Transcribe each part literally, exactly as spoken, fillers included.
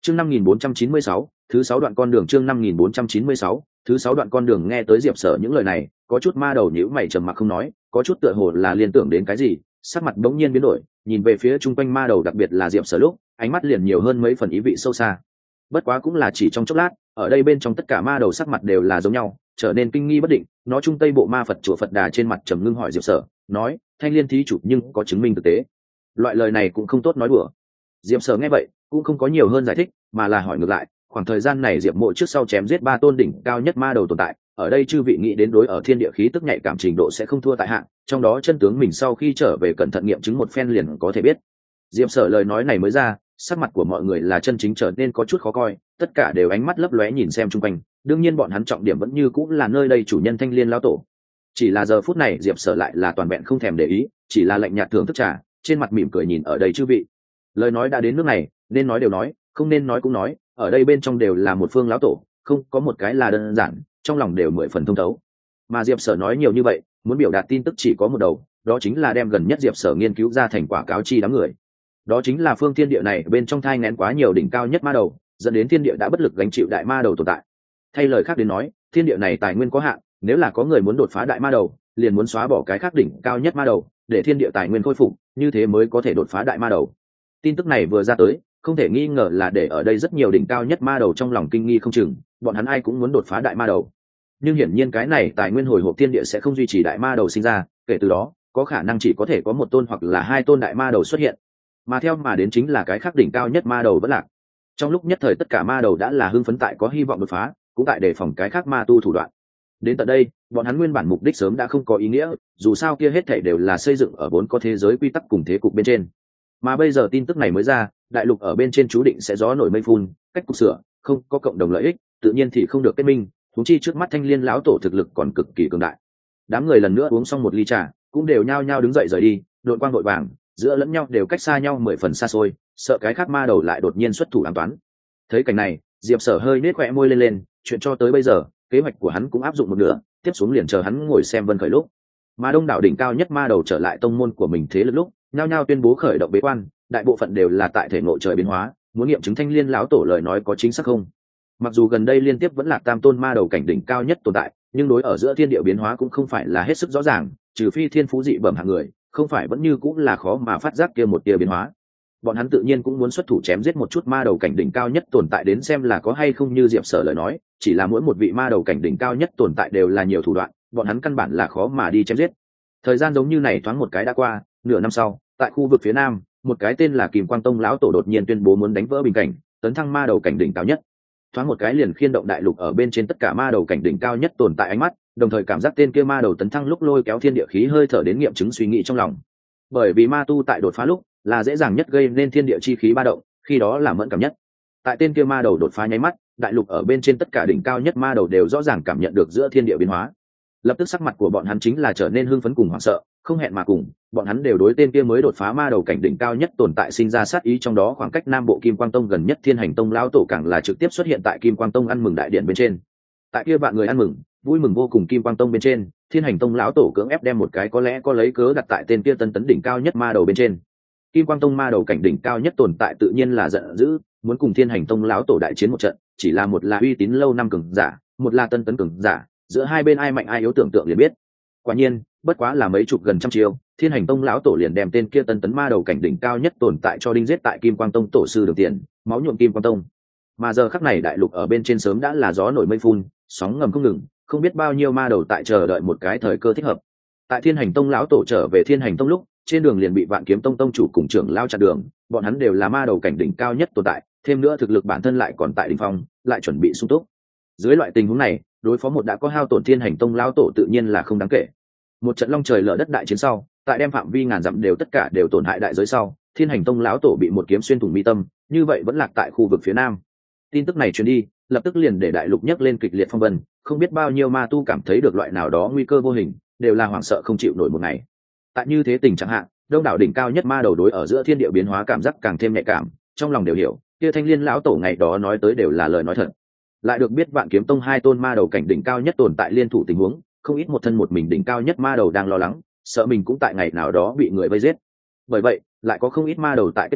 chương năm nghìn bốn trăm chín mươi sáu, thứ sáu đoạn con đường chương năm nghìn bốn trăm chín mươi sáu, thứ sáu đoạn con đường. Nghe tới Diệp Sở những lời này, có chút ma đầu nhíu mày trầm mặc không nói, có chút tựa hồ là liên tưởng đến cái gì, sắc mặt bỗng nhiên biến đổi, nhìn về phía chung quanh ma đầu, đặc biệt là Diệp Sở lúc, ánh mắt liền nhiều hơn mấy phần ý vị sâu xa. Bất quá cũng là chỉ trong chốc lát, ở đây bên trong tất cả ma đầu sắc mặt đều là giống nhau, trở nên kinh nghi bất định. Nó trung tây bộ ma Phật chùa Phật Đà trên mặt trầm ngưng hỏi Diệp Sở, nói: Thanh Liên thí chủ nhưng có chứng minh thực tế? Loại lời này cũng không tốt nói đùa. Diệp Sở nghe vậy cũng không có nhiều hơn giải thích, mà là hỏi ngược lại: khoảng thời gian này Diệp Mộ trước sau chém giết ba tôn đỉnh cao nhất ma đầu tồn tại, ở đây chư vị nghĩ đến đối ở thiên địa khí tức nhạy cảm trình độ sẽ không thua tại hạng, trong đó chân tướng mình sau khi trở về cẩn thận nghiệm chứng một phen liền có thể biết. Diệp Sở lời nói này mới ra, sắc mặt của mọi người là chân chính trở nên có chút khó coi, tất cả đều ánh mắt lấp lóe nhìn xem chung quanh. Đương nhiên bọn hắn trọng điểm vẫn như cũng là nơi đây chủ nhân Thanh Liên lão tổ. Chỉ là giờ phút này Diệp Sở lại là toàn vẹn không thèm để ý, chỉ là lạnh nhạt thưởng thức trà, trên mặt mỉm cười nhìn ở đây chư vị. Lời nói đã đến nước này, nên nói đều nói, không nên nói cũng nói, ở đây bên trong đều là một phương lão tổ, không có một cái là đơn giản, trong lòng đều mười phần thông thấu. Mà Diệp Sở nói nhiều như vậy, muốn biểu đạt tin tức chỉ có một đầu, đó chính là đem gần nhất Diệp Sở nghiên cứu ra thành quả cáo chi đám người. Đó chính là phương thiên địa này bên trong thai nghén quá nhiều đỉnh cao nhất ma đầu, dẫn đến thiên địa đã bất lực gánh chịu đại ma đầu tồn tại. Thay lời khác đến nói, thiên địa này tài nguyên có hạn, nếu là có người muốn đột phá đại ma đầu, liền muốn xóa bỏ cái khác đỉnh cao nhất ma đầu, để thiên địa tài nguyên khôi phục, như thế mới có thể đột phá đại ma đầu. Tin tức này vừa ra tới, không thể nghi ngờ là để ở đây rất nhiều đỉnh cao nhất ma đầu trong lòng kinh nghi không chừng, bọn hắn ai cũng muốn đột phá đại ma đầu. Nhưng hiển nhiên cái này tài nguyên hồi hộp thiên địa sẽ không duy trì đại ma đầu sinh ra, kể từ đó, có khả năng chỉ có thể có một tôn hoặc là hai tôn đại ma đầu xuất hiện. Mà theo mà đến chính là cái khác đỉnh cao nhất ma đầu vẫn lạc. Trong lúc nhất thời tất cả ma đầu đã là hưng phấn tại có hy vọng đột phá, cũng tại đề phòng cái khác ma tu thủ đoạn. Đến tận đây, bọn hắn nguyên bản mục đích sớm đã không có ý nghĩa, dù sao kia hết thảy đều là xây dựng ở vốn có thế giới quy tắc cùng thế cục bên trên. Mà bây giờ tin tức này mới ra, đại lục ở bên trên chú định sẽ gió nổi mây phun, cách cục sửa, không có cộng đồng lợi ích, tự nhiên thì không được kết minh, huống chi trước mắt Thanh Liên lão tổ thực lực còn cực kỳ cường đại. Đám người lần nữa uống xong một ly trà, cũng đều nhao nhao đứng dậy rời đi, đội quang đội vàng, giữa lẫn nhau đều cách xa nhau mười phần xa xôi, sợ cái khác ma đầu lại đột nhiên xuất thủ ám toán. Thấy cảnh này, Diệp Sở hơi nết khóe môi lên lên, chuyện cho tới bây giờ, kế hoạch của hắn cũng áp dụng một nửa, tiếp xuống liền chờ hắn ngồi xem vân khởi lúc. Mà đông đảo đỉnh cao nhất ma đầu trở lại tông môn của mình thế lực lúc, nhao nhao tuyên bố khởi động bế quan, đại bộ phận đều là tại thể ngộ trời biến hóa, muốn nghiệm chứng Thanh Liên lão tổ lời nói có chính xác không. Mặc dù gần đây liên tiếp vẫn là tam tôn ma đầu cảnh đỉnh cao nhất tồn tại, nhưng đối ở giữa thiên địa biến hóa cũng không phải là hết sức rõ ràng, trừ phi thiên phú dị bẩm hạng người, không phải vẫn như cũng là khó mà phát giác kia một tia biến hóa. Bọn hắn tự nhiên cũng muốn xuất thủ chém giết một chút ma đầu cảnh đỉnh cao nhất tồn tại đến xem là có hay không như Diệp Sở lời nói, chỉ là mỗi một vị ma đầu cảnh đỉnh cao nhất tồn tại đều là nhiều thủ đoạn, bọn hắn căn bản là khó mà đi chém giết. Thời gian giống như này thoáng một cái đã qua, nửa năm sau, tại khu vực phía nam, một cái tên là Kìm Quang Tông lão tổ đột nhiên tuyên bố muốn đánh vỡ bình cảnh, tấn thăng ma đầu cảnh đỉnh cao nhất. Thoáng một cái liền khiên động đại lục ở bên trên tất cả ma đầu cảnh đỉnh cao nhất tồn tại ánh mắt, đồng thời cảm giác tên kia ma đầu tấn thăng lúc lôi kéo thiên địa khí hơi thở đến nghiệm chứng suy nghĩ trong lòng. Bởi vì ma tu tại đột phá lúc là dễ dàng nhất gây nên thiên địa chi khí ba động, khi đó là mẫn cảm nhất. Tại tên kia ma đầu đột phá nháy mắt, đại lục ở bên trên tất cả đỉnh cao nhất ma đầu đều rõ ràng cảm nhận được giữa thiên địa biến hóa. Lập tức sắc mặt của bọn hắn chính là trở nên hưng phấn cùng hoảng sợ, không hẹn mà cùng, bọn hắn đều đối tên kia mới đột phá ma đầu cảnh đỉnh cao nhất tồn tại sinh ra sát ý. Trong đó khoảng cách Nam Bộ Kim Quang Tông gần nhất Thiên Hành Tông lão tổ càng là trực tiếp xuất hiện tại Kim Quang Tông ăn mừng đại điện bên trên. Tại kia bạn người ăn mừng, vui mừng vô cùng Kim Quang Tông bên trên, Thiên Hành Tông lão tổ cưỡng ép đem một cái có lẽ có lấy cớ đặt tại tên kia tân tấn đỉnh cao nhất ma đầu bên trên. Kim Quang Tông ma đầu cảnh đỉnh cao nhất tồn tại tự nhiên là giận dữ, muốn cùng Thiên Hành Tông lão tổ đại chiến một trận, chỉ là một là uy tín lâu năm cường giả, một là tân tấn cường giả, giữa hai bên ai mạnh ai yếu tưởng tượng liền biết. Quả nhiên, bất quá là mấy chục gần trăm chiêu, Thiên Hành Tông lão tổ liền đem tên kia tân tấn ma đầu cảnh đỉnh cao nhất tồn tại cho đinh giết tại Kim Quang Tông tổ sư Đường Tiền, máu nhuộm Kim Quang Tông. Mà giờ khắc này đại lục ở bên trên sớm đã là gió nổi mây phun, sóng ngầm không ngừng, không biết bao nhiêu ma đầu tại chờ đợi một cái thời cơ thích hợp. Tại Thiên Hành Tông lão tổ trở về Thiên Hành Tông lúc, trên đường liền bị Vạn Kiếm Tông tông chủ cùng trưởng lao chặn đường, bọn hắn đều là ma đầu cảnh đỉnh cao nhất tồn tại, thêm nữa thực lực bản thân lại còn tại đỉnh phong, lại chuẩn bị sung túc. Dưới loại tình huống này, đối phó một đã có hao tổn Thiên Hành Tông lão tổ tự nhiên là không đáng kể. Một trận long trời lở đất đại chiến sau, tại đem phạm vi ngàn dặm đều tất cả đều tổn hại đại giới sau, Thiên Hành Tông lão tổ bị một kiếm xuyên thủng mi tâm, như vậy vẫn lạc tại khu vực phía nam. Tin tức này truyền đi, lập tức liền để đại lục nhấc lên kịch liệt phong vân, không biết bao nhiêu ma tu cảm thấy được loại nào đó nguy cơ vô hình, đều là hoảng sợ không chịu nổi một ngày. Tại như thế tình trạng hạn, đông đảo đỉnh cao nhất ma đầu đối ở giữa thiên địa biến hóa cảm giác càng thêm nhạy cảm, trong lòng đều hiểu, kia Thanh Liên lão tổ ngày đó nói tới đều là lời nói thật. Lại được biết Vạn Kiếm Tông hai tôn ma đầu cảnh đỉnh cao nhất tồn tại liên thủ tình huống, không ít một thân một mình đỉnh cao nhất ma đầu đang lo lắng, sợ mình cũng tại ngày nào đó bị người vây giết. Bởi vậy, lại có không ít ma đầu tại kết minh,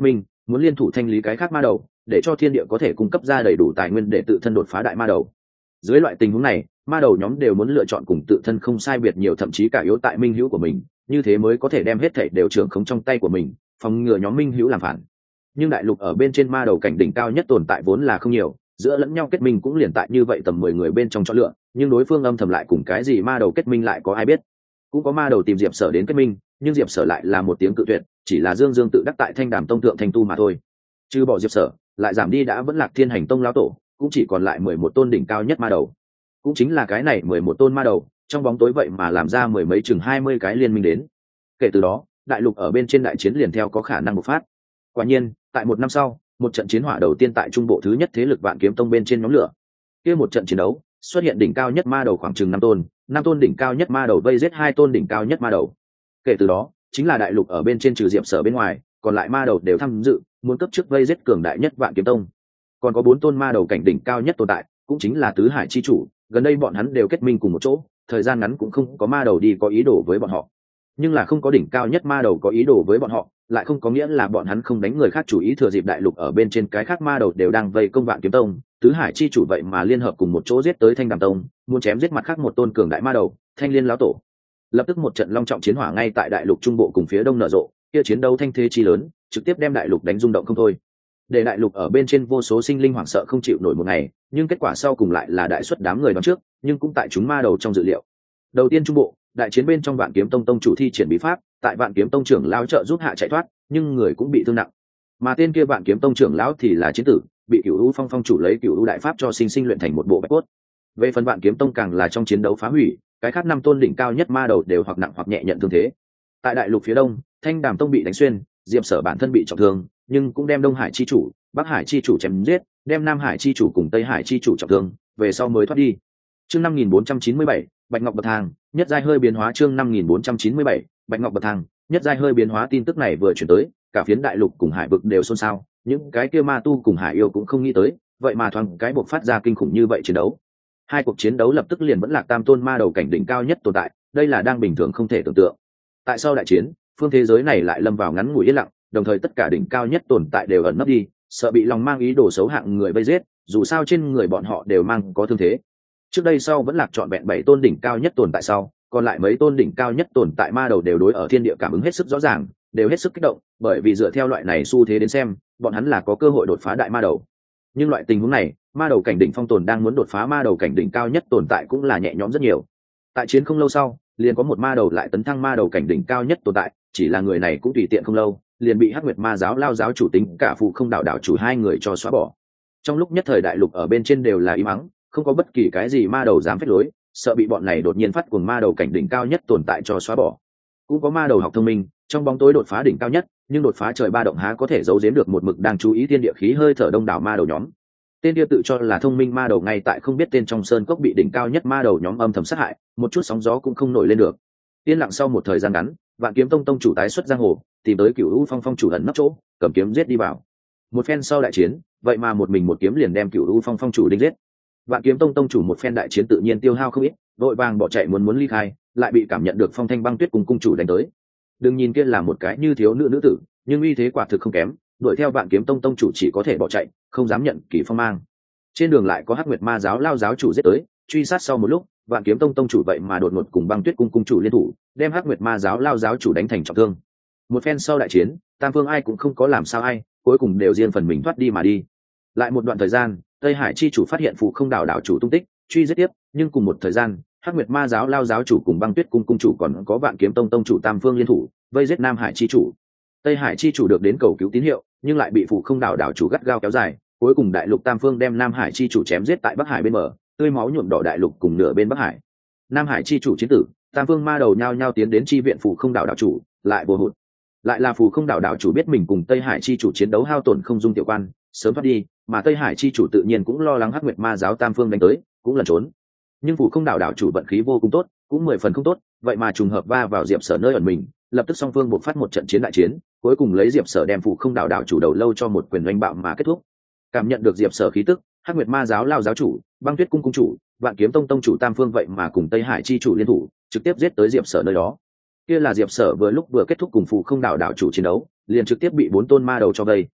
muốn liên thủ thanh lý cái khác ma đầu, để cho thiên địa có thể cung cấp ra đầy đủ tài nguyên để tự thân đột phá đại ma đầu. Dưới loại tình huống này, ma đầu nhóm đều muốn lựa chọn cùng tự thân không sai biệt nhiều, thậm chí cả yếu tại minh hữu của mình, như thế mới có thể đem hết thảy đều trưởng khống trong tay của mình, phòng ngừa nhóm minh hữu làm phản. Nhưng đại lục ở bên trên ma đầu cảnh đỉnh cao nhất tồn tại vốn là không nhiều, giữa lẫn nhau kết minh cũng liền tại như vậy tầm mười người bên trong chọn lựa, nhưng đối phương âm thầm lại cùng cái gì ma đầu kết minh lại có ai biết. Cũng có ma đầu tìm Diệp Sở đến kết minh, nhưng Diệp Sở lại là một tiếng cự tuyệt, chỉ là dương dương tự đắc tại Thanh Đàm tông thượng thanh tu mà thôi. Trừ bỏ Diệp Sở, lại giảm đi đã vẫn Lạc Thiên Hành tông lão tổ, cũng chỉ còn lại mười một tôn đỉnh cao nhất ma đầu. Cũng chính là cái này mười một tôn ma đầu, trong bóng tối vậy mà làm ra mười mấy chừng hai mươi cái liên minh đến. Kể từ đó, đại lục ở bên trên đại chiến liền theo có khả năng bộc phát. Quả nhiên, tại một năm sau, một trận chiến hỏa đầu tiên tại trung bộ thứ nhất thế lực Vạn Kiếm Tông bên trên nhóm lửa. Kia một trận chiến đấu, xuất hiện đỉnh cao nhất ma đầu khoảng chừng năm tôn, năm tôn đỉnh cao nhất ma đầu vây giết hai tôn đỉnh cao nhất ma đầu. Kể từ đó, chính là đại lục ở bên trên trừ Diệp Sở bên ngoài, còn lại ma đầu đều tham dự, muốn cấp trước vây giết cường đại nhất Vạn Kiếm Tông. Còn có bốn tôn ma đầu cảnh đỉnh cao nhất tồn tại, cũng chính là tứ hải chi chủ, gần đây bọn hắn đều kết minh cùng một chỗ, thời gian ngắn cũng không có ma đầu đi có ý đồ với bọn họ. Nhưng là không có đỉnh cao nhất ma đầu có ý đồ với bọn họ, lại không có nghĩa là bọn hắn không đánh người khác chủ ý. Thừa dịp đại lục ở bên trên cái khác ma đầu đều đang vây công Vạn Kiếm Tông, tứ hải chi chủ vậy mà liên hợp cùng một chỗ giết tới Thanh Đàm Tông, muốn chém giết mặt khác một tôn cường đại ma đầu, Thanh Liên lão tổ. Lập tức một trận long trọng chiến hỏa ngay tại đại lục trung bộ cùng phía đông nở rộ, kia chiến đấu thanh thế chi lớn, trực tiếp đem đại lục đánh rung động không thôi. Để đại lục ở bên trên vô số sinh linh hoảng sợ không chịu nổi một ngày, nhưng kết quả sau cùng lại là đại suất đám người đoán trước, nhưng cũng tại chúng ma đầu trong dự liệu. Đầu tiên trung bộ, đại chiến bên trong Vạn Kiếm Tông tông chủ thi triển bí pháp, tại Vạn Kiếm Tông trưởng lão trợ giúp hạ chạy thoát, nhưng người cũng bị thương nặng. Mà tên kia Vạn Kiếm Tông trưởng lão thì là chiến tử, bị Cửu U Phong Phong chủ lấy Cửu U đại pháp cho sinh sinh luyện thành một bộ bạch cốt. Về phần Vạn Kiếm Tông càng là trong chiến đấu phá hủy, cái khác năm tôn đỉnh cao nhất ma đầu đều hoặc nặng hoặc nhẹ nhận thương thế. Tại đại lục phía đông, Thanh Đàm Tông bị đánh xuyên, Diệp Sở bản thân bị trọng thương, nhưng cũng đem Đông Hải chi chủ, Bắc Hải chi chủ chém giết, đem Nam Hải chi chủ cùng Tây Hải chi chủ trọng thương, về sau mới thoát đi. Chương năm nghìn bốn trăm chín mươi bảy, Bạch Ngọc bậc thang, nhất giai hơi biến hóa. Chương năm nghìn bốn trăm chín mươi bảy, Bạch Ngọc bậc thang, nhất giai hơi biến hóa. Tin tức này vừa chuyển tới, cả phiến đại lục cùng hải vực đều xôn xao, những cái kia ma tu cùng hải yêu cũng không nghĩ tới, vậy mà thoáng cái buộc phát ra kinh khủng như vậy chiến đấu. Hai cuộc chiến đấu lập tức liền vẫn Lạc tam tôn ma đầu cảnh đỉnh cao nhất tồn tại, đây là đang bình thường không thể tưởng tượng. Tại sau đại chiến, phương thế giới này lại lâm vào ngắn ngủi yên lặng, đồng thời tất cả đỉnh cao nhất tồn tại đều ẩn nấp đi, sợ bị lòng mang ý đồ xấu hạng người vây giết, dù sao trên người bọn họ đều mang có thương thế. Trước đây sau vẫn Lạc trọn vẹn bảy tôn đỉnh cao nhất tồn tại sau, còn lại mấy tôn đỉnh cao nhất tồn tại ma đầu đều đối ở thiên địa cảm ứng hết sức rõ ràng, đều hết sức kích động, bởi vì dựa theo loại này xu thế đến xem, bọn hắn là có cơ hội đột phá đại ma đầu. Nhưng loại tình huống này, ma đầu cảnh đỉnh phong tồn đang muốn đột phá ma đầu cảnh đỉnh cao nhất tồn tại cũng là nhẹ nhõm rất nhiều. Tại chiến không lâu sau, liền có một ma đầu lại tấn thăng ma đầu cảnh đỉnh cao nhất tồn tại, chỉ là người này cũng tùy tiện không lâu, liền bị Hắc Nguyệt Ma giáo lao giáo chủ tính cả phụ không đạo đạo chủ hai người cho xóa bỏ. Trong lúc nhất thời đại lục ở bên trên đều là im mắng, không có bất kỳ cái gì ma đầu dám phách lối, sợ bị bọn này đột nhiên phát cuồng ma đầu cảnh đỉnh cao nhất tồn tại cho xóa bỏ. Cũng có ma đầu học thông minh, trong bóng tối đột phá đỉnh cao nhất, nhưng đột phá trời ba động há có thể giấu giếm được một mực đang chú ý thiên địa khí hơi thở đông đảo ma đầu nhóm. Tên kia tự cho là thông minh ma đầu ngay tại không biết tên trong sơn cốc bị đỉnh cao nhất ma đầu nhóm âm thầm sát hại, một chút sóng gió cũng không nổi lên được. Yên lặng sau một thời gian ngắn, Vạn Kiếm Tông tông chủ tái xuất giang hồ, tìm tới Cửu U Phong Phong chủ ẩn nấp chỗ, cầm kiếm giết đi vào. Một phen sau đại chiến, vậy mà một mình một kiếm liền đem Cửu U Phong Phong chủ đinh giết. Vạn Kiếm Tông tông chủ một phen đại chiến tự nhiên tiêu hao không ít, vội vàng bỏ chạy muốn muốn ly khai, lại bị cảm nhận được Phong Thanh Băng Tuyết cùng cung chủ đánh tới. Đừng nhìn kia là một cái như thiếu nữ nữ tử, nhưng uy thế quả thực không kém, đuổi theo Vạn Kiếm Tông tông chủ chỉ có thể bỏ chạy, không dám nhận kỳ phong mang. Trên đường lại có Hắc Nguyệt Ma giáo lao giáo chủ giết tới, truy sát sau một lúc, Vạn Kiếm Tông tông chủ vậy mà đột ngột cùng Băng Tuyết cung cung chủ liên thủ, đem Hắc Nguyệt Ma giáo lao giáo chủ đánh thành trọng thương. Một phen sau đại chiến, tam phương ai cũng không có làm sao ai, cuối cùng đều riêng phần mình thoát đi mà đi. Lại một đoạn thời gian, Tây Hải chi chủ phát hiện phụ không đảo đảo chủ tung tích, truy giết tiếp, nhưng cùng một thời gian, Hắc Nguyệt Ma giáo lao giáo chủ cùng Băng Tuyết cung cung chủ còn có Vạn Kiếm Tông tông chủ tam phương liên thủ, vây giết Nam Hải chi chủ. Tây Hải chi chủ được đến cầu cứu tín hiệu, nhưng lại bị phụ không đảo đảo chủ gắt gao kéo dài, cuối cùng đại lục tam phương đem Nam Hải chi chủ chém giết tại Bắc Hải bên bờ, tươi máu nhuộm đỏ đại lục cùng nửa bên Bắc Hải. Nam Hải chi chủ chiến tử, tam phương ma đầu nhao nhao tiến đến chi viện phụ không đảo đảo chủ, lại vô hụt. Lại là phụ không đảo đảo chủ biết mình cùng Tây Hải chi chủ chiến đấu hao tổn không dung tiểu quan, sớm thoát đi, mà Tây Hải chi chủ tự nhiên cũng lo lắng Hắc Nguyệt Ma giáo tam phương đánh tới, cũng lẩn trốn. Nhưng phụ không đảo đảo chủ vận khí vô cùng tốt, cũng mười phần không tốt, vậy mà trùng hợp va vào Diệp Sở nơi ẩn mình, lập tức song phương buộc phát một trận chiến đại chiến, cuối cùng lấy Diệp Sở đem phụ không đảo đảo chủ đầu lâu cho một quyền oanh bạo mà kết thúc. Cảm nhận được Diệp Sở khí tức, Hắc Nguyệt Ma giáo lao giáo chủ, Băng Tuyết cung cung chủ, Vạn Kiếm Tông tông chủ tam phương vậy mà cùng Tây Hải chi chủ liên thủ, trực tiếp giết tới Diệp Sở nơi đó. Kia là Diệp Sở vừa lúc vừa kết thúc cùng phụ không đảo đảo chủ chiến đấu, liền trực tiếp bị bốn tôn ma đầu cho vây.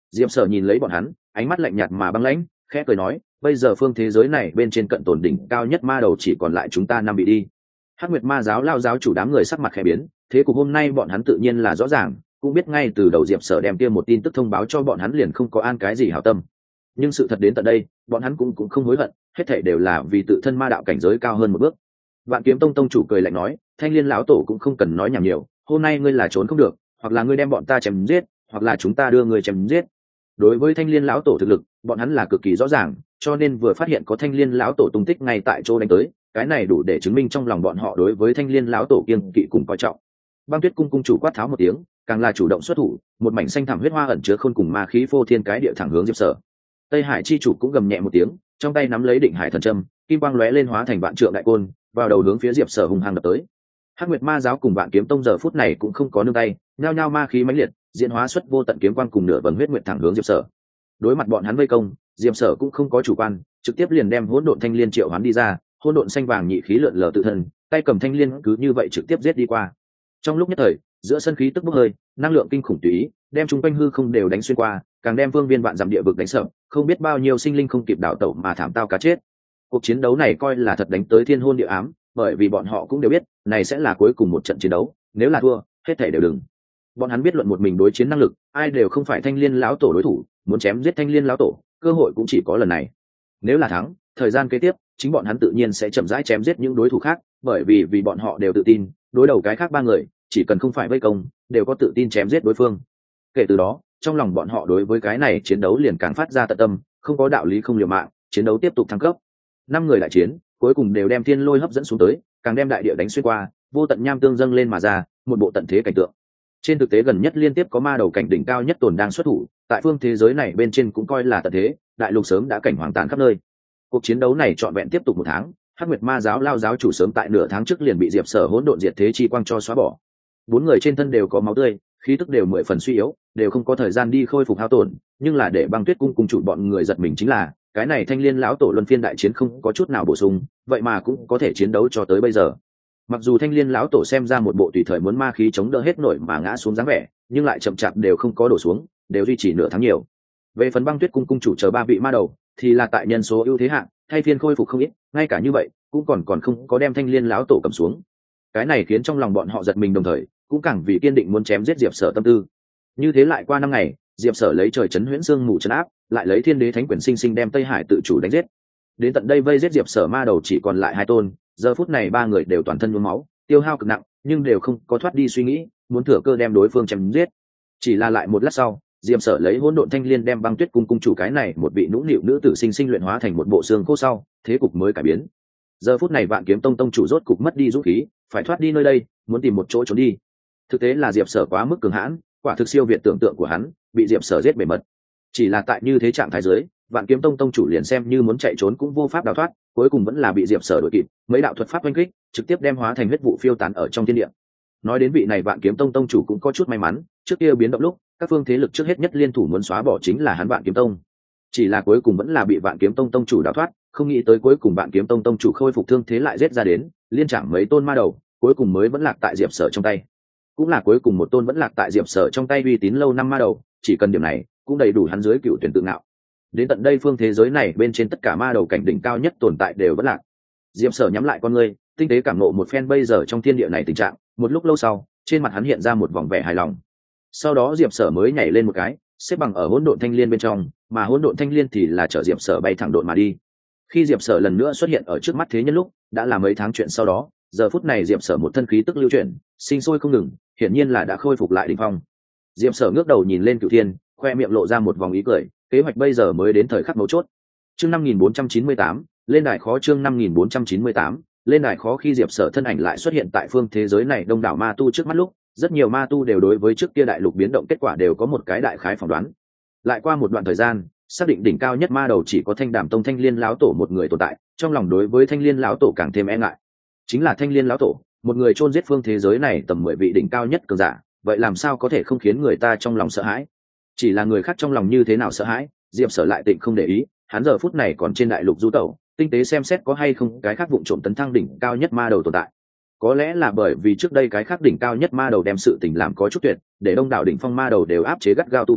Diệp Sở nhìn lấy bọn hắn, ánh mắt lạnh nhạt mà băng lãnh, khẽ cười nói, bây giờ phương thế giới này bên trên cận tồn đỉnh cao nhất ma đầu chỉ còn lại chúng ta năm vị đi. Hắc Nguyệt Ma giáo lao giáo chủ đám người sắc mặt khẽ biến, thế cục hôm nay bọn hắn tự nhiên là rõ ràng, cũng biết ngay từ đầu Diệp Sở đem kia một tin tức thông báo cho bọn hắn liền không có an cái gì hảo tâm. Nhưng sự thật đến tận đây, bọn hắn cũng cũng không hối hận, hết thảy đều là vì tự thân ma đạo cảnh giới cao hơn một bước. Vạn Kiếm Tông tông chủ cười lạnh nói, Thanh Liên lão tổ cũng không cần nói nhảm nhiều, hôm nay ngươi là trốn không được, hoặc là ngươi đem bọn ta chém giết, hoặc là chúng ta đưa ngươi chém giết. Đối với Thanh Liên lão tổ thực lực, bọn hắn là cực kỳ rõ ràng, cho nên vừa phát hiện có Thanh Liên lão tổ tung tích ngay tại chỗ đánh tới, cái này đủ để chứng minh trong lòng bọn họ đối với Thanh Liên lão tổ kiêng kỵ cùng coi trọng. Băng Tuyết cung cung chủ quát tháo một tiếng, càng là chủ động xuất thủ, một mảnh xanh thẳm huyết hoa ẩn chứa khôn cùng ma khí phô thiên cái địa thẳng hướng Diệp Sở. Tây Hải chi chủ cũng gầm nhẹ một tiếng, trong tay nắm lấy Định Hải thần châm, kim quang lóe lên hóa thành vạn trượng đại côn, vào đầu hướng phía Diệp Sở hung hăng đập tới. Hắc Nguyệt Ma giáo cùng Vạn Kiếm Tông giờ phút này cũng không có nương tay, nhao nhao ma khí mãnh liệt, diễn hóa xuất vô tận kiếm quang cùng nửa vầng huyết nguyệt thẳng hướng Diệp Sở. Đối mặt bọn hắn vây công, Diệp Sở cũng không có chủ quan, trực tiếp liền đem hỗn độn thanh liên triệu hoán đi ra, hỗn độn xanh vàng nhị khí lượn lờ tự thân, tay cầm thanh liên cứ như vậy trực tiếp giết đi qua. Trong lúc nhất thời, giữa sân khí tức bốc hơi, năng lượng kinh khủng tùy ý, đem chúng quanh hư không đều đánh xuyên qua, càng đem vương viên vạn dặm địa vực đánh sập, không biết bao nhiêu sinh linh không kịp đảo tẩu mà thảm tao cá chết. Cuộc chiến đấu này coi là thật đánh tới thiên hôn địa ám, bởi vì bọn họ cũng đều biết, này sẽ là cuối cùng một trận chiến đấu, nếu là thua, hết thảy đều đừng. Bọn hắn biết luận một mình đối chiến năng lực, ai đều không phải Thanh Liên lão tổ đối thủ, muốn chém giết Thanh Liên lão tổ, cơ hội cũng chỉ có lần này. Nếu là thắng, thời gian kế tiếp, chính bọn hắn tự nhiên sẽ chậm rãi chém giết những đối thủ khác, bởi vì vì bọn họ đều tự tin, đối đầu cái khác ba người, chỉ cần không phải vây công, đều có tự tin chém giết đối phương. Kể từ đó, trong lòng bọn họ đối với cái này chiến đấu liền càng phát ra tận tâm, không có đạo lý không liều mạng, chiến đấu tiếp tục thăng cấp. Năm người lại chiến, cuối cùng đều đem thiên lôi hấp dẫn xuống tới, càng đem đại địa đánh xuyên qua, vô tận nham tương dâng lên mà ra, một bộ tận thế cảnh tượng. Trên thực tế gần nhất liên tiếp có ma đầu cảnh đỉnh cao nhất tồn đang xuất thủ, tại phương thế giới này bên trên cũng coi là tận thế, đại lục sớm đã cảnh hoàng tàn khắp nơi. Cuộc chiến đấu này trọn vẹn tiếp tục một tháng, Hắc Nguyệt Ma giáo lao giáo chủ sớm tại nửa tháng trước liền bị Diệp Sở hỗn độn diệt thế chi quang cho xóa bỏ. Bốn người trên thân đều có máu tươi, khí tức đều mười phần suy yếu, đều không có thời gian đi khôi phục hao tổn, nhưng là để Băng Tuyết cung cùng chủ bọn người giật mình chính là, cái này Thanh Liên lão tổ luân phiên đại chiến không có chút nào bổ sung, vậy mà cũng có thể chiến đấu cho tới bây giờ. Mặc dù Thanh Liên lão tổ xem ra một bộ tùy thời muốn ma khí chống đỡ hết nổi mà ngã xuống dáng vẻ, nhưng lại chậm chạp đều không có đổ xuống, đều duy trì nửa tháng nhiều. Về phần Băng Tuyết cung cung chủ chờ ba vị ma đầu, thì là tại nhân số ưu thế hạng, thay phiên khôi phục không ít, ngay cả như vậy, cũng còn còn không có đem Thanh Liên lão tổ cầm xuống. Cái này khiến trong lòng bọn họ giật mình đồng thời, cũng càng vì kiên định muốn chém giết Diệp Sở tâm tư. Như thế lại qua năm ngày, Diệp Sở lấy trời chấn huyễn xương mù trấn áp, lại lấy thiên đế thánh quyền sinh sinh đem Tây Hải tự chủ đánh giết. Đến tận đây vây giết Diệp Sở ma đầu chỉ còn lại hai tôn, giờ phút này ba người đều toàn thân nhuốm máu, tiêu hao cực nặng, nhưng đều không có thoát đi suy nghĩ, muốn thừa cơ đem đối phương chém giết. Chỉ là lại một lát sau, Diệp Sở lấy hỗn độn thanh liên đem Băng Tuyết cung cung chủ cái này một vị nũng nịu nữ tử sinh sinh luyện hóa thành một bộ xương khô sau, thế cục mới cải biến. Giờ phút này Vạn Kiếm Tông tông chủ rốt cục mất đi dũng khí, phải thoát đi nơi đây, muốn tìm một chỗ trốn đi. Thực tế là Diệp Sở quá mức cường hãn, quả thực siêu việt tưởng tượng của hắn, bị Diệp Sở giết bể mật. Chỉ là tại như thế trạng thái dưới, Vạn Kiếm Tông tông chủ liền xem như muốn chạy trốn cũng vô pháp đào thoát, cuối cùng vẫn là bị Diệp Sở đuổi kịp, mấy đạo thuật pháp oanh kích, trực tiếp đem hóa thành huyết vụ phiêu tán ở trong thiên địa. Nói đến vị này Vạn Kiếm Tông tông chủ cũng có chút may mắn, trước kia biến động lúc, các phương thế lực trước hết nhất liên thủ muốn xóa bỏ chính là hắn Vạn Kiếm Tông. Chỉ là cuối cùng vẫn là bị Vạn Kiếm Tông tông chủ đào thoát, không nghĩ tới cuối cùng Vạn Kiếm Tông tông chủ khôi phục thương thế lại giết ra đến, liên chạm mấy tôn ma đầu, cuối cùng mới vẫn lạc tại Diệp Sở trong tay. Cũng là cuối cùng một tôn vẫn lạc tại Diệp Sở trong tay uy tín lâu năm ma đầu, chỉ cần điểm này, cũng đầy đủ hắn dưới cựu tuyển tự ngạo. Đến tận đây phương thế giới này bên trên tất cả ma đầu cảnh đỉnh cao nhất tồn tại đều vẫn lạc. Diệp Sở nhắm lại con ngươi, tinh tế cảm ngộ một phen bây giờ trong thiên địa này tình trạng, một lúc lâu sau, trên mặt hắn hiện ra một vòng vẻ hài lòng. Sau đó Diệp Sở mới nhảy lên một cái, xếp bằng ở hỗn độn thanh liên bên trong, mà hỗn độn thanh liên thì là chở Diệp Sở bay thẳng độn mà đi. Khi Diệp Sở lần nữa xuất hiện ở trước mắt thế nhân lúc, đã là mấy tháng chuyện sau đó, giờ phút này Diệp Sở một thân khí tức lưu chuyển, sinh sôi không ngừng, hiển nhiên là đã khôi phục lại đỉnh phong. Diệp Sở ngước đầu nhìn lên Cửu Thiên, khoe miệng lộ ra một vòng ý cười, kế hoạch bây giờ mới đến thời khắc mấu chốt. Chương năm nghìn bốn trăm chín mươi tám, lên đài khó chương năm nghìn bốn trăm chín mươi tám, lên đài khó khi Diệp Sở thân ảnh lại xuất hiện tại phương thế giới này đông đảo ma tu trước mắt lúc, rất nhiều ma tu đều đối với trước kia đại lục biến động kết quả đều có một cái đại khái phỏng đoán. Lại qua một đoạn thời gian, xác định đỉnh cao nhất ma đầu chỉ có Thanh Đàm Tông Thanh Liên lão tổ một người tồn tại, trong lòng đối với Thanh Liên lão tổ càng thêm e ngại. Chính là Thanh Liên lão tổ, một người chôn giết phương thế giới này tầm mười vị đỉnh cao nhất cường giả, vậy làm sao có thể không khiến người ta trong lòng sợ hãi? Chỉ là người khác trong lòng như thế nào sợ hãi, Diệp Sở lại tịnh không để ý, hắn giờ phút này còn trên đại lục du tẩu, tinh tế xem xét có hay không cái khác vụng trộm tấn thăng đỉnh cao nhất ma đầu tồn tại. Có lẽ là bởi vì trước đây cái khác đỉnh cao nhất ma đầu đem sự tình làm có chút tuyệt, để đông đảo đỉnh phong ma đầu đều áp chế gắt gao tu vi,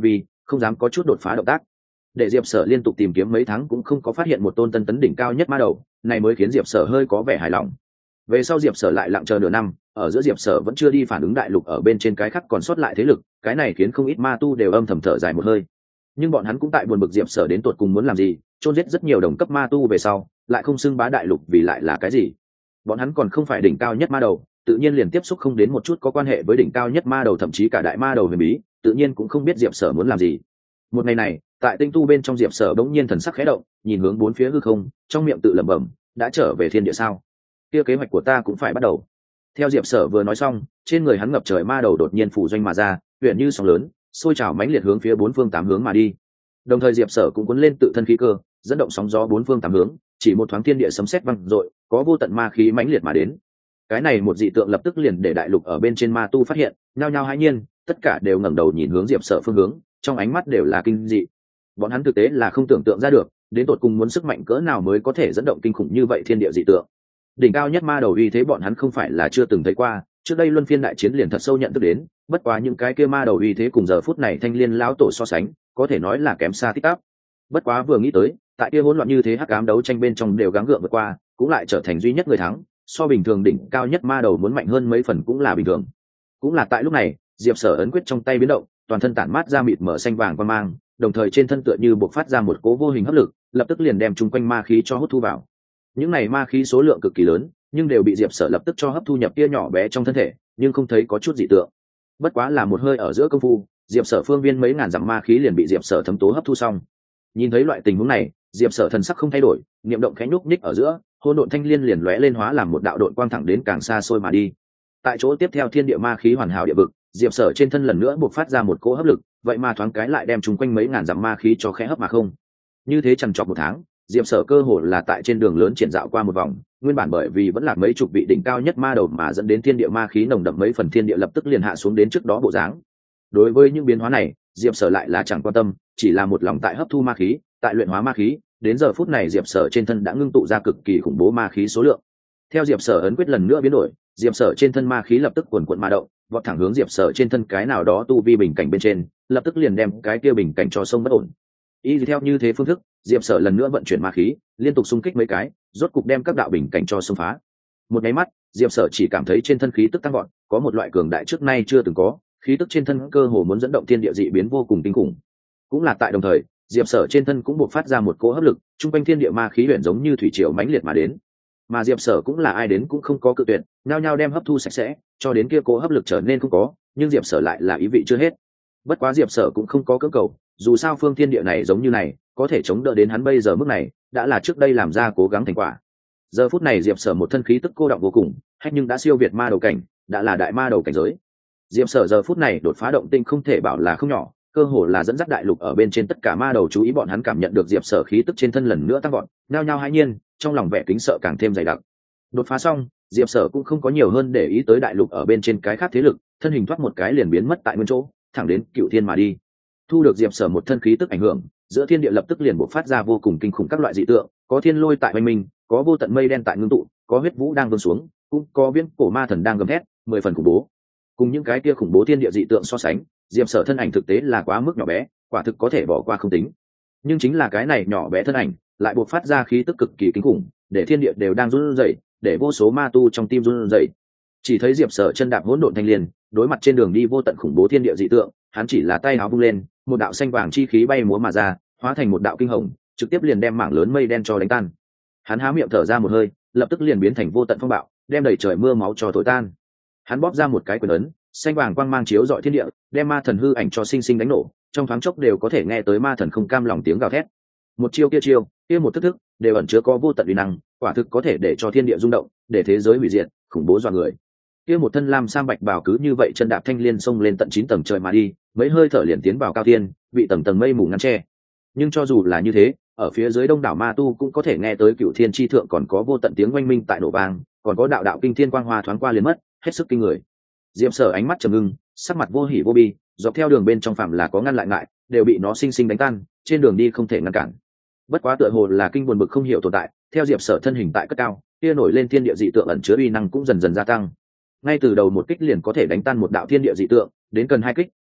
không dám có chút đột phá động tác. Để Diệp Sở liên tục tìm kiếm mấy tháng cũng không có phát hiện một tôn tân tấn đỉnh cao nhất ma đầu, này mới khiến Diệp Sở hơi có vẻ hài lòng. Về sau Diệp Sở lại lặng chờ nửa năm, ở giữa Diệp Sở vẫn chưa đi phản ứng đại lục ở bên trên cái khác còn sót lại thế lực, cái này khiến không ít ma tu đều âm thầm thở dài một hơi. Nhưng bọn hắn cũng tại buồn bực Diệp Sở đến tột cùng muốn làm gì, chôn giết rất nhiều đồng cấp ma tu về sau, lại không xưng bá đại lục vì lại là cái gì? Bọn hắn còn không phải đỉnh cao nhất ma đầu, tự nhiên liền tiếp xúc không đến một chút có quan hệ với đỉnh cao nhất ma đầu, thậm chí cả đại ma đầu huyền bí, tự nhiên cũng không biết Diệp Sở muốn làm gì. Một ngày này, tại tinh tu bên trong Diệp Sở bỗng nhiên thần sắc khẽ động, nhìn hướng bốn phía hư không, trong miệng tự lẩm bẩm, đã trở về thiên địa sao? Kia kế hoạch của ta cũng phải bắt đầu. Theo Diệp Sở vừa nói xong, trên người hắn ngập trời ma đầu đột nhiên phủ doanh mà ra, huyền như sóng lớn, sôi trào mãnh liệt hướng phía bốn phương tám hướng mà đi. Đồng thời Diệp Sở cũng cuốn lên tự thân khí cơ, dẫn động sóng gió bốn phương tám hướng, chỉ một thoáng thiên địa sấm sét vang dội, có vô tận ma khí mãnh liệt mà đến. Cái này một dị tượng lập tức liền để đại lục ở bên trên ma tu phát hiện, nhao nhao hãi nhiên, tất cả đều ngẩng đầu nhìn hướng Diệp Sở phương hướng, trong ánh mắt đều là kinh dị. Bọn hắn thực tế là không tưởng tượng ra được, đến tột cùng muốn sức mạnh cỡ nào mới có thể dẫn động kinh khủng như vậy thiên địa dị tượng. Đỉnh cao nhất ma đầu uy thế bọn hắn không phải là chưa từng thấy qua, trước đây luân phiên đại chiến liền thật sâu nhận thức đến, bất quá những cái kia ma đầu uy thế cùng giờ phút này Thanh Liên lão tổ so sánh, có thể nói là kém xa tít tắp. Bất quá vừa nghĩ tới, tại kia hỗn loạn như thế hắc ám đấu tranh bên trong đều gắng gượng vượt qua, cũng lại trở thành duy nhất người thắng, so bình thường đỉnh cao nhất ma đầu muốn mạnh hơn mấy phần cũng là bình thường. Cũng là tại lúc này, Diệp Sở ấn quyết trong tay biến động, toàn thân tản mát ra mịt mở xanh vàng quang mang, đồng thời trên thân tựa như bộc phát ra một cỗ vô hình hấp lực, lập tức liền đem chung quanh ma khí cho hút thu vào. Những này ma khí số lượng cực kỳ lớn, nhưng đều bị Diệp Sở lập tức cho hấp thu nhập kia nhỏ bé trong thân thể, nhưng không thấy có chút dị tượng. Bất quá là một hơi ở giữa công phu, Diệp Sở phương viên mấy ngàn dặm ma khí liền bị Diệp Sở thấm tố hấp thu xong. Nhìn thấy loại tình huống này, Diệp Sở thần sắc không thay đổi, niệm động khẽ nhúc nhích ở giữa, hỗn độn thanh liên liền lóe lên hóa làm một đạo độn quang thẳng đến càng xa xôi mà đi. Tại chỗ tiếp theo thiên địa ma khí hoàn hảo địa vực, Diệp Sở trên thân lần nữa bộc phát ra một cỗ hấp lực, vậy mà thoáng cái lại đem chúng quanh mấy ngàn dặm ma khí cho khẽ hấp mà không. Như thế chằn chọc một tháng, Diệp Sở cơ hồ là tại trên đường lớn triển dạo qua một vòng, nguyên bản bởi vì vẫn là mấy chục vị đỉnh cao nhất ma đầu mà dẫn đến thiên địa ma khí nồng đậm mấy phần thiên địa lập tức liền hạ xuống đến trước đó bộ dáng. Đối với những biến hóa này, Diệp Sở lại là chẳng quan tâm, chỉ là một lòng tại hấp thu ma khí, tại luyện hóa ma khí, đến giờ phút này Diệp Sở trên thân đã ngưng tụ ra cực kỳ khủng bố ma khí số lượng. Theo Diệp Sở ấn quyết lần nữa biến đổi, Diệp Sở trên thân ma khí lập tức cuồn cuộn mà động, vọt thẳng hướng Diệp Sở trên thân cái nào đó tu vi bình cảnh bên trên, lập tức liền đem cái kia bình cảnh cho sông bất ổn. Y theo như thế phương thức, Diệp Sở lần nữa vận chuyển ma khí, liên tục xung kích mấy cái, rốt cục đem các đạo bình cảnh cho xông phá. Một cái mắt, Diệp Sở chỉ cảm thấy trên thân khí tức tăng vọt, có một loại cường đại trước nay chưa từng có, khí tức trên thân cơ hồ muốn dẫn động thiên địa dị biến vô cùng kinh khủng. Cũng là tại đồng thời, Diệp Sở trên thân cũng bộc phát ra một cỗ hấp lực, trung quanh thiên địa ma khí huyền giống như thủy triều mãnh liệt mà đến. Mà Diệp Sở cũng là ai đến cũng không có cự tuyệt, nhao nhao đem hấp thu sạch sẽ, cho đến kia cỗ hấp lực trở nên không có, nhưng Diệp Sở lại là ý vị chưa hết. Bất quá Diệp Sở cũng không có cưỡng cầu, dù sao phương thiên địa này giống như này, có thể chống đỡ đến hắn bây giờ mức này, đã là trước đây làm ra cố gắng thành quả. Giờ phút này Diệp Sở một thân khí tức cô động vô cùng, hết nhưng đã siêu việt ma đầu cảnh, đã là đại ma đầu cảnh giới. Diệp Sở giờ phút này đột phá động tinh không thể bảo là không nhỏ, cơ hồ là dẫn dắt đại lục ở bên trên tất cả ma đầu chú ý, bọn hắn cảm nhận được Diệp Sở khí tức trên thân lần nữa tăng vọt, nhao nhao hãi nhiên, trong lòng vẻ kính sợ càng thêm dày đặc. Đột phá xong, Diệp Sở cũng không có nhiều hơn để ý tới đại lục ở bên trên cái khác thế lực, thân hình thoát một cái liền biến mất tại nguyên chỗ, thẳng đến Cựu Thiên mà đi. Thu được Diệp Sở một thân khí tức ảnh hưởng, giữa thiên địa lập tức liền bộc phát ra vô cùng kinh khủng các loại dị tượng, có thiên lôi tại oanh minh, có vô tận mây đen tại ngưng tụ, có huyết vũ đang vươn xuống, cũng có viễn cổ ma thần đang gầm thét, mười phần khủng bố. Cùng những cái kia khủng bố thiên địa dị tượng so sánh, Diệp Sở thân ảnh thực tế là quá mức nhỏ bé, quả thực có thể bỏ qua không tính. Nhưng chính là cái này nhỏ bé thân ảnh, lại bộc phát ra khí tức cực kỳ kinh khủng, để thiên địa đều đang run rẩy, để vô số ma tu trong tim run rẩy. Chỉ thấy Diệp Sở chân đạp hỗn độn thanh liên, đối mặt trên đường đi vô tận khủng bố thiên địa dị tượng, hắn chỉ là tay áo vung lên, một đạo xanh vàng chi khí bay múa mà ra, hóa thành một đạo kinh hồng, trực tiếp liền đem mảng lớn mây đen cho đánh tan. Hắn há miệng thở ra một hơi, lập tức liền biến thành vô tận phong bạo, đem đầy trời mưa máu cho thổi tan. Hắn bóp ra một cái quyền ấn, xanh vàng quang mang chiếu rọi thiên địa, đem ma thần hư ảnh cho sinh sinh đánh nổ, trong thoáng chốc đều có thể nghe tới ma thần không cam lòng tiếng gào thét. Một chiêu kia chiêu, kia một thức thức, đều ẩn chứa có vô tận uy năng, quả thực có thể để cho thiên địa rung động, để thế giới hủy diệt, khủng bố dọa người. Kia một thân lam sam bạch bào cứ như vậy chân đạp thanh liên xông lên tận chín tầng trời mà đi, mấy hơi thở liền tiến vào cao thiên, bị tầng tầng mây mù ngăn che. Nhưng cho dù là như thế, ở phía dưới đông đảo ma tu cũng có thể nghe tới Cựu Thiên chi thượng còn có vô tận tiếng oanh minh tại nổ vang, còn có đạo đạo kinh thiên quang hoa thoáng qua liền mất, hết sức kinh người. Diệp Sở ánh mắt trầm ngưng, sắc mặt vô hỉ vô bi, dọc theo đường bên trong phạm là có ngăn lại ngại, đều bị nó sinh sinh đánh tan, trên đường đi không thể ngăn cản. Bất quá tựa hồ là kinh buồn bực không hiểu tồn tại, theo Diệp Sở thân hình tại cất cao, kia nổi lên thiên địa dị tượng ẩn chứa uy năng cũng dần dần gia tăng. Ngay từ đầu một kích liền có thể đánh tan một đạo thiên địa dị tượng, đến cần hai kích,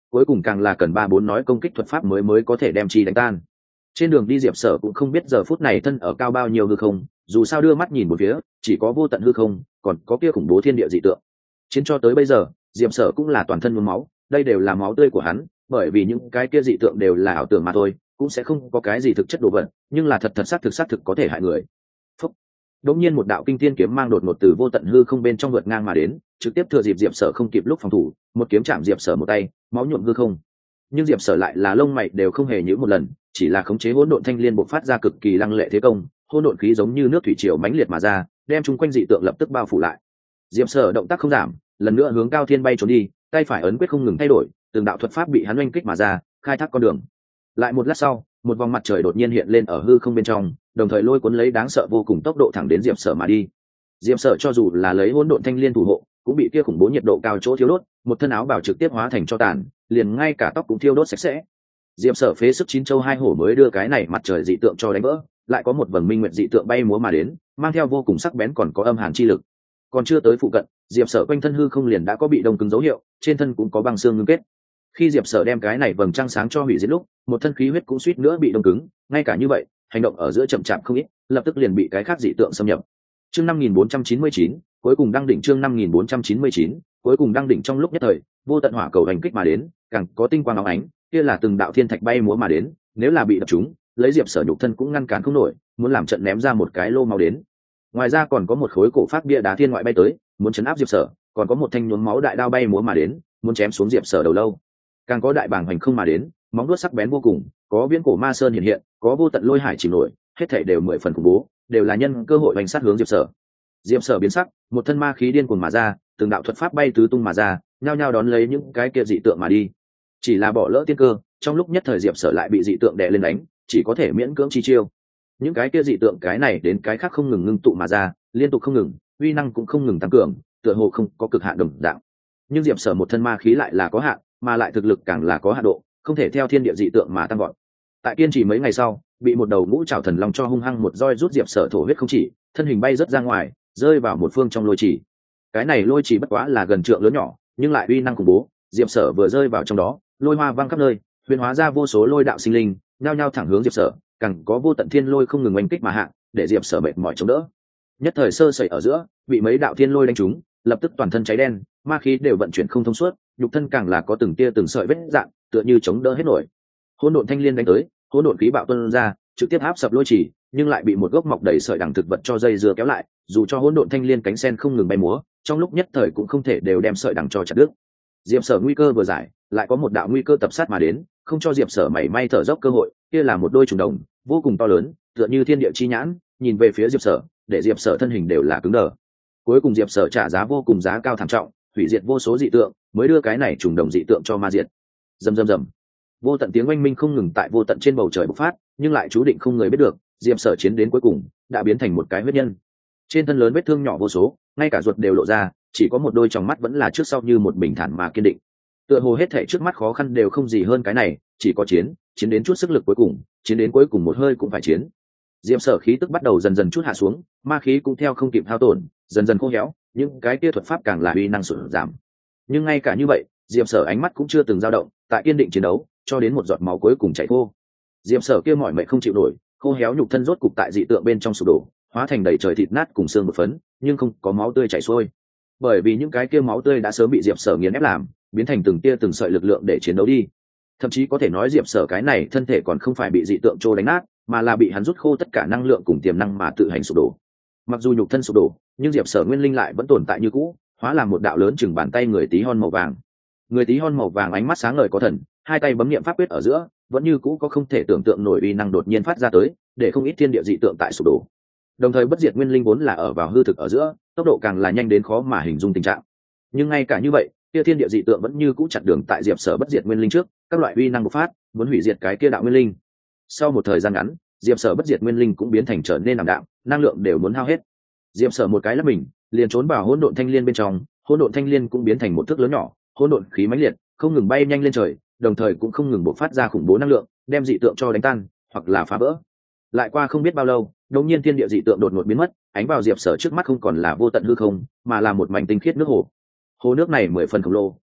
cuối cùng càng là cần ba bốn nói công kích thuật pháp mới mới có thể đem chi đánh tan. Trên đường đi Diệp Sở cũng không biết giờ phút này thân ở cao bao nhiêu hư không, dù sao đưa mắt nhìn một phía chỉ có vô tận hư không, còn có kia khủng bố thiên địa dị tượng. Chiến cho tới bây giờ Diệp Sở cũng là toàn thân nhuốm máu, đây đều là máu tươi của hắn, bởi vì những cái kia dị tượng đều là ảo tưởng mà thôi, cũng sẽ không có cái gì thực chất đồ vật, nhưng là thật thật xác thực xác thực có thể hại người. Phúc. Đột nhiên một đạo kinh thiên kiếm mang đột ngột từ vô tận hư không bên trong vượt ngang mà đến, trực tiếp thừa dịp Diệp Sở không kịp lúc phòng thủ, một kiếm chạm Diệp Sở một tay, máu nhuộm hư không. Nhưng Diệp Sở lại là lông mày đều không hề nhíu một lần, chỉ là khống chế hỗn độn thanh liên bộc phát ra cực kỳ lăng lệ thế công, hỗn độn khí giống như nước thủy triều mãnh liệt mà ra, đem chúng quanh dị tượng lập tức bao phủ lại. Diệp Sở động tác không giảm, lần nữa hướng cao thiên bay trốn đi, tay phải ấn quyết không ngừng thay đổi, từng đạo thuật pháp bị hắn oanh kích mà ra, khai thác con đường. Lại một lát sau, một vòng mặt trời đột nhiên hiện lên ở hư không bên trong, đồng thời lôi cuốn lấy đáng sợ vô cùng tốc độ thẳng đến Diệp Sở mà đi. Diệp Sở cho dù là lấy hỗn độn thanh liên thủ hộ, cũng bị kia khủng bố nhiệt độ cao chỗ thiêu đốt, một thân áo bào trực tiếp hóa thành tro tàn, liền ngay cả tóc cũng thiêu đốt sạch sẽ. Diệp Sở phế sức chín châu hai hổ mới đưa cái này mặt trời dị tượng cho đánh vỡ, lại có một vầng minh nguyệt dị tượng bay múa mà đến, mang theo vô cùng sắc bén còn có âm hàn chi lực. Còn chưa tới phụ cận, Diệp Sở quanh thân hư không liền đã có bị đông cứng dấu hiệu, trên thân cũng có băng xương ngưng kết. Khi Diệp Sở đem cái này vầng trăng sáng cho hủy diệt lúc, một thân khí huyết cũng suýt nữa bị đông cứng, ngay cả như vậy, hành động ở giữa chậm chạp không ít, lập tức liền bị cái khác dị tượng xâm nhập. Chương năm nghìn bốn trăm chín mươi chín, cuối cùng đăng đỉnh chương năm nghìn bốn trăm chín mươi chín, cuối cùng đăng đỉnh trong lúc nhất thời, vô tận hỏa cầu hành kích mà đến, càng có tinh quang óng ánh, kia là từng đạo thiên thạch bay múa mà đến, nếu là bị đập trúng, lấy Diệp Sở nhục thân cũng ngăn cản không nổi, muốn làm trận ném ra một cái lô máu đến. Ngoài ra còn có một khối cổ phát bia đá thiên ngoại bay tới, muốn chấn áp Diệp Sở, còn có một thanh nhuốm máu đại đao bay múa mà đến, muốn chém xuống Diệp Sở đầu lâu. Càng có đại bảng hành không mà đến, móng vuốt sắc bén vô cùng, có viễn cổ ma sơn hiện hiện, có vô tận lôi hải chìm nổi, hết thảy đều mười phần khủng bố, đều là nhân cơ hội hành sát hướng Diệp Sở. Diệp Sở biến sắc, một thân ma khí điên cuồng mà ra, từng đạo thuật pháp bay tứ tung mà ra, nhao nhao đón lấy những cái kia dị tượng mà đi. Chỉ là bỏ lỡ tiên cơ, trong lúc nhất thời Diệp Sở lại bị dị tượng đè lên đánh, chỉ có thể miễn cưỡng chi chiêu. Những cái kia dị tượng cái này đến cái khác không ngừng ngưng tụ mà ra, liên tục không ngừng, uy năng cũng không ngừng tăng cường, tựa hồ không có cực hạn đồng dạng. Nhưng Diệp Sở một thân ma khí lại là có hạn, mà lại thực lực càng là có hạn độ, không thể theo thiên địa dị tượng mà tăng vọt. Tại kiên trì mấy ngày sau, bị một đầu ngũ trảo thần long cho hung hăng một roi rút Diệp Sở thổ huyết không chỉ, thân hình bay rất ra ngoài, rơi vào một phương trong lôi trì. Cái này lôi trì bất quá là gần trượng lớn nhỏ, nhưng lại uy năng khủng bố, Diệp Sở vừa rơi vào trong đó, lôi hoa vang khắp nơi, huyền hóa ra vô số lôi đạo sinh linh, nhao nhao thẳng hướng Diệp Sở, càng có vô tận thiên lôi không ngừng oanh kích mà hạ, để Diệp Sở mệt mỏi chống đỡ. Nhất thời sơ sẩy ở giữa, bị mấy đạo thiên lôi đánh trúng, lập tức toàn thân cháy đen, ma khí đều vận chuyển không thông suốt, nhục thân càng là có từng tia từng sợi vết dạn, tựa như chống đỡ hết nổi. Hỗn độn thanh liên đánh tới, hỗn độn khí bạo tuôn ra, trực tiếp áp sập lôi trì, nhưng lại bị một gốc mọc đầy sợi đằng thực vật cho dây dưa kéo lại, dù cho hỗn độn thanh liên cánh sen không ngừng bay múa, trong lúc nhất thời cũng không thể đều đem sợi đằng cho chặt đứt. Diệp Sở nguy cơ vừa giải, lại có một đạo nguy cơ tập sát mà đến, không cho Diệp Sở mảy may thở dốc cơ hội, kia là một đôi trùng đồng, vô cùng to lớn, tựa như thiên địa chi nhãn, nhìn về phía Diệp Sở, để Diệp Sở thân hình đều là cứng đờ. Cuối cùng Diệp Sở trả giá vô cùng giá cao thảm trọng, hủy diệt vô số dị tượng, mới đưa cái này trùng đồng dị tượng cho ma diệt. Rầm rầm rầm. Vô tận tiếng oanh minh không ngừng tại vô tận trên bầu trời bộc phát, nhưng lại chú định không người biết được, Diệp Sở chiến đến cuối cùng, đã biến thành một cái huyết nhân. Trên thân lớn vết thương nhỏ vô số, ngay cả ruột đều lộ ra, chỉ có một đôi tròng mắt vẫn là trước sau như một bình thản mà kiên định. Tựa hồ hết thảy trước mắt khó khăn đều không gì hơn cái này, chỉ có chiến, chiến đến chút sức lực cuối cùng, chiến đến cuối cùng một hơi cũng phải chiến. Diệp Sở khí tức bắt đầu dần dần chút hạ xuống, ma khí cũng theo không kịp hao tổn, dần dần khô héo, những cái kia thuật pháp càng là uy năng sụt giảm. Nhưng ngay cả như vậy, Diệp Sở ánh mắt cũng chưa từng dao động, tại kiên định chiến đấu, cho đến một giọt máu cuối cùng chảy khô. Diệp Sở kia mỏi mệt không chịu nổi, khô héo nhục thân rốt cục tại dị tượng bên trong sụp đổ, hóa thành đầy trời thịt nát cùng xương một phấn, nhưng không có máu tươi chảy xuôi. Bởi vì những cái kia máu tươi đã sớm bị Diệp Sở nghiền ép làm, biến thành từng tia từng sợi lực lượng để chiến đấu đi. Thậm chí có thể nói Diệp Sở cái này thân thể còn không phải bị dị tượng trô đánh nát, mà là bị hắn rút khô tất cả năng lượng cùng tiềm năng mà tự hành sụp đổ. Mặc dù nhục thân sụp đổ, nhưng Diệp Sở nguyên linh lại vẫn tồn tại như cũ, hóa làm một đạo lớn chừng bàn tay người tí hon màu vàng. Người tí hon màu vàng ánh mắt sáng ngời có thần, hai tay bấm niệm pháp quyết ở giữa, vẫn như cũ có không thể tưởng tượng nổi uy năng đột nhiên phát ra tới, để không ít thiên địa dị tượng tại sụp đổ. Đồng thời bất diệt nguyên linh vốn là ở vào hư thực ở giữa, tốc độ càng là nhanh đến khó mà hình dung tình trạng. Nhưng ngay cả như vậy, kia thiên địa dị tượng vẫn như cũ chặn đường tại Diệp Sở bất diệt nguyên linh trước, các loại uy năng bộc phát, muốn hủy diệt cái kia đạo nguyên linh. Sau một thời gian ngắn, Diệp Sở bất diệt nguyên linh cũng biến thành trở nên làm đạm, năng lượng đều muốn hao hết. Diệp Sở một cái lắp mình, liền trốn vào hỗn độn thanh liên bên trong, hỗn độn thanh liên cũng biến thành một thước lớn nhỏ, hỗn độn khí mãnh liệt, không ngừng bay nhanh lên trời, đồng thời cũng không ngừng bộc phát ra khủng bố năng lượng, đem dị tượng cho đánh tan, hoặc là phá vỡ. Lại qua không biết bao lâu, đột nhiên thiên địa dị tượng đột ngột biến mất, ánh vào Diệp Sở trước mắt không còn là vô tận hư không, mà là một mảnh tinh khiết nước hồ. Hồ nước này mười phần khổng lồ,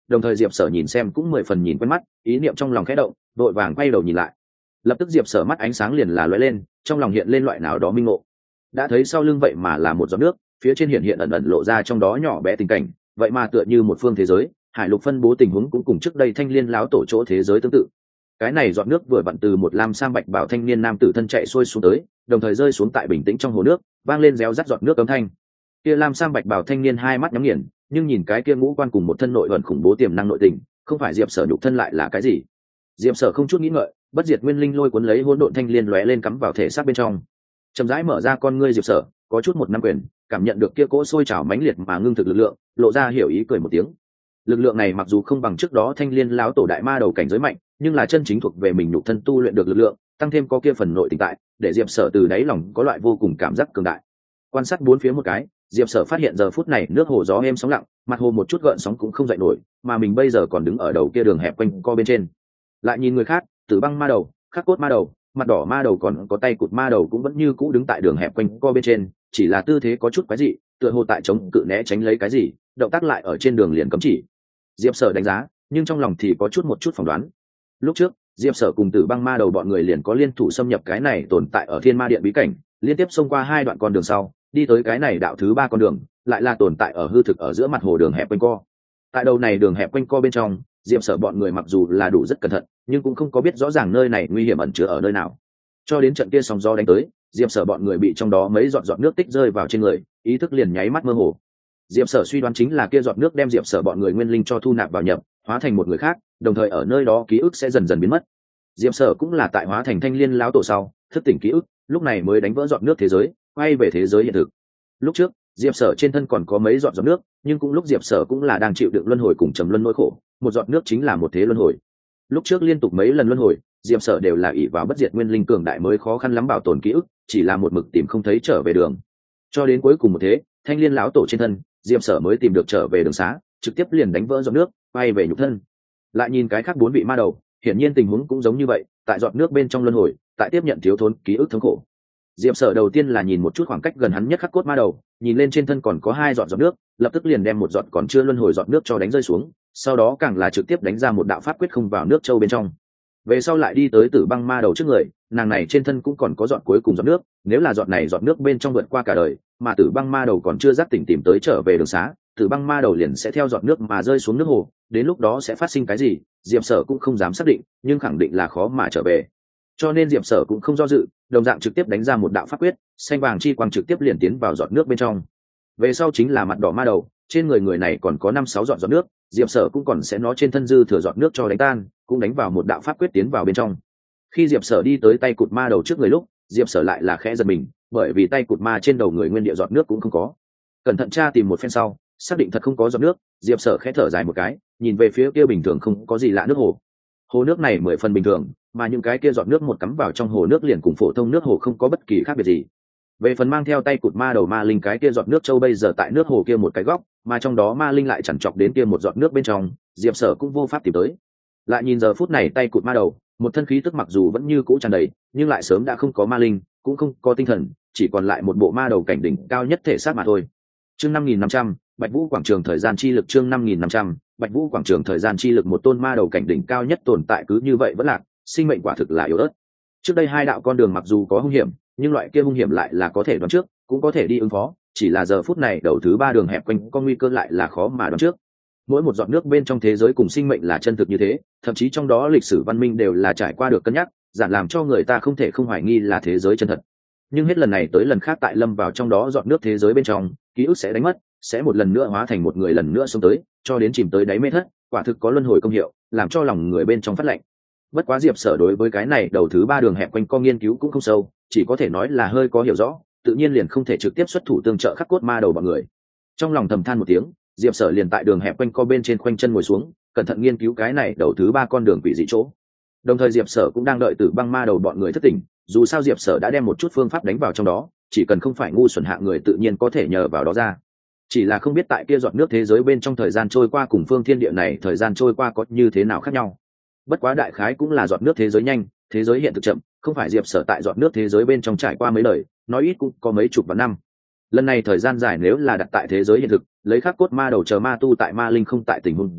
đồng thời diệp sở nhìn xem cũng mười phần nhìn quen mắt, ý niệm trong lòng khẽ động, vội vàng quay đầu nhìn lại. Lập tức diệp sở mắt ánh sáng liền là lóe lên, trong lòng hiện lên loại nào đó minh ngộ. Đã thấy sau lưng vậy mà là một giọt nước, phía trên hiện hiện ẩn ẩn lộ ra trong đó nhỏ bé tình cảnh, vậy mà tựa như một phương thế giới, hải lục phân bố tình huống cũng cùng trước đây thanh liên láo tổ chỗ thế giới tương tự. Cái này giọt nước vừa vặn từ một lam sam bạch bảo thanh niên nam tử thân chạy xuôi xuống tới, đồng thời rơi xuống tại bình tĩnh trong hồ nước, vang lên réo rắt giọt nước âm thanh. Kia lam sam bạch bảo thanh niên hai mắt nhắm nghiền, nhưng nhìn cái kia ngũ quan cùng một thân nội ẩn khủng bố tiềm năng nội tình, không phải diệp sở nhục thân lại là cái gì? Diệp sở không chút nghĩ ngợi, bất diệt nguyên linh lôi cuốn lấy hỗn độn thanh liên lóe lên cắm vào thể xác bên trong. Chậm rãi mở ra con ngươi diệp sở, có chút một năm quyền, cảm nhận được kia cỗ sôi trào mãnh liệt mà ngưng thực lực lượng, lộ ra hiểu ý cười một tiếng. Lực lượng này mặc dù không bằng trước đó thanh liên lão tổ đại ma đầu cảnh giới mạnh, nhưng là chân chính thuộc về mình nhục thân tu luyện được lực lượng, tăng thêm có kia phần nội tình tại, để diệp sở từ đáy lòng có loại vô cùng cảm giác cường đại. Quan sát bốn phía một cái, diệp sở phát hiện giờ phút này nước hồ gió êm sóng lặng, mặt hồ một chút gợn sóng cũng không dậy nổi, mà mình bây giờ còn đứng ở đầu kia đường hẹp quanh co bên trên. Lại nhìn người khác, Tử Băng ma đầu, Khắc cốt ma đầu, Mặt đỏ ma đầu còn có tay cụt ma đầu cũng vẫn như cũ đứng tại đường hẹp quanh co bên trên, chỉ là tư thế có chút quái dị, tựa hồ tại chống cự né tránh lấy cái gì, động tác lại ở trên đường liền cấm chỉ. Diệp sở đánh giá, nhưng trong lòng thì có chút một chút phỏng đoán. Lúc trước diệp sở cùng Tử Băng ma đầu bọn người liền có liên thủ xâm nhập cái này tồn tại ở thiên ma điện bí cảnh, liên tiếp xông qua hai đoạn con đường sau đi tới cái này đạo thứ ba con đường, lại là tồn tại ở hư thực ở giữa mặt hồ đường hẹp quanh co. Tại đầu này đường hẹp quanh co bên trong, diệp sở bọn người mặc dù là đủ rất cẩn thận, nhưng cũng không có biết rõ ràng nơi này nguy hiểm ẩn chứa ở nơi nào. Cho đến trận kia sóng gió đánh tới, diệp sở bọn người bị trong đó mấy giọt giọt nước tích rơi vào trên người, ý thức liền nháy mắt mơ hồ. Diệp sở suy đoán chính là kia giọt nước đem diệp sở bọn người nguyên linh cho thu nạp vào nhập, hóa thành một người khác, đồng thời ở nơi đó ký ức sẽ dần dần biến mất. Diệp sở cũng là tại hóa thành thanh liên lão tổ sau thức tỉnh ký ức, lúc này mới đánh vỡ giọt nước thế giới, quay về thế giới hiện thực. Lúc trước diệp sở trên thân còn có mấy giọt giọt nước, nhưng cũng lúc diệp sở cũng là đang chịu đựng luân hồi cùng trầm luân nỗi khổ, một giọt nước chính là một thế luân hồi. Lúc trước liên tục mấy lần luân hồi, diệp sở đều là ỷ vào bất diệt nguyên linh cường đại mới khó khăn lắm bảo tồn ký ức, chỉ là một mực tìm không thấy trở về đường. Cho đến cuối cùng một thế, thanh liên lão tổ trên thân, diệp sở mới tìm được trở về đường xá, trực tiếp liền đánh vỡ giọt nước, quay về nhục thân. Lại nhìn cái khác bốn vị ma đầu, hiển nhiên tình huống cũng giống như vậy, tại giọt nước bên trong luân hồi, tại tiếp nhận thiếu thốn ký ức thống khổ. Diệp sở đầu tiên là nhìn một chút khoảng cách gần hắn nhất Khắc cốt ma đầu, nhìn lên trên thân còn có hai giọt giọt nước, lập tức liền đem một giọt còn chưa luân hồi giọt nước cho đánh rơi xuống, sau đó càng là trực tiếp đánh ra một đạo pháp quyết không vào nước châu bên trong. Về sau lại đi tới Tử Băng ma đầu trước người, nàng này trên thân cũng còn có giọt cuối cùng giọt nước, nếu là giọt này giọt nước bên trong vượt qua cả đời, mà Tử Băng ma đầu còn chưa giác tỉnh tìm tới trở về đường xá, Tử Băng ma đầu liền sẽ theo giọt nước mà rơi xuống nước hồ, đến lúc đó sẽ phát sinh cái gì, diệp sở cũng không dám xác định, nhưng khẳng định là khó mà trở về. Cho nên diệp sở cũng không do dự, đồng dạng trực tiếp đánh ra một đạo pháp quyết, xanh vàng chi quang trực tiếp liền tiến vào giọt nước bên trong. Về sau chính là Mặt đỏ ma đầu, trên người người này còn có năm sáu giọt giọt nước, diệp sở cũng còn sẽ nó trên thân dư thừa giọt nước cho đánh tan, cũng đánh vào một đạo pháp quyết tiến vào bên trong. Khi diệp sở đi tới tay cụt ma đầu trước người lúc, diệp sở lại là khẽ giật mình, bởi vì tay cụt ma trên đầu người nguyên địa giọt nước cũng không có. Cẩn thận tra tìm một phen sau, xác định thật không có giọt nước, diệp sở khẽ thở dài một cái, nhìn về phía kia bình thường không có gì lạ nước hồ. Hồ nước này mười phần bình thường, mà những cái kia giọt nước một cắm vào trong hồ nước liền cùng phổ thông nước hồ không có bất kỳ khác biệt gì. Về phần mang theo tay cụt ma đầu ma linh cái kia giọt nước châu bây giờ tại nước hồ kia một cái góc, mà trong đó ma linh lại chằn chọc đến kia một giọt nước bên trong, diệp sở cũng vô pháp tìm tới. Lại nhìn giờ phút này tay cụt ma đầu, một thân khí tức mặc dù vẫn như cũ tràn đầy, nhưng lại sớm đã không có ma linh, cũng không có tinh thần, chỉ còn lại một bộ ma đầu cảnh đỉnh cao nhất thể xác mà thôi. Chương năm nghìn năm trăm, Bạch Vũ quảng trường thời gian chi lực chương năm nghìn năm trăm, Bạch Vũ quảng trường thời gian chi lực một tôn ma đầu cảnh đỉnh cao nhất tồn tại cứ như vậy vẫn lạc, sinh mệnh quả thực là yếu ớt. Trước đây hai đạo con đường mặc dù có hung hiểm, nhưng loại kia hung hiểm lại là có thể đoán trước, cũng có thể đi ứng phó, chỉ là giờ phút này đầu thứ ba đường hẹp quanh có nguy cơ lại là khó mà đoán trước. Mỗi một giọt nước bên trong thế giới cùng sinh mệnh là chân thực như thế, thậm chí trong đó lịch sử văn minh đều là trải qua được cân nhắc, giản làm cho người ta không thể không hoài nghi là thế giới chân thật. Nhưng hết lần này tới lần khác tại lâm vào trong đó giọt nước thế giới bên trong, ký ức sẽ đánh mất, sẽ một lần nữa hóa thành một người lần nữa xuống tới, cho đến chìm tới đáy mê thất, quả thực có luân hồi công hiệu, làm cho lòng người bên trong phát lạnh. Bất quá diệp sở đối với cái này đầu thứ ba đường hẹp quanh co nghiên cứu cũng không sâu, chỉ có thể nói là hơi có hiểu rõ, tự nhiên liền không thể trực tiếp xuất thủ tương trợ Khắc cốt ma đầu bọn người. Trong lòng thầm than một tiếng, diệp sở liền tại đường hẹp quanh co bên trên khoanh chân ngồi xuống, cẩn thận nghiên cứu cái này đầu thứ ba con đường quỷ dị chỗ. Đồng thời diệp sở cũng đang đợi Tử Băng ma đầu bọn người thất tỉnh, dù sao diệp sở đã đem một chút phương pháp đánh vào trong đó, chỉ cần không phải ngu xuẩn hạ người tự nhiên có thể nhờ vào đó ra. Chỉ là không biết tại kia giọt nước thế giới bên trong thời gian trôi qua cùng phương thiên địa này thời gian trôi qua có như thế nào khác nhau. Bất quá đại khái cũng là giọt nước thế giới nhanh, thế giới hiện thực chậm, không phải diệp sở tại giọt nước thế giới bên trong trải qua mấy lời, nói ít cũng có mấy chục vạn năm. Lần này thời gian dài nếu là đặt tại thế giới hiện thực, lấy Khắc cốt ma đầu chờ ma tu tại ma linh không tại tình huống dưới,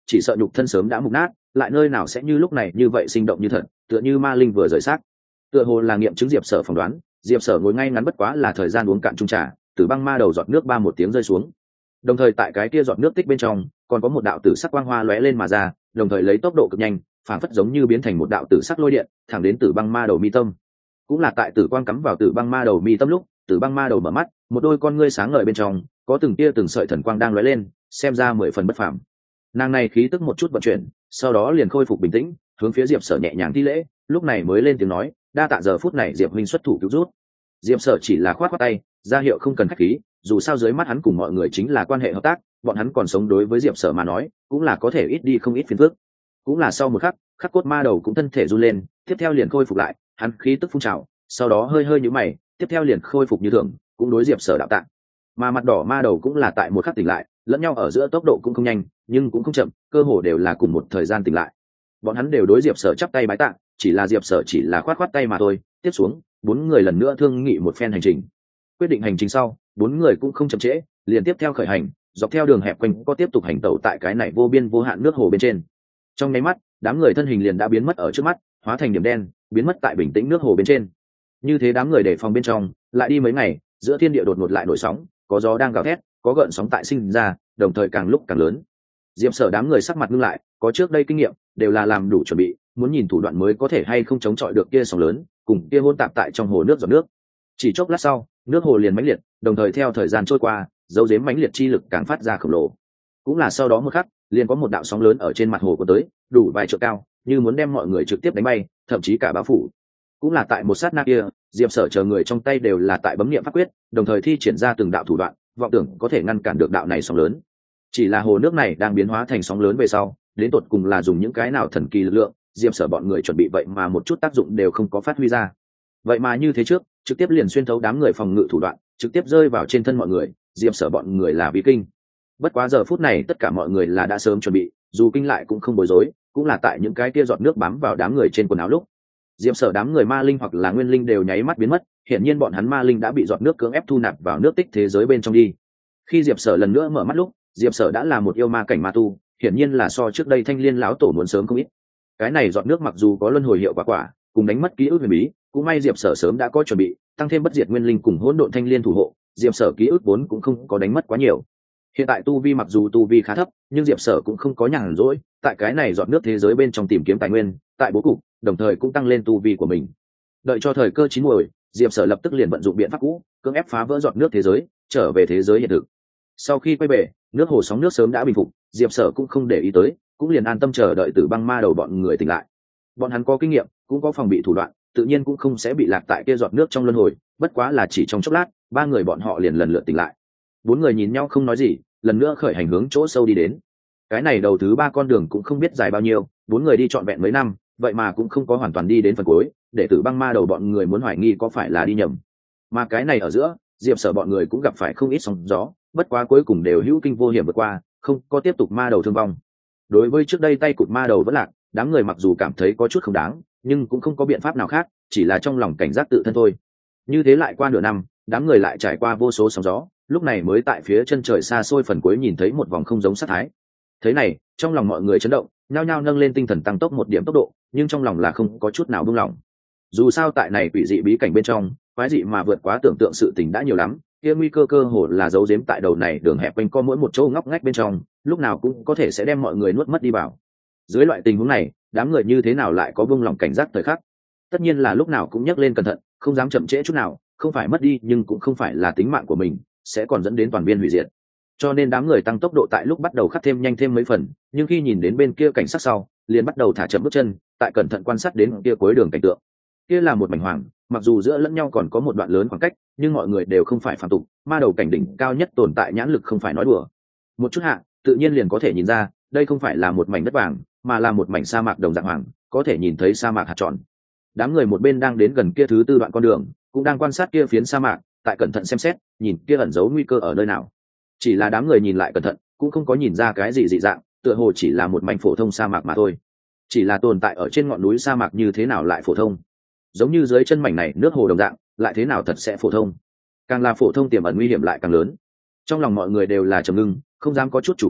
chỉ sợ nhục thân sớm đã mục nát, lại nơi nào sẽ như lúc này như vậy sinh động như thật, tựa như ma linh vừa rời xác. Tựa hồ là nghiệm chứng Diệp Sở phỏng đoán, Diệp Sở ngồi ngay ngắn bất quá là thời gian uống cạn chung trà, Tử Băng Ma đầu giọt nước ba một tiếng rơi xuống. Đồng thời tại cái kia giọt nước tích bên trong, còn có một đạo tử sắc quang hoa lóe lên mà ra, đồng thời lấy tốc độ cực nhanh, phản phất giống như biến thành một đạo tử sắc lôi điện, thẳng đến Tử Băng Ma đầu mi tâm. Cũng là tại tử quang cắm vào Tử Băng Ma đầu mi tâm lúc, Tử Băng Ma đầu mở mắt, một đôi con ngươi sáng ngời bên trong, có từng tia từng sợi thần quang đang lóe lên, xem ra mười phần bất phàm. Nàng này khí tức một chút vận chuyển, sau đó liền khôi phục bình tĩnh, hướng phía Diệp Sở nhẹ nhàng thi lễ, lúc này mới lên tiếng nói, đa tạ giờ phút này Diệp huynh xuất thủ cứu rút. Diệp Sở chỉ là khoát khoát tay, ra hiệu không cần khách khí, dù sao dưới mắt hắn cùng mọi người chính là quan hệ hợp tác, bọn hắn còn sống đối với Diệp Sở mà nói, cũng là có thể ít đi không ít phiền phức. Cũng là sau một khắc, khắc cốt ma đầu cũng thân thể run lên, tiếp theo liền khôi phục lại, hắn khí tức phun trào, sau đó hơi hơi nhíu mày, tiếp theo liền khôi phục như thường, cũng đối Diệp Sở đạo tạ. Mà mặt đỏ ma đầu cũng là tại một khắc tỉnh lại, lẫn nhau ở giữa tốc độ cũng không nhanh, nhưng cũng không chậm, cơ hồ đều là cùng một thời gian tỉnh lại. Bọn hắn đều đối Diệp Sở chắp tay bái tạ, chỉ là Diệp Sở chỉ là khoát khoát tay mà thôi. Tiếp xuống, bốn người lần nữa thương nghị một phen hành trình. Quyết định hành trình sau, bốn người cũng không chậm trễ, liền tiếp theo khởi hành, dọc theo đường hẹp quanh có tiếp tục hành tẩu tại cái này vô biên vô hạn nước hồ bên trên. Trong nháy mắt, đám người thân hình liền đã biến mất ở trước mắt, hóa thành điểm đen, biến mất tại bình tĩnh nước hồ bên trên. Như thế đám người để phòng bên trong, lại đi mấy ngày, giữa thiên địa đột ngột lại nổi sóng, có gió đang gào thét, có gợn sóng tại sinh ra, đồng thời càng lúc càng lớn. Diệp Sở đám người sắc mặt ngưng lại, có trước đây kinh nghiệm, đều là làm đủ chuẩn bị, muốn nhìn thủ đoạn mới có thể hay không chống chọi được kia sóng lớn, cùng kia hỗn tạp tại trong hồ nước giọt nước. Chỉ chốc lát sau, nước hồ liền mãnh liệt, đồng thời theo thời gian trôi qua, dấu giếm mãnh liệt chi lực càng phát ra khổng lồ. Cũng là sau đó một khắc, liền có một đạo sóng lớn ở trên mặt hồ của tới, đủ vài trượng cao, như muốn đem mọi người trực tiếp đánh bay, thậm chí cả bao phủ. Cũng là tại một sát na kia, Diệp Sở chờ người trong tay đều là tại bấm niệm pháp quyết, đồng thời thi triển ra từng đạo thủ đoạn, vọng tưởng có thể ngăn cản được đạo này sóng lớn. Chỉ là hồ nước này đang biến hóa thành sóng lớn về sau, đến tột cùng là dùng những cái nào thần kỳ lực lượng, Diệp Sở bọn người chuẩn bị vậy mà một chút tác dụng đều không có phát huy ra. Vậy mà như thế trước, trực tiếp liền xuyên thấu đám người phòng ngự thủ đoạn, trực tiếp rơi vào trên thân mọi người, Diệp Sở bọn người là bí kinh. Bất quá giờ phút này tất cả mọi người là đã sớm chuẩn bị, dù kinh lại cũng không bối rối, cũng là tại những cái kia giọt nước bám vào đám người trên quần áo lúc, Diệp Sở đám người ma linh hoặc là nguyên linh đều nháy mắt biến mất, hiển nhiên bọn hắn ma linh đã bị giọt nước cưỡng ép thu nạp vào nước tích thế giới bên trong đi. Khi Diệp Sở lần nữa mở mắt lúc, Diệp Sở đã là một yêu ma cảnh ma tu, hiển nhiên là so trước đây Thanh Liên lão tổ muốn sớm không ít. Cái này giọt nước mặc dù có luân hồi hiệu quả quả, cùng đánh mất ký ức huyền bí, cũng may Diệp Sở sớm đã có chuẩn bị, tăng thêm bất diệt nguyên linh cùng hỗn độn thanh liên thủ hộ, Diệp Sở ký ức vốn cũng không có đánh mất quá nhiều. Hiện tại tu vi mặc dù tu vi khá thấp, nhưng Diệp Sở cũng không có nhàn rỗi, tại cái này giọt nước thế giới bên trong tìm kiếm tài nguyên, tại bố cục, đồng thời cũng tăng lên tu vi của mình. Đợi cho thời cơ chín muồi, Diệp Sở lập tức liền vận dụng biện pháp cũ, cưỡng ép phá vỡ giọt nước thế giới, trở về thế giới hiện thực. Sau khi quay về, nước hồ sóng nước sớm đã bình phục, Diệp Sở cũng không để ý tới, cũng liền an tâm chờ đợi Tử Băng Ma đầu bọn người tỉnh lại. Bọn hắn có kinh nghiệm, cũng có phòng bị thủ đoạn, tự nhiên cũng không sẽ bị lạc tại kia giọt nước trong luân hồi, bất quá là chỉ trong chốc lát, ba người bọn họ liền lần lượt tỉnh lại. Bốn người nhìn nhau không nói gì, lần nữa khởi hành hướng chỗ sâu đi đến. Cái này đầu thứ ba con đường cũng không biết dài bao nhiêu, bốn người đi trọn vẹn mấy năm, vậy mà cũng không có hoàn toàn đi đến phần cuối, để Tử Băng Ma đầu bọn người muốn hoài nghi có phải là đi nhầm. Mà cái này ở giữa, Diệp Sở bọn người cũng gặp phải không ít sóng gió, bất quá cuối cùng đều hữu kinh vô hiểm vượt qua, không có tiếp tục ma đầu thương vong. Đối với trước đây tay cụt ma đầu vẫn lạc, đám người mặc dù cảm thấy có chút không đáng, nhưng cũng không có biện pháp nào khác, chỉ là trong lòng cảnh giác tự thân thôi. Như thế lại qua nửa năm, đám người lại trải qua vô số sóng gió, lúc này mới tại phía chân trời xa xôi phần cuối nhìn thấy một vòng không giống sát thái. Thế này, trong lòng mọi người chấn động, nhao nhao nâng lên tinh thần tăng tốc một điểm tốc độ, nhưng trong lòng là không có chút nào buông lỏng. Dù sao tại này quỷ dị bí cảnh bên trong, quái dị mà vượt quá tưởng tượng sự tình đã nhiều lắm, kia nguy cơ cơ hồ là giấu giếm tại đầu này đường hẹp quanh co mỗi một chỗ ngóc ngách bên trong, lúc nào cũng có thể sẽ đem mọi người nuốt mất đi vào. Dưới loại tình huống này, đám người như thế nào lại có buông lỏng cảnh giác thời khắc? Tất nhiên là lúc nào cũng nhấc lên cẩn thận, không dám chậm trễ chút nào, không phải mất đi nhưng cũng không phải là tính mạng của mình, sẽ còn dẫn đến toàn viên hủy diệt. Cho nên đám người tăng tốc độ tại lúc bắt đầu khắc thêm nhanh thêm mấy phần, nhưng khi nhìn đến bên kia cảnh sát sau, liền bắt đầu thả chậm bước chân, tại cẩn thận quan sát đến kia cuối đường cảnh tượng. Kia là một mảnh hoàng, mặc dù giữa lẫn nhau còn có một đoạn lớn khoảng cách, nhưng mọi người đều không phải phàm tục, ma đầu cảnh đỉnh cao nhất tồn tại nhãn lực không phải nói đùa. Một chút hạ, tự nhiên liền có thể nhìn ra, đây không phải là một mảnh đất vàng, mà là một mảnh sa mạc đồng dạng hoàng, có thể nhìn thấy sa mạc hạt tròn. Đám người một bên đang đến gần kia thứ tư đoạn con đường, cũng đang quan sát kia phiến sa mạc, tại cẩn thận xem xét, nhìn kia ẩn giấu nguy cơ ở nơi nào. Chỉ là đám người nhìn lại cẩn thận, cũng không có nhìn ra cái gì dị dạng, tựa hồ chỉ là một mảnh phổ thông sa mạc mà thôi. Chỉ là tồn tại ở trên ngọn núi sa mạc như thế nào lại phổ thông? Giống như dưới chân mảnh này nước hồ đồng dạng, lại thế nào thật sẽ phổ thông? Càng là phổ thông tiềm ẩn nguy hiểm lại càng lớn. Trong lòng mọi người đều là trầm ngưng, không dám có chút chủ quan,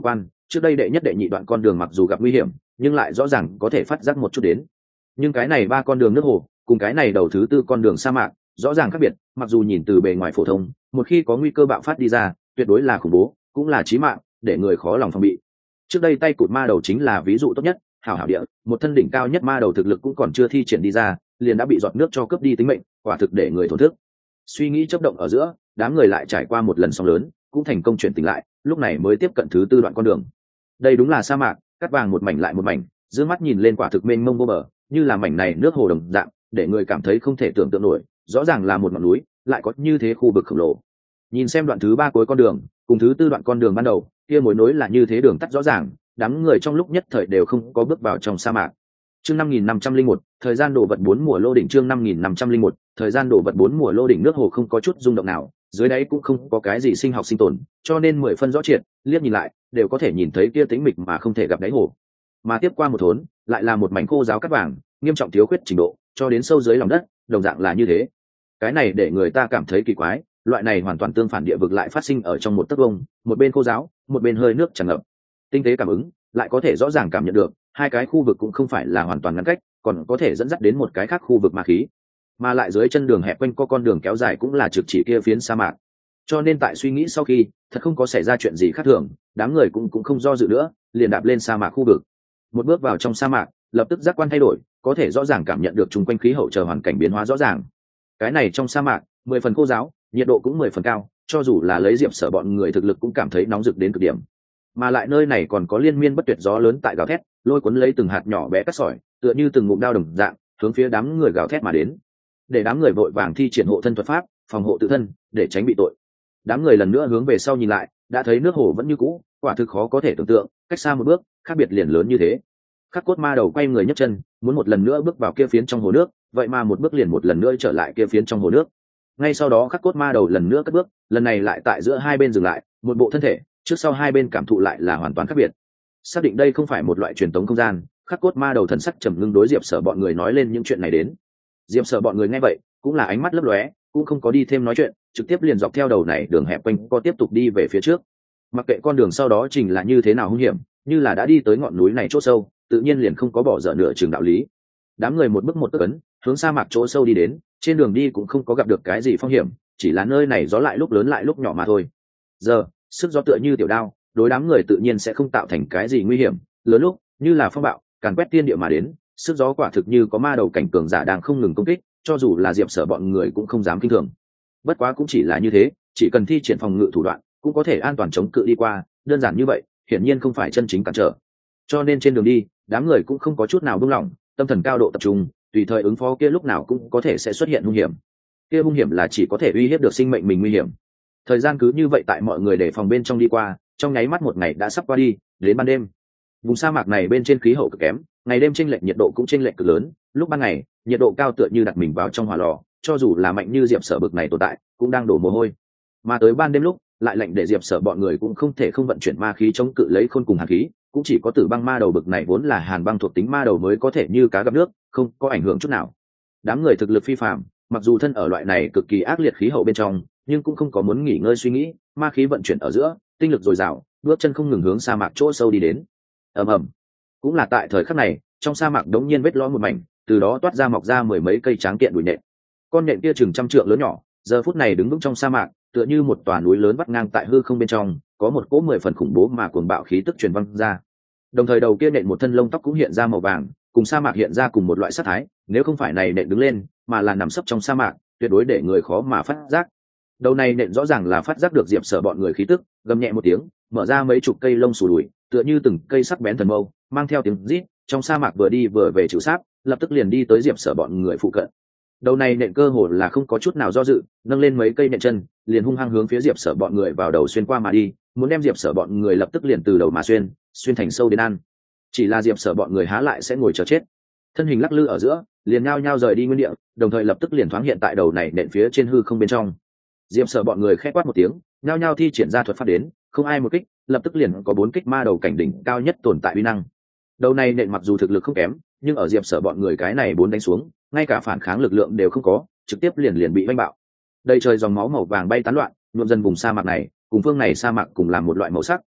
trước đây đệ nhất đệ nhị đoạn con đường mặc dù gặp nguy hiểm nhưng lại rõ ràng có thể phát giác một chút đến. Nhưng cái này ba con đường nước hồ cùng cái này đầu thứ tư con đường sa mạc rõ ràng khác biệt, mặc dù nhìn từ bề ngoài phổ thông, một khi có nguy cơ bạo phát đi ra tuyệt đối là khủng bố, cũng là chí mạng, để người khó lòng phòng bị. Trước đây tay cụt ma đầu chính là ví dụ tốt nhất, hảo hảo địa một thân đỉnh cao nhất ma đầu thực lực cũng còn chưa thi triển đi ra liền đã bị giọt nước cho cướp đi tính mệnh, quả thực để người thổn thức. Suy nghĩ chớp động ở giữa, đám người lại trải qua một lần sóng lớn cũng thành công chuyển tỉnh lại, lúc này mới tiếp cận thứ tư đoạn con đường. Đây đúng là sa mạc, cát vàng một mảnh lại một mảnh, dương mắt nhìn lên quả thực mênh mông vô bờ, như là mảnh này nước hồ đồng dạng, để người cảm thấy không thể tưởng tượng nổi, rõ ràng là một ngọn núi lại có như thế khu vực khổng lồ. Nhìn xem đoạn thứ ba cuối con đường cùng thứ tư đoạn con đường ban đầu, kia mối nối là như thế đường tắt rõ ràng, đám người trong lúc nhất thời đều không có bước vào trong sa mạc. Chương năm nghìn năm trăm linh một, thời gian đổ vật bốn mùa lô đỉnh. Chương năm nghìn năm trăm linh một, thời gian đổ vật bốn mùa lô đỉnh. Nước hồ không có chút rung động nào, dưới đáy cũng không có cái gì sinh học sinh tồn, cho nên mười phân rõ triệt, liếc nhìn lại đều có thể nhìn thấy kia tĩnh mịch mà không thể gặp đáy hồ. Mà tiếp qua một thốn, lại là một mảnh khô ráo cát vàng, nghiêm trọng thiếu khuyết trình độ, cho đến sâu dưới lòng đất, đồng dạng là như thế. Cái này để người ta cảm thấy kỳ quái, loại này hoàn toàn tương phản địa vực lại phát sinh ở trong một tấc vuông, một bên khô ráo, một bên hơi nước tràn ngập. Tinh tế cảm ứng, lại có thể rõ ràng cảm nhận được, hai cái khu vực cũng không phải là hoàn toàn ngăn cách, còn có thể dẫn dắt đến một cái khác khu vực ma khí. Mà lại dưới chân đường hẹp quanh co con đường kéo dài cũng là trực chỉ kia phiến sa mạc. Cho nên tại suy nghĩ sau khi, thật không có xảy ra chuyện gì khác thường, đám người cũng cũng không do dự nữa, liền đạp lên sa mạc khu vực. Một bước vào trong sa mạc, lập tức giác quan thay đổi, có thể rõ ràng cảm nhận được chung quanh khí hậu chờ hoàn cảnh biến hóa rõ ràng. Cái này trong sa mạc, mười phần khô ráo, nhiệt độ cũng mười phần cao, cho dù là lấy Diệp Sở bọn người thực lực cũng cảm thấy nóng rực đến cực điểm. Mà lại nơi này còn có liên miên bất tuyệt gió lớn tại gào thét, lôi cuốn lấy từng hạt nhỏ bé cát sỏi, tựa như từng ngụm đao đồng dạng, hướng phía đám người gào thét mà đến. Để đám người vội vàng thi triển hộ thân thuật pháp, phòng hộ tự thân, để tránh bị tội. Đám người lần nữa hướng về sau nhìn lại, đã thấy nước hồ vẫn như cũ, quả thực khó có thể tưởng tượng, cách xa một bước, khác biệt liền lớn như thế. Khắc cốt ma đầu quay người nhấc chân, muốn một lần nữa bước vào kia phiến trong hồ nước, vậy mà một bước liền một lần nữa trở lại kia phiến trong hồ nước. Ngay sau đó khắc cốt ma đầu lần nữa cất bước, lần này lại tại giữa hai bên dừng lại, một bộ thân thể, trước sau hai bên cảm thụ lại là hoàn toàn khác biệt. Xác định đây không phải một loại truyền tống không gian, khắc cốt ma đầu thần sắc trầm ngưng đối Diệp Sở bọn người nói lên những chuyện này đến. Diệp Sở bọn người nghe vậy, cũng là ánh mắt lấp lóe, cũng không có đi thêm nói chuyện, trực tiếp liền dọc theo đầu này đường hẹp quanh co tiếp tục đi về phía trước. Mặc kệ con đường sau đó trình là như thế nào hung hiểm, như là đã đi tới ngọn núi này chỗ sâu, tự nhiên liền không có bỏ dở nửa chừng đạo lý. Đám người một bước một bước ấn, hướng sa mạc chỗ sâu đi đến, trên đường đi cũng không có gặp được cái gì phong hiểm, chỉ là nơi này gió lại lúc lớn lại lúc nhỏ mà thôi. Giờ, sức gió tựa như tiểu đao, đối đám người tự nhiên sẽ không tạo thành cái gì nguy hiểm, lớn lúc như là phong bạo, càn quét thiên địa mà đến, sức gió quả thực như có ma đầu cảnh cường giả đang không ngừng công kích, cho dù là Diệp Sở bọn người cũng không dám kinh thường. Bất quá cũng chỉ là như thế, chỉ cần thi triển phòng ngự thủ đoạn, cũng có thể an toàn chống cự đi qua, đơn giản như vậy, hiển nhiên không phải chân chính cản trở. Cho nên trên đường đi, đám người cũng không có chút nào buông lỏng, tâm thần cao độ tập trung, tùy thời ứng phó kia lúc nào cũng có thể sẽ xuất hiện hung hiểm. Kia hung hiểm là chỉ có thể uy hiếp được sinh mệnh mình nguy hiểm. Thời gian cứ như vậy tại mọi người để phòng bên trong đi qua, trong nháy mắt một ngày đã sắp qua đi, đến ban đêm. Vùng sa mạc này bên trên khí hậu cực kém, ngày đêm chênh lệch nhiệt độ cũng chênh lệch cực lớn, lúc ban ngày, nhiệt độ cao tựa như đặt mình vào trong hỏa lò, cho dù là mạnh như Diệp Sở bực này tồn tại, cũng đang đổ mồ hôi. Mà tới ban đêm lúc, lại lạnh để Diệp Sở bọn người cũng không thể không vận chuyển ma khí chống cự lấy khôn cùng hàn khí, cũng chỉ có Tử Băng ma đầu bực này vốn là hàn băng thuộc tính ma đầu mới có thể như cá gặp nước, không có ảnh hưởng chút nào. Đám người thực lực phi phàm, mặc dù thân ở loại này cực kỳ ác liệt khí hậu bên trong, nhưng cũng không có muốn nghỉ ngơi suy nghĩ, ma khí vận chuyển ở giữa, tinh lực dồi dào, bước chân không ngừng hướng sa mạc chỗ sâu đi đến. Ầm ầm. Cũng là tại thời khắc này, trong sa mạc đống nhiên vết lõm một mảnh, từ đó toát ra mọc ra mười mấy cây tráng kiện đùi nện. Con nện kia chừng trăm trượng lớn nhỏ, giờ phút này đứng vững trong sa mạc, tựa như một tòa núi lớn vắt ngang tại hư không bên trong, có một cỗ mười phần khủng bố mà cuồng bạo khí tức truyền vang ra. Đồng thời đầu kia nện một thân lông tóc cũng hiện ra màu vàng, cùng sa mạc hiện ra cùng một loại sắc thái, nếu không phải này nện đứng lên, mà là nằm sấp trong sa mạc, tuyệt đối để người khó mà phát giác. Đầu này nện rõ ràng là phát giác được Diệp Sở bọn người khí tức, gầm nhẹ một tiếng, mở ra mấy chục cây lông xù lùi, tựa như từng cây sắc bén thần mâu, mang theo tiếng rít, trong sa mạc vừa đi vừa về chịu sát, lập tức liền đi tới Diệp Sở bọn người phụ cận. Đầu này nện cơ hồ là không có chút nào do dự, nâng lên mấy cây nện chân, liền hung hăng hướng phía Diệp Sở bọn người vào đầu xuyên qua mà đi, muốn đem Diệp Sở bọn người lập tức liền từ đầu mà xuyên, xuyên thành sâu đến ăn. Chỉ là Diệp Sở bọn người há lại sẽ ngồi chờ chết. Thân hình lắc lư ở giữa, liền nhao nhao rời đi nguyên địa, đồng thời lập tức liền thoáng hiện tại đầu này nện phía trên hư không bên trong. Diệp Sở bọn người khẽ quát một tiếng, nhao nhao thi triển ra thuật pháp đến, không ai một kích, lập tức liền có bốn kích ma đầu cảnh đỉnh cao nhất tồn tại uy năng. Đầu này nện mặc dù thực lực không kém, nhưng ở Diệp Sở bọn người cái này bốn đánh xuống, ngay cả phản kháng lực lượng đều không có, trực tiếp liền liền bị vênh bạo. Đầy trời dòng máu màu vàng bay tán loạn, nhuộm dần vùng sa mạc này, cùng phương này sa mạc cùng làm một loại màu sắc,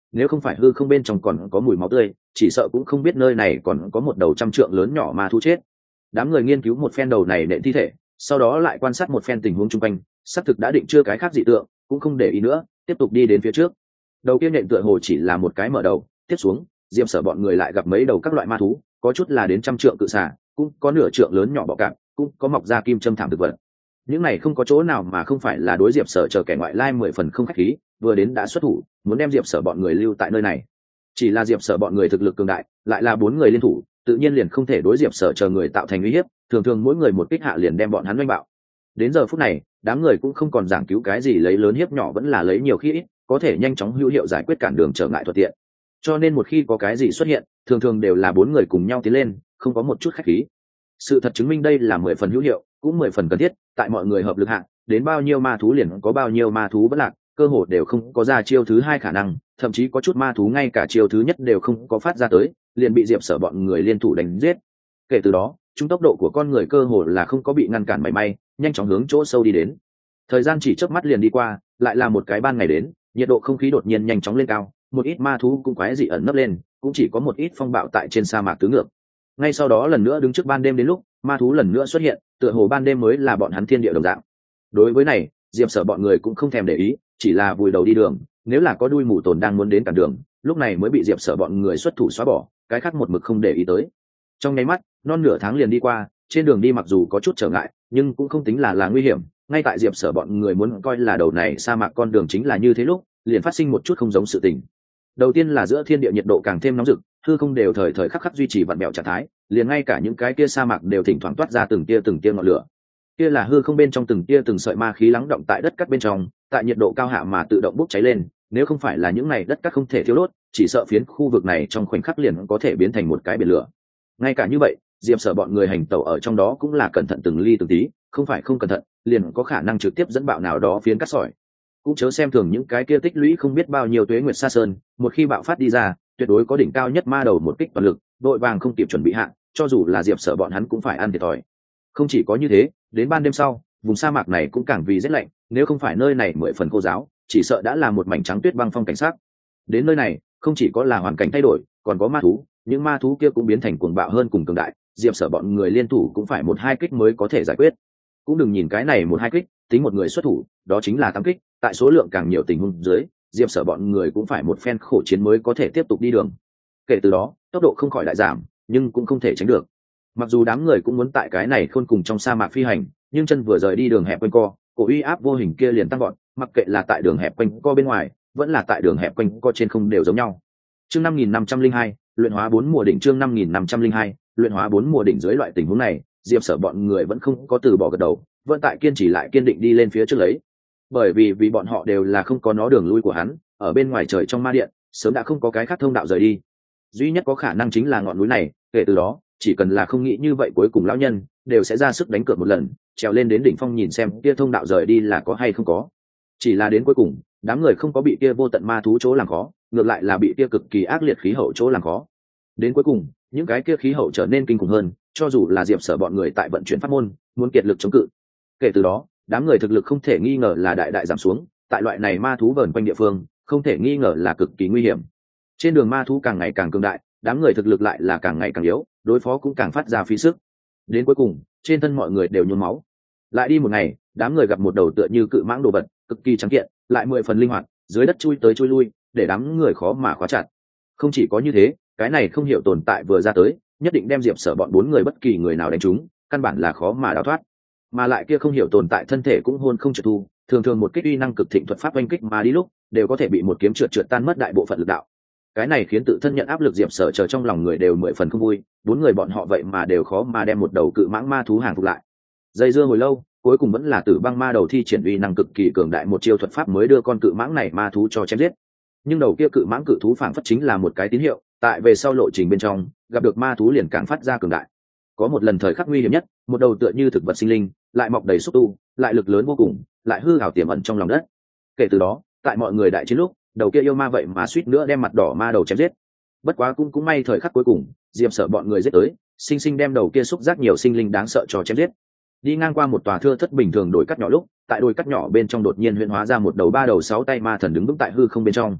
nếu không phải hư không bên trong còn có mùi máu tươi, chỉ sợ cũng không biết nơi này còn có một đầu trăm trượng lớn nhỏ ma thú chết. Đám người nghiên cứu một phen đầu này nện thi thể, sau đó lại quan sát một phen tình huống chung quanh, xác thực đã định chưa cái khác dị tượng, cũng không để ý nữa, tiếp tục đi đến phía trước. Đầu kia nện tựa hồ chỉ là một cái mở đầu, tiếp xuống Diệp Sở bọn người lại gặp mấy đầu các loại ma thú, có chút là đến trăm trượng cự xà, cũng có nửa trượng lớn nhỏ bọ cạp, cũng có mọc ra kim châm thảm thực vật. Những này không có chỗ nào mà không phải là đối Diệp Sở chờ kẻ ngoại lai mười phần không khách khí, vừa đến đã xuất thủ, muốn đem Diệp Sở bọn người lưu tại nơi này. Chỉ là Diệp Sở bọn người thực lực cường đại, lại là bốn người liên thủ, tự nhiên liền không thể đối Diệp Sở chờ người tạo thành uy hiếp, thường thường mỗi người một kích hạ liền đem bọn hắn đánh bạo. Đến giờ phút này, đám người cũng không còn giảng cứu cái gì lấy lớn hiếp nhỏ, vẫn là lấy nhiều khi ít, có thể nhanh chóng hữu hiệu giải quyết cản đường trở ngại thuận tiện. Cho nên một khi có cái gì xuất hiện, thường thường đều là bốn người cùng nhau tiến lên, không có một chút khách khí. Sự thật chứng minh đây là mười phần hữu hiệu, cũng mười phần cần thiết, tại mọi người hợp lực hạ, đến bao nhiêu ma thú liền có bao nhiêu ma thú bất lạc, cơ hội đều không có ra chiêu thứ hai khả năng, thậm chí có chút ma thú ngay cả chiêu thứ nhất đều không có phát ra tới, liền bị Diệp Sở bọn người liên thủ đánh giết. Kể từ đó, chúng tốc độ của con người cơ hồ là không có bị ngăn cản mảy may, nhanh chóng hướng chỗ sâu đi đến. Thời gian chỉ chớp mắt liền đi qua, lại là một cái ban ngày đến, nhiệt độ không khí đột nhiên nhanh chóng lên cao, một ít ma thú cũng quái dị ẩn nấp lên, cũng chỉ có một ít phong bạo tại trên sa mạc tứ ngược. Ngay sau đó lần nữa đứng trước ban đêm đến lúc, ma thú lần nữa xuất hiện, tựa hồ ban đêm mới là bọn hắn thiên địa đồng dạng. Đối với này, Diệp Sở bọn người cũng không thèm để ý, chỉ là vùi đầu đi đường, nếu là có đuôi mù tồn đang muốn đến cản đường, lúc này mới bị Diệp Sở bọn người xuất thủ xóa bỏ, cái khác một mực không để ý tới. Trong nháy mắt, non nửa tháng liền đi qua, trên đường đi mặc dù có chút trở ngại, nhưng cũng không tính là là nguy hiểm, ngay tại Diệp Sở bọn người muốn coi là đầu này sa mạc con đường chính là như thế lúc, liền phát sinh một chút không giống sự tình. Đầu tiên là giữa thiên địa nhiệt độ càng thêm nóng rực, hư không đều thời thời khắc khắc duy trì vặn bẹo trạng thái, liền ngay cả những cái kia sa mạc đều thỉnh thoảng toát ra từng tia từng tia ngọn lửa. Kia là hư không bên trong từng tia từng sợi ma khí lắng động tại đất cát bên trong, tại nhiệt độ cao hạ mà tự động bốc cháy lên, nếu không phải là những này đất cát không thể thiêu đốt, chỉ sợ phiến khu vực này trong khoảnh khắc liền có thể biến thành một cái biển lửa. Ngay cả như vậy, Diệp Sở bọn người hành tẩu ở trong đó cũng là cẩn thận từng ly từng tí, không phải không cẩn thận, liền có khả năng trực tiếp dẫn bạo nào đó phiến cát sỏi. Cũng chớ xem thường những cái kia tích lũy không biết bao nhiêu tuế nguyệt sa sơn, một khi bạo phát đi ra, tuyệt đối có đỉnh cao nhất ma đầu một kích toàn lực, đội vàng không kịp chuẩn bị hạ, cho dù là Diệp Sở bọn hắn cũng phải ăn thiệt thòi. Không chỉ có như thế, đến ban đêm sau, vùng sa mạc này cũng càng vì rét lạnh, nếu không phải nơi này mười phần khô giáo, chỉ sợ đã là một mảnh trắng tuyết băng phong cảnh sắc. Đến nơi này, không chỉ có là hoàn cảnh thay đổi, còn có ma thú, những ma thú kia cũng biến thành cuồng bạo hơn cùng cường đại, Diệp Sở bọn người liên thủ cũng phải một hai kích mới có thể giải quyết. Cũng đừng nhìn cái này một hai kích, tính một người xuất thủ, đó chính là tám kích, tại số lượng càng nhiều tình huống dưới, Diệp Sở bọn người cũng phải một phen khổ chiến mới có thể tiếp tục đi đường. Kể từ đó, tốc độ không khỏi đại giảm, nhưng cũng không thể tránh được. Mặc dù đám người cũng muốn tại cái này khôn cùng trong sa mạc phi hành, nhưng chân vừa rời đi đường hẹp quanh co, cổ uy áp vô hình kia liền tăng gọn, mặc kệ là tại đường hẹp quanh co bên ngoài, vẫn là tại đường hẹp quanh co trên không đều giống nhau. Chương năm nghìn năm trăm linh hai, luyện hóa bốn mùa đỉnh. Chương năm nghìn năm trăm linh hai, luyện hóa bốn mùa đỉnh. Dưới loại tình huống này, Diệp Sở bọn người vẫn không có từ bỏ gật đầu, vẫn tại kiên trì lại kiên định đi lên phía trước lấy. Bởi vì vì bọn họ đều là không có nó đường lui của hắn, ở bên ngoài trời trong ma điện, sớm đã không có cái khác thông đạo rời đi. Duy nhất có khả năng chính là ngọn núi này, kể từ đó, chỉ cần là không nghĩ như vậy cuối cùng lão nhân đều sẽ ra sức đánh cược một lần, trèo lên đến đỉnh phong nhìn xem kia thông đạo rời đi là có hay không có. Chỉ là đến cuối cùng, đám người không có bị kia vô tận ma thú chỗ làm khó, ngược lại là bị kia cực kỳ ác liệt khí hậu chỗ làm khó. Đến cuối cùng, những cái kia khí hậu trở nên kinh khủng hơn, cho dù là Diệp Sở bọn người tại vận chuyển pháp môn, muốn kiệt lực chống cự. Kể từ đó, đám người thực lực không thể nghi ngờ là đại đại giảm xuống, tại loại này ma thú vờn quanh địa phương, không thể nghi ngờ là cực kỳ nguy hiểm. Trên đường ma thú càng ngày càng cường đại, đám người thực lực lại là càng ngày càng yếu, đối phó cũng càng phát ra phí sức. Đến cuối cùng, trên thân mọi người đều nhuốm máu. Lại đi một ngày, đám người gặp một đầu tựa như cự mãng đồ vật, cực kỳ trắng kiện, lại mười phần linh hoạt, dưới đất chui tới chui lui, để đám người khó mà khóa chặt. Không chỉ có như thế, cái này không hiểu tồn tại vừa ra tới, nhất định đem Diệp Sở bọn bốn người bất kỳ người nào đánh trúng, căn bản là khó mà đào thoát. Mà lại kia không hiểu tồn tại thân thể cũng hôn không trượt thu, thường thường một kích uy năng cực thịnh thuật pháp oanh kích mà đi lúc, đều có thể bị một kiếm trượt trượt tan mất đại bộ phận lực đạo. Cái này khiến tự thân nhận áp lực Diệp Sở chờ trong lòng người đều mười phần không vui, bốn người bọn họ vậy mà đều khó mà đem một đầu cự mãng ma thú hàng phục lại. Dây dưa hồi lâu, cuối cùng vẫn là Tử Băng Ma đầu thi triển uy năng cực kỳ cường đại một chiêu thuật pháp mới đưa con cự mãng này ma thú cho chém giết. Nhưng đầu kia cự mãng cự thú phảng phất chính là một cái tín hiệu, tại về sau lộ trình bên trong, gặp được ma thú liền càng phát ra cường đại. Có một lần thời khắc nguy hiểm nhất, một đầu tựa như thực vật sinh linh, lại mọc đầy xúc tu, lại lực lớn vô cùng, lại hư ảo tiềm ẩn trong lòng đất. Kể từ đó, tại mọi người đại chiến lúc, đầu kia yêu ma vậy mà suýt nữa đem mặt đỏ ma đầu chém giết. Bất quá cũng cũng may thời khắc cuối cùng, Diệp Sở bọn người giết tới, sinh sinh đem đầu kia xúc giác nhiều sinh linh đáng sợ cho chém giết. Đi ngang qua một tòa thưa thất bình thường đồi cắt nhỏ lúc, tại đồi cắt nhỏ bên trong đột nhiên huyễn hóa ra một đầu ba đầu sáu tay ma thần đứng vững tại hư không bên trong.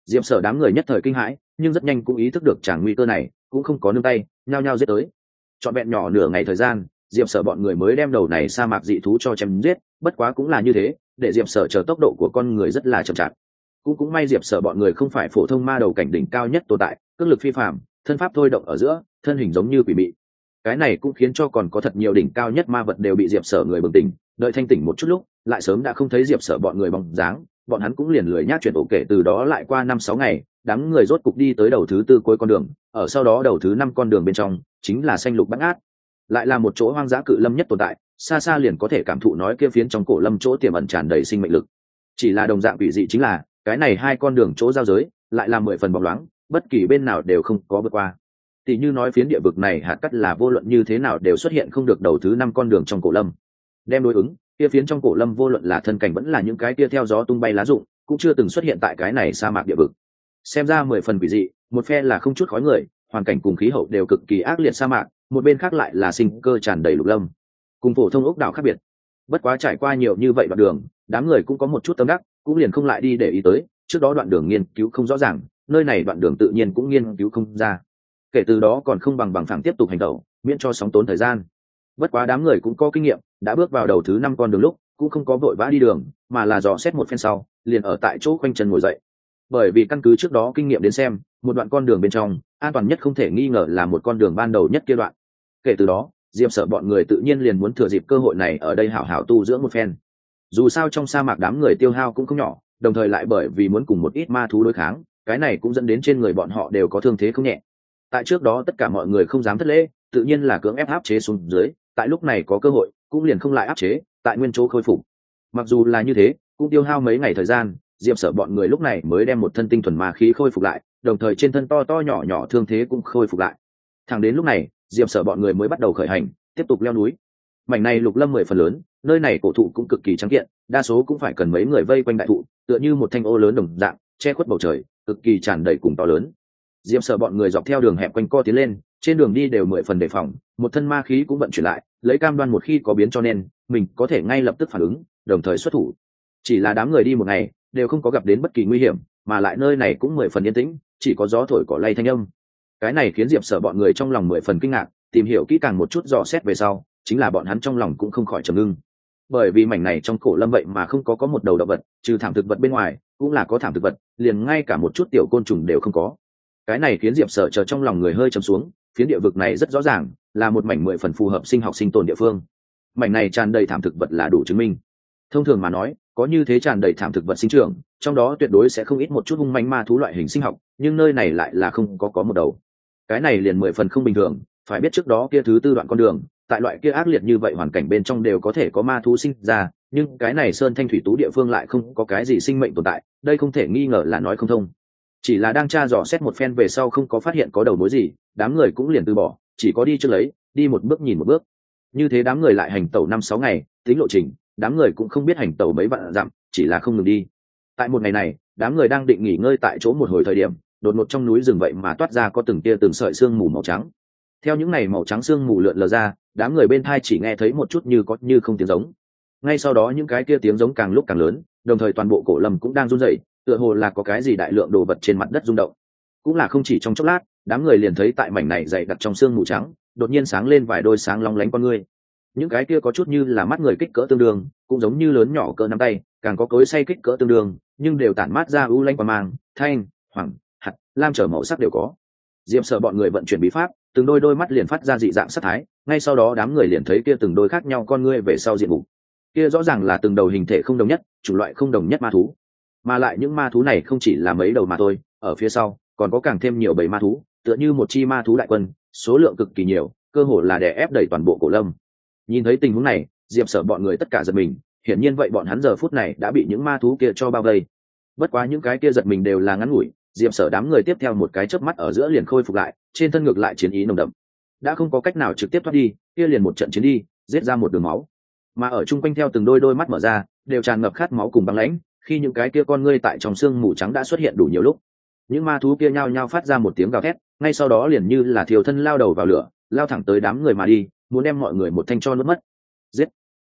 Diệp Sở đám người nhất thời kinh hãi, nhưng rất nhanh cũng ý thức được chẳng nguy cơ này, cũng không có nương tay, nhao nhao giết tới. Trọn vẹn nhỏ nửa ngày thời gian, Diệp Sở bọn người mới đem đầu này sa mạc dị thú cho chém giết, bất quá cũng là như thế, để Diệp Sở chờ tốc độ của con người rất là chậm chạp. Cũng cũng may Diệp Sở bọn người không phải phổ thông ma đầu cảnh đỉnh cao nhất tồn tại, cước lực phi phàm, thân pháp thôi động ở giữa, thân hình giống như quỷ mị. Cái này cũng khiến cho còn có thật nhiều đỉnh cao nhất ma vật đều bị Diệp Sở người bừng tỉnh, đợi thanh tỉnh một chút lúc, lại sớm đã không thấy Diệp Sở bọn người bóng dáng, bọn hắn cũng liền lười nhác chuyển ổ kể từ đó lại qua năm sáu ngày, đám người rốt cục đi tới đầu thứ tư cuối con đường, ở sau đó đầu thứ năm con đường bên trong chính là xanh lục bát ngát, lại là một chỗ hoang dã cự lâm nhất tồn tại, xa xa liền có thể cảm thụ nói kia phiến trong cổ lâm chỗ tiềm ẩn tràn đầy sinh mệnh lực. Chỉ là đồng dạng quỷ dị chính là, cái này hai con đường chỗ giao giới lại là mười phần bóng loáng, bất kỳ bên nào đều không có vượt qua. Tỷ như nói phiến địa vực này hạt cắt là vô luận như thế nào đều xuất hiện không được đầu thứ năm con đường trong cổ lâm. Đem đối ứng, kia phiến trong cổ lâm vô luận là thân cảnh vẫn là những cái kia theo gió tung bay lá rụng, cũng chưa từng xuất hiện tại cái này sa mạc địa vực. Xem ra mười phần quỷ dị, một phe là không chút khói người, hoàn cảnh cùng khí hậu đều cực kỳ ác liệt sa mạc, một bên khác lại là sinh cơ tràn đầy lục lâm, cùng phổ thông ốc đảo khác biệt. Bất quá trải qua nhiều như vậy đoạn đường, đám người cũng có một chút tâm đắc, cũng liền không lại đi để ý tới, trước đó đoạn đường nghiên cứu không rõ ràng, nơi này đoạn đường tự nhiên cũng nghiên cứu không ra. Kể từ đó còn không bằng bằng phẳng tiếp tục hành động, miễn cho sóng tốn thời gian. Bất quá đám người cũng có kinh nghiệm, đã bước vào đầu thứ năm con đường lúc, cũng không có vội vã đi đường, mà là dò xét một phen sau, liền ở tại chỗ khoanh chân ngồi dậy. Bởi vì căn cứ trước đó kinh nghiệm đến xem, một đoạn con đường bên trong, an toàn nhất không thể nghi ngờ là một con đường ban đầu nhất kia đoạn. Kể từ đó, Diệp Sở bọn người tự nhiên liền muốn thừa dịp cơ hội này ở đây hảo hảo tu dưỡng một phen. Dù sao trong sa mạc đám người tiêu hao cũng không nhỏ, đồng thời lại bởi vì muốn cùng một ít ma thú đối kháng, cái này cũng dẫn đến trên người bọn họ đều có thương thế không nhẹ. Tại trước đó tất cả mọi người không dám thất lễ, tự nhiên là cưỡng ép áp chế xuống dưới, tại lúc này có cơ hội, cũng liền không lại áp chế, tại nguyên chỗ khôi phục. Mặc dù là như thế, cũng tiêu hao mấy ngày thời gian, Diệp Sở bọn người lúc này mới đem một thân tinh thuần ma khí khôi phục lại, đồng thời trên thân to to nhỏ nhỏ thương thế cũng khôi phục lại. Thẳng đến lúc này, Diệp Sở bọn người mới bắt đầu khởi hành, tiếp tục leo núi. Mảnh này lục lâm mười phần lớn, nơi này cổ thụ cũng cực kỳ trắng kiện, đa số cũng phải cần mấy người vây quanh đại thụ, tựa như một thanh ô lớn đồng dạng, che khuất bầu trời, cực kỳ tràn đầy cùng to lớn. Diệp Sở bọn người dọc theo đường hẹp quanh co tiến lên, trên đường đi đều mười phần đề phòng, một thân ma khí cũng vận chuyển lại, lấy cam đoan một khi có biến cho nên mình có thể ngay lập tức phản ứng, đồng thời xuất thủ. Chỉ là đám người đi một ngày, đều không có gặp đến bất kỳ nguy hiểm, mà lại nơi này cũng mười phần yên tĩnh, chỉ có gió thổi cỏ lay thanh âm. Cái này khiến Diệp Sở bọn người trong lòng mười phần kinh ngạc, tìm hiểu kỹ càng một chút dò xét về sau, chính là bọn hắn trong lòng cũng không khỏi trầm ngưng. Bởi vì mảnh này trong cổ lâm vậy mà không có có một đầu động vật, trừ thảm thực vật bên ngoài, cũng là có thảm thực vật, liền ngay cả một chút tiểu côn trùng đều không có. Cái này khiến Diệp Sở chờ trong lòng người hơi trầm xuống, phiến địa vực này rất rõ ràng là một mảnh mười phần phù hợp sinh học sinh tồn địa phương. Mảnh này tràn đầy thảm thực vật là đủ chứng minh. Thông thường mà nói, có như thế tràn đầy thảm thực vật sinh trưởng, trong đó tuyệt đối sẽ không ít một chút hung manh ma thú loại hình sinh học, nhưng nơi này lại là không có có một đầu. Cái này liền mười phần không bình thường, phải biết trước đó kia thứ tư đoạn con đường, tại loại kia ác liệt như vậy hoàn cảnh bên trong đều có thể có ma thú sinh ra, nhưng cái này sơn thanh thủy tú địa phương lại không có cái gì sinh mệnh tồn tại, đây không thể nghi ngờ là nói không thông. Chỉ là đang tra dò xét một phen về sau không có phát hiện có đầu mối gì, đám người cũng liền từ bỏ, chỉ có đi trước lấy, đi một bước nhìn một bước. Như thế đám người lại hành tẩu năm sáu ngày, tính lộ trình, đám người cũng không biết hành tẩu mấy vạn dặm, chỉ là không ngừng đi. Tại một ngày này, đám người đang định nghỉ ngơi tại chỗ một hồi thời điểm, đột ngột trong núi rừng vậy mà toát ra có từng tia từng sợi sương mù màu trắng. Theo những này màu trắng sương mù lượn lờ ra, đám người bên thai chỉ nghe thấy một chút như có như không tiếng giống. Ngay sau đó những cái kia tiếng giống càng lúc càng lớn, đồng thời toàn bộ cổ lâm cũng đang run rẩy, tựa hồ là có cái gì đại lượng đồ vật trên mặt đất rung động. Cũng là không chỉ trong chốc lát, đám người liền thấy tại mảnh này dày đặc trong sương mù trắng, đột nhiên sáng lên vài đôi sáng long lánh con ngươi. Những cái kia có chút như là mắt người kích cỡ tương đương, cũng giống như lớn nhỏ cỡ nắm tay, càng có cối xay kích cỡ tương đương, nhưng đều tản mát ra u lanh qua mang, thanh, hoàng, hạt, lam trở màu sắc đều có. Diệp Sở bọn người vận chuyển bí pháp, từng đôi đôi mắt liền phát ra dị dạng sắc thái, ngay sau đó đám người liền thấy kia từng đôi khác nhau con ngươi về sau diện mục. Kia rõ ràng là từng đầu hình thể không đồng nhất, chủng loại không đồng nhất ma thú. Mà lại những ma thú này không chỉ là mấy đầu mà thôi, ở phía sau còn có càng thêm nhiều bầy ma thú, tựa như một chi ma thú đại quân, số lượng cực kỳ nhiều, cơ hồ là đè ép đẩy toàn bộ cổ lâm. Nhìn thấy tình huống này, Diệp Sở bọn người tất cả giật mình, hiển nhiên vậy bọn hắn giờ phút này đã bị những ma thú kia cho bao vây. Bất quá những cái kia giật mình đều là ngắn ngủi, Diệp Sở đám người tiếp theo một cái chớp mắt ở giữa liền khôi phục lại, trên thân ngược lại chiến ý nồng đậm. Đã không có cách nào trực tiếp thoát đi, kia liền một trận chiến đi, giết ra một đường máu. Mà ở chung quanh theo từng đôi đôi mắt mở ra, đều tràn ngập khát máu cùng băng lãnh, khi những cái kia con ngươi tại trong xương mù trắng đã xuất hiện đủ nhiều lúc, những ma thú kia nhao nhao phát ra một tiếng gào thét, ngay sau đó liền như là thiêu thân lao đầu vào lửa, lao thẳng tới đám người mà đi, muốn đem mọi người một thanh cho nuốt mất. Giết!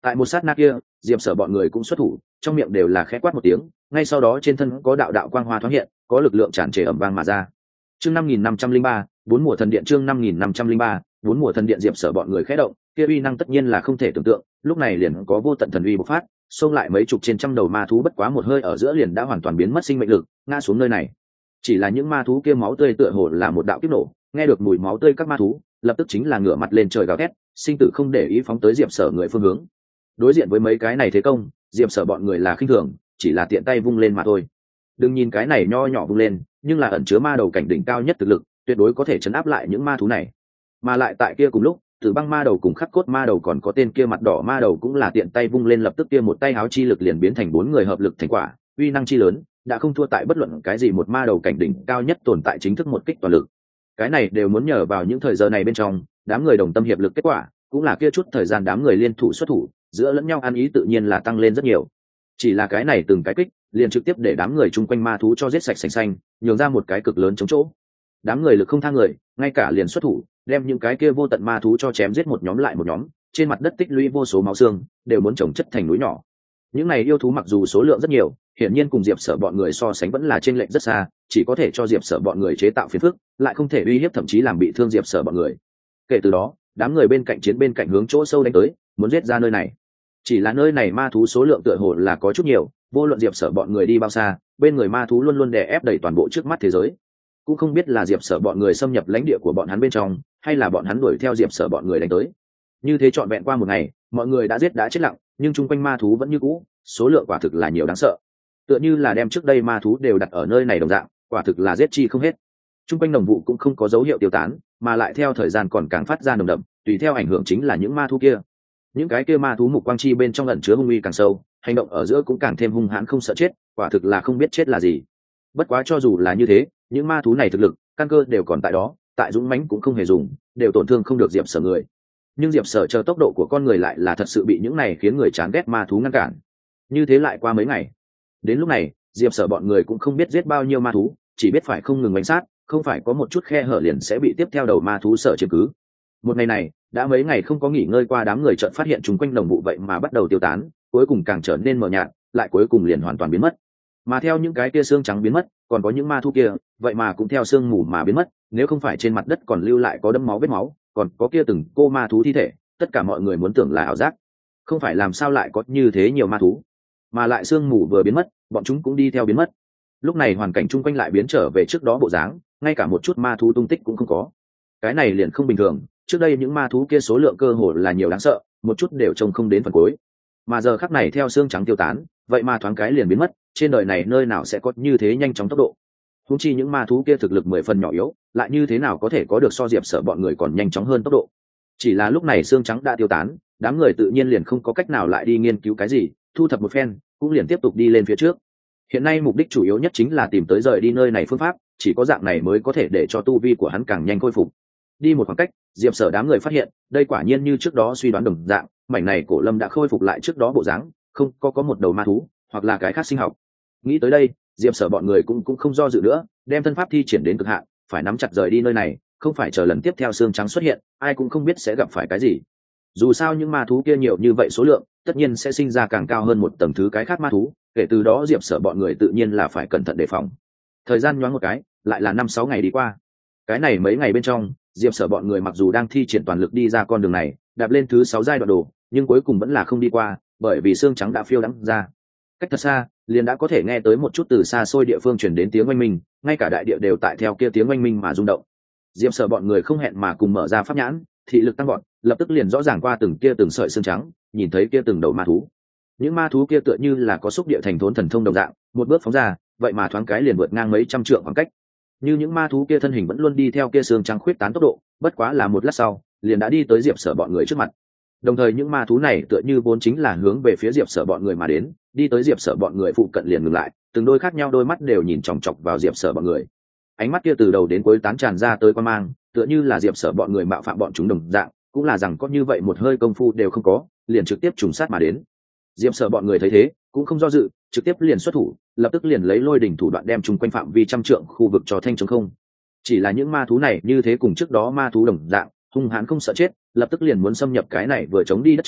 Tại một sát na kia, diệp sở bọn người cũng xuất thủ, trong miệng đều là khẽ quát một tiếng, ngay sau đó trên thân có đạo đạo quang hoa thoáng hiện, có lực lượng tràn trề ầm vang mà ra. Chương năm nghìn năm trăm linh ba, bốn mùa thần điện. Chương năm nghìn năm trăm linh ba, bốn mùa thần điện. Diệp sở bọn người khẽ động, kia uy năng tất nhiên là không thể tưởng tượng, lúc này liền có vô tận thần uy bộc phát, xông lại mấy chục trên trăm đầu ma thú, bất quá một hơi ở giữa liền đã hoàn toàn biến mất sinh mệnh lực, ngã xuống nơi này. Chỉ là những ma thú kia máu tươi tựa hồ là một đạo kiếp nổ, nghe được mùi máu tươi các ma thú, lập tức chính là ngửa mặt lên trời gào thét, sinh tử không để ý phóng tới diệp sở người phương hướng. Đối diện với mấy cái này thế công, diệp sở bọn người là khinh thường, chỉ là tiện tay vung lên mà thôi. Đừng nhìn cái này nho nhỏ vung lên, nhưng là ẩn chứa ma đầu cảnh đỉnh cao nhất thực lực, tuyệt đối có thể chấn áp lại những ma thú này. Mà lại tại kia cùng lúc, Tử Băng ma đầu cùng Khắc Cốt ma đầu còn có tên kia mặt đỏ ma đầu cũng là tiện tay vung lên, lập tức kia một tay áo chi lực liền biến thành bốn người hợp lực thành quả, uy năng chi lớn, đã không thua tại bất luận cái gì một ma đầu cảnh đỉnh cao nhất tồn tại chính thức một kích toàn lực. Cái này đều muốn nhờ vào những thời giờ này bên trong, đám người đồng tâm hiệp lực kết quả, cũng là kia chút thời gian đám người liên thủ xuất thủ, giữa lẫn nhau ăn ý tự nhiên là tăng lên rất nhiều. Chỉ là cái này từng cái kích, liền trực tiếp để đám người chung quanh ma thú cho giết sạch sành xanh, nhường ra một cái cực lớn chống chỗ. Đám người lực không tha người, ngay cả liền xuất thủ, đem những cái kia vô tận ma thú cho chém giết một nhóm lại một nhóm, trên mặt đất tích lũy vô số máu xương, đều muốn chồng chất thành núi nhỏ. Những này yêu thú mặc dù số lượng rất nhiều, hiển nhiên cùng diệp sở bọn người so sánh vẫn là trên lệnh rất xa, chỉ có thể cho diệp sở bọn người chế tạo phiền phức, lại không thể uy hiếp thậm chí làm bị thương diệp sở bọn người. Kể từ đó, đám người bên cạnh chiến bên cạnh hướng chỗ sâu đánh tới, muốn giết ra nơi này. Chỉ là nơi này ma thú số lượng tựa hồ là có chút nhiều, vô luận diệp sở bọn người đi bao xa, bên người ma thú luôn luôn đè ép đầy toàn bộ trước mắt thế giới. Cũng không biết là diệp sở bọn người xâm nhập lãnh địa của bọn hắn bên trong, hay là bọn hắn đuổi theo diệp sở bọn người đánh tới. Như thế trọn vẹn qua một ngày, mọi người đã giết đã chết lặng, nhưng chung quanh ma thú vẫn như cũ, số lượng quả thực là nhiều đáng sợ. Tựa như là đem trước đây ma thú đều đặt ở nơi này đồng dạng, quả thực là giết chi không hết. Chung quanh đồng vụ cũng không có dấu hiệu tiêu tán, mà lại theo thời gian còn càng phát ra nồng đậm, tùy theo ảnh hưởng chính là những ma thú kia. Những cái kia ma thú mục quang chi bên trong ẩn chứa hung uy càng sâu, hành động ở giữa cũng càng thêm hung hãn không sợ chết, quả thực là không biết chết là gì. Bất quá cho dù là như thế, những ma thú này thực lực, căn cơ đều còn tại đó, tại dũng mãnh cũng không hề dùng, đều tổn thương không được diệp sở người. Nhưng diệp sở chờ tốc độ của con người lại là thật sự bị những này khiến người chán ghét ma thú ngăn cản. Như thế lại qua mấy ngày, đến lúc này diệp sở bọn người cũng không biết giết bao nhiêu ma thú, chỉ biết phải không ngừng đánh sát, không phải có một chút khe hở liền sẽ bị tiếp theo đầu ma thú sở chiếm cứ. Một ngày này đã mấy ngày không có nghỉ ngơi qua, đám người chợt phát hiện chung quanh đồng vụ vậy mà bắt đầu tiêu tán, cuối cùng càng trở nên mờ nhạt, lại cuối cùng liền hoàn toàn biến mất. Mà theo những cái kia xương trắng biến mất, còn có những ma thú kia vậy mà cũng theo sương mù mà biến mất, nếu không phải trên mặt đất còn lưu lại có đẫm máu vết máu, còn có kia từng cô ma thú thi thể, tất cả mọi người muốn tưởng là ảo giác. Không phải làm sao lại có như thế nhiều ma thú, mà lại sương mù vừa biến mất, bọn chúng cũng đi theo biến mất. Lúc này hoàn cảnh chung quanh lại biến trở về trước đó bộ dáng, ngay cả một chút ma thú tung tích cũng không có. Cái này liền không bình thường, trước đây những ma thú kia số lượng cơ hồ là nhiều đáng sợ, một chút đều trông không đến phần cuối. Mà giờ khắc này theo xương trắng tiêu tán, vậy mà thoáng cái liền biến mất, trên đời này nơi nào sẽ có như thế nhanh chóng tốc độ. Huống chi những ma thú kia thực lực mười phần nhỏ yếu, lại như thế nào có thể có được so diệp sở bọn người còn nhanh chóng hơn tốc độ. Chỉ là lúc này xương trắng đã tiêu tán, đám người tự nhiên liền không có cách nào lại đi nghiên cứu cái gì, thu thập một phen cũng liền tiếp tục đi lên phía trước. Hiện nay mục đích chủ yếu nhất chính là tìm tới rời đi nơi này phương pháp, chỉ có dạng này mới có thể để cho tu vi của hắn càng nhanh khôi phục. Đi một khoảng cách, diệp sở đám người phát hiện đây quả nhiên như trước đó suy đoán đồng dạng, mảnh này cổ lâm đã khôi phục lại trước đó bộ dáng, không có có một đầu ma thú hoặc là cái khác sinh học. Nghĩ tới đây, diệp sở bọn người cũng cũng không do dự nữa, đem thân pháp thi triển đến cực hạn, phải nắm chặt rời đi nơi này, không phải chờ lần tiếp theo xương trắng xuất hiện, ai cũng không biết sẽ gặp phải cái gì. Dù sao những ma thú kia nhiều như vậy số lượng, tất nhiên sẽ sinh ra càng cao hơn một tầng thứ cái khác ma thú, kể từ đó diệp sở bọn người tự nhiên là phải cẩn thận đề phòng. Thời gian nhoáng một cái, lại là năm sáu ngày đi qua. Cái này mấy ngày bên trong, diệp sở bọn người mặc dù đang thi triển toàn lực đi ra con đường này, đạp lên thứ sáu giai đoạn đồ, nhưng cuối cùng vẫn là không đi qua, bởi vì xương trắng đã phiêu đắng ra. Cách thật xa, liền đã có thể nghe tới một chút từ xa xôi địa phương truyền đến tiếng oanh minh, ngay cả đại địa đều tại theo kia tiếng oanh minh mà rung động. Diệp sở bọn người không hẹn mà cùng mở ra pháp nhãn, thị lực tăng gọn, lập tức liền rõ ràng qua từng kia từng sợi xương trắng, nhìn thấy kia từng đầu ma thú. Những ma thú kia tựa như là có xúc địa thành thốn thần thông đồng dạng, một bước phóng ra, vậy mà thoáng cái liền vượt ngang mấy trăm trượng khoảng cách. Như những ma thú kia thân hình vẫn luôn đi theo kia xương trắng khuyết tán tốc độ, bất quá là một lát sau, liền đã đi tới diệp sở bọn người trước mặt. Đồng thời những ma thú này tựa như vốn chính là hướng về phía diệp sở bọn người mà đến, đi tới diệp sở bọn người phụ cận liền ngừng lại, từng đôi khác nhau đôi mắt đều nhìn chòng chọc vào diệp sở bọn người. Ánh mắt kia từ đầu đến cuối tán tràn ra tới quan mang, tựa như là diệp sở bọn người mạo phạm bọn chúng đồng dạng, cũng là rằng có như vậy một hơi công phu đều không có, liền trực tiếp trùng sát mà đến. Diệp sở bọn người thấy thế, cũng không do dự, trực tiếp liền xuất thủ, lập tức liền lấy lôi đỉnh thủ đoạn đem chung quanh phạm vi trăm trượng khu vực cho thanh trống không. Chỉ là những ma thú này như thế cùng trước đó ma thú đồng dạng, hung hãn không sợ chết, lập tức liền muốn xâm nhập cái này vừa chống đi đất trống,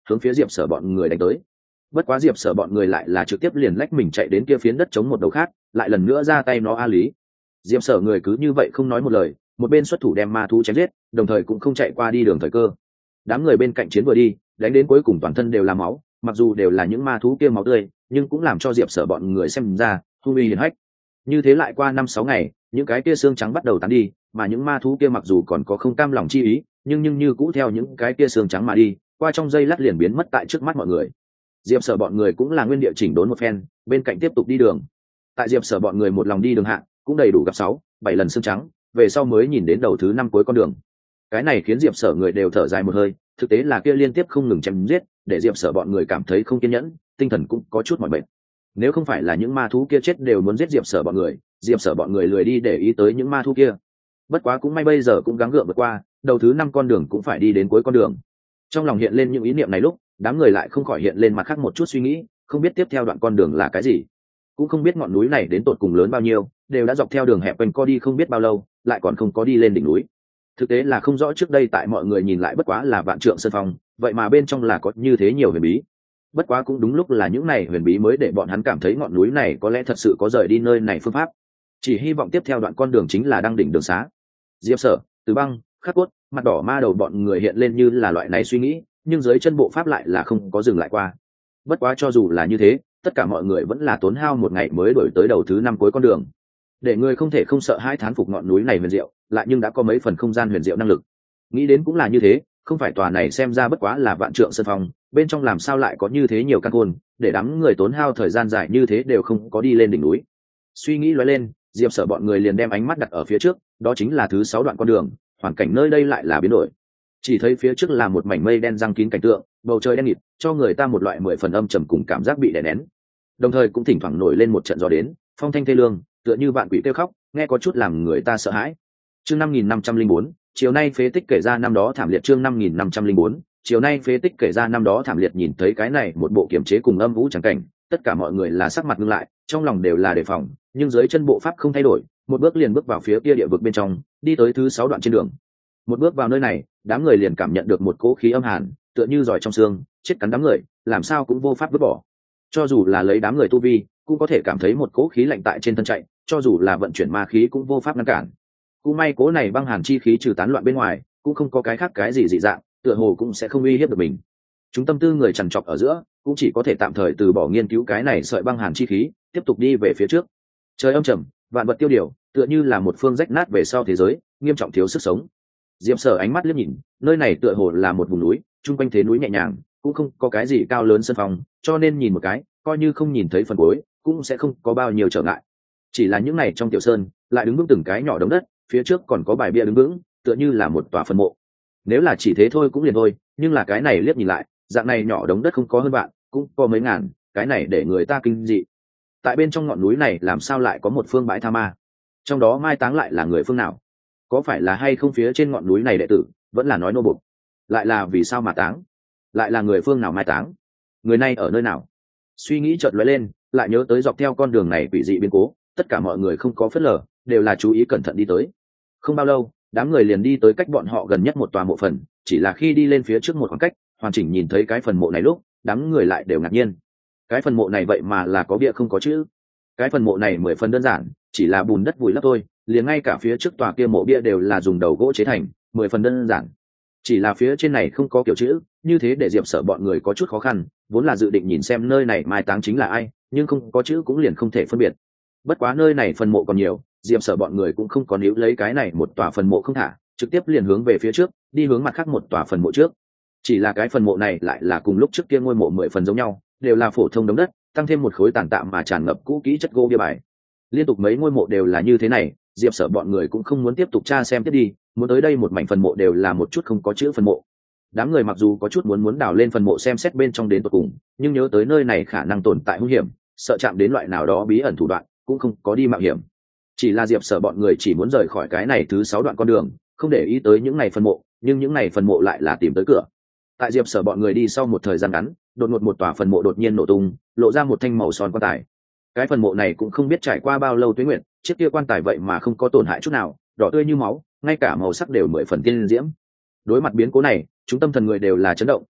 hướng phía diệp sở bọn người đánh tới. Bất quá diệp sở bọn người lại là trực tiếp liền lách mình chạy đến kia phiến đất chống một đầu khác, lại lần nữa ra tay nó a lý. Diệp sở người cứ như vậy không nói một lời, một bên xuất thủ đem ma thú chém giết, đồng thời cũng không chạy qua đi đường thời cơ. Đám người bên cạnh chiến vừa đi, đánh đến cuối cùng toàn thân đều là máu, mặc dù đều là những ma thú kia máu tươi, nhưng cũng làm cho diệp sở bọn người xem ra hung uy hiển hách. Như thế lại qua năm sáu ngày, những cái kia xương trắng bắt đầu tán đi, mà những ma thú kia mặc dù còn có không cam lòng chi ý, nhưng nhưng như cũ theo những cái kia xương trắng mà đi, qua trong giây lát liền biến mất tại trước mắt mọi người. Diệp sở bọn người cũng là nguyên địa chỉnh đốn một phen, bên cạnh tiếp tục đi đường. Tại diệp sở bọn người một lòng đi đường hạ, cũng đầy đủ gặp sáu bảy lần xương trắng, về sau mới nhìn đến đầu thứ năm cuối con đường. Cái này khiến diệp sở người đều thở dài một hơi, thực tế là kia liên tiếp không ngừng chém giết, để diệp sở bọn người cảm thấy không kiên nhẫn, tinh thần cũng có chút mỏi mệt. Nếu không phải là những ma thú kia chết đều muốn giết diệp sở bọn người, diệp sở bọn người lười đi để ý tới những ma thú kia. Bất quá cũng may bây giờ cũng gắng gượng vượt qua, đầu thứ năm con đường cũng phải đi đến cuối con đường. Trong lòng hiện lên những ý niệm này lúc, đám người lại không khỏi hiện lên mặt khác một chút suy nghĩ, không biết tiếp theo đoạn con đường là cái gì, cũng không biết ngọn núi này đến tột cùng lớn bao nhiêu, đều đã dọc theo đường hẹp quanh co đi không biết bao lâu, lại còn không có đi lên đỉnh núi. Thực tế là không rõ trước đây tại mọi người nhìn lại bất quá là vạn trượng sơn phong, vậy mà bên trong là có như thế nhiều huyền bí. Bất quá cũng đúng lúc là những này huyền bí mới để bọn hắn cảm thấy ngọn núi này có lẽ thật sự có rời đi nơi này phương pháp. Chỉ hy vọng tiếp theo đoạn con đường chính là đăng đỉnh đường xá. Diệp sở, Từ Băng, Khắc Cốt, mặt đỏ ma đầu bọn người hiện lên như là loại này suy nghĩ, nhưng dưới chân bộ pháp lại là không có dừng lại qua. Bất quá cho dù là như thế, tất cả mọi người vẫn là tốn hao một ngày mới đổi tới đầu thứ năm cuối con đường. Để người không thể không sợ hai thán phục ngọn núi này huyền diệu, lại nhưng đã có mấy phần không gian huyền diệu năng lực. Nghĩ đến cũng là như thế, không phải tòa này xem ra bất quá là vạn trượng sơn phong, bên trong làm sao lại có như thế nhiều căn khôn, để đám người tốn hao thời gian dài như thế đều không có đi lên đỉnh núi. Suy nghĩ lóe lên, diệp sở bọn người liền đem ánh mắt đặt ở phía trước, đó chính là thứ sáu đoạn con đường. Hoàn cảnh nơi đây lại là biến đổi, chỉ thấy phía trước là một mảnh mây đen giăng kín cảnh tượng, bầu trời đen nghịt, cho người ta một loại mười phần âm trầm cùng cảm giác bị đè nén. Đồng thời cũng thỉnh thoảng nổi lên một trận gió đến, phong thanh thê lương, tựa như vạn quỷ kêu khóc, nghe có chút làm người ta sợ hãi. Chương năm nghìn năm trăm linh bốn, chiều nay phế tích kể ra năm đó thảm liệt. Chương năm nghìn năm trăm linh bốn, chiều nay phế tích kể ra năm đó thảm liệt. Nhìn thấy cái này một bộ kiềm chế cùng âm vũ trắng cảnh, tất cả mọi người là sắc mặt ngưng lại, trong lòng đều là đề phòng, nhưng dưới chân bộ pháp không thay đổi, một bước liền bước vào phía kia địa vực bên trong, đi tới thứ sáu đoạn trên đường. Một bước vào nơi này, đám người liền cảm nhận được một cỗ khí âm hàn, tựa như giỏi trong xương, chết cắn đám người, làm sao cũng vô pháp vứt bỏ. Cho dù là lấy đám người tu vi, cũng có thể cảm thấy một cỗ khí lạnh tại trên thân chạy, cho dù là vận chuyển ma khí cũng vô pháp ngăn cản. Cũng may cỗ này băng hàn chi khí trừ tán loạn bên ngoài, cũng không có cái khác cái gì dị dạng, tựa hồ cũng sẽ không uy hiếp được mình. Chúng tâm tư người trằn trọc ở giữa, cũng chỉ có thể tạm thời từ bỏ nghiên cứu cái này sợi băng hàn chi khí, tiếp tục đi về phía trước. Trời âm trầm, vạn vật tiêu điều, tựa như là một phương rách nát về sau thế giới, nghiêm trọng thiếu sức sống. Diệp sở ánh mắt liếc nhìn, nơi này tựa hồ là một vùng núi, chung quanh thế núi nhẹ nhàng, cũng không có cái gì cao lớn sân phong, cho nên nhìn một cái, coi như không nhìn thấy phần cuối, cũng sẽ không có bao nhiêu trở ngại. Chỉ là những này trong tiểu sơn, lại đứng vững từng cái nhỏ đống đất, phía trước còn có bài bia đứng vững, tựa như là một tòa phân mộ. Nếu là chỉ thế thôi cũng liền thôi, nhưng là cái này liếc nhìn lại, dạng này nhỏ đống đất không có hơn vạn, cũng có mấy ngàn, cái này để người ta kinh dị. Tại bên trong ngọn núi này làm sao lại có một phương bãi tha ma? Trong đó mai táng lại là người phương nào? Có phải là hay không phía trên ngọn núi này đệ tử, vẫn là nói nô bộc? Lại là vì sao mà táng? Lại là người phương nào mai táng? Người này ở nơi nào? Suy nghĩ chợt lóe lên, lại nhớ tới dọc theo con đường này quỷ dị biến cố, tất cả mọi người không có phớt lờ, đều là chú ý cẩn thận đi tới. Không bao lâu, đám người liền đi tới cách bọn họ gần nhất một tòa mộ phần, chỉ là khi đi lên phía trước một khoảng cách, hoàn chỉnh nhìn thấy cái phần mộ này lúc, đám người lại đều ngạc nhiên. Cái phần mộ này vậy mà là có bia không có chữ. Cái phần mộ này mười phần đơn giản, chỉ là bùn đất vùi lấp thôi, liền ngay cả phía trước tòa kia mộ bia đều là dùng đầu gỗ chế thành, mười phần đơn giản. Chỉ là phía trên này không có kiểu chữ, như thế để Diệp Sở bọn người có chút khó khăn, vốn là dự định nhìn xem nơi này mai táng chính là ai, nhưng không có chữ cũng liền không thể phân biệt. Bất quá nơi này phần mộ còn nhiều, Diệp Sở bọn người cũng không có níu lấy cái này một tòa phần mộ không thả, trực tiếp liền hướng về phía trước, đi hướng mặt khác một tòa phần mộ trước. Chỉ là cái phần mộ này lại là cùng lúc trước kia ngôi mộ mười phần giống nhau, đều là phổ thông đống đất, tăng thêm một khối tàn tạ mà tràn ngập cũ kỹ chất gỗ bia bài. Liên tục mấy ngôi mộ đều là như thế này, Diệp Sở bọn người cũng không muốn tiếp tục tra xem tiếp đi, muốn tới đây một mảnh phần mộ đều là một chút không có chữ phần mộ. Đám người mặc dù có chút muốn muốn đào lên phần mộ xem xét bên trong đến tận cùng, nhưng nhớ tới nơi này khả năng tồn tại hung hiểm, sợ chạm đến loại nào đó bí ẩn thủ đoạn, cũng không có đi mạo hiểm. Chỉ là Diệp Sở bọn người chỉ muốn rời khỏi cái này thứ sáu đoạn con đường, không để ý tới những này phần mộ, nhưng những này phần mộ lại là tìm tới cửa. Tại Diệp Sở bọn người đi sau một thời gian ngắn, đột ngột một tòa phần mộ đột nhiên nổ tung, lộ ra một thanh màu son quan tài. Cái phần mộ này cũng không biết trải qua bao lâu tuế nguyệt, chiếc kia quan tài vậy mà không có tổn hại chút nào, đỏ tươi như máu, ngay cả màu sắc đều mười phần tiên diễm. Đối mặt biến cố này, chúng tâm thần người đều là chấn động,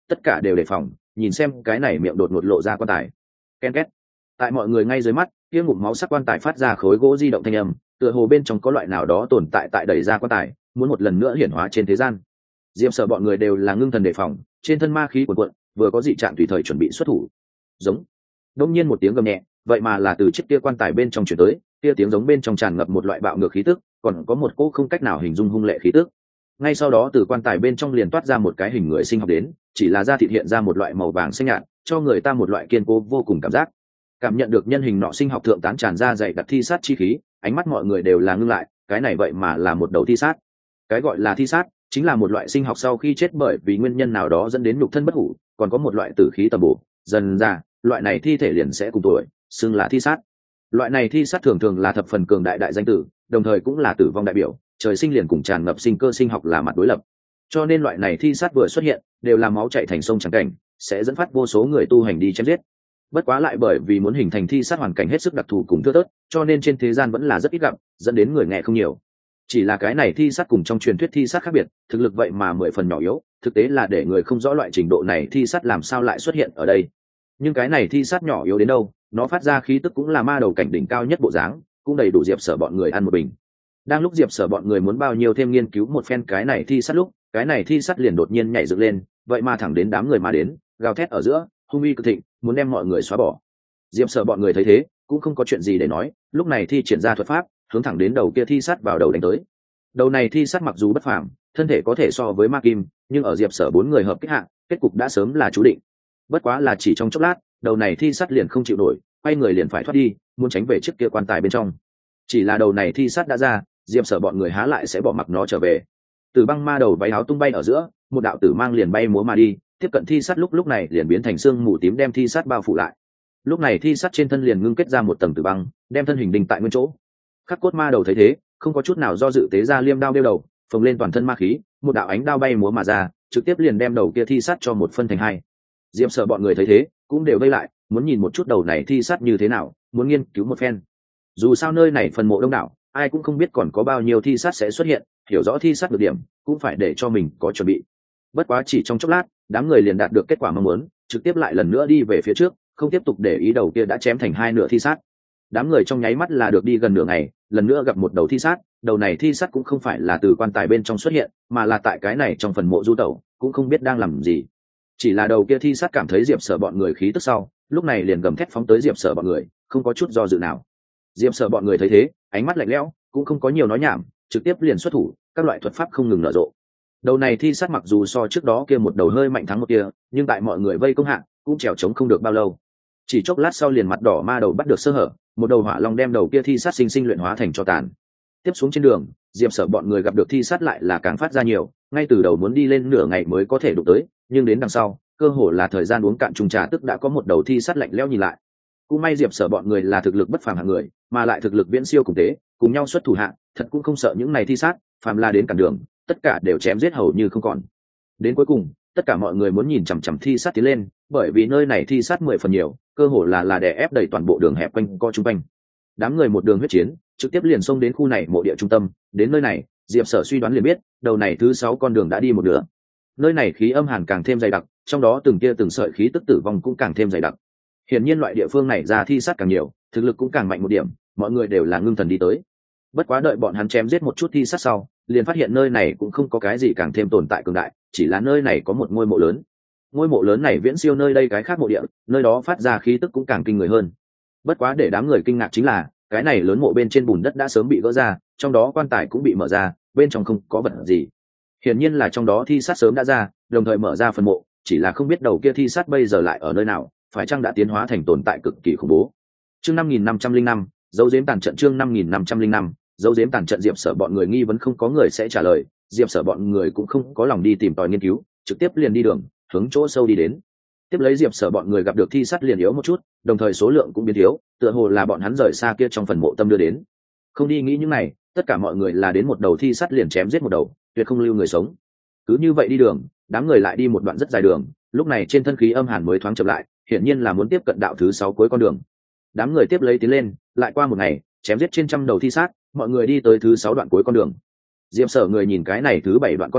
tất cả đều đề phòng nhìn xem cái này miệng đột ngột lộ ra quan tài. Ken két. Tại mọi người ngay dưới mắt, kia ngụm máu sắc quan tài phát ra khối gỗ di động thanh âm, tựa hồ bên trong có loại nào đó tồn tại tại đẩy ra quan tài, muốn một lần nữa hiển hóa trên thế gian. Diệp Sở bọn người đều là ngưng thần đề phòng, trên thân ma khí cuồn cuộn, vừa có dị trạng tùy thời chuẩn bị xuất thủ. Giống. Đột nhiên một tiếng gầm nhẹ, vậy mà là từ chiếc kia quan tài bên trong truyền tới, kia tiếng giống bên trong tràn ngập một loại bạo ngược khí tức, còn có một cỗ không cách nào hình dung hung lệ khí tức. Ngay sau đó từ quan tài bên trong liền toát ra một cái hình người sinh học đến, chỉ là da thịt hiện ra một loại màu vàng xanh nhạt, cho người ta một loại kiên cố vô cùng cảm giác. Cảm nhận được nhân hình nọ sinh học thượng tán tràn ra dày đặc thi sát chi khí, ánh mắt mọi người đều là ngưng lại, cái này vậy mà là một đầu thi sát. Cái gọi là thi sát chính là một loại sinh học sau khi chết bởi vì nguyên nhân nào đó dẫn đến nhục thân bất hủ, còn có một loại tử khí tầm bổ, dần ra, loại này thi thể liền sẽ cùng tuổi, xưng là thi sát. Loại này thi sát thường thường là thập phần cường đại đại danh tử, đồng thời cũng là tử vong đại biểu, trời sinh liền cùng tràn ngập sinh cơ sinh học là mặt đối lập. Cho nên loại này thi sát vừa xuất hiện, đều là máu chảy thành sông chẳng cảnh, sẽ dẫn phát vô số người tu hành đi chém giết. Bất quá lại bởi vì muốn hình thành thi sát hoàn cảnh hết sức đặc thù cùng thưa thớt, cho nên trên thế gian vẫn là rất ít gặp, dẫn đến người nghe không nhiều. Chỉ là cái này thi sát cùng trong truyền thuyết thi sát khác biệt, thực lực vậy mà mười phần nhỏ yếu, thực tế là để người không rõ loại trình độ này thi sát làm sao lại xuất hiện ở đây. Nhưng cái này thi sát nhỏ yếu đến đâu, nó phát ra khí tức cũng là ma đầu cảnh đỉnh cao nhất bộ dáng, cũng đầy đủ Diệp Sở bọn người ăn một bình. Đang lúc Diệp Sở bọn người muốn bao nhiêu thêm nghiên cứu một phen cái này thi sát lúc, cái này thi sát liền đột nhiên nhảy dựng lên, vậy mà thẳng đến đám người mà đến, gào thét ở giữa, hung uy cực thịnh, muốn đem mọi người xóa bỏ. Diệp Sở bọn người thấy thế, cũng không có chuyện gì để nói, lúc này thi triển ra thuật pháp, hướng thẳng đến đầu kia thi sát vào đầu đánh tới. Đầu này thi sát mặc dù bất phàm, thân thể có thể so với ma kim, nhưng ở Diệp Sở bốn người hợp kích hạ, kết cục đã sớm là chú định. Bất quá là chỉ trong chốc lát, đầu này thi sát liền không chịu nổi, quay người liền phải thoát đi, muốn tránh về chiếc kia quan tài bên trong. Chỉ là đầu này thi sát đã ra, Diệp Sở bọn người há lại sẽ bỏ mặc nó trở về. Từ băng ma đầu váy áo tung bay ở giữa, một đạo tử mang liền bay múa mà đi, tiếp cận thi sát lúc lúc này liền biến thành xương mù tím đem thi sát bao phủ lại. Lúc này thi sát trên thân liền ngưng kết ra một tầng tử băng, đem thân hình đinh tại nguyên chỗ. Khắc cốt ma đầu thấy thế, không có chút nào do dự tế ra liêm đao đeo đầu, phồng lên toàn thân ma khí, một đạo ánh đao bay múa mà ra, trực tiếp liền đem đầu kia thi sát cho một phân thành hai. Diệp Sở bọn người thấy thế, cũng đều vây lại, muốn nhìn một chút đầu này thi sát như thế nào, muốn nghiên cứu một phen. Dù sao nơi này phần mộ đông đảo, ai cũng không biết còn có bao nhiêu thi sát sẽ xuất hiện, hiểu rõ thi sát được điểm, cũng phải để cho mình có chuẩn bị. Bất quá chỉ trong chốc lát, đám người liền đạt được kết quả mong muốn, trực tiếp lại lần nữa đi về phía trước, không tiếp tục để ý đầu kia đã chém thành hai nửa thi sát. Đám người trong nháy mắt là được đi gần nửa ngày, lần nữa gặp một đầu thi sát, đầu này thi sát cũng không phải là từ quan tài bên trong xuất hiện, mà là tại cái này trong phần mộ du tẩu, cũng không biết đang làm gì. Chỉ là đầu kia thi sát cảm thấy Diệp Sở bọn người khí tức sau, lúc này liền gầm thét phóng tới Diệp Sở bọn người, không có chút do dự nào. Diệp Sở bọn người thấy thế, ánh mắt lạnh lẽo, cũng không có nhiều nói nhảm, trực tiếp liền xuất thủ, các loại thuật pháp không ngừng nở rộ. Đầu này thi sát mặc dù so trước đó kia một đầu hơi mạnh thắng một kia, nhưng tại mọi người vây công hạ, cũng trèo chống không được bao lâu. Chỉ chốc lát sau liền mặt đỏ ma đầu bắt được sơ hở, một đầu hỏa long đem đầu kia thi sát sinh sinh luyện hóa thành tro tàn. Tiếp xuống trên đường, Diệp Sở bọn người gặp được thi sát lại là càng phát ra nhiều, ngay từ đầu muốn đi lên nửa ngày mới có thể đụng tới, nhưng đến đằng sau, cơ hồ là thời gian uống cạn chung trà tức đã có một đầu thi sát lạnh lẽo nhìn lại. Cũng may Diệp Sở bọn người là thực lực bất phàm hạng người, mà lại thực lực viễn siêu cùng tế, cùng nhau xuất thủ hạng, thật cũng không sợ những này thi sát, phàm là đến cản đường, tất cả đều chém giết hầu như không còn. Đến cuối cùng, tất cả mọi người muốn nhìn chằm chằm thi sát tiến lên, bởi vì nơi này thi sát mười phần nhiều, cơ hồ là là đè ép đầy toàn bộ đường hẹp quanh co trung quanh. Đám người một đường huyết chiến, trực tiếp liền xông đến khu này mộ địa trung tâm, đến nơi này, Diệp Sở suy đoán liền biết, đầu này thứ sáu con đường đã đi một nửa. Nơi này khí âm hàn càng thêm dày đặc, trong đó từng tia từng sợi khí tức tử vong cũng càng thêm dày đặc. Hiển nhiên loại địa phương này ra thi sát càng nhiều, thực lực cũng càng mạnh một điểm, mọi người đều là ngưng thần đi tới. Bất quá đợi bọn hắn chém giết một chút thi sát sau, liền phát hiện nơi này cũng không có cái gì càng thêm tồn tại cường đại, chỉ là nơi này có một ngôi mộ lớn. Ngôi mộ lớn này viễn siêu nơi đây cái khác mộ địa, nơi đó phát ra khí tức cũng càng kinh người hơn. Bất quá để đám người kinh ngạc chính là, cái này lớn mộ bên trên bùn đất đã sớm bị gỡ ra, trong đó quan tài cũng bị mở ra, bên trong không có vật gì. Hiển nhiên là trong đó thi sát sớm đã ra, đồng thời mở ra phần mộ, chỉ là không biết đầu kia thi sát bây giờ lại ở nơi nào, phải chăng đã tiến hóa thành tồn tại cực kỳ khủng bố. Chương năm nghìn năm trăm linh năm, dấu giếm tàn trận chương năm nghìn năm trăm linh năm, dấu giếm tàn trận Diệp Sở bọn người nghi vấn không có người sẽ trả lời, Diệp Sở bọn người cũng không có lòng đi tìm tòi nghiên cứu, trực tiếp liền đi đường, hướng chỗ sâu đi đến. Tiếp lấy Diệp Sở bọn người gặp được thi sát liền yếu một chút, đồng thời số lượng cũng biến thiếu, tựa hồ là bọn hắn rời xa kia trong phần mộ tâm đưa đến. Không đi nghĩ những này, tất cả mọi người là đến một đầu thi sát liền chém giết một đầu, tuyệt không lưu người sống. Cứ như vậy đi đường, đám người lại đi một đoạn rất dài đường, lúc này trên thân khí âm hàn mới thoáng chậm lại, hiển nhiên là muốn tiếp cận đạo thứ sáu cuối con đường. Đám người tiếp lấy tiến lên, lại qua một ngày, chém giết trên trăm đầu thi sát, mọi người đi tới thứ sáu đoạn cuối con đường. Diệp Sở người nhìn cái này thứ bảy đoạn con đường,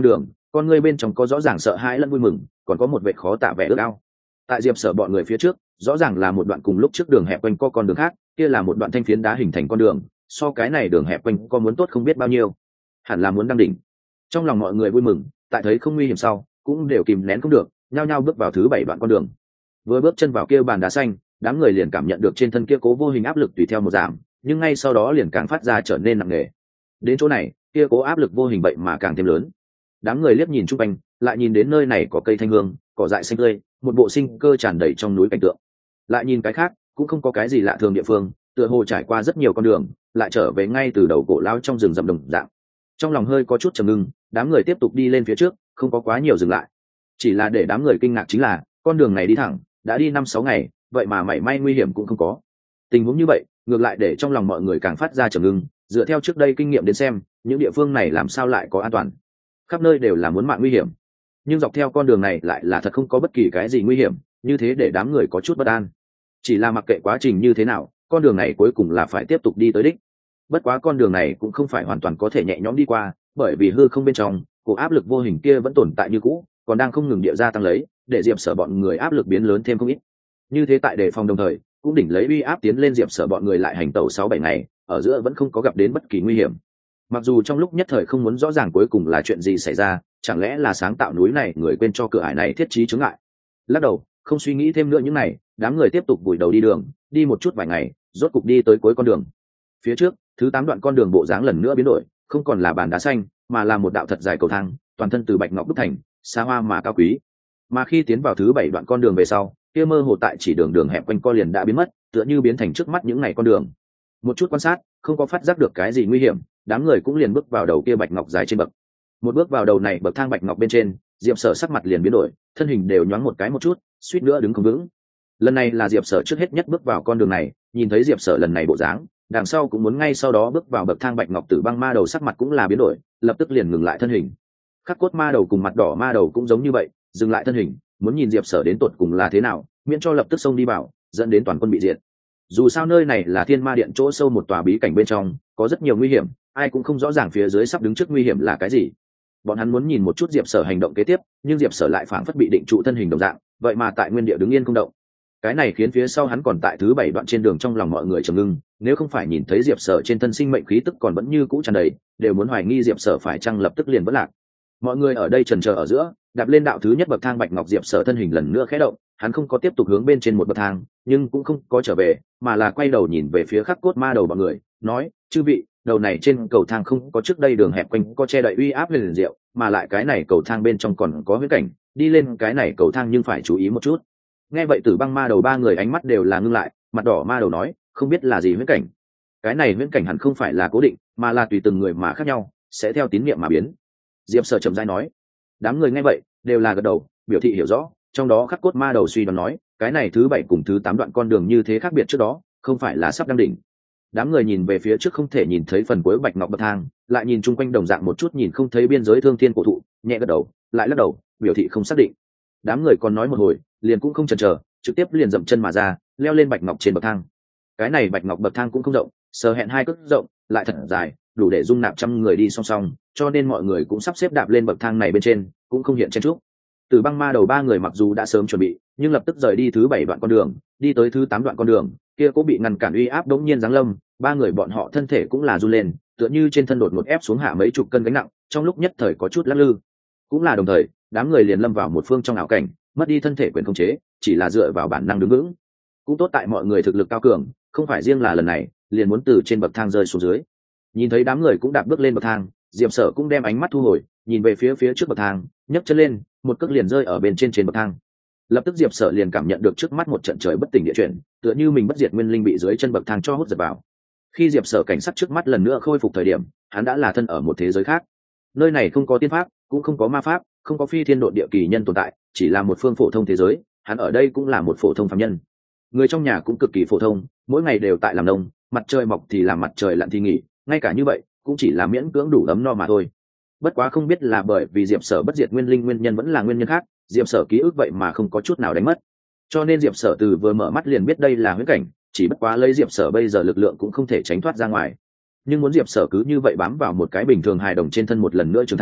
con ngươi bên trong có rõ ràng sợ hãi lẫn vui mừng, còn có một vẻ khó tả vẻ ước ao. Tại diệp sở bọn người phía trước rõ ràng là một đoạn cùng lúc trước đường hẹp quanh co con đường khác, kia là một đoạn thanh phiến đá hình thành con đường, so cái này đường hẹp quanh co muốn tốt không biết bao nhiêu, hẳn là muốn đăng đỉnh. Trong lòng mọi người vui mừng, tại thấy không nguy hiểm sau cũng đều kìm nén không được, nhao nhao bước vào thứ bảy đoạn con đường. Vừa bước chân vào kia bàn đá xanh, đám người liền cảm nhận được trên thân kia cố vô hình áp lực tùy theo một giảm, nhưng ngay sau đó liền càng phát ra trở nên nặng nề. Đến chỗ này, kia cố áp lực vô hình vậy mà càng thêm lớn. Đám người liếc nhìn chung quanh, lại nhìn đến nơi này có cây thanh hương, cỏ dại xanh tươi, một bộ sinh cơ tràn đầy trong núi cảnh tượng. Lại nhìn cái khác, cũng không có cái gì lạ thường địa phương, tựa hồ trải qua rất nhiều con đường, lại trở về ngay từ đầu cổ lao trong rừng rậm đồng dạng. Trong lòng hơi có chút trầm ngưng, đám người tiếp tục đi lên phía trước, không có quá nhiều dừng lại. Chỉ là để đám người kinh ngạc chính là, con đường này đi thẳng, đã đi năm sáu ngày, vậy mà mảy may nguy hiểm cũng không có. Tình huống như vậy, ngược lại để trong lòng mọi người càng phát ra trầm ngưng, dựa theo trước đây kinh nghiệm đến xem, những địa phương này làm sao lại có an toàn. Khắp nơi đều là muốn mạng nguy hiểm, nhưng dọc theo con đường này lại là thật không có bất kỳ cái gì nguy hiểm, như thế để đám người có chút bất an. Chỉ là mặc kệ quá trình như thế nào, con đường này cuối cùng là phải tiếp tục đi tới đích. Bất quá con đường này cũng không phải hoàn toàn có thể nhẹ nhõm đi qua, bởi vì hư không bên trong, cổ áp lực vô hình kia vẫn tồn tại như cũ, còn đang không ngừng địa gia tăng lấy, để diệp sở bọn người áp lực biến lớn thêm không ít. Như thế tại đề phòng đồng thời, cũng đỉnh lấy uy áp tiến lên diệp sở bọn người lại hành tẩu sáu bảy ngày, ở giữa vẫn không có gặp đến bất kỳ nguy hiểm. Mặc dù trong lúc nhất thời không muốn rõ ràng cuối cùng là chuyện gì xảy ra, chẳng lẽ là sáng tạo núi này người quên cho cửa ải này thiết trí chướng ngại. Lắc đầu, không suy nghĩ thêm nữa những này, đám người tiếp tục vùi đầu đi đường, đi một chút vài ngày, rốt cục đi tới cuối con đường. Phía trước, thứ tám đoạn con đường bộ dáng lần nữa biến đổi, không còn là bàn đá xanh, mà là một đạo thật dài cầu thang, toàn thân từ bạch ngọc đúc thành, xa hoa mà cao quý. Mà khi tiến vào thứ bảy đoạn con đường về sau, kia mơ hồ tại chỉ đường đường hẹp quanh co liền đã biến mất, tựa như biến thành trước mắt những ngày con đường. Một chút quan sát, không có phát giác được cái gì nguy hiểm, đám người cũng liền bước vào đầu kia bạch ngọc dài trên bậc. Một bước vào đầu này bậc thang bạch ngọc bên trên, diệp sở sắc mặt liền biến đổi, thân hình đều nhoáng một cái một chút, suýt nữa đứng không vững. Lần này là diệp sở trước hết nhất bước vào con đường này, nhìn thấy diệp sở lần này bộ dáng, đằng sau cũng muốn ngay sau đó bước vào bậc thang bạch ngọc tử băng ma đầu sắc mặt cũng là biến đổi, lập tức liền ngừng lại thân hình. Khắc cốt ma đầu cùng mặt đỏ ma đầu cũng giống như vậy, dừng lại thân hình, muốn nhìn diệp sở đến tột cùng là thế nào, miễn cho lập tức xông đi vào, dẫn đến toàn quân bị diệt. Dù sao nơi này là thiên ma điện chỗ sâu một tòa bí cảnh bên trong, có rất nhiều nguy hiểm, ai cũng không rõ ràng phía dưới sắp đứng trước nguy hiểm là cái gì. Bọn hắn muốn nhìn một chút diệp sở hành động kế tiếp, nhưng diệp sở lại phảng phất bị định trụ thân hình đồng dạng, vậy mà tại nguyên địa đứng yên không động. Cái này khiến phía sau hắn còn tại thứ bảy đoạn trên đường trong lòng mọi người trầm ngưng, nếu không phải nhìn thấy diệp sở trên thân sinh mệnh khí tức còn vẫn như cũ tràn đầy, đều muốn hoài nghi diệp sở phải chăng lập tức liền vỡ lạc. Mọi người ở đây chần chờ ở giữa, đạp lên đạo thứ nhất bậc thang bạch ngọc, diệp sở thân hình lần nữa khẽ động, hắn không có tiếp tục hướng bên trên một bậc thang, nhưng cũng không có trở về, mà là quay đầu nhìn về phía khắc cốt ma đầu bọn người, nói: chư vị, đầu này trên cầu thang không có trước đây đường hẹp quanh có che đậy uy áp liền diệu, mà lại cái này cầu thang bên trong còn có huyễn cảnh, đi lên cái này cầu thang nhưng phải chú ý một chút. Nghe vậy Tử Băng ma đầu ba người ánh mắt đều là ngưng lại, mặt đỏ ma đầu nói: không biết là gì huyễn cảnh. Cái này huyễn cảnh hẳn không phải là cố định, mà là tùy từng người mà khác nhau, sẽ theo tín niệm mà biến. Diệp Sở trầm rãi nói. Đám người nghe vậy đều là gật đầu, biểu thị hiểu rõ. Trong đó khắc cốt ma đầu suy đoán nói: cái này thứ bảy cùng thứ tám đoạn con đường như thế khác biệt trước đó, không phải là sắp đăng đỉnh. Đám người nhìn về phía trước không thể nhìn thấy phần cuối bạch ngọc bậc thang, lại nhìn chung quanh đồng dạng một chút nhìn không thấy biên giới thương thiên cổ thụ, nhẹ gật đầu, lại lắc đầu, biểu thị không xác định. Đám người còn nói một hồi, liền cũng không chần chờ, trực tiếp liền dậm chân mà ra, leo lên bạch ngọc trên bậc thang. Cái này bạch ngọc bậc thang cũng không rộng, sờ hẹn hai cước rộng, lại thật dài, đủ để dung nạp trăm người đi song song, cho nên mọi người cũng sắp xếp đạp lên bậc thang này bên trên, cũng không hiện chen chúc. Từ Băng ma đầu ba người mặc dù đã sớm chuẩn bị, nhưng lập tức rời đi thứ bảy đoạn con đường, đi tới thứ tám đoạn con đường, kia cũng bị ngăn cản uy áp đống nhiên giáng lâm, ba người bọn họ thân thể cũng là run lên, tựa như trên thân đột một ép xuống hạ mấy chục cân gánh nặng, trong lúc nhất thời có chút lắc lư. Cũng là đồng thời, đám người liền lâm vào một phương trong ảo cảnh, mất đi thân thể quyền khống chế, chỉ là dựa vào bản năng đứng vững. Cũng tốt tại mọi người thực lực cao cường, không phải riêng là lần này, liền muốn từ trên bậc thang rơi xuống dưới. Nhìn thấy đám người cũng đạp bước lên bậc thang, Diệp Sở cũng đem ánh mắt thu hồi, nhìn về phía phía trước bậc thang, nhấc chân lên, một cước liền rơi ở bên trên trên bậc thang. Lập tức Diệp Sở liền cảm nhận được trước mắt một trận trời bất tỉnh địa chuyển, tựa như mình bất diệt nguyên linh bị dưới chân bậc thang cho hút giật vào. Khi Diệp Sở cảnh sắc trước mắt lần nữa khôi phục thời điểm, hắn đã là thân ở một thế giới khác. Nơi này không có tiên pháp, cũng không có ma pháp, không có phi thiên độ địa kỳ nhân tồn tại, chỉ là một phương phổ thông thế giới, hắn ở đây cũng là một phổ thông phàm nhân. Người trong nhà cũng cực kỳ phổ thông, mỗi ngày đều tại làm nông, mặt trời mọc thì làm mặt trời lặn thì nghỉ, ngay cả như vậy, cũng chỉ là miễn cưỡng đủ ấm no mà thôi. Bất quá không biết là bởi vì Diệp Sở bất diệt nguyên linh nguyên nhân vẫn là nguyên nhân khác, Diệp Sở ký ức vậy mà không có chút nào đánh mất. Cho nên Diệp Sở từ vừa mở mắt liền biết đây là huyễn cảnh, chỉ bất quá lấy Diệp Sở bây giờ lực lượng cũng không thể tránh thoát ra ngoài. Nhưng muốn Diệp Sở cứ như vậy bám vào một cái bình thường hài đồng trên thân một lần nữa trưởng thành,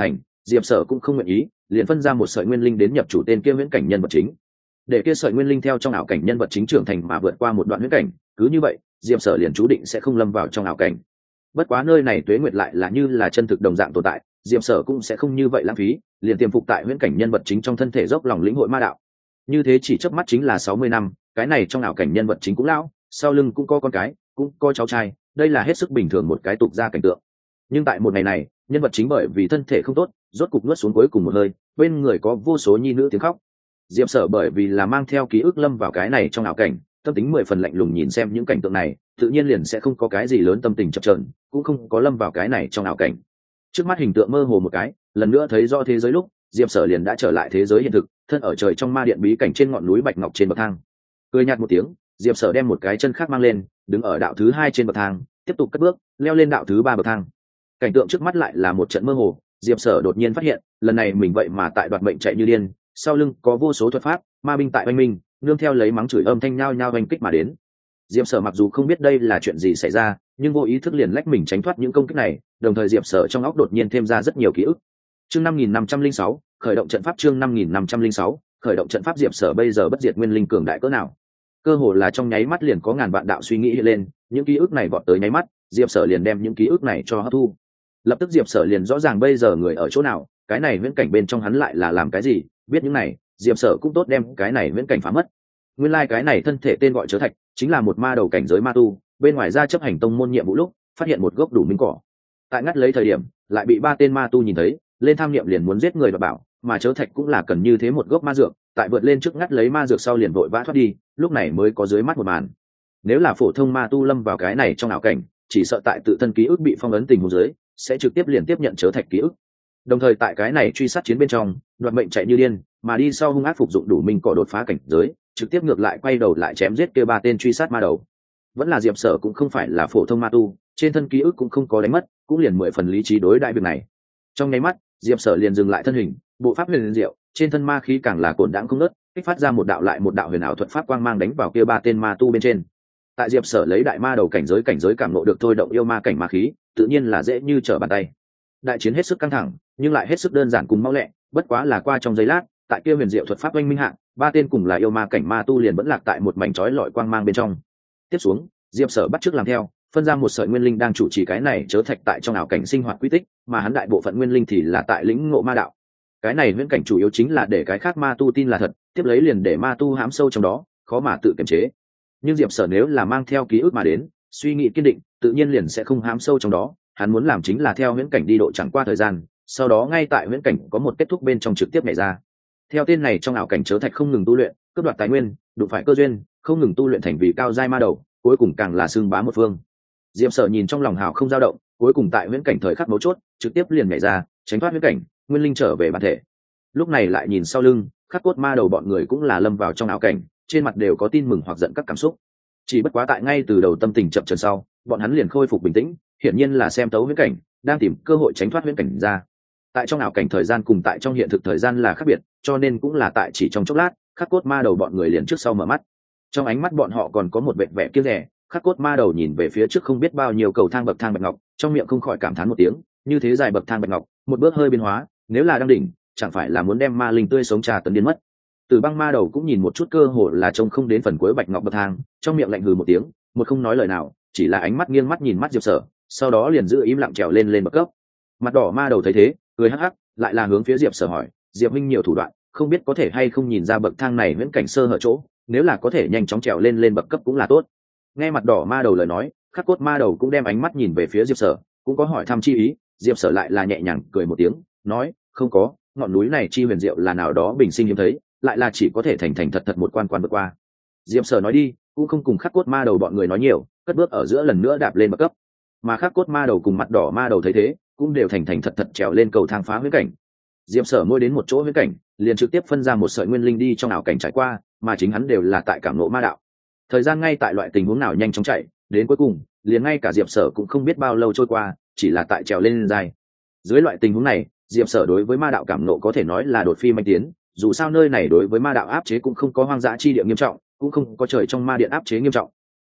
diệp sở cũng không nguyện ý, liền phân ra một sợi nguyên linh đến nhập chủ tên kia huyễn cảnh nhân vật chính, để kia sợi nguyên linh theo trong ảo cảnh nhân vật chính trưởng thành mà vượt qua một đoạn huyễn cảnh. Cứ như vậy diệp sở liền chú định sẽ không lâm vào trong ảo cảnh. Bất quá nơi này tuế nguyệt lại là như là chân thực đồng dạng tồn tại, diệp sở cũng sẽ không như vậy lãng phí, liền tiềm phục tại huyễn cảnh nhân vật chính trong thân thể dốc lòng lĩnh hội ma đạo. Như thế chỉ chớp mắt chính là sáu mươi năm, cái này trong ảo cảnh nhân vật chính cũng lão, sau lưng cũng có con cái, cũng có cháu trai, đây là hết sức bình thường một cái tục gia cảnh tượng. Nhưng tại một ngày này, nhân vật chính bởi vì thân thể không tốt, rốt cục nuốt xuống cuối cùng một hơi, bên người có vô số nhi nữ tiếng khóc. Diệp sở bởi vì là mang theo ký ức lâm vào cái này trong ảo cảnh, tâm tính mười phần lạnh lùng nhìn xem những cảnh tượng này, tự nhiên liền sẽ không có cái gì lớn tâm tình chập chờn, cũng không có lâm vào cái này trong ảo cảnh. Trước mắt hình tượng mơ hồ một cái, lần nữa thấy rõ thế giới lúc, diệp sở liền đã trở lại thế giới hiện thực, thân ở trời trong ma điện bí cảnh trên ngọn núi bạch ngọc trên bậc thang. Cười nhạt một tiếng, diệp sở đem một cái chân khác mang lên, đứng ở đạo thứ hai trên bậc thang, tiếp tục cất bước leo lên đạo thứ ba bậc thang. Cảnh tượng trước mắt lại là một trận mơ hồ, diệp sở đột nhiên phát hiện lần này mình vậy mà tại đoạt mệnh chạy như điên, sau lưng có vô số thuật pháp ma binh tại oanh minh, nương theo lấy mắng chửi âm thanh nhao nhao oanh kích mà đến. Diệp sở mặc dù không biết đây là chuyện gì xảy ra, nhưng vô ý thức liền lách mình tránh thoát những công kích này, đồng thời diệp sở trong óc đột nhiên thêm ra rất nhiều ký ức. Chương năm nghìn năm trăm linh sáu, khởi động trận pháp. Chương năm nghìn năm trăm linh sáu, khởi động trận pháp. Diệp sở bây giờ bất diệt nguyên linh cường đại cỡ nào? Cơ hồ là trong nháy mắt liền có ngàn vạn đạo suy nghĩ hiện lên, những ký ức này vọt tới nháy mắt, diệp sở liền đem những ký ức này cho hấp thu. Lập tức diệp sở liền rõ ràng bây giờ người ở chỗ nào, cái này viễn cảnh bên trong hắn lại là làm cái gì. Biết những này, diệp sở cũng tốt đem cái này viễn cảnh phá mất. Nguyên lai like cái này thân thể tên gọi Chớ Thạch, chính là một ma đầu cảnh giới ma tu, bên ngoài ra chấp hành tông môn nhiệm vụ lúc phát hiện một gốc đủ minh cỏ, tại ngắt lấy thời điểm lại bị ba tên ma tu nhìn thấy, lên tham niệm liền muốn giết người và bảo, mà Chớ Thạch cũng là cần như thế một gốc ma dược, tại vượt lên trước ngắt lấy ma dược sau liền vội vã thoát đi, lúc này mới có dưới mắt một màn. Nếu là phổ thông ma tu lâm vào cái này trong ảo cảnh, chỉ sợ tại tự thân ký ức bị phong ấn tình huống dưới, sẽ trực tiếp liền tiếp nhận Chớ Thạch ký ức. Đồng thời tại cái này truy sát chiến bên trong, đoạt mệnh chạy như điên, mà đi sau hung ác phục dụng đủ minh cỏ đột phá cảnh giới, trực tiếp ngược lại quay đầu lại chém giết kia ba tên truy sát ma đầu. Vẫn là diệp sở cũng không phải là phổ thông ma tu, trên thân ký ức cũng không có đánh mất, cũng liền mười phần lý trí đối đại việc này. Trong nháy mắt diệp sở liền dừng lại thân hình, bộ pháp huyền diệu, trên thân ma khí càng là cồn đãng không nớt, kích phát ra một đạo lại một đạo huyền ảo thuật pháp quang mang đánh vào kia ba tên ma tu bên trên. Tại diệp sở lấy đại ma đầu cảnh giới cảnh giới cảm ngộ được thôi động yêu ma cảnh ma khí, tự nhiên là dễ như trở bàn tay. Đại chiến hết sức căng thẳng, nhưng lại hết sức đơn giản cùng mau lẹ, bất quá là qua trong giây lát, tại kia huyền diệu thuật pháp oanh minh hạ, ba tên cùng là yêu ma cảnh ma tu liền vẫn lạc tại một mảnh chói lọi quang mang bên trong. Tiếp xuống diệp sở bắt chước làm theo, phân ra một sợi nguyên linh đang chủ trì cái này Chớ Thạch tại trong ảo cảnh sinh hoạt quy tích, mà hắn đại bộ phận nguyên linh thì là tại lĩnh ngộ ma đạo. Cái này viễn cảnh chủ yếu chính là để cái khác ma tu tin là thật, tiếp lấy liền để ma tu hãm sâu trong đó, khó mà tự kiềm chế. Nhưng diệp sở nếu là mang theo ký ức mà đến, suy nghĩ kiên định, tự nhiên liền sẽ không hãm sâu trong đó. Hắn muốn làm chính là theo viễn cảnh đi độ chẳng qua thời gian, sau đó ngay tại viễn cảnh có một kết thúc bên trong trực tiếp nhảy ra. Theo tên này trong ảo cảnh Chớ Thạch không ngừng tu luyện, cướp đoạt tài nguyên, đụng phải cơ duyên, không ngừng tu luyện thành vì cao giai ma đầu, cuối cùng càng là xương bá một phương. Diệp sở nhìn trong lòng hào không dao động, cuối cùng tại viễn cảnh thời khắc mấu chốt trực tiếp liền nhảy ra, tránh thoát viễn cảnh, nguyên linh trở về bản thể. Lúc này lại nhìn sau lưng, khắc cốt ma đầu bọn người cũng là lâm vào trong ảo cảnh, trên mặt đều có tin mừng hoặc giận các cảm xúc. Chỉ bất quá tại ngay từ đầu tâm tình chậm chần sau, bọn hắn liền khôi phục bình tĩnh, hiển nhiên là xem tấu viễn cảnh, đang tìm cơ hội tránh thoát viễn cảnh ra. Tại trong ảo cảnh thời gian cùng tại trong hiện thực thời gian là khác biệt, cho nên cũng là tại chỉ trong chốc lát, khắc cốt ma đầu bọn người liền trước sau mở mắt. Trong ánh mắt bọn họ còn có một vẻ vẻ kiêng dè, khắc cốt ma đầu nhìn về phía trước không biết bao nhiêu cầu thang bậc thang bạch ngọc, trong miệng không khỏi cảm thán một tiếng, như thế dài bậc thang bạch ngọc, một bước hơi biến hóa, nếu là đang đỉnh, chẳng phải là muốn đem ma linh tươi sống trà tấn điên mất. Từ Băng ma đầu cũng nhìn một chút cơ hồ là trông không đến phần cuối bạch ngọc bậc thang, trong miệng lạnh hừ một tiếng, một không nói lời nào, chỉ là ánh mắt nghiêng mắt nhìn mắt diệp sở, sau đó liền giữ im lặng trèo lên lên bậc cấp. Mặt đỏ ma đầu thấy thế, cười hắc hắc, lại là hướng phía diệp sở hỏi, diệp minh nhiều thủ đoạn, không biết có thể hay không nhìn ra bậc thang này viễn cảnh sơ hở chỗ, nếu là có thể nhanh chóng trèo lên lên bậc cấp cũng là tốt. Nghe mặt đỏ ma đầu lời nói, khắc cốt ma đầu cũng đem ánh mắt nhìn về phía diệp sở, cũng có hỏi thăm chi ý. Diệp sở lại là nhẹ nhàng cười một tiếng, nói, không có, ngọn núi này chi huyền diệu là nào đó bình sinh hiếm thấy, lại là chỉ có thể thành thành thật thật một quan quan vượt qua. Diệp sở nói đi, cũng không cùng khắc cốt ma đầu bọn người nói nhiều, cất bước ở giữa lần nữa đạp lên bậc cấp. Mà khắc cốt ma đầu cùng mặt đỏ ma đầu thấy thế, cũng đều thành thành thật thật trèo lên cầu thang phá huyễn cảnh. Diệp sở môi đến một chỗ huyễn cảnh, liền trực tiếp phân ra một sợi nguyên linh đi trong ảo cảnh trải qua, mà chính hắn đều là tại cảm ngộ ma đạo. Thời gian ngay tại loại tình huống nào nhanh chóng chạy, đến cuối cùng liền ngay cả diệp sở cũng không biết bao lâu trôi qua, chỉ là tại trèo lên dài. Dưới loại tình huống này, diệp sở đối với ma đạo cảm ngộ có thể nói là đột phi manh tiến, dù sao nơi này đối với ma đạo áp chế cũng không có hoang dã chi địa nghiêm trọng, cũng không có trời trong ma điện áp chế nghiêm trọng.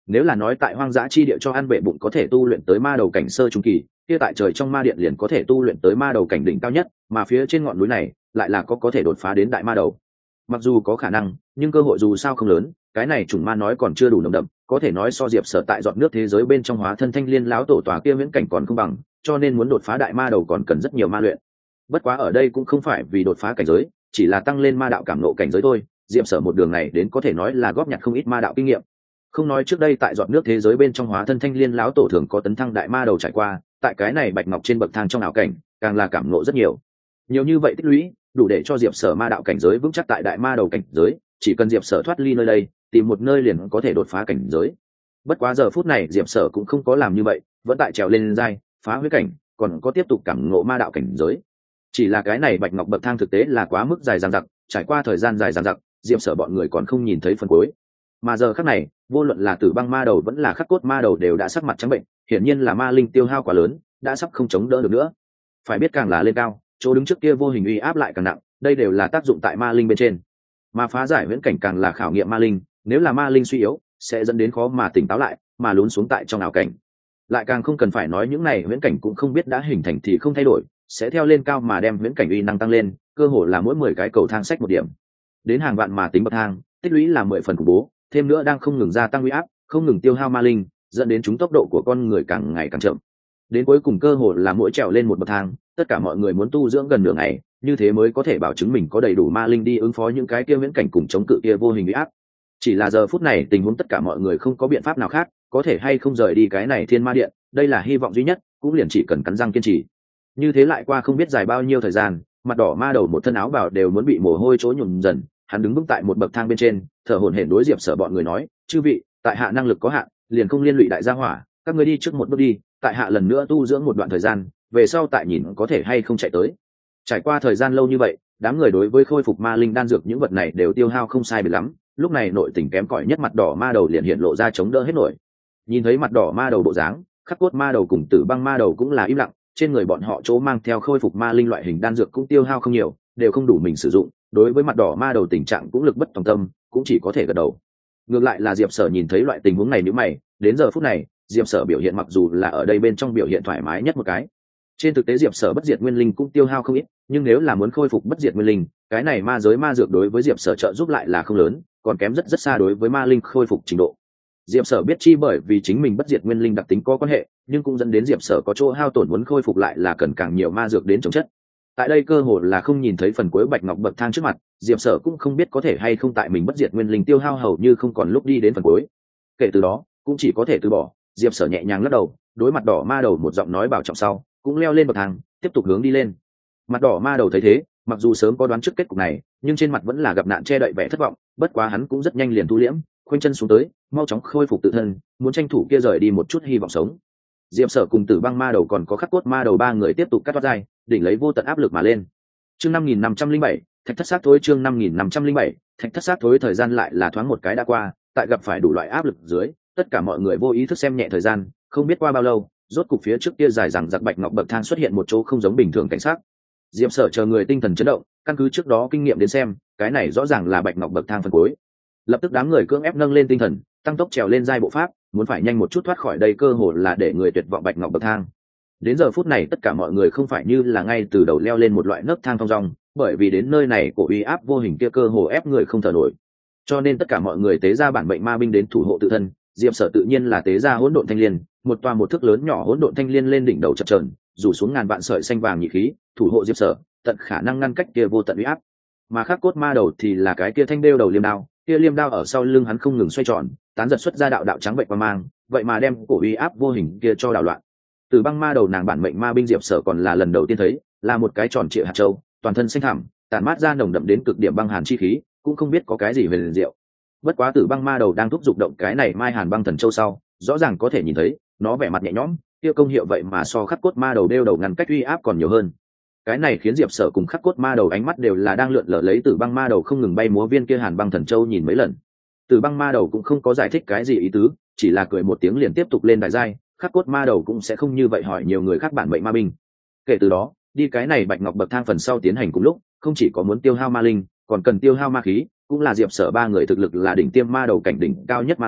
Nếu là nói tại hoang dã chi địa cho ăn bệ bụng có thể tu luyện tới ma đầu cảnh sơ trung kỳ, kia tại trời trong ma điện liền có thể tu luyện tới ma đầu cảnh đỉnh cao nhất, mà phía trên ngọn núi này lại là có có thể đột phá đến đại ma đầu. Mặc dù có khả năng, nhưng cơ hội dù sao không lớn, cái này chủng ma nói còn chưa đủ nồng đậm, có thể nói so Diệp Sở tại dọn nước thế giới bên trong hóa thân thanh liên lão tổ tòa kia viễn cảnh còn không bằng, cho nên muốn đột phá đại ma đầu còn cần rất nhiều ma luyện. Bất quá ở đây cũng không phải vì đột phá cảnh giới, chỉ là tăng lên ma đạo cảm ngộ cảnh giới thôi. Diệp Sở một đường này đến có thể nói là góp nhặt không ít ma đạo kinh nghiệm. Không nói trước đây tại dọn nước thế giới bên trong hóa thân thanh liên lão tổ thường có tấn thăng đại ma đầu trải qua, tại cái này bạch ngọc trên bậc thang trong ảo cảnh, càng là cảm ngộ rất nhiều. Nhiều như vậy tích lũy, đủ để cho Diệp Sở ma đạo cảnh giới vững chắc tại đại ma đầu cảnh giới, chỉ cần Diệp Sở thoát ly nơi đây, tìm một nơi liền có thể đột phá cảnh giới. Bất quá giờ phút này Diệp Sở cũng không có làm như vậy, vẫn tại trèo lên giai, phá huyết cảnh, còn có tiếp tục cảm ngộ ma đạo cảnh giới. Chỉ là cái này bạch ngọc bậc thang thực tế là quá mức dài dằng dặc, trải qua thời gian dài dằng dặc, Diệp Sở bọn người còn không nhìn thấy phần cuối. Mà giờ khắc này, vô luận là Tử Băng ma đầu vẫn là Khắc cốt ma đầu đều đã sắc mặt trắng bệnh, hiển nhiên là ma linh tiêu hao quá lớn, đã sắp không chống đỡ được nữa. Phải biết càng là lên cao, chỗ đứng trước kia vô hình uy áp lại càng nặng, đây đều là tác dụng tại ma linh bên trên. Mà phá giải viễn cảnh càng là khảo nghiệm ma linh, nếu là ma linh suy yếu, sẽ dẫn đến khó mà tỉnh táo lại, mà lún xuống tại trong ảo cảnh. Lại càng không cần phải nói những này viễn cảnh cũng không biết đã hình thành thì không thay đổi, sẽ theo lên cao mà đem viễn cảnh uy năng tăng lên, cơ hồ là mỗi mười cái cầu thang sách một điểm. Đến hàng vạn mà tính bậc thang, tích lũy là mười phần khủng bố, thêm nữa đang không ngừng gia tăng uy áp, không ngừng tiêu hao ma linh, dẫn đến chúng tốc độ của con người càng ngày càng chậm. Đến cuối cùng cơ hồ là mỗi trèo lên một bậc thang, tất cả mọi người muốn tu dưỡng gần nửa ngày, như thế mới có thể bảo chứng mình có đầy đủ ma linh đi ứng phó những cái kia viễn cảnh cùng chống cự kia vô hình uy áp. Chỉ là giờ phút này tình huống tất cả mọi người không có biện pháp nào khác, có thể hay không rời đi cái này thiên ma điện, đây là hy vọng duy nhất, cũng liền chỉ cần cắn răng kiên trì. Như thế lại qua không biết dài bao nhiêu thời gian, mặt đỏ ma đầu một thân áo bào đều muốn bị mồ hôi chỗ nhuộm dần, hắn đứng vững tại một bậc thang bên trên, thở hổn hển đối Diệp Sở bọn người nói, chư vị, tại hạ năng lực có hạn, liền không liên lụy đại gia hỏa, các ngươi đi trước một bước đi, tại hạ lần nữa tu dưỡng một đoạn thời gian, về sau tại nhìn có thể hay không chạy tới. Trải qua thời gian lâu như vậy, đám người đối với khôi phục ma linh đan dược những vật này đều tiêu hao không sai biệt lắm, lúc này nội tình kém cỏi nhất mặt đỏ ma đầu liền hiện lộ ra chống đỡ hết nổi. Nhìn thấy mặt đỏ ma đầu bộ dáng, Khắc cốt ma đầu cùng Tử Băng ma đầu cũng là im lặng, trên người bọn họ chỗ mang theo khôi phục ma linh loại hình đan dược cũng tiêu hao không nhiều, đều không đủ mình sử dụng, đối với mặt đỏ ma đầu tình trạng cũng lực bất tòng tâm, cũng chỉ có thể gật đầu. Ngược lại là Diệp Sở nhìn thấy loại tình huống này nhíu mày, đến giờ phút này, Diệp Sở biểu hiện mặc dù là ở đây bên trong biểu hiện thoải mái nhất một cái. Trên thực tế Diệp Sở bất diệt nguyên linh cũng tiêu hao không ít, nhưng nếu là muốn khôi phục bất diệt nguyên linh, cái này ma giới ma dược đối với Diệp Sở trợ giúp lại là không lớn, còn kém rất rất xa đối với ma linh khôi phục trình độ. Diệp Sở biết chi bởi vì chính mình bất diệt nguyên linh đặc tính có quan hệ, nhưng cũng dẫn đến Diệp Sở có chỗ hao tổn muốn khôi phục lại là cần càng nhiều ma dược đến chống chất. Tại đây cơ hội là không nhìn thấy phần cuối bạch ngọc bậc thang trước mặt, Diệp Sở cũng không biết có thể hay không tại mình bất diệt nguyên linh tiêu hao hầu như không còn lúc đi đến phần cuối. Kể từ đó, cũng chỉ có thể từ bỏ. Diệp Sở nhẹ nhàng lắc đầu, đối mặt đỏ ma đầu một giọng nói bảo trọng sau, cũng leo lên bậc thang, tiếp tục hướng đi lên. Mặt đỏ ma đầu thấy thế, mặc dù sớm có đoán trước kết cục này, nhưng trên mặt vẫn là gặp nạn che đậy vẻ thất vọng, bất quá hắn cũng rất nhanh liền thu liễm, khoanh chân xuống tới, mau chóng khôi phục tự thân, muốn tranh thủ kia rời đi một chút hy vọng sống. Diệp Sở cùng Tử Băng ma đầu còn có Khắc cốt ma đầu ba người tiếp tục cắt thoát dài, đỉnh lấy vô tận áp lực mà lên. Chương năm nghìn năm trăm linh bảy, thạch thất sát thối chương năm nghìn năm trăm linh bảy, thạch thất sát thối thời gian lại là thoáng một cái đã qua, tại gặp phải đủ loại áp lực dưới, tất cả mọi người vô ý thức xem nhẹ thời gian, không biết qua bao lâu, rốt cục phía trước kia dài rằng giặc bạch ngọc bậc thang xuất hiện một chỗ không giống bình thường cảnh sát. Diệp Sở chờ người tinh thần chấn động, căn cứ trước đó kinh nghiệm đến xem, cái này rõ ràng là bạch ngọc bậc thang phần cuối. Lập tức đám người cưỡng ép nâng lên tinh thần, tăng tốc trèo lên giai bộ pháp, muốn phải nhanh một chút thoát khỏi đây cơ hội là để người tuyệt vọng bạch ngọc bậc thang. Đến giờ phút này tất cả mọi người không phải như là ngay từ đầu leo lên một loại nấc thang thong dong, bởi vì đến nơi này cổ uy áp vô hình kia cơ hồ ép người không thở nổi. Cho nên tất cả mọi người tế ra bản mệnh ma binh đến thủ hộ tự thân, Diệp Sở tự nhiên là tế ra hỗn độn thanh liên, một tòa một thước lớn nhỏ hỗn độn thanh liên lên đỉnh đầu chập chờn, rủ xuống ngàn vạn sợi xanh vàng nhị khí, thủ hộ Diệp Sở, tận khả năng ngăn cách kia vô tận uy áp. Mà Khắc cốt ma đầu thì là cái kia thanh đeo đầu liêm đao, kia liêm đao ở sau lưng hắn không ngừng xoay tròn, tán giật xuất ra đạo đạo trắng bệnh qua mang, vậy mà đem cổ uy áp vô hình kia cho đảo loạn. Từ Băng ma đầu nàng bản mệnh ma binh Diệp Sở còn là lần đầu tiên thấy, là một cái tròn trịa hạt châu, toàn thân xanh thẳm, tản mát ra nồng đậm đến cực điểm băng hàn chi khí, cũng không biết có cái gì về liền diệu. Bất quá Tử Băng ma đầu đang thúc giục động cái này mai hàn băng thần châu sau, rõ ràng có thể nhìn thấy, nó vẻ mặt nhẹ nhõm, kia công hiệu vậy mà so Khắc cốt ma đầu đeo đầu ngăn cách uy áp còn nhiều hơn. Cái này khiến Diệp Sở cùng Khắc cốt ma đầu ánh mắt đều là đang lượn lờ lấy Tử Băng ma đầu không ngừng bay múa viên kia hàn băng thần châu nhìn mấy lần. Tử Băng ma đầu cũng không có giải thích cái gì ý tứ, chỉ là cười một tiếng liền tiếp tục lên đại giai, Khắc cốt ma đầu cũng sẽ không như vậy hỏi nhiều người khác bản mệnh ma binh. Kể từ đó, đi cái này bạch ngọc bậc thang phần sau tiến hành cùng lúc, không chỉ có muốn tiêu hao ma linh, còn cần tiêu hao ma khí, cũng là Diệp Sở ba người thực lực là đỉnh tiêm ma đầu cảnh đỉnh cao nhất ma tu,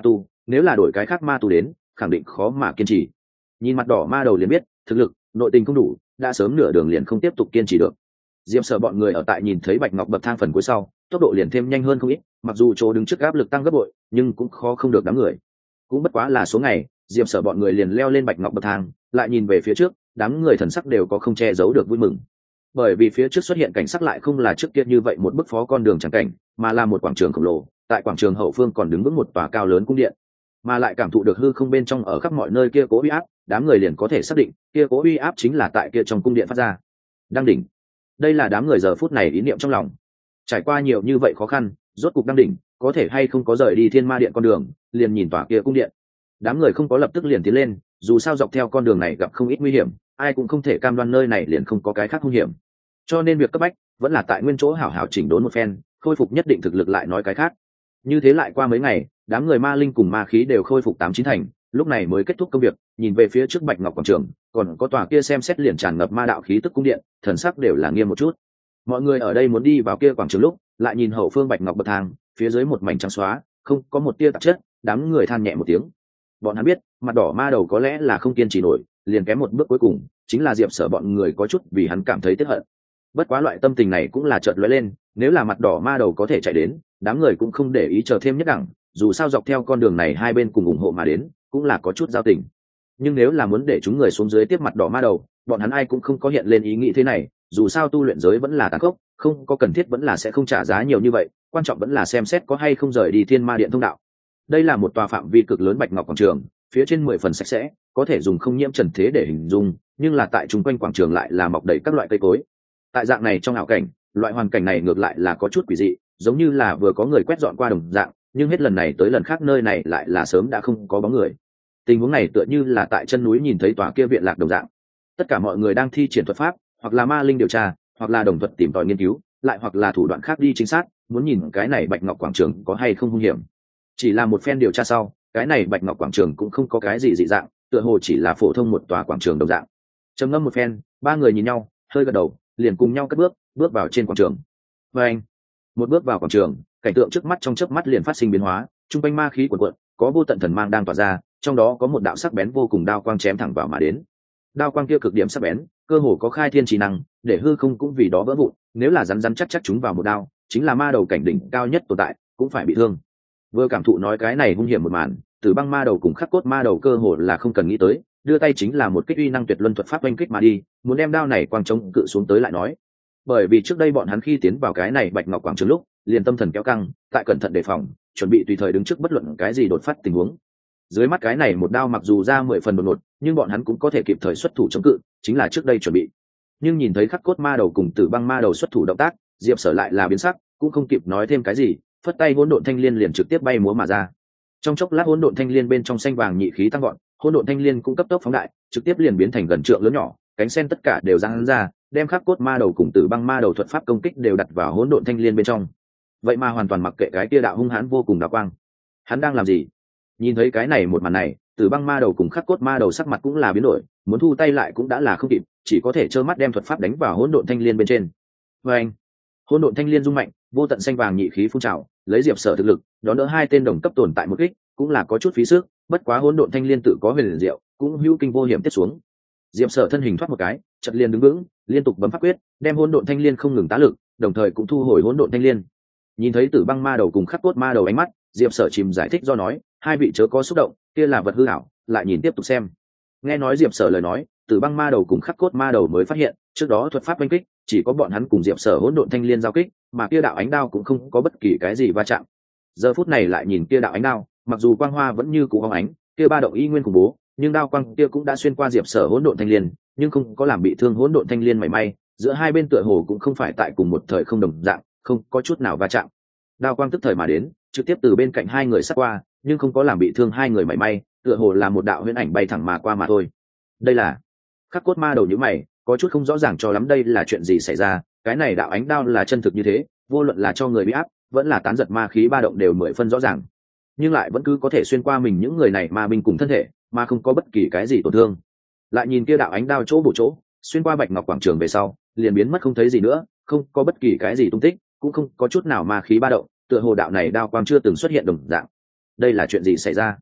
nếu là đổi cái khác ma tù đến khẳng định khó mà kiên trì. Nhìn mặt đỏ ma đầu liền biết thực lực nội tình không đủ, đã sớm nửa đường liền không tiếp tục kiên trì được. Diệp Sở bọn người ở tại nhìn thấy bạch ngọc bậc thang phần cuối sau, tốc độ liền thêm nhanh hơn không ít, mặc dù chỗ đứng trước áp lực tăng gấp bội nhưng cũng khó không được đám người. Cũng bất quá là số ngày, Diệp Sở bọn người liền leo lên bạch ngọc bậc thang, lại nhìn về phía trước, đám người thần sắc đều có không che giấu được vui mừng. Bởi vì phía trước xuất hiện cảnh sắc lại không là trước kia như vậy một bức phó con đường chẳng cảnh, mà là một quảng trường khổng lồ, tại quảng trường hậu phương còn đứng vững một tòa cao lớn cung điện, mà lại cảm thụ được hư không bên trong ở khắp mọi nơi kia cố uy áp, đám người liền có thể xác định kia cố uy áp chính là tại kia trong cung điện phát ra. Đăng đỉnh. Đây là đám người giờ phút này ý niệm trong lòng. Trải qua nhiều như vậy khó khăn, rốt cục đăng đỉnh, có thể hay không có rời đi Thiên Ma Điện con đường, liền nhìn tòa kia cung điện. Đám người không có lập tức liền tiến lên, dù sao dọc theo con đường này gặp không ít nguy hiểm, ai cũng không thể cam đoan nơi này liền không có cái khác nguy hiểm. Cho nên việc cấp bách vẫn là tại nguyên chỗ hảo hảo chỉnh đốn một phen, khôi phục nhất định thực lực lại nói cái khác. Như thế lại qua mấy ngày, đám người ma linh cùng ma khí đều khôi phục tám chín thành, lúc này mới kết thúc công việc, nhìn về phía trước bạch ngọc quảng trường, còn có tòa kia xem xét liền tràn ngập ma đạo khí tức cung điện, thần sắc đều là nghiêm một chút. Mọi người ở đây muốn đi vào kia quảng trường lúc, lại nhìn hậu phương bạch ngọc bậc thang, phía dưới một mảnh trắng xóa, không có một tia tạp chất, đám người than nhẹ một tiếng. Bọn hắn biết, mặt đỏ ma đầu có lẽ là không kiên trì nổi, liền kém một bước cuối cùng, chính là Diệp Sở bọn người có chút vì hắn cảm thấy tiếc hận. Bất quá loại tâm tình này cũng là chợt lóe lên, nếu là mặt đỏ ma đầu có thể chạy đến, đám người cũng không để ý chờ thêm nhất đẳng, dù sao dọc theo con đường này hai bên cùng ủng hộ mà đến, cũng là có chút giao tình. Nhưng nếu là muốn để chúng người xuống dưới tiếp mặt đỏ ma đầu, bọn hắn ai cũng không có hiện lên ý nghĩ thế này, dù sao tu luyện giới vẫn là tàn khốc, không có cần thiết vẫn là sẽ không trả giá nhiều như vậy, quan trọng vẫn là xem xét có hay không rời đi Thiên Ma Điện thông đạo. Đây là một tòa phạm vi cực lớn bạch ngọc quảng trường, phía trên mười phần sạch sẽ, có thể dùng không nhiễm trần thế để hình dung, nhưng là tại trung quanh quảng trường lại là mọc đầy các loại cây cối. Tại dạng này trong ảo cảnh, loại hoàn cảnh này ngược lại là có chút quỷ dị, giống như là vừa có người quét dọn qua đồng dạng, nhưng hết lần này tới lần khác nơi này lại là sớm đã không có bóng người. Tình huống này tựa như là tại chân núi nhìn thấy tòa kia viện lạc đồng dạng. Tất cả mọi người đang thi triển thuật pháp, hoặc là ma linh điều tra, hoặc là đồng thuật tìm tòi nghiên cứu, lại hoặc là thủ đoạn khác đi chính xác, muốn nhìn cái này bạch ngọc quảng trường có hay không hung hiểm. Chỉ là một phen điều tra sau, cái này bạch ngọc quảng trường cũng không có cái gì dị dạng, tựa hồ chỉ là phổ thông một tòa quảng trường đồng dạng. Trầm ngâm một phen, ba người nhìn nhau, hơi gật đầu, liền cùng nhau cất bước, bước vào trên quảng trường. Và anh, một bước vào quảng trường, cảnh tượng trước mắt trong chớp mắt liền phát sinh biến hóa, trung quanh ma khí cuồn cuộn, có vô tận thần mang đang tỏa ra, trong đó có một đạo sắc bén vô cùng đao quang chém thẳng vào mà đến. Đao quang kia cực điểm sắc bén, cơ hồ có khai thiên trí năng, để hư không cũng vì đó vỡ vụn, nếu là rắn rắn chắc chắc chúng vào một đao, chính là ma đầu cảnh đỉnh cao nhất tồn tại, cũng phải bị thương. Vừa cảm thụ nói cái này hung hiểm một màn, Tử Băng ma đầu cùng Khắc Cốt ma đầu cơ hồ là không cần nghĩ tới, đưa tay chính là một kích uy năng tuyệt luân thuật pháp oanh kích mà đi, muốn đem đao này quang chống cự xuống tới lại nói. Bởi vì trước đây bọn hắn khi tiến vào cái này bạch ngọc quảng trường lúc, liền tâm thần kéo căng, tại cẩn thận đề phòng, chuẩn bị tùy thời đứng trước bất luận cái gì đột phát tình huống. Dưới mắt cái này một đao mặc dù ra mười phần đột ngột, nhưng bọn hắn cũng có thể kịp thời xuất thủ chống cự, chính là trước đây chuẩn bị. Nhưng nhìn thấy Khắc Cốt ma đầu cùng Tử Băng ma đầu xuất thủ động tác, Diệp Sở lại là biến sắc, cũng không kịp nói thêm cái gì, phất tay hỗn độn thanh liên liền trực tiếp bay múa mà ra. Trong chốc lát hỗn độn thanh liên bên trong xanh vàng nhị khí tăng gọn, hỗn độn thanh liên cũng cấp tốc phóng đại, trực tiếp liền biến thành gần trượng lớn nhỏ, cánh sen tất cả đều giang ra, đem Khắc Cốt ma đầu cùng Tử Băng ma đầu thuật pháp công kích đều đặt vào hỗn độn thanh liên bên trong. Vậy mà hoàn toàn mặc kệ cái kia đạo hung hãn vô cùng đạo quang. Hắn đang làm gì? Nhìn thấy cái này một màn này, Tử Băng ma đầu cùng Khắc Cốt ma đầu sắc mặt cũng là biến đổi, muốn thu tay lại cũng đã là không kịp, chỉ có thể trơ mắt đem thuật pháp đánh vào hỗn độn thanh liên bên trên. Và anh, hỗn độn thanh liên rung mạnh, vô tận xanh vàng nhị khí phun trào, lấy Diệp Sở thực lực, đón đỡ hai tên đồng cấp tồn tại một kích, cũng là có chút phí sức, bất quá hỗn độn thanh liên tự có huyền diệu, cũng hữu kinh vô hiểm tiếp xuống. Diệp Sở thân hình thoát một cái, chợt liền đứng vững, liên tục bấm pháp quyết, đem hỗn độn thanh liên không ngừng tá lực, đồng thời cũng thu hồi hỗn độn thanh liên. Nhìn thấy Tử Băng ma đầu cùng Khắc Cốt ma đầu ánh mắt, Diệp Sở chìm giải thích do nói, hai vị chớ có xúc động, kia là vật hư ảo, lại nhìn tiếp tục xem. Nghe nói Diệp Sở lời nói, Tử Băng ma đầu cùng Khắc Cốt ma đầu mới phát hiện, trước đó thuật pháp đánh kích, chỉ có bọn hắn cùng Diệp Sở hỗn độn thanh liên giao kích, mà kia đạo ánh đao cũng không có bất kỳ cái gì va chạm. Giờ phút này lại nhìn kia đạo ánh đao, mặc dù quang hoa vẫn như cũ hóng ánh, kia ba động y nguyên khủng bố, nhưng đao quang kia cũng đã xuyên qua Diệp Sở hỗn độn thanh liên, nhưng không có làm bị thương hỗn độn thanh liên mảy may, giữa hai bên tựa hồ cũng không phải tại cùng một thời không đồng dạng, không có chút nào va chạm. Đao quang tức thời mà đến, trực tiếp từ bên cạnh hai người sát qua, nhưng không có làm bị thương hai người mảy may, tựa hồ là một đạo huyễn ảnh bay thẳng mà qua mà thôi. Đây là Khắc Cốt ma đầu nhíu mày, có chút không rõ ràng cho lắm đây là chuyện gì xảy ra, cái này đạo ánh đao là chân thực như thế, vô luận là cho người bị áp, vẫn là tán giật ma khí ba động đều mười phân rõ ràng, nhưng lại vẫn cứ có thể xuyên qua mình những người này ma binh cùng thân thể, mà không có bất kỳ cái gì tổn thương. Lại nhìn kia đạo ánh đao chỗ bổ chỗ, xuyên qua bạch ngọc quảng trường về sau, liền biến mất không thấy gì nữa, không có bất kỳ cái gì tung tích, cũng không có chút nào ma khí ba động, tựa hồ đạo này đao quang chưa từng xuất hiện đồng dạng. Đây là chuyện gì xảy ra?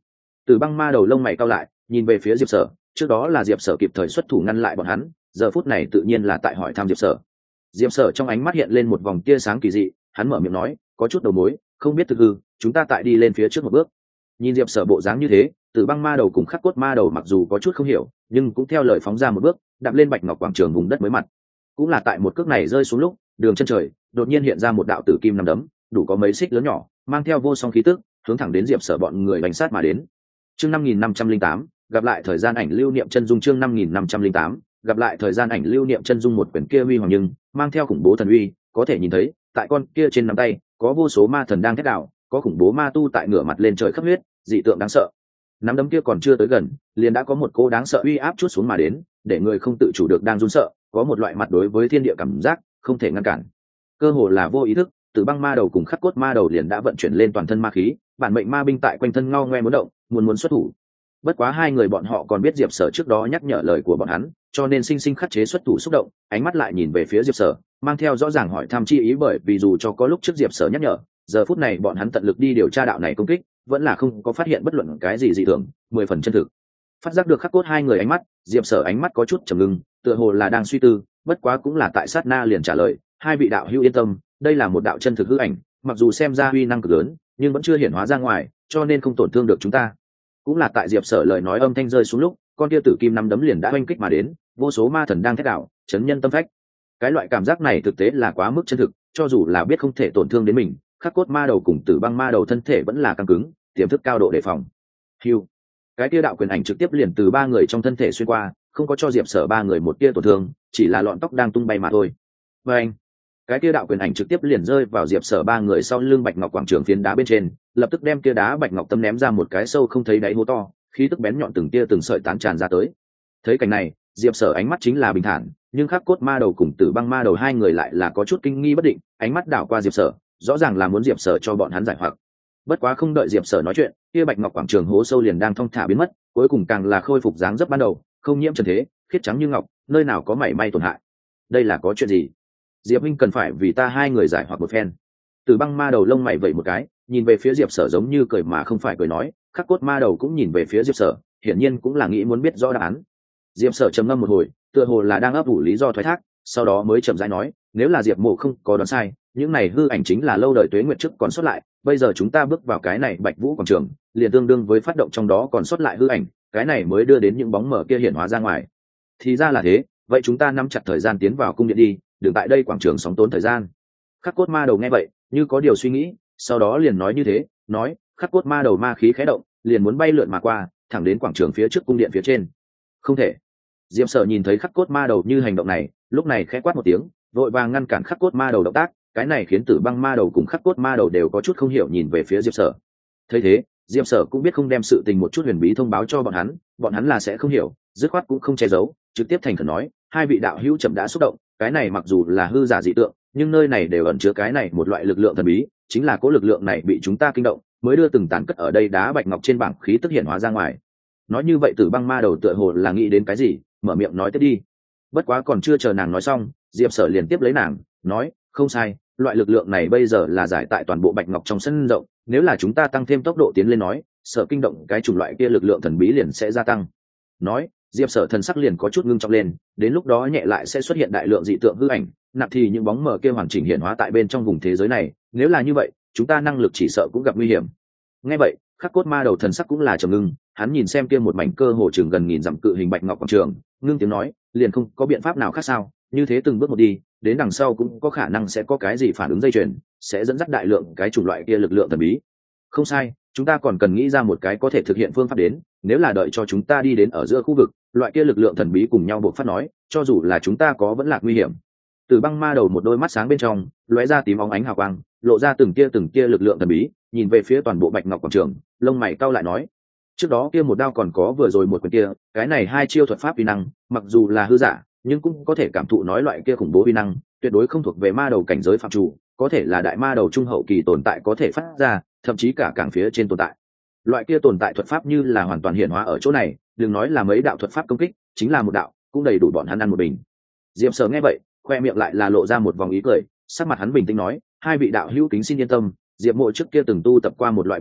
Từ băng ma đầu lông mày cau lại, nhìn về phía diệp sở, trước đó là diệp sở kịp thời xuất thủ ngăn lại bọn hắn, giờ phút này tự nhiên là tại hỏi thăm diệp sở. Diệp sở trong ánh mắt hiện lên một vòng tia sáng kỳ dị, hắn mở miệng nói, có chút đầu mối, không biết thực hư, chúng ta tại đi lên phía trước một bước. Nhìn diệp sở bộ dáng như thế, Từ băng ma đầu cùng khắc cốt ma đầu mặc dù có chút không hiểu, nhưng cũng theo lời phóng ra một bước, đạp lên bạch ngọc quảng trường vùng đất mới mặt. Cũng là tại một cước này rơi xuống lúc, đường chân trời đột nhiên hiện ra một đạo tử kim nằm đấm, đủ có mấy xích lớn nhỏ, mang theo vô song khí tức, hướng thẳng đến diệp sở bọn người đánh sát mà đến. Chương năm nghìn năm trăm linh tám, gặp lại thời gian ảnh lưu niệm chân dung. Chương năm nghìn năm trăm linh tám, gặp lại thời gian ảnh lưu niệm chân dung. Một quyển kia huy hoàng nhưng mang theo khủng bố thần uy, có thể nhìn thấy tại con kia trên nắm tay có vô số ma thần đang thét đạo, có khủng bố ma tu tại ngửa mặt lên trời khắp huyết, dị tượng đáng sợ. Nắm đấm kia còn chưa tới gần, liền đã có một cô đáng sợ uy áp chút xuống mà đến, để người không tự chủ được đang run sợ, có một loại mặt đối với thiên địa cảm giác không thể ngăn cản. Cơ hồ là vô ý thức, Từ băng ma đầu cùng khắc cốt ma đầu liền đã vận chuyển lên toàn thân ma khí, bản mệnh ma binh tại quanh thân ngao ngoe muốn động, muốn muốn xuất thủ. Bất quá hai người bọn họ còn biết diệp sở trước đó nhắc nhở lời của bọn hắn, cho nên sinh sinh khắc chế xuất thủ xúc động, ánh mắt lại nhìn về phía diệp sở, mang theo rõ ràng hỏi thăm chi ý, bởi vì dù cho có lúc trước diệp sở nhắc nhở, giờ phút này bọn hắn tận lực đi điều tra đạo này công kích, vẫn là không có phát hiện bất luận cái gì dị thường, mười phần chân thực. Phát giác được khắc cốt hai người ánh mắt, diệp sở ánh mắt có chút trầm ngưng, tựa hồ là đang suy tư, bất quá cũng là tại sát na liền trả lời, hai vị đạo hữu yên tâm, đây là một đạo chân thực hư ảnh, mặc dù xem ra uy năng cực lớn, nhưng vẫn chưa hiển hóa ra ngoài, cho nên không tổn thương được chúng ta. Cũng là tại diệp sở lời nói âm thanh rơi xuống lúc, con kia tử kim nắm đấm liền đã oanh kích mà đến, vô số ma thần đang thét đạo, chấn nhân tâm phách. Cái loại cảm giác này thực tế là quá mức chân thực, cho dù là biết không thể tổn thương đến mình, khắc cốt ma đầu cùng tử băng ma đầu thân thể vẫn là căng cứng, tiềm thức cao độ đề phòng. Hưu, cái kia đạo quyền ảnh trực tiếp liền từ ba người trong thân thể xuyên qua, không có cho diệp sở ba người một tia tổn thương, chỉ là lọn tóc đang tung bay mà thôi. Và anh, cái kia đạo quyền ảnh trực tiếp liền rơi vào diệp sở ba người sau lưng bạch ngọc quảng trường phiến đá bên trên, lập tức đem kia đá bạch ngọc tâm ném ra một cái sâu không thấy đáy hố to, khí tức bén nhọn từng tia từng sợi tán tràn ra tới. Thấy cảnh này, diệp sở ánh mắt chính là bình thản, nhưng khắc cốt ma đầu cùng tử băng ma đầu hai người lại là có chút kinh nghi bất định, ánh mắt đảo qua diệp sở, rõ ràng là muốn diệp sở cho bọn hắn giải hoặc. Bất quá không đợi diệp sở nói chuyện, kia bạch ngọc quảng trường hố sâu liền đang thong thả biến mất, cuối cùng càng là khôi phục dáng dấp ban đầu, không nhiễm trần thế, khiết trắng như ngọc, nơi nào có mảy may tổn hại. Đây là có chuyện gì? Diệp huynh cần phải vì ta hai người giải hoặc một phen. Tử băng ma đầu lông mày vẩy một cái, nhìn về phía diệp sở giống như cười mà không phải cười nói, khắc cốt ma đầu cũng nhìn về phía diệp sở, hiển nhiên cũng là nghĩ muốn biết rõ đáp án. Diệp sở trầm ngâm một hồi, tựa hồ là đang ấp ủ lý do thoái thác, sau đó mới chậm rãi nói, nếu là diệp mộ không có đoán sai, những này hư ảnh chính là lâu đời tuế nguyệt trước còn sót lại, bây giờ chúng ta bước vào cái này bạch vũ quảng trường, liền tương đương với phát động trong đó còn sót lại hư ảnh, cái này mới đưa đến những bóng mờ kia hiển hóa ra ngoài. Thì ra là thế, vậy chúng ta nắm chặt thời gian tiến vào cung điện đi, đừng tại đây quảng trường sóng tốn thời gian. Khắc cốt ma đầu nghe vậy, như có điều suy nghĩ, sau đó liền nói như thế, nói, khắc cốt ma đầu ma khí khẽ động, liền muốn bay lượn mà qua, thẳng đến quảng trường phía trước cung điện phía trên. Không thể. Diệp sở nhìn thấy khắc cốt ma đầu như hành động này, lúc này khẽ quát một tiếng, vội vàng ngăn cản khắc cốt ma đầu động tác, cái này khiến tử băng ma đầu cùng khắc cốt ma đầu đều có chút không hiểu nhìn về phía diệp sở. Thấy thế, diệp sở cũng biết không đem sự tình một chút huyền bí thông báo cho bọn hắn, bọn hắn là sẽ không hiểu, dứt khoát cũng không che giấu, trực tiếp thành khẩn nói, hai vị đạo hữu chậm đã xúc động, cái này mặc dù là hư giả dị tượng, nhưng nơi này đều ẩn chứa cái này một loại lực lượng thần bí, chính là cố lực lượng này bị chúng ta kinh động, mới đưa từng tán cất ở đây đá bạch ngọc trên bảng khí tức hiện hóa ra ngoài. Nói như vậy tử băng ma đầu tựa hồ là nghĩ đến cái gì, mở miệng nói tiếp đi. Bất quá còn chưa chờ nàng nói xong, diệp sở liền tiếp lấy nàng, nói, không sai, loại lực lượng này bây giờ là giải tại toàn bộ bạch ngọc trong sân rộng, nếu là chúng ta tăng thêm tốc độ tiến lên nói, sợ kinh động cái chủng loại kia lực lượng thần bí liền sẽ gia tăng. Nói, diệp sở thần sắc liền có chút ngưng trọng lên, đến lúc đó nhẹ lại sẽ xuất hiện đại lượng dị tượng hư ảnh, nặng thì những bóng mờ kia hoàn chỉnh hiện hóa tại bên trong vùng thế giới này, nếu là như vậy, chúng ta năng lực chỉ sợ cũng gặp nguy hiểm. Nghe vậy, khắc cốt ma đầu thần sắc cũng là trầm ngưng, hắn nhìn xem kia một mảnh cơ hồ chừng gần nghìn dặm cự hình bạch ngọc quảng trường, ngưng tiếng nói, liền không có biện pháp nào khác sao, như thế từng bước một đi, đến đằng sau cũng có khả năng sẽ có cái gì phản ứng dây chuyền, sẽ dẫn dắt đại lượng cái chủng loại kia lực lượng thần bí. Không sai, chúng ta còn cần nghĩ ra một cái có thể thực hiện phương pháp đến, nếu là đợi cho chúng ta đi đến ở giữa khu vực, loại kia lực lượng thần bí cùng nhau buộc phát nói, cho dù là chúng ta có vẫn là nguy hiểm. Từ băng ma đầu một đôi mắt sáng bên trong lóe ra tím óng ánh hào quang, lộ ra từng tia từng tia lực lượng thần bí, nhìn về phía toàn bộ bạch ngọc quảng trường, lông mày cau lại nói, trước đó kia một đao còn có vừa rồi một quyền kia, cái này hai chiêu thuật pháp uy năng, mặc dù là hư giả, nhưng cũng có thể cảm thụ nói loại kia khủng bố uy năng, tuyệt đối không thuộc về ma đầu cảnh giới phạm chủ, có thể là đại ma đầu trung hậu kỳ tồn tại có thể phát ra, thậm chí cả càng phía trên tồn tại. Loại kia tồn tại thuật pháp như là hoàn toàn hiển hóa ở chỗ này, đừng nói là mấy đạo thuật pháp công kích, chính là một đạo cũng đầy đủ bọn hắn ăn một bình. Diệp Sở nghe vậy, khoe miệng lại là lộ ra một vòng ý cười, sắc mặt hắn bình tĩnh nói, hai vị đạo hữu kính xin yên tâm, Diệp Mộ trước kia từng tu tập qua một loại bí thuật,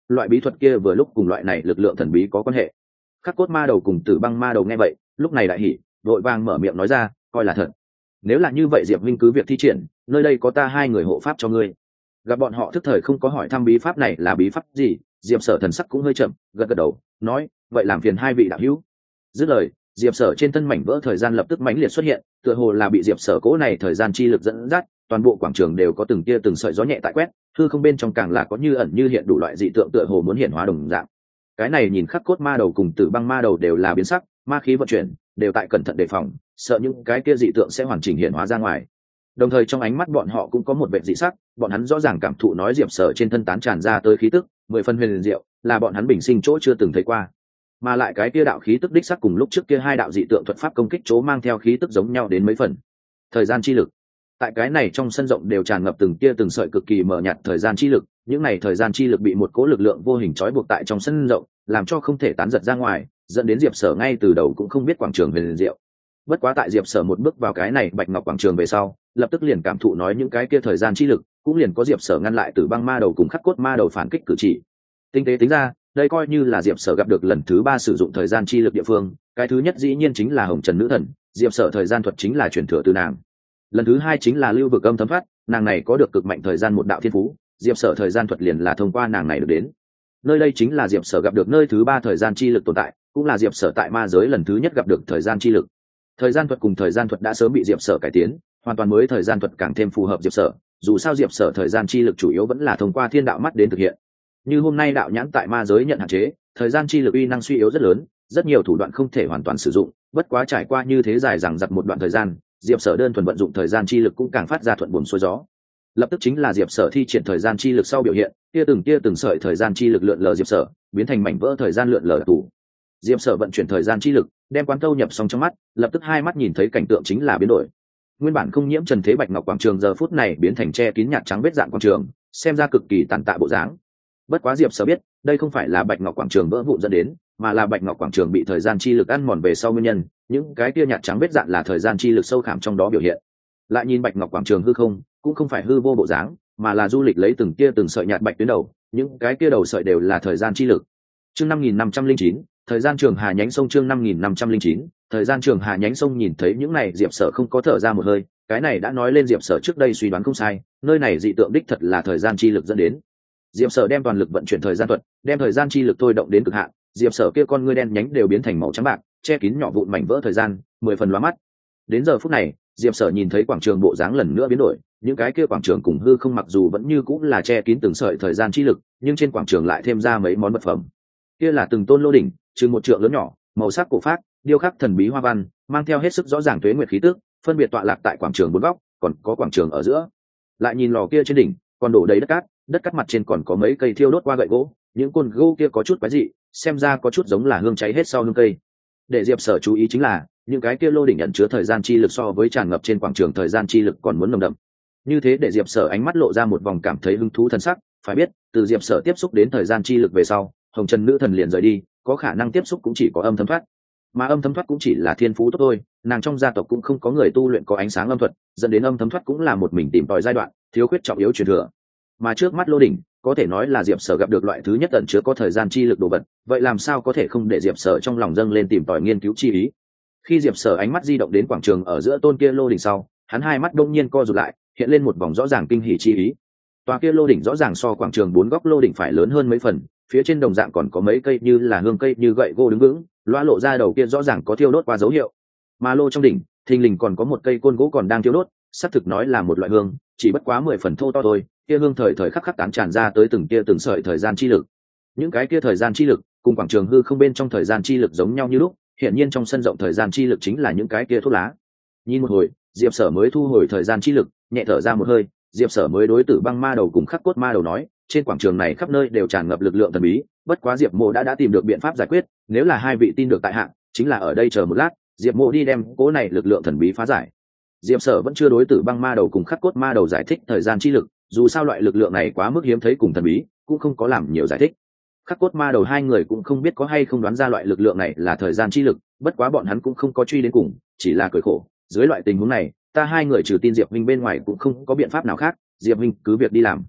loại bí thuật kia vừa lúc cùng loại này lực lượng thần bí có quan hệ. Khắc cốt ma đầu cùng tử băng ma đầu nghe vậy lúc này đại hỉ, vội vàng mở miệng nói ra, coi là thật. Nếu là như vậy Diệp Minh cứ việc thi triển, nơi đây có ta hai người hộ pháp cho ngươi. Gặp bọn họ thức thời không có hỏi thăm bí pháp này là bí pháp gì, Diệp Sở thần sắc cũng hơi chậm, gật gật đầu nói, vậy làm phiền hai vị đạo hữu. Dứt lời, Diệp Sở trên thân mảnh vỡ thời gian lập tức mãnh liệt xuất hiện, tựa hồ là bị Diệp Sở cố này thời gian chi lực dẫn dắt, toàn bộ quảng trường đều có từng tia từng sợi gió nhẹ tại quét, hư không bên trong càng là có như ẩn như hiện đủ loại dị tượng tựa hồ muốn hiện hóa đồng dạng. Cái này nhìn Khắc cốt ma đầu cùng tử băng ma đầu đều là biến sắc, ma khí vận chuyển, đều tại cẩn thận đề phòng, sợ những cái kia dị tượng sẽ hoàn chỉnh hiện hóa ra ngoài. Đồng thời trong ánh mắt bọn họ cũng có một vẻ dị sắc, bọn hắn rõ ràng cảm thụ nói Diệp Sở trên thân tán tràn ra tới khí tức, mười phần huyền diệu, là bọn hắn bình sinh chỗ chưa từng thấy qua. Mà lại cái kia đạo khí tức đích sắc cùng lúc trước kia hai đạo dị tượng thuật pháp công kích chỗ mang theo khí tức giống nhau đến mấy phần. Thời gian chi lực. Tại cái này trong sân rộng đều tràn ngập từng tia từng sợi cực kỳ mờ nhạt thời gian chi lực, những này thời gian chi lực bị một cỗ lực lượng vô hình trói buộc tại trong sân rộng, làm cho không thể tán giật ra ngoài, dẫn đến Diệp Sở ngay từ đầu cũng không biết quảng trường huyền diệu. Bất quá tại Diệp Sở một bước vào cái này bạch ngọc quảng trường về sau, lập tức liền cảm thụ nói những cái kia thời gian chi lực, cũng liền có Diệp Sở ngăn lại từ băng ma đầu cùng khắc cốt ma đầu phản kích cử chỉ. Tinh tế tính ra, đây coi như là Diệp Sở gặp được lần thứ ba sử dụng thời gian chi lực địa phương, cái thứ nhất dĩ nhiên chính là Hồng Trần nữ thần, Diệp Sở thời gian thuật chính là truyền thừa từ nàng. Lần thứ hai chính là Lưu Vực Âm Thấm Phát, nàng này có được cực mạnh thời gian một đạo thiên phú, Diệp Sở thời gian thuật liền là thông qua nàng này được đến. Nơi đây chính là Diệp Sở gặp được nơi thứ ba thời gian chi lực tồn tại, cũng là Diệp Sở tại ma giới lần thứ nhất gặp được thời gian chi lực. Thời gian thuật cùng thời gian thuật đã sớm bị Diệp Sở cải tiến, hoàn toàn mới thời gian thuật càng thêm phù hợp Diệp Sở, dù sao Diệp Sở thời gian chi lực chủ yếu vẫn là thông qua thiên đạo mắt đến thực hiện. Như hôm nay đạo nhãn tại ma giới nhận hạn chế, thời gian chi lực uy năng suy yếu rất lớn, rất nhiều thủ đoạn không thể hoàn toàn sử dụng, bất quá trải qua như thế dài dằng dặc một đoạn thời gian, Diệp Sở đơn thuần vận dụng thời gian chi lực cũng càng phát ra thuận buồm xuôi gió. Lập tức chính là Diệp Sở thi triển thời gian chi lực sau biểu hiện, kia từng kia từng sợi thời gian chi lực lượn lờ Diệp Sở, biến thành mảnh vỡ thời gian lượn lờ tủ. Diệp Sở vận chuyển thời gian chi lực, đem quán thâu nhập xong trong mắt, lập tức hai mắt nhìn thấy cảnh tượng chính là biến đổi. Nguyên bản không nhiễm trần thế bạch ngọc quảng trường giờ phút này biến thành che kín nhạt trắng vết dạng quảng trường, xem ra cực kỳ tàn tạ bộ dáng. Bất quá Diệp Sở biết, đây không phải là bạch ngọc quảng trường vỡ vụn dẫn đến, mà là bạch ngọc quảng trường bị thời gian chi lực ăn mòn về sau nguyên nhân, những cái kia nhạt trắng vết dạng là thời gian chi lực sâu khảm trong đó biểu hiện. Lại nhìn bạch ngọc quảng trường hư không, cũng không phải hư vô bộ dáng, mà là du lịch lấy từng kia từng sợi nhạt bạch tuyến đầu, những cái kia đầu sợi đều là thời gian chi lực. Chương năm nghìn năm trăm linh chín, thời gian trường hà nhánh sông chương năm nghìn năm trăm linh chín, thời gian trường hà nhánh sông nhìn thấy những này Diệp Sở không có thở ra một hơi, cái này đã nói lên Diệp Sở trước đây suy đoán không sai, nơi này dị tượng đích thật là thời gian chi lực dẫn đến. Diệp Sở đem toàn lực vận chuyển thời gian thuật, đem thời gian chi lực thôi động đến cực hạn, Diệp Sở kia con ngươi đen nhánh đều biến thành màu trắng bạc, che kín nhỏ vụn mảnh vỡ thời gian, mười phần lóa mắt. Đến giờ phút này, Diệp Sở nhìn thấy quảng trường bộ dáng lần nữa biến đổi, những cái kia quảng trường cùng hư không mặc dù vẫn như cũng là che kín từng sợi thời gian chi lực, nhưng trên quảng trường lại thêm ra mấy món vật phẩm. Kia là từng tôn lô đỉnh, chừng một trượng lớn nhỏ, màu sắc cổ phác, điêu khắc thần bí hoa văn, mang theo hết sức rõ ràng tuế nguyệt khí tức, phân biệt tọa lạc tại quảng trường bốn góc, còn có quảng trường ở giữa. Lại nhìn lò kia trên đỉnh, còn đổ đầy đất cát, đất cát mặt trên còn có mấy cây thiêu đốt qua gậy gỗ, những côn gỗ kia có chút quái dị, xem ra có chút giống là hương cháy hết sau hương cây. Để Diệp Sở chú ý chính là, những cái kia lô đỉnh ẩn chứa thời gian chi lực so với tràn ngập trên quảng trường thời gian chi lực còn muốn nồng đậm. Như thế để Diệp Sở ánh mắt lộ ra một vòng cảm thấy hứng thú thần sắc, phải biết, từ Diệp Sở tiếp xúc đến thời gian chi lực về sau, Hồng Trần nữ thần liền rời đi, có khả năng tiếp xúc cũng chỉ có Âm Thấm Thoát. Mà Âm Thấm Thoát cũng chỉ là thiên phú tốt thôi, nàng trong gia tộc cũng không có người tu luyện có ánh sáng âm thuật, dẫn đến Âm Thấm Thoát cũng là một mình tìm tòi giai đoạn, thiếu khuyết trọng yếu truyền thừa. Mà trước mắt lô đỉnh, có thể nói là Diệp Sở gặp được loại thứ nhất ẩn chứa có thời gian chi lực đồ vật, vậy làm sao có thể không để Diệp Sở trong lòng dâng lên tìm tòi nghiên cứu chi ý. Khi Diệp Sở ánh mắt di động đến quảng trường ở giữa tôn kia lô đỉnh sau, hắn hai mắt đông nhiên co rụt lại, hiện lên một vòng rõ ràng kinh hỉ chi ý. Tòa kia lô đỉnh rõ ràng so quảng trường bốn góc lô đỉnh phải lớn hơn mấy phần, phía trên đồng dạng còn có mấy cây như là hương cây như gậy gỗ đứng vững, loa lộ ra đầu kia rõ ràng có thiêu đốt qua dấu hiệu. Mà lô trong đỉnh, thình lình còn có một cây côn gỗ còn đang thiêu đốt, xác thực nói là một loại hương, chỉ bất quá mười phần thô to thôi, kia hương thời thời khắc khắc tán tràn ra tới từng kia từng sợi thời gian chi lực. Những cái kia thời gian chi lực, cùng quảng trường hư không bên trong thời gian chi lực giống nhau như lúc, hiện nhiên trong sân rộng thời gian chi lực chính là những cái kia thuốc lá. Nhìn một hồi, Diệp Sở mới thu hồi thời gian chi lực, nhẹ thở ra một hơi, Diệp Sở mới đối tử băng ma đầu cùng khắc cốt ma đầu nói, trên quảng trường này khắp nơi đều tràn ngập lực lượng thần bí, bất quá Diệp Mộ đã đã tìm được biện pháp giải quyết, nếu là hai vị tin được tại hạ, chính là ở đây chờ một lát, Diệp Mộ đi đem cố này lực lượng thần bí phá giải. Diệp Sở vẫn chưa đối tử băng ma đầu cùng khắc cốt ma đầu giải thích thời gian chi lực, dù sao loại lực lượng này quá mức hiếm thấy cùng thần bí, cũng không có làm nhiều giải thích. Khắc cốt ma đầu hai người cũng không biết có hay không đoán ra loại lực lượng này là thời gian chi lực, bất quá bọn hắn cũng không có truy đến cùng, chỉ là cười khổ, dưới loại tình huống này, ta hai người trừ tin Diệp Minh bên ngoài cũng không có biện pháp nào khác, Diệp Minh cứ việc đi làm.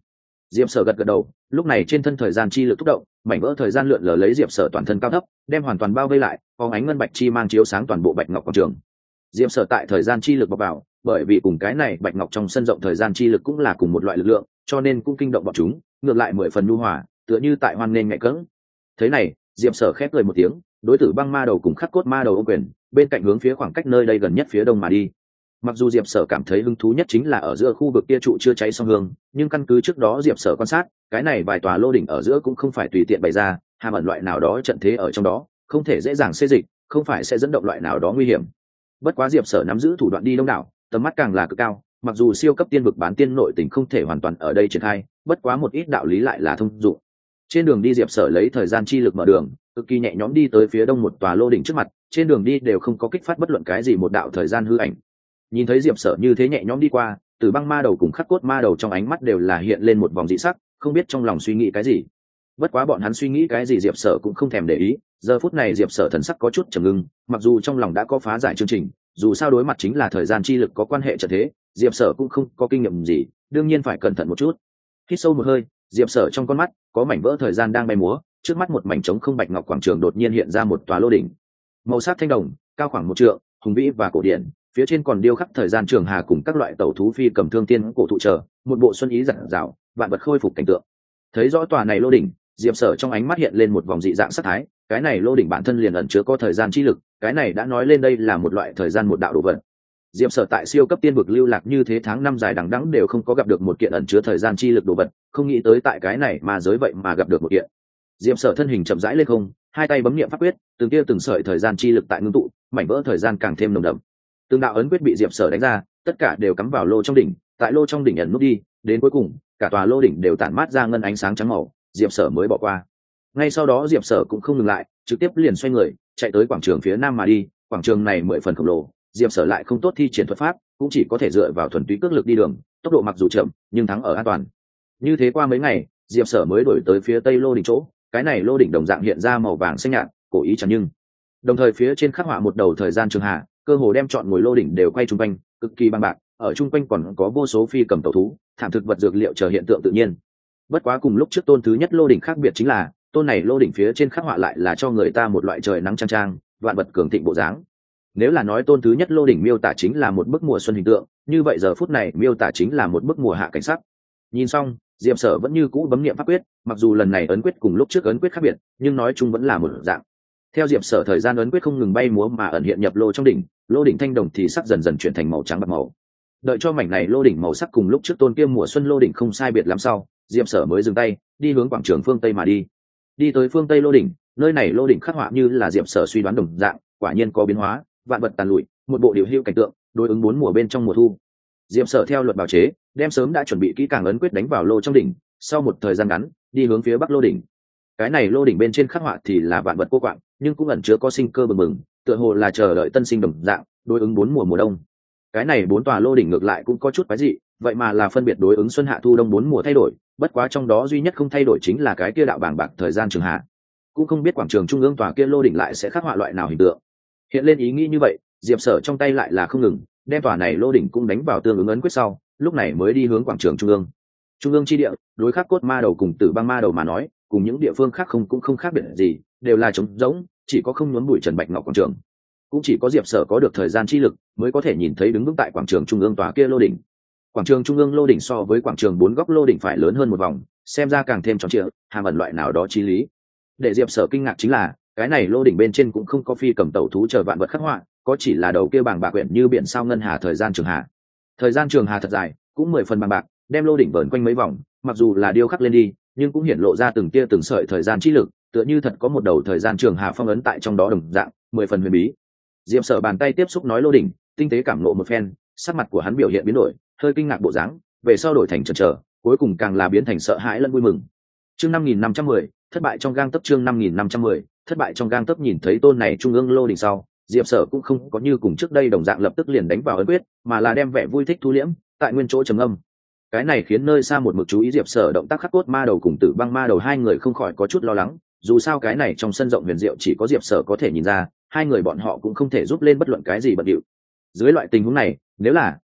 Diệp Sở gật gật đầu, lúc này trên thân thời gian chi lực thúc động, mảnh vỡ thời gian lượn lờ lấy Diệp Sở toàn thân cao thấp, đem hoàn toàn bao vây lại, phóng ánh ngân bạch chi mang chiếu sáng toàn bộ bạch ngọc quảng trường. Diệp Sở tại thời gian chi lực bọc vào, bởi vì cùng cái này bạch ngọc trong sân rộng thời gian chi lực cũng là cùng một loại lực lượng, cho nên cũng kinh động bọn chúng, ngược lại mười phần nhu hòa, tựa như tại hoan nên ngại cỡng. Thế này, Diệp Sở khép cười một tiếng, đối tử băng ma đầu cùng khắc cốt ma đầu ô quyền, bên cạnh hướng phía khoảng cách nơi đây gần nhất phía đông mà đi. Mặc dù Diệp Sở cảm thấy hứng thú nhất chính là ở giữa khu vực kia trụ chưa cháy xong hương, nhưng căn cứ trước đó Diệp Sở quan sát, cái này vài tòa lô đỉnh ở giữa cũng không phải tùy tiện bày ra, hàm ẩn loại nào đó trận thế ở trong đó, không thể dễ dàng xê dịch, không phải sẽ dẫn động loại nào đó nguy hiểm. Bất quá Diệp Sở nắm giữ thủ đoạn đi đông đảo, tầm mắt càng là cực cao, mặc dù siêu cấp tiên vực bán tiên nội tình không thể hoàn toàn ở đây triển khai, bất quá một ít đạo lý lại là thông dụng. Trên đường đi Diệp Sở lấy thời gian chi lực mở đường, cực kỳ nhẹ nhõm đi tới phía đông một tòa lô đỉnh trước mặt, trên đường đi đều không có kích phát bất luận cái gì một đạo thời gian hư ảnh. Nhìn thấy Diệp Sở như thế nhẹ nhõm đi qua, Tử băng ma đầu cùng khắc cốt ma đầu trong ánh mắt đều là hiện lên một vòng dị sắc, không biết trong lòng suy nghĩ cái gì. Bất quá bọn hắn suy nghĩ cái gì Diệp Sở cũng không thèm để ý, giờ phút này Diệp Sở thần sắc có chút trầm ngưng, mặc dù trong lòng đã có phá giải chương trình, dù sao đối mặt chính là thời gian chi lực có quan hệ trận thế, Diệp Sở cũng không có kinh nghiệm gì, đương nhiên phải cẩn thận một chút. Hít sâu một hơi, Diệp Sở trong con mắt có mảnh vỡ thời gian đang bay múa, trước mắt một mảnh trống không bạch ngọc quảng trường đột nhiên hiện ra một tòa lô đỉnh. Màu sắc thanh đồng, cao khoảng một trượng, hùng vĩ và cổ điển, phía trên còn điêu khắc thời gian trường hà cùng các loại tẩu thú phi cầm thương tiên cổ thụ chờ, một bộ xuân ý rạng rào, vạn vật khôi phục cảnh tượng. Thấy rõ tòa này lô đỉnh, Diệp Sở trong ánh mắt hiện lên một vòng dị dạng sắc thái, cái này lô đỉnh bản thân liền ẩn chứa có thời gian chi lực, cái này đã nói lên đây là một loại thời gian một đạo đồ vật. Diệp Sở tại siêu cấp tiên vực lưu lạc như thế tháng năm dài đằng đẵng đều không có gặp được một kiện ẩn chứa thời gian chi lực đồ vật, không nghĩ tới tại cái này mà giới vậy mà gặp được một kiện. Diệp Sở thân hình chậm rãi lên không, hai tay bấm niệm pháp quyết, từng tia từng sợi thời gian chi lực tại ngưng tụ, mảnh vỡ thời gian càng thêm nồng đậm. Từng đạo ấn quyết bị Diệp Sở đánh ra, tất cả đều cắm vào lô trong đỉnh, tại lô trong đỉnh ẩn nút đi, đến cuối cùng, cả tòa lô đỉnh đều tản mát ra ngân ánh sáng trắng màu, Diệp Sở mới bỏ qua. Ngay sau đó Diệp Sở cũng không ngừng lại, trực tiếp liền xoay người, chạy tới quảng trường phía nam mà đi, quảng trường này mười phần khổng lồ, Diệp Sở lại không tốt thi triển thuật pháp, cũng chỉ có thể dựa vào thuần túy cước lực đi đường, tốc độ mặc dù chậm, nhưng thắng ở an toàn. Như thế qua mấy ngày, Diệp Sở mới đổi tới phía tây lô đỉnh chỗ, cái này lô đỉnh đồng dạng hiện ra màu vàng xanh nhạt, cổ ý chẳng nhưng. Đồng thời phía trên khắc họa một đầu thời gian trường hạ, cơ hồ đem chọn ngồi lô đỉnh đều quay trung quanh, cực kỳ băng bạc, ở trung quanh còn có vô số phi cầm tẩu thú, thảm thực vật dược liệu chờ hiện tượng tự nhiên. Bất quá cùng lúc trước tôn thứ nhất lô đỉnh khác biệt chính là, tôn này lô đỉnh phía trên khắc họa lại là cho người ta một loại trời nắng trang trang, vạn vật cường thịnh bộ dáng. Nếu là nói tôn thứ nhất lô đỉnh miêu tả chính là một bức mùa xuân hình tượng, như vậy giờ phút này miêu tả chính là một bức mùa hạ cảnh sắc. Nhìn xong, Diệp Sở vẫn như cũ bấm niệm pháp quyết, mặc dù lần này ấn quyết cùng lúc trước ấn quyết khác biệt, nhưng nói chung vẫn là một dạng. Theo Diệp Sở thời gian ấn quyết không ngừng bay múa mà ẩn hiện nhập lô trong đỉnh, lô đỉnh thanh đồng thì sắc dần dần chuyển thành màu trắng bạc màu. Đợi cho mảnh này lô đỉnh màu sắc cùng lúc trước tôn kia mùa xuân lô đỉnh không sai biệt lắm sau, Diệp Sở mới dừng tay, đi hướng quảng trường phương tây mà đi. Đi tới phương tây lô đỉnh, nơi này lô đỉnh khắc họa như là Diệp Sở suy đoán đồng dạng, quả nhiên có biến hóa, vạn vật tàn lụi, một bộ điều hưu cảnh tượng, đối ứng bốn mùa bên trong mùa thu. Diệp Sở theo luật bào chế, đem sớm đã chuẩn bị kỹ càng ấn quyết đánh vào lô trong đỉnh, sau một thời gian ngắn, đi hướng phía bắc lô đỉnh. Cái này lô đỉnh bên trên khắc họa thì là vạn vật cô quạng, nhưng cũng ẩn chứa có sinh cơ bừng bừng, tựa hồ là chờ đợi tân sinh đồng dạng, đối ứng bốn mùa mùa đông. Cái này bốn tòa lô đỉnh ngược lại cũng có chút quái dị, vậy mà là phân biệt đối ứng xuân hạ thu đông bốn mùa thay đổi, bất quá trong đó duy nhất không thay đổi chính là cái kia đạo bảng bạc thời gian trường hạ. Cũng không biết quảng trường trung ương tòa kia lô đỉnh lại sẽ khắc họa loại nào hình tượng. Hiện lên ý nghĩ như vậy, Diệp Sở trong tay lại là không ngừng, đem tòa này lô đỉnh cũng đánh vào tương ứng ấn quyết sau, lúc này mới đi hướng quảng trường trung ương. Trung ương chi địa, đối khắc cốt ma đầu cùng tử băng ma đầu mà nói, cùng những địa phương khác không cũng không khác biệt gì, đều là trống rỗng, chỉ có không nhốn bụi trần bạch ngọc quảng trường. Cũng chỉ có Diệp Sở có được thời gian chi lực, mới có thể nhìn thấy đứng vững tại quảng trường trung ương tòa kia lô đỉnh. Quảng trường trung ương lô đỉnh so với quảng trường bốn góc lô đỉnh phải lớn hơn một vòng, xem ra càng thêm tròn trịa, hàm ẩn loại nào đó chí lý. Để Diệp Sở kinh ngạc chính là, cái này lô đỉnh bên trên cũng không có phi cầm tẩu thú chờ vạn vật khắc họa, có chỉ là đầu kia bảng bạc quyển như biển sao ngân hà thời gian trường hà. Thời gian trường hà thật dài, cũng mười phần bằng bạc, đem lô đỉnh vờn quanh mấy vòng, mặc dù là điêu khắc lên đi, nhưng cũng hiển lộ ra từng tia từng sợi thời gian chi lực, tựa như thật có một đầu thời gian trường hà phong ấn tại trong đó đồng dạng, mười phần huyền bí. Diệp Sở bàn tay tiếp xúc nói lô đỉnh, tinh tế cảm ngộ một phen, sắc mặt của hắn biểu hiện biến đổi, hơi kinh ngạc bộ dáng, về sau đổi thành chần chờ, cuối cùng càng là biến thành sợ hãi lẫn vui mừng. Chương năm nghìn năm trăm mười, thất bại trong gang tấc chương năm nghìn năm trăm mười, thất bại trong gang tấc nhìn thấy tôn này trung ương lô đỉnh sau, Diệp Sở cũng không có như cùng trước đây đồng dạng lập tức liền đánh vào ấn quyết, mà là đem vẻ vui thích thu liễm, tại nguyên chỗ trầm âm. Cái này khiến nơi xa một mực chú ý Diệp Sở động tác khắc cốt ma đầu cùng tử băng ma đầu hai người không khỏi có chút lo lắng, dù sao cái này trong sân rộng huyền diệu chỉ có Diệp Sở có thể nhìn ra, hai người bọn họ cũng không thể giúp lên bất luận cái gì bận điệu. Dưới loại tình huống này, nếu là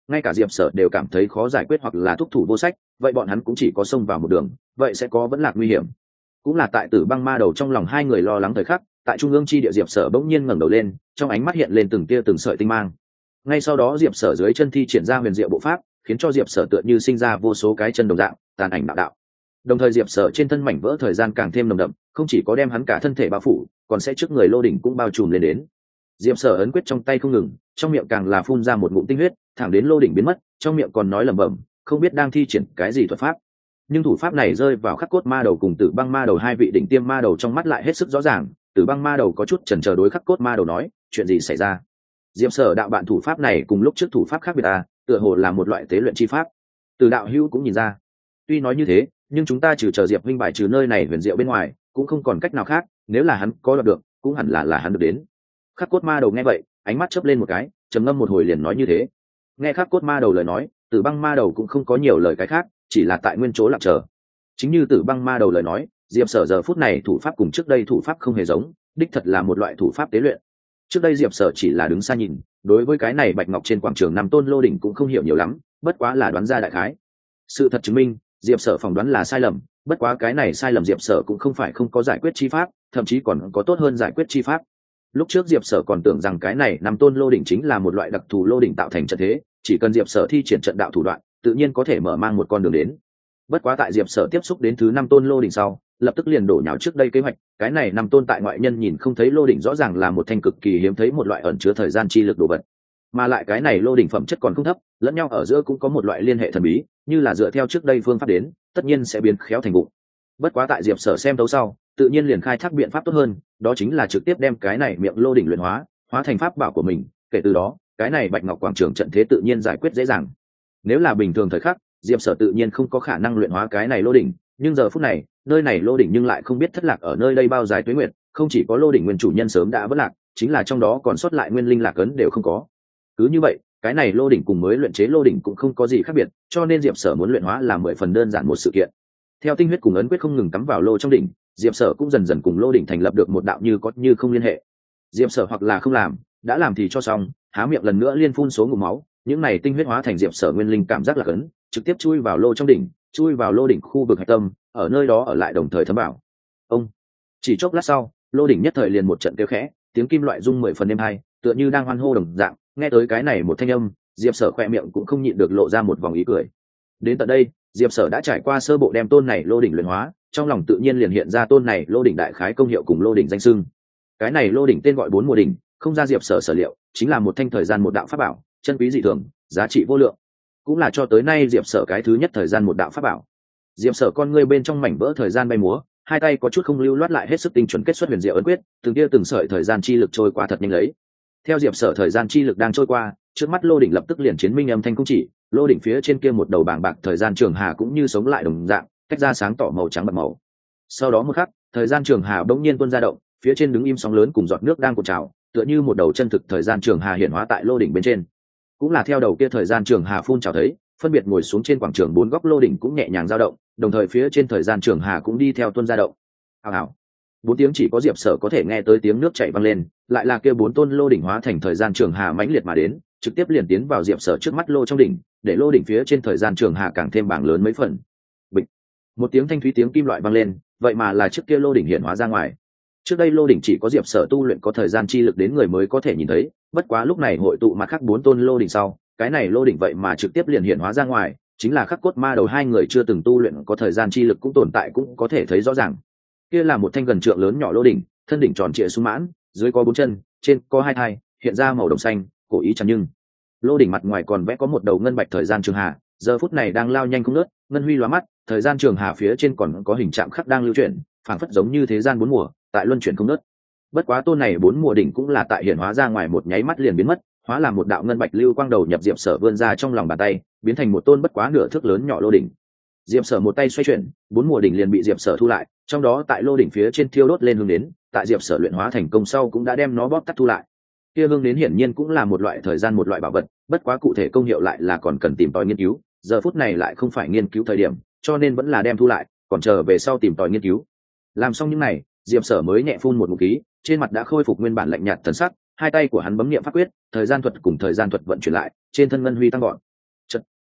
ngay cả diệp sở đều cảm thấy khó giải quyết hoặc là thúc thủ vô sách, vậy bọn hắn cũng chỉ có xông vào một đường, vậy sẽ có vẫn lạc nguy hiểm. Cũng là tại Tử Băng Ma Đầu trong lòng hai người lo lắng thời khắc, tại trung ương chi địa diệp sở bỗng nhiên ngẩng đầu lên, trong ánh mắt hiện lên từng tia từng sợi tinh mang. Ngay sau đó diệp sở dưới chân thi triển ra huyền diệu bộ pháp, khiến cho diệp sở tựa như sinh ra vô số cái chân đồng dạng, tàn ảnh đạo đạo. Đồng thời diệp sở trên thân mảnh vỡ thời gian càng thêm nồng đậm, không chỉ có đem hắn cả thân thể bao phủ, còn sẽ trước người lô đỉnh cũng bao trùm lên đến. Diệp sở ấn quyết trong tay không ngừng, trong miệng càng là phun ra một ngụm tinh huyết, thẳng đến lô đỉnh biến mất, trong miệng còn nói lẩm bẩm, không biết đang thi triển cái gì thuật pháp. Nhưng thủ pháp này rơi vào Khắc Cốt Ma Đầu cùng Tử Băng Ma Đầu hai vị đỉnh tiêm ma đầu trong mắt lại hết sức rõ ràng. Tử Băng Ma Đầu có chút chần chờ đối Khắc Cốt Ma Đầu nói, chuyện gì xảy ra? Diệp sở đạo bạn thủ pháp này cùng lúc trước thủ pháp khác biệt à, tựa hồ là một loại tế luyện chi pháp. Từ đạo hữu cũng nhìn ra. Tuy nói như thế, nhưng chúng ta trừ chờ Diệp huynh bài trừ nơi này huyền diệu bên ngoài, cũng không còn cách nào khác, nếu là hắn có đoạt được, cũng hẳn là là hắn được đến. Khắc Cốt Ma Đầu nghe vậy, ánh mắt chớp lên một cái, trầm ngâm một hồi liền nói như thế. Nghe Khắc Cốt Ma Đầu lời nói, Tử Băng Ma Đầu cũng không có nhiều lời cái khác, chỉ là tại nguyên chỗ lặng chờ. Chính như Tử Băng Ma Đầu lời nói, Diệp sở giờ phút này thủ pháp cùng trước đây thủ pháp không hề giống, đích thật là một loại thủ pháp tế luyện. Trước đây diệp sở chỉ là đứng xa nhìn, đối với cái này bạch ngọc trên quảng trường năm tôn lô đỉnh cũng không hiểu nhiều lắm, bất quá là đoán ra đại khái. Sự thật chứng minh diệp sở phỏng đoán là sai lầm, bất quá cái này sai lầm diệp sở cũng không phải không có giải quyết chi pháp, thậm chí còn có tốt hơn giải quyết chi pháp. Lúc trước diệp sở còn tưởng rằng cái này năm tôn lô đỉnh chính là một loại đặc thù lô đỉnh tạo thành trận thế, chỉ cần diệp sở thi triển trận đạo thủ đoạn tự nhiên có thể mở mang một con đường đến. Bất quá tại diệp sở tiếp xúc đến thứ năm tôn lô đỉnh sau, lập tức liền đổ nhào trước đây kế hoạch. Cái này năm tôn tại ngoại nhân nhìn không thấy lô đỉnh rõ ràng là một thanh cực kỳ hiếm thấy một loại ẩn chứa thời gian chi lực đồ vật, mà lại cái này lô đỉnh phẩm chất còn không thấp, lẫn nhau ở giữa cũng có một loại liên hệ thần bí, như là dựa theo trước đây phương pháp đến, tất nhiên sẽ biến khéo thành vụng. Bất quá tại diệp sở xem đấu sau, tự nhiên liền khai thác biện pháp tốt hơn, đó chính là trực tiếp đem cái này miệng lô đỉnh luyện hóa, hóa thành pháp bảo của mình. Kể từ đó, cái này bạch ngọc quảng trường trận thế tự nhiên giải quyết dễ dàng. Nếu là bình thường thời khắc, diệp sở tự nhiên không có khả năng luyện hóa cái này lô đỉnh, nhưng giờ phút này nơi này lô đỉnh nhưng lại không biết thất lạc ở nơi đây bao dài tuế nguyệt, không chỉ có lô đỉnh nguyên chủ nhân sớm đã vất lạc, chính là trong đó còn sót lại nguyên linh lạc ấn đều không có. Cứ như vậy, cái này lô đỉnh cùng mới luyện chế lô đỉnh cũng không có gì khác biệt, cho nên diệp sở muốn luyện hóa là mười phần đơn giản một sự kiện. Theo tinh huyết cùng ấn quyết không ngừng cắm vào lô trong đỉnh, diệp sở cũng dần dần cùng lô đỉnh thành lập được một đạo như có như không liên hệ. Diệp sở hoặc là không làm, đã làm thì cho xong, há miệng lần nữa liên phun số ngụm máu, những này tinh huyết hóa thành diệp sở nguyên linh cảm giác lạc ấn, trực tiếp chui vào lô trong đỉnh, chui vào lô đỉnh khu vực hạch tâm, ở nơi đó ở lại đồng thời thấm bảo. Ông chỉ chốc lát sau, lô đỉnh nhất thời liền một trận kêu khẽ, tiếng kim loại rung mười phần êm hai, tựa như đang hoan hô đồng dạng. Nghe tới cái này một thanh âm, diệp sở khoe miệng cũng không nhịn được lộ ra một vòng ý cười. Đến tận đây, diệp sở đã trải qua sơ bộ đem tôn này lô đỉnh luyện hóa, trong lòng tự nhiên liền hiện ra tôn này lô đỉnh đại khái công hiệu cùng lô đỉnh danh xưng. Cái này lô đỉnh tên gọi bốn mùa đỉnh, không ra diệp sở sở liệu, chính là một thanh thời gian một đạo pháp bảo, chân quý dị thường, giá trị vô lượng, cũng là cho tới nay diệp sở cái thứ nhất thời gian một đạo pháp bảo. Diệp sở con ngươi bên trong mảnh vỡ thời gian bay múa, hai tay có chút không lưu loát lại hết sức tinh chuẩn kết xuất huyền diệu ấn quyết, từng tia từng sợi thời gian chi lực trôi qua thật nhanh lấy. Theo diệp sở thời gian chi lực đang trôi qua, trước mắt lô đỉnh lập tức liền chiến minh âm thanh cũng chỉ, lô đỉnh phía trên kia một đầu bàng bạc thời gian trường hà cũng như sống lại đồng dạng, tách ra sáng tỏ màu trắng bạc màu. Sau đó một khắc, thời gian trường hà bỗng nhiên tuôn ra động, phía trên đứng im sóng lớn cùng giọt nước đang cuộn trào, tựa như một đầu chân thực thời gian trường hà hiện hóa tại lô đỉnh bên trên. Cũng là theo đầu kia thời gian trường hà phun trào thấy, phân biệt ngồi xuống trên quảng trường bốn góc lô đỉnh cũng nhẹ nhàng dao động, đồng thời phía trên thời gian trường hà cũng đi theo tuôn ra động. Hào hào. Bốn tiếng chỉ có diệp sở có thể nghe tới tiếng nước chảy vang lên, lại là kia bốn tôn lô đỉnh hóa thành thời gian trường hà mãnh liệt mà đến, trực tiếp liền tiến vào diệp sở trước mắt lô trong đỉnh, để lô đỉnh phía trên thời gian trường hà càng thêm bảng lớn mấy phần. Bịch. Một tiếng thanh thúy tiếng kim loại vang lên, vậy mà là trước kia lô đỉnh hiện hóa ra ngoài. Trước đây lô đỉnh chỉ có diệp sở tu luyện có thời gian chi lực đến người mới có thể nhìn thấy, bất quá lúc này hội tụ mặt khác bốn tôn lô đỉnh sau, cái này lô đỉnh vậy mà trực tiếp liền hiện hóa ra ngoài, chính là Khắc Cốt Ma Đầu hai người chưa từng tu luyện có thời gian chi lực cũng tồn tại cũng có thể thấy rõ ràng. Kia là một thanh gần trượng lớn nhỏ lô đỉnh, thân đỉnh tròn trịa sung mãn, dưới có bốn chân, trên có hai thai, hiện ra màu đồng xanh, cổ ý chắn nhưng lô đỉnh mặt ngoài còn vẽ có một đầu ngân bạch thời gian trường hà, giờ phút này đang lao nhanh không ngớt, ngân huy lóa mắt, thời gian trường hà phía trên còn có hình trạng khắc đang lưu chuyển, phảng phất giống như thế gian bốn mùa, tại luân chuyển không ngớt. Bất quá tôn này bốn mùa đỉnh cũng là tại hiện hóa ra ngoài một nháy mắt liền biến mất, hóa làm một đạo ngân bạch lưu quang đầu nhập diệp sở vươn ra trong lòng bàn tay, biến thành một tôn bất quá nửa thước lớn nhỏ lô đỉnh. Diệp sở một tay xoay chuyển, bốn mùa đỉnh liền bị diệp sở thu lại, trong đó tại lô đỉnh phía trên thiêu đốt lên hương nến, tại diệp sở luyện hóa thành công sau cũng đã đem nó bóp tắt thu lại. Kia hương nến hiển nhiên cũng là một loại thời gian một loại bảo vật, bất quá cụ thể công hiệu lại là còn cần tìm tòi nghiên cứu, giờ phút này lại không phải nghiên cứu thời điểm, cho nên vẫn là đem thu lại, còn chờ về sau tìm tòi nghiên cứu. Làm xong những này, diệp sở mới nhẹ phun một ngụm khí, trên mặt đã khôi phục nguyên bản lạnh nhạt thần sắc, hai tay của hắn bấm niệm pháp quyết, thời gian thuật cùng thời gian thuật vận chuyển lại, trên thân ngân huy tăng gọn.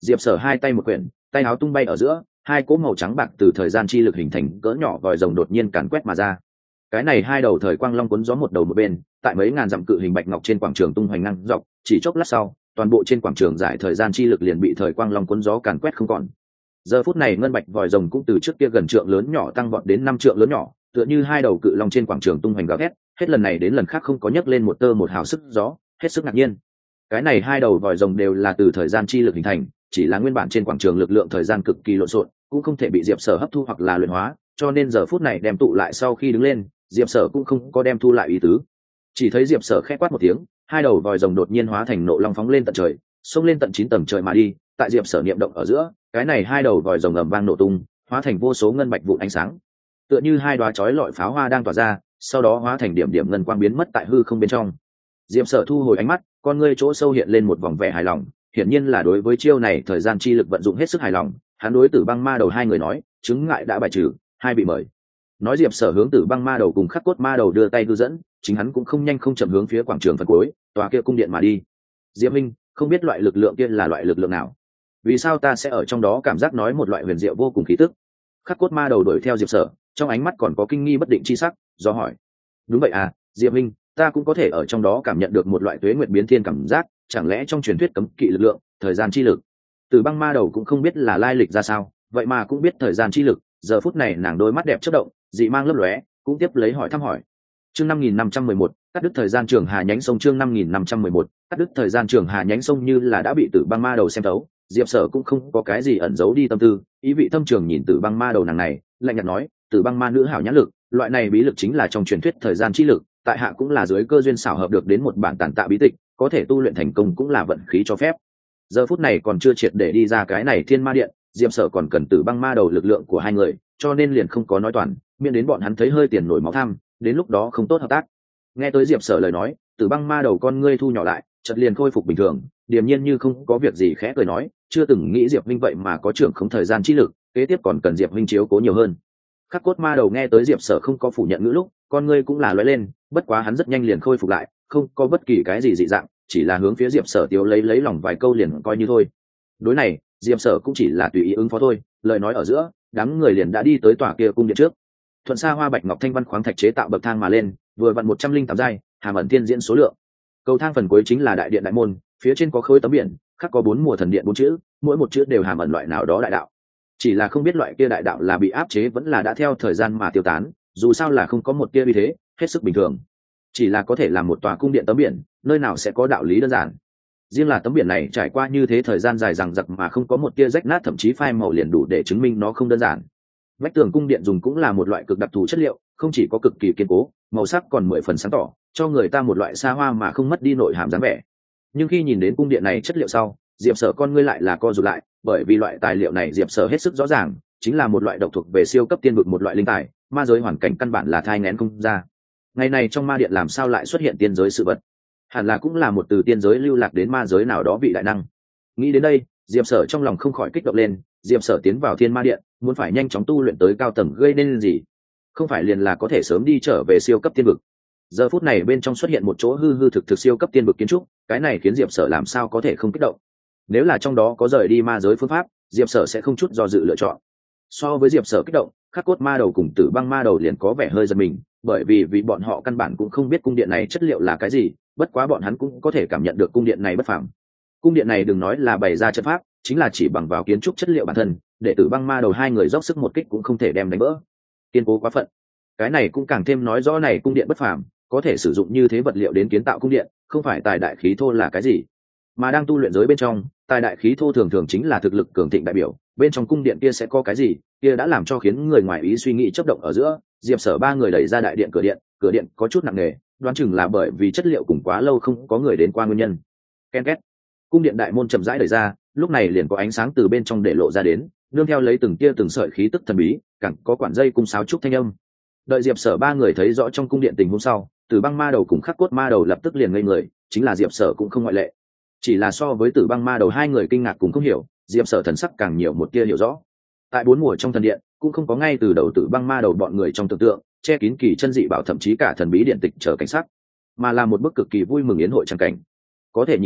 diệp sở hai tay một quyển, tay áo tung bay ở giữa, hai cỗ màu trắng bạc từ thời gian chi lực hình thành cỡ nhỏ vòi rồng đột nhiên càn quét mà ra. Cái này hai đầu thời quang long cuốn gió một đầu một bên, tại mấy ngàn dặm cự hình bạch ngọc trên quảng trường tung hoành ngang dọc, chỉ chốc lát sau, toàn bộ trên quảng trường giải thời gian chi lực liền bị thời quang long cuốn gió càn quét không còn. Giờ phút này ngân bạch vòi rồng cũng từ trước kia gần trượng lớn nhỏ tăng vọt đến năm trượng lớn nhỏ, tựa như hai đầu cự long trên quảng trường tung hoành gào thét, hết lần này đến lần khác không có nhấc lên một tơ một hào sức gió, hết sức ngạc nhiên. Cái này hai đầu vòi rồng đều là từ thời gian chi lực hình thành, chỉ là nguyên bản trên quảng trường lực lượng thời gian cực kỳ lộn xộn, cũng không thể bị diệp sở hấp thu hoặc là luyện hóa, cho nên giờ phút này đem tụ lại sau khi đứng lên, diệp sở cũng không có đem thu lại ý tứ. Chỉ thấy diệp sở khẽ quát một tiếng, hai đầu vòi rồng đột nhiên hóa thành nộ long phóng lên tận trời, xông lên tận chín tầng trời mà đi. Tại diệp sở niệm động ở giữa, cái này hai đầu vòi rồng ầm vang nổ tung, hóa thành vô số ngân bạch vụn ánh sáng, tựa như hai đoá chói lọi pháo hoa đang tỏa ra, sau đó hóa thành điểm điểm ngân quang biến mất tại hư không bên trong. Diệp sở thu hồi ánh mắt, con ngươi chỗ sâu hiện lên một vòng vẻ hài lòng, hiển nhiên là đối với chiêu này thời gian chi lực vận dụng hết sức hài lòng. Hắn đối Tử Băng Ma Đầu hai người nói, chứng ngại đã bài trừ, hai bị mời. Nói diệp sở hướng Tử Băng Ma Đầu cùng Khắc Cốt Ma Đầu đưa tay đưa dẫn, chính hắn cũng không nhanh không chậm hướng phía quảng trường phần cuối tòa kia cung điện mà đi. Diệp minh, không biết loại lực lượng kia là loại lực lượng nào, vì sao ta sẽ ở trong đó cảm giác nói một loại huyền diệu vô cùng khí tức? Khắc Cốt Ma Đầu đuổi theo diệp sở, trong ánh mắt còn có kinh nghi bất định chi sắc, do hỏi. Đúng vậy à, Diệp minh, ta cũng có thể ở trong đó cảm nhận được một loại tuế nguyệt biến thiên cảm giác, chẳng lẽ trong truyền thuyết cấm kỵ lực lượng thời gian chi lực? Tử Băng Ma Đầu cũng không biết là lai lịch ra sao, vậy mà cũng biết thời gian chi lực. Giờ phút này nàng đôi mắt đẹp chớp động, dị mang lấp lóe, cũng tiếp lấy hỏi thăm hỏi. Chương năm nghìn năm trăm mười một, cắt đứt thời gian trường hà nhánh sông. Chương năm nghìn năm trăm mười một, cắt đứt thời gian trường hà nhánh sông. Như là đã bị Tử Băng Ma Đầu xem thấu, diệp sở cũng không có cái gì ẩn giấu đi tâm tư, ý vị thâm trường nhìn Tử Băng Ma Đầu nàng này, lạnh nhạt nói, Tử Băng Ma nữ hảo nhãn lực, loại này bí lực chính là trong truyền thuyết thời gian chi lực, tại hạ cũng là dưới cơ duyên xảo hợp được đến một bản tản tạ bí tịch, có thể tu luyện thành công cũng là vận khí cho phép. Giờ phút này còn chưa triệt để đi ra cái này Thiên Ma Điện, diệp sở còn cần Tử Băng Ma Đầu lực lượng của hai người, cho nên liền không có nói toàn, miễn đến bọn hắn thấy hơi tiền nổi máu tham, đến lúc đó không tốt hợp tác. Nghe tới diệp sở lời nói, Tử Băng Ma Đầu con ngươi thu nhỏ lại, chợt liền khôi phục bình thường, điềm nhiên như không có việc gì khẽ cười nói, chưa từng nghĩ diệp minh vậy mà có trưởng không thời gian chi lực, kế tiếp còn cần diệp minh chiếu cố nhiều hơn. Khắc Cốt Ma Đầu nghe tới diệp sở không có phủ nhận ngữ lúc, con ngươi cũng là lóe lên, bất quá hắn rất nhanh liền khôi phục lại, không có bất kỳ cái gì dị dạng, chỉ là hướng phía diệp sở tiêu lấy lấy lòng vài câu liền coi như thôi. Đối này, diệp sở cũng chỉ là tùy ý ứng phó thôi, lời nói ở giữa, đám người liền đã đi tới tòa kia cung điện trước. Thuận xa hoa bạch ngọc thanh văn khoáng thạch chế tạo bậc thang mà lên, vừa vặn một trăm linh tám giai, hàm ẩn tiên diễn số lượng. Cầu thang phần cuối chính là đại điện đại môn, phía trên có khối tấm biển, khắc có bốn mùa thần điện bốn chữ, mỗi một chữ đều hàm ẩn loại nào đó đại đạo. Chỉ là không biết loại kia đại đạo là bị áp chế vẫn là đã theo thời gian mà tiêu tán, dù sao là không có một tia uy thế, hết sức bình thường. Chỉ là có thể làm một tòa cung điện tấm biển, nơi nào sẽ có đạo lý đơn giản. Riêng là tấm biển này trải qua như thế thời gian dài dằng dặc mà không có một tia rách nát thậm chí phai màu liền đủ để chứng minh nó không đơn giản. Vách tường cung điện dùng cũng là một loại cực đặc thù chất liệu, không chỉ có cực kỳ kiên cố, màu sắc còn mười phần sáng tỏ, cho người ta một loại xa hoa mà không mất đi nội hàm dáng vẻ. Nhưng khi nhìn đến cung điện này chất liệu sau, diệp sở con ngươi lại là co rụt lại, bởi vì loại tài liệu này diệp sở hết sức rõ ràng, chính là một loại độc thuộc về siêu cấp tiên vực một loại linh tài, ma giới hoàn cảnh căn bản là thai nghén không ra. Ngày này trong ma điện làm sao lại xuất hiện tiên giới sự vật? Hẳn là cũng là một từ tiên giới lưu lạc đến ma giới nào đó vị đại năng. Nghĩ đến đây, diệp sở trong lòng không khỏi kích động lên, diệp sở tiến vào thiên ma điện, muốn phải nhanh chóng tu luyện tới cao tầng gây nên gì? Không phải liền là có thể sớm đi trở về siêu cấp tiên vực. Giờ phút này bên trong xuất hiện một chỗ hư hư thực thực siêu cấp tiên vực kiến trúc, cái này khiến diệp sở làm sao có thể không kích động. Nếu là trong đó có rời đi ma giới phương pháp, diệp sở sẽ không chút do dự lựa chọn. So với diệp sở kích động, Khắc Cốt Ma Đầu cùng Tử Băng Ma Đầu liền có vẻ hơi giật mình, bởi vì vì bọn họ căn bản cũng không biết cung điện này chất liệu là cái gì, bất quá bọn hắn cũng có thể cảm nhận được cung điện này bất phàm. Cung điện này đừng nói là bày ra trận pháp, chính là chỉ bằng vào kiến trúc chất liệu bản thân, để Tử Băng Ma Đầu hai người dốc sức một kích cũng không thể đem đánh vỡ. Kiên cố quá phận. Cái này cũng càng thêm nói rõ này cung điện bất phàm, có thể sử dụng như thế vật liệu đến kiến tạo cung điện, không phải tài đại khí thô là cái gì. Mà đang tu luyện giới bên trong, tài đại khí thô thường thường chính là thực lực cường thịnh đại biểu, bên trong cung điện kia sẽ có cái gì, kia đã làm cho khiến người ngoài ý suy nghĩ chớp động ở giữa. Diệp sở ba người đẩy ra đại điện cửa điện, cửa điện có chút nặng nề, đoán chừng là bởi vì chất liệu cùng quá lâu không có người đến qua nguyên nhân. Ken két, cung điện đại môn chậm rãi đẩy ra, lúc này liền có ánh sáng từ bên trong để lộ ra đến, nương theo lấy từng tia từng sợi khí tức thần bí, càng có quản dây cung sáo trúc thanh âm. Đợi diệp sở ba người thấy rõ trong cung điện tình huống sau, Tử Băng Ma Đầu cùng Khắc Cốt Ma Đầu lập tức liền ngây người, chính là diệp sở cũng không ngoại lệ. Chỉ là so với Tử Băng Ma Đầu hai người kinh ngạc cùng không hiểu, diệp sở thần sắc càng nhiều một tia hiểu rõ. Tại bốn mùa trong thần điện cũng không có ngay từ đầu Tử Băng Ma Đầu bọn người trong tưởng tượng che kín kỳ chân dị bảo thậm chí cả thần bí điện tịch chờ cảnh sắc, mà là một bức cực kỳ vui mừng yến hội tràng cảnh. Có thể nhìn thấy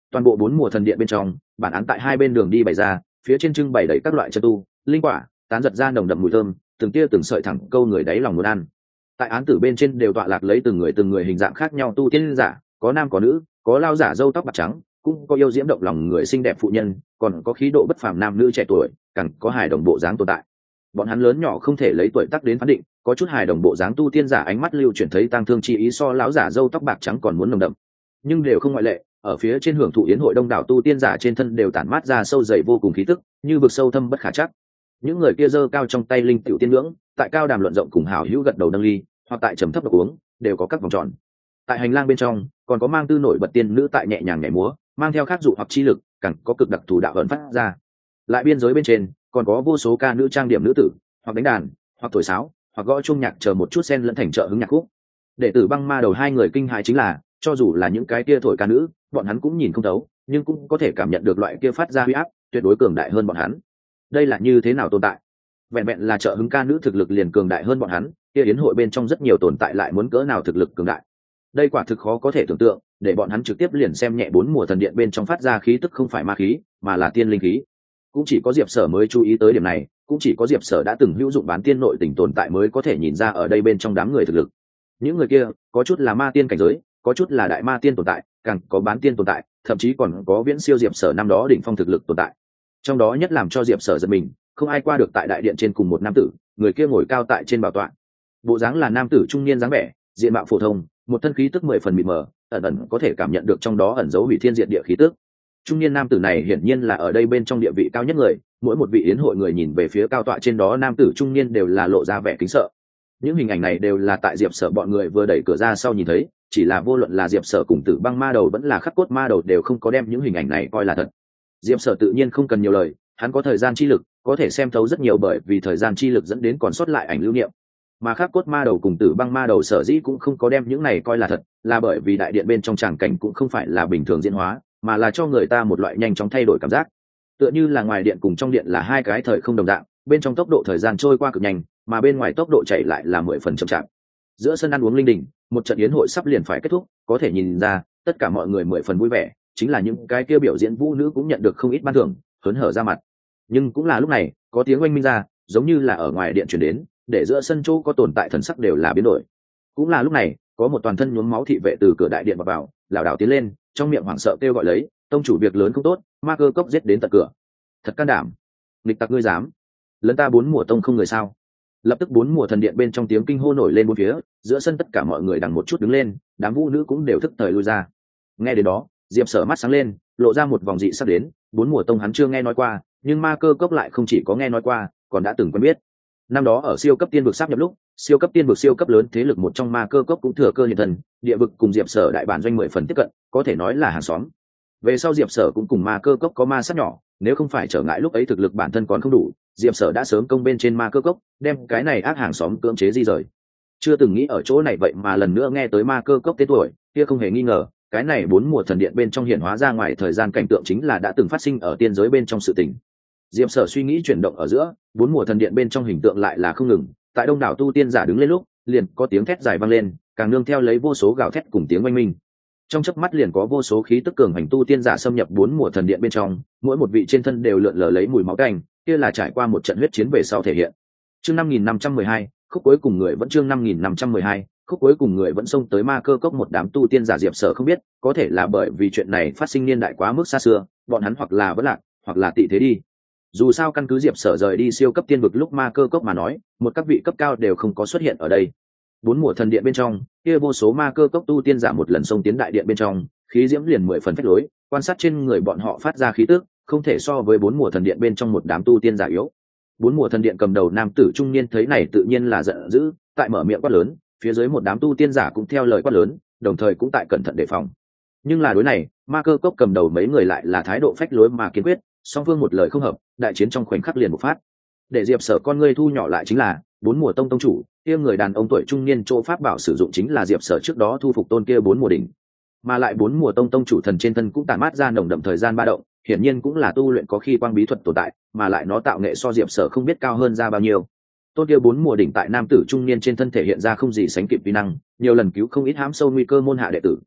Toàn bộ bốn mùa thần điện bên trong, bản án tại hai bên đường đi bày ra, phía trên trưng bày đầy các loại chân tu, linh quả, tán giật ra nồng đậm mùi thơm, từng tia từng sợi thẳng câu người đáy lòng muốn ăn. Tại án tử bên trên đều tọa lạc lấy từng người từng người hình dạng khác nhau tu tiên giả, có nam có nữ, có lao giả râu tóc bạc trắng, cũng có yêu diễm động lòng người xinh đẹp phụ nhân, còn có khí độ bất phàm nam nữ trẻ tuổi, càng có hài đồng bộ dáng tồn tại. Bọn hắn lớn nhỏ không thể lấy tuổi tác đến phán định, có chút hài đồng bộ dáng tu tiên giả ánh mắt lưu chuyển thấy tang thương chi ý so lão giả râu tóc bạc trắng còn muốn nồng đậm, nhưng đều không ngoại lệ. Ở phía trên hưởng thụ yến hội đông đảo tu tiên giả trên thân đều tản mát ra sâu dày vô cùng khí tức, như vực sâu thâm bất khả trắc. Những người kia giơ cao trong tay linh tiểu tiên ngưỡng, tại cao đàm luận rộng cùng hào hữu gật đầu nâng ly, hoặc tại trầm thấp độc uống, đều có các vòng tròn. Tại hành lang bên trong, còn có mang tư nổi bật tiên nữ tại nhẹ nhàng nhảy múa, mang theo khác dụ hoặc chi lực, càng có cực đặc thù đạo ẩn phát ra. Lại biên giới bên trên, còn có vô số ca nữ trang điểm nữ tử, hoặc đánh đàn, hoặc thổi sáo, hoặc gõ chuông nhạc chờ một chút sen lẫn thành trợ hứng nhạc khúc. Đệ tử Băng Ma Đầu hai người kinh hãi chính là, cho dù là những cái kia thổi ca nữ, bọn hắn cũng nhìn không thấu, nhưng cũng có thể cảm nhận được loại kia phát ra uy áp, tuyệt đối cường đại hơn bọn hắn. Đây là như thế nào tồn tại? Vẹn vẹn là trợ hứng ca nữ thực lực liền cường đại hơn bọn hắn, kia yến hội bên trong rất nhiều tồn tại lại muốn cỡ nào thực lực cường đại. Đây quả thực khó có thể tưởng tượng, để bọn hắn trực tiếp liền xem nhẹ bốn mùa thần điện bên trong phát ra khí tức không phải ma khí, mà là tiên linh khí. Cũng chỉ có Diệp Sở mới chú ý tới điểm này, cũng chỉ có Diệp Sở đã từng hữu dụng bán tiên nội tình tồn tại mới có thể nhìn ra ở đây bên trong đám người thực lực. Những người kia, có chút là ma tiên cảnh giới, có chút là đại ma tiên tồn tại, càng có bán tiên tồn tại, thậm chí còn có viễn siêu Diệp Sở năm đó đỉnh phong thực lực tồn tại. Trong đó nhất làm cho Diệp Sở giật mình, không ai qua được tại đại điện trên cùng một nam tử, người kia ngồi cao tại trên bảo tọa. Bộ dáng là nam tử trung niên dáng vẻ, diện mạo phổ thông, một thân khí tức mười phần mịt mờ, ẩn ẩn có thể cảm nhận được trong đó ẩn dấu hủy thiên diệt địa khí tức. Trung niên nam tử này hiển nhiên là ở đây bên trong địa vị cao nhất người, mỗi một vị yến hội người nhìn về phía cao tọa trên đó nam tử trung niên đều là lộ ra vẻ kính sợ. Những hình ảnh này đều là tại Diệp Sở bọn người vừa đẩy cửa ra sau nhìn thấy, chỉ là vô luận là Diệp Sở cùng Tử Băng Ma Đầu vẫn là Khắc Cốt Ma Đầu đều không có đem những hình ảnh này coi là thật. Diệp Sở tự nhiên không cần nhiều lời, hắn có thời gian chi lực, có thể xem thấu rất nhiều bởi vì thời gian chi lực dẫn đến còn sót lại ảnh lưu niệm. Mà Khắc Cốt Ma Đầu cùng Tử Băng Ma Đầu sở dĩ cũng không có đem những này coi là thật, là bởi vì đại điện bên trong tràng cảnh cũng không phải là bình thường diễn hóa, mà là cho người ta một loại nhanh chóng thay đổi cảm giác. Tựa như là ngoài điện cùng trong điện là hai cái thời không đồng dạng, bên trong tốc độ thời gian trôi qua cực nhanh, mà bên ngoài tốc độ chạy lại là mười phần chậm chạp. Giữa sân ăn uống linh đình, một trận yến hội sắp liền phải kết thúc, có thể nhìn ra, tất cả mọi người mười phần vui vẻ, chính là những cái kia biểu diễn vũ nữ cũng nhận được không ít ban thưởng, hớn hở ra mặt. Nhưng cũng là lúc này, có tiếng oanh minh ra, giống như là ở ngoài điện truyền đến, để giữa sân chỗ có tồn tại thần sắc đều là biến đổi. Cũng là lúc này, có một toàn thân nhuốm máu thị vệ từ cửa đại điện vào, vào lảo đảo tiến lên, trong miệng hoảng sợ kêu gọi lấy, tông chủ việc lớn không tốt, ma cơ cốc giết đến tận cửa. Thật can đảm, nghịch tặc ngươi dám lấn ta bốn mùa tông không người sao? Lập tức bốn mùa thần điện bên trong tiếng kinh hô nổi lên bốn phía, giữa sân tất cả mọi người đằng một chút đứng lên, đám vũ nữ cũng đều thức thời lui ra. Nghe đến đó, Diệp Sở mắt sáng lên, lộ ra một vòng dị sắc đến, bốn mùa tông hắn chưa nghe nói qua, nhưng ma cơ cốc lại không chỉ có nghe nói qua, còn đã từng quen biết. Năm đó ở siêu cấp tiên vực sắp nhập lúc, siêu cấp tiên vực siêu cấp lớn thế lực một trong ma cơ cốc cũng thừa cơ hiện thần, địa vực cùng Diệp Sở đại bản doanh mười phần tiếp cận, có thể nói là hàng xóm. Về sau Diệp Sở cũng cùng ma cơ cốc có ma sát nhỏ, nếu không phải trở ngại lúc ấy thực lực bản thân còn không đủ, Diệp Sở đã sớm công bên trên ma cơ cốc, đem cái này ác hàng xóm cưỡng chế di rời. Chưa từng nghĩ ở chỗ này vậy mà lần nữa nghe tới ma cơ cốc tên tuổi, kia không hề nghi ngờ, cái này bốn mùa thần điện bên trong hiện hóa ra ngoài thời gian cảnh tượng chính là đã từng phát sinh ở tiên giới bên trong sự tình. Diệp Sở suy nghĩ chuyển động ở giữa, bốn mùa thần điện bên trong hình tượng lại là không ngừng, tại đông đảo tu tiên giả đứng lên lúc, liền có tiếng thét dài vang lên, càng nương theo lấy vô số gào thét cùng tiếng oanh minh. Trong chớp mắt liền có vô số khí tức cường hành tu tiên giả xâm nhập bốn mùa thần điện bên trong, mỗi một vị trên thân đều lượn lờ lấy mùi máu tanh, kia là trải qua một trận huyết chiến về sau thể hiện. Chương năm nghìn năm trăm mười hai, khúc cuối cùng người vẫn chương năm nghìn năm trăm mười hai, khúc cuối cùng người vẫn xông tới ma cơ cốc một đám tu tiên giả Diệp Sở không biết, có thể là bởi vì chuyện này phát sinh niên đại quá mức xa xưa, bọn hắn hoặc là vẫn lạc, hoặc là tị thế đi. Dù sao căn cứ Diệp Sở rời đi siêu cấp tiên vực lúc ma cơ cốc mà nói, một các vị cấp cao đều không có xuất hiện ở đây. Bốn mùa thần điện bên trong, kia vô số ma cơ cốc tu tiên giả một lần xông tiến đại điện bên trong, khí diễm liền mười phần phách lối, quan sát trên người bọn họ phát ra khí tức, không thể so với bốn mùa thần điện bên trong một đám tu tiên giả yếu. Bốn mùa thần điện cầm đầu nam tử trung niên thấy này tự nhiên là giận dữ, tại mở miệng quát lớn, phía dưới một đám tu tiên giả cũng theo lời quát lớn, đồng thời cũng tại cẩn thận đề phòng. Nhưng là đối này, ma cơ cốc cầm đầu mấy người lại là thái độ phách lối mà kiên quyết, song phương một lời không hợp, đại chiến trong khoảnh khắc liền bộc phát. Để Diệp Sở con ngươi thu nhỏ lại chính là bốn mùa tông tông chủ, kia người đàn ông tuổi trung niên chỗ pháp bảo sử dụng chính là Diệp Sở trước đó thu phục tôn kia bốn mùa đỉnh, mà lại bốn mùa tông tông chủ thần trên thân cũng tản mát ra nồng đậm thời gian ba động, hiển nhiên cũng là tu luyện có khi quang bí thuật tồn tại, mà lại nó tạo nghệ so Diệp Sở không biết cao hơn ra bao nhiêu. Tôn kia bốn mùa đỉnh tại nam tử trung niên trên thân thể hiện ra không gì sánh kịp vi năng, nhiều lần cứu không ít hãm sâu nguy cơ môn hạ đệ tử.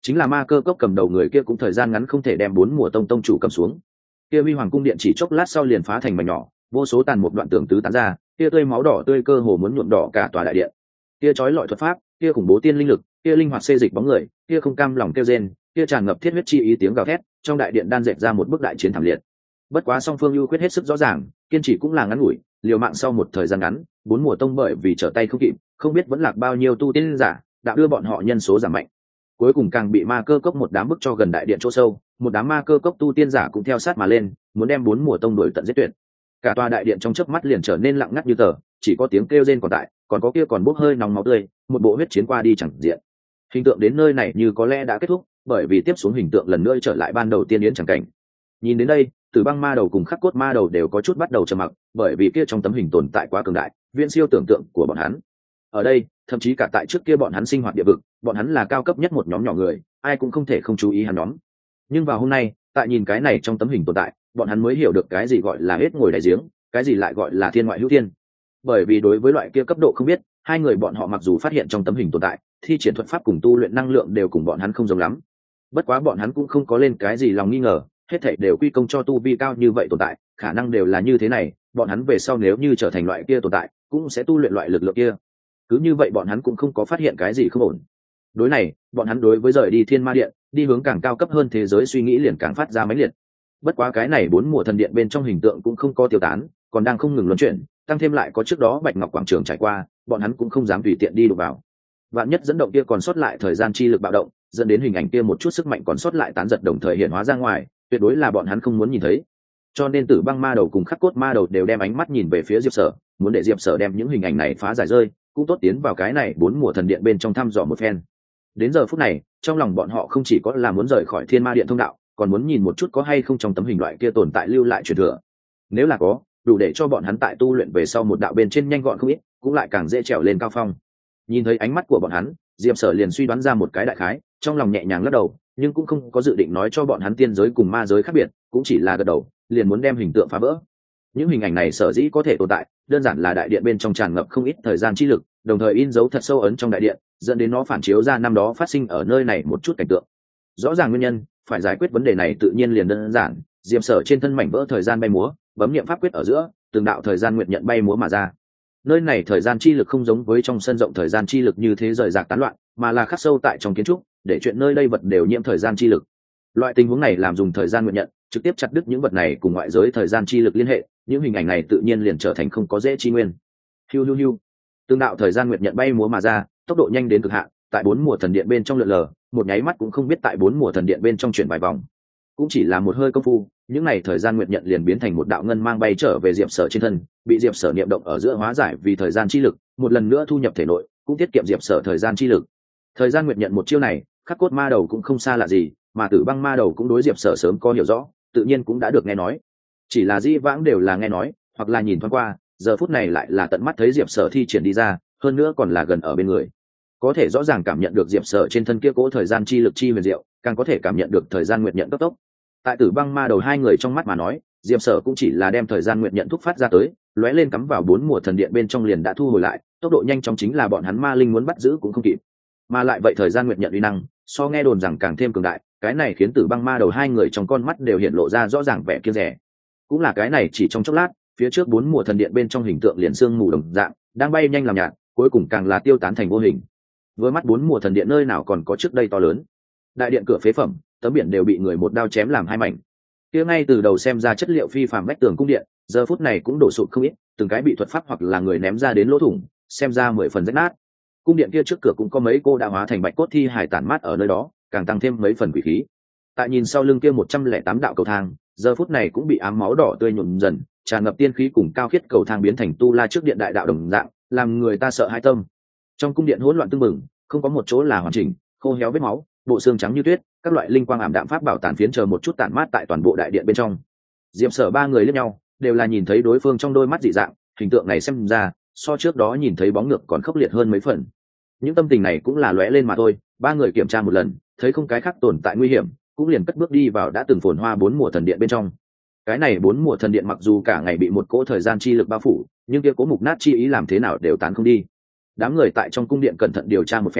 chính là ma cơ cốc cầm đầu người kia cũng thời gian ngắn không thể đem bốn mùa tông tông chủ cầm xuống. Kia huy hoàng cung điện chỉ chốc lát sau liền phá thành mảnh nhỏ, vô số tàn một đoạn tường tứ tán ra, kia tươi máu đỏ tươi cơ hồ muốn nhuộm đỏ cả tòa đại điện. Kia chói lọi thuật pháp, kia khủng bố tiên linh lực, kia linh hoạt xê dịch bóng người, kia không cam lòng kêu rên, kia tràn ngập thiết huyết chi ý tiếng gào thét, trong đại điện đan dệt ra một bức đại chiến thảm liệt. Bất quá song phương ưu quyết hết sức rõ ràng, kiên trì cũng là ngắn ngủi, liều mạng sau một thời gian ngắn, bốn mùa tông bởi vì trở tay không kịp, không biết vẫn lạc bao nhiêu tu tiên giả, đã đưa bọn họ nhân số giảm mạnh. Cuối cùng càng bị ma cơ cốc một đám bức cho gần đại điện chỗ sâu, một đám ma cơ cốc tu tiên giả cũng theo sát mà lên, muốn đem bốn mùa tông đuổi tận giết tuyệt. Cả tòa đại điện trong chớp mắt liền trở nên lặng ngắt như tờ, chỉ có tiếng kêu rên còn tại, còn có kia còn bốc hơi nóng máu tươi, một bộ huyết chiến qua đi chẳng diện. Hình tượng đến nơi này như có lẽ đã kết thúc, bởi vì tiếp xuống hình tượng lần nữa trở lại ban đầu tiên yến chẳng cảnh. Nhìn đến đây, Tử Băng Ma Đầu cùng Khắc Cốt Ma Đầu đều có chút bắt đầu trầm mặc, bởi vì kia trong tấm hình tồn tại quá cường đại, viễn siêu tưởng tượng của bọn hắn. Ở đây, thậm chí cả tại trước kia bọn hắn sinh hoạt địa vực, bọn hắn là cao cấp nhất một nhóm nhỏ người, ai cũng không thể không chú ý hắn nhóm. Nhưng vào hôm nay, tại nhìn cái này trong tấm hình tồn tại, bọn hắn mới hiểu được cái gì gọi là hết ngồi đại giếng, cái gì lại gọi là thiên ngoại hữu thiên. Bởi vì đối với loại kia cấp độ không biết, hai người bọn họ mặc dù phát hiện trong tấm hình tồn tại, thi triển thuật pháp cùng tu luyện năng lượng đều cùng bọn hắn không giống lắm. Bất quá bọn hắn cũng không có lên cái gì lòng nghi ngờ, hết thảy đều quy công cho tu vi cao như vậy tồn tại, khả năng đều là như thế này, bọn hắn về sau nếu như trở thành loại kia tồn tại, cũng sẽ tu luyện loại lực lượng kia. Cứ như vậy bọn hắn cũng không có phát hiện cái gì không ổn. Đối này, bọn hắn đối với rời đi Thiên Ma Điện, đi hướng càng cao cấp hơn thế giới suy nghĩ liền càng phát ra mãnh liệt. Bất quá cái này bốn mùa thần điện bên trong hình tượng cũng không có tiêu tán, còn đang không ngừng luân chuyển, tăng thêm lại có trước đó Bạch Ngọc quảng trường trải qua, bọn hắn cũng không dám tùy tiện đi đụng vào. Vạn nhất dẫn động kia còn sót lại thời gian chi lực bạo động, dẫn đến hình ảnh kia một chút sức mạnh còn sót lại tán giật đồng thời hiện hóa ra ngoài, tuyệt đối là bọn hắn không muốn nhìn thấy. Cho nên Tử Băng Ma Đầu cùng Khắc Cốt Ma Đầu đều đem ánh mắt nhìn về phía Diệp Sở, muốn để Diệp Sở đem những hình ảnh này phá giải rơi, cũng tốt tiến vào cái này bốn mùa thần điện bên trong thăm dò một phen. Đến giờ phút này, trong lòng bọn họ không chỉ có là muốn rời khỏi Thiên Ma Điện thông đạo, còn muốn nhìn một chút có hay không trong tấm hình loại kia tồn tại lưu lại truyền thừa. Nếu là có, đủ để cho bọn hắn tại tu luyện về sau một đạo bên trên nhanh gọn không ít, cũng lại càng dễ trèo lên cao phong. Nhìn thấy ánh mắt của bọn hắn, Diệp Sở liền suy đoán ra một cái đại khái, trong lòng nhẹ nhàng lắc đầu, nhưng cũng không có dự định nói cho bọn hắn tiên giới cùng ma giới khác biệt, cũng chỉ là gật đầu, liền muốn đem hình tượng phá vỡ. Những hình ảnh này sở dĩ có thể tồn tại, đơn giản là đại điện bên trong tràn ngập không ít thời gian chi lực, đồng thời in dấu thật sâu ấn trong đại điện, dẫn đến nó phản chiếu ra năm đó phát sinh ở nơi này một chút cảnh tượng. Rõ ràng nguyên nhân, phải giải quyết vấn đề này tự nhiên liền đơn giản, Diệp Sở trên thân mảnh vỡ thời gian bay múa, bấm niệm pháp quyết ở giữa, từng đạo thời gian nguyện nhận bay múa mà ra. Nơi này thời gian chi lực không giống với trong sân rộng thời gian chi lực như thế rời rạc tán loạn, mà là khắc sâu tại trong kiến trúc, để chuyện nơi đây vật đều nhiễm thời gian chi lực. Loại tình huống này làm dùng thời gian nguyện nhận, trực tiếp chặt đứt những vật này cùng ngoại giới thời gian chi lực liên hệ, những hình ảnh này tự nhiên liền trở thành không có dễ chi nguyên. Hiu hiu hiu. Từng đạo thời gian nguyện nhận bay múa mà ra, tốc độ nhanh đến cực hạn, tại bốn mùa thần điện bên trong lượn lờ, một nháy mắt cũng không biết tại bốn mùa thần điện bên trong chuyển vài vòng. Cũng chỉ là một hơi công phu, những này thời gian nguyện nhận liền biến thành một đạo ngân mang bay trở về Diệp Sở trên thân, bị Diệp Sở niệm động ở giữa hóa giải vì thời gian chi lực, một lần nữa thu nhập thể nội, cũng tiết kiệm Diệp Sở thời gian chi lực. Thời gian nguyện nhận một chiêu này, Khắc Cốt Ma Đầu cũng không xa lạ gì, mà Tử Băng Ma Đầu cũng đối Diệp Sở sớm có hiểu rõ, tự nhiên cũng đã được nghe nói. Chỉ là dĩ vãng đều là nghe nói, hoặc là nhìn thoáng qua, giờ phút này lại là tận mắt thấy Diệp Sở thi triển đi ra, hơn nữa còn là gần ở bên người. Có thể rõ ràng cảm nhận được Diệp Sở trên thân kia cỗ thời gian chi lực chi huyền diệu, càng có thể cảm nhận được thời gian nguyện nhận cấp tốc. Tại Tử Băng Ma Đầu hai người trong mắt mà nói, Diệp Sở cũng chỉ là đem thời gian nguyện nhận thúc phát ra tới, lóe lên cắm vào bốn mùa thần điện bên trong liền đã thu hồi lại, tốc độ nhanh chóng chính là bọn hắn ma linh muốn bắt giữ cũng không kịp. Mà lại vậy thời gian nguyện nhận uy năng, so nghe đồn rằng càng thêm cường đại, cái này khiến Tử Băng Ma Đầu hai người trong con mắt đều hiện lộ ra rõ ràng vẻ kiêng dè. Cũng là cái này chỉ trong chốc lát, phía trước bốn mùa thần điện bên trong hình tượng liền sương mù đồng dạng, đang bay nhanh làm nhạt, cuối cùng càng là tiêu tán thành vô hình. Với mắt bốn mùa thần điện nơi nào còn có trước đây to lớn. Đại điện cửa phế phẩm, tấm biển đều bị người một đao chém làm hai mảnh. Kia ngay từ đầu xem ra chất liệu phi phàm vách tường cung điện, giờ phút này cũng đổ sụp không ít, từng cái bị thuật pháp hoặc là người ném ra đến lỗ thủng, xem ra mười phần rách nát. Cung điện kia trước cửa cũng có mấy cô đã hóa thành bạch cốt thi hài tản mát ở nơi đó, càng tăng thêm mấy phần quỷ khí. Tại nhìn sau lưng kia một trăm lẻ tám đạo cầu thang, giờ phút này cũng bị ám máu đỏ tươi nhuộm dần, tràn ngập tiên khí cùng cao khiết cầu thang biến thành tu la trước điện đại đạo đồng dạng, làm người ta sợ hãi tâm. Trong cung điện hỗn loạn tưng bừng, không có một chỗ là hoàn chỉnh, khô héo vết máu, bộ xương trắng như tuyết, các loại linh quang ảm đạm pháp bảo tản phiến chờ một chút tản mát tại toàn bộ đại điện bên trong. Diệp Sở ba người liếc nhau, đều là nhìn thấy đối phương trong đôi mắt dị dạng, hình tượng này xem ra so trước đó nhìn thấy bóng ngược còn khốc liệt hơn mấy phần. Những tâm tình này cũng là lóe lên mà thôi, ba người kiểm tra một lần, thấy không cái khác tồn tại nguy hiểm, cũng liền cất bước đi vào đã từng phồn hoa bốn mùa thần điện bên trong. Cái này bốn mùa thần điện mặc dù cả ngày bị một cỗ thời gian chi lực bao phủ, nhưng kia cố mục nát chi ý làm thế nào đều tán không đi. Đám người tại trong cung điện cẩn thận điều tra một phen,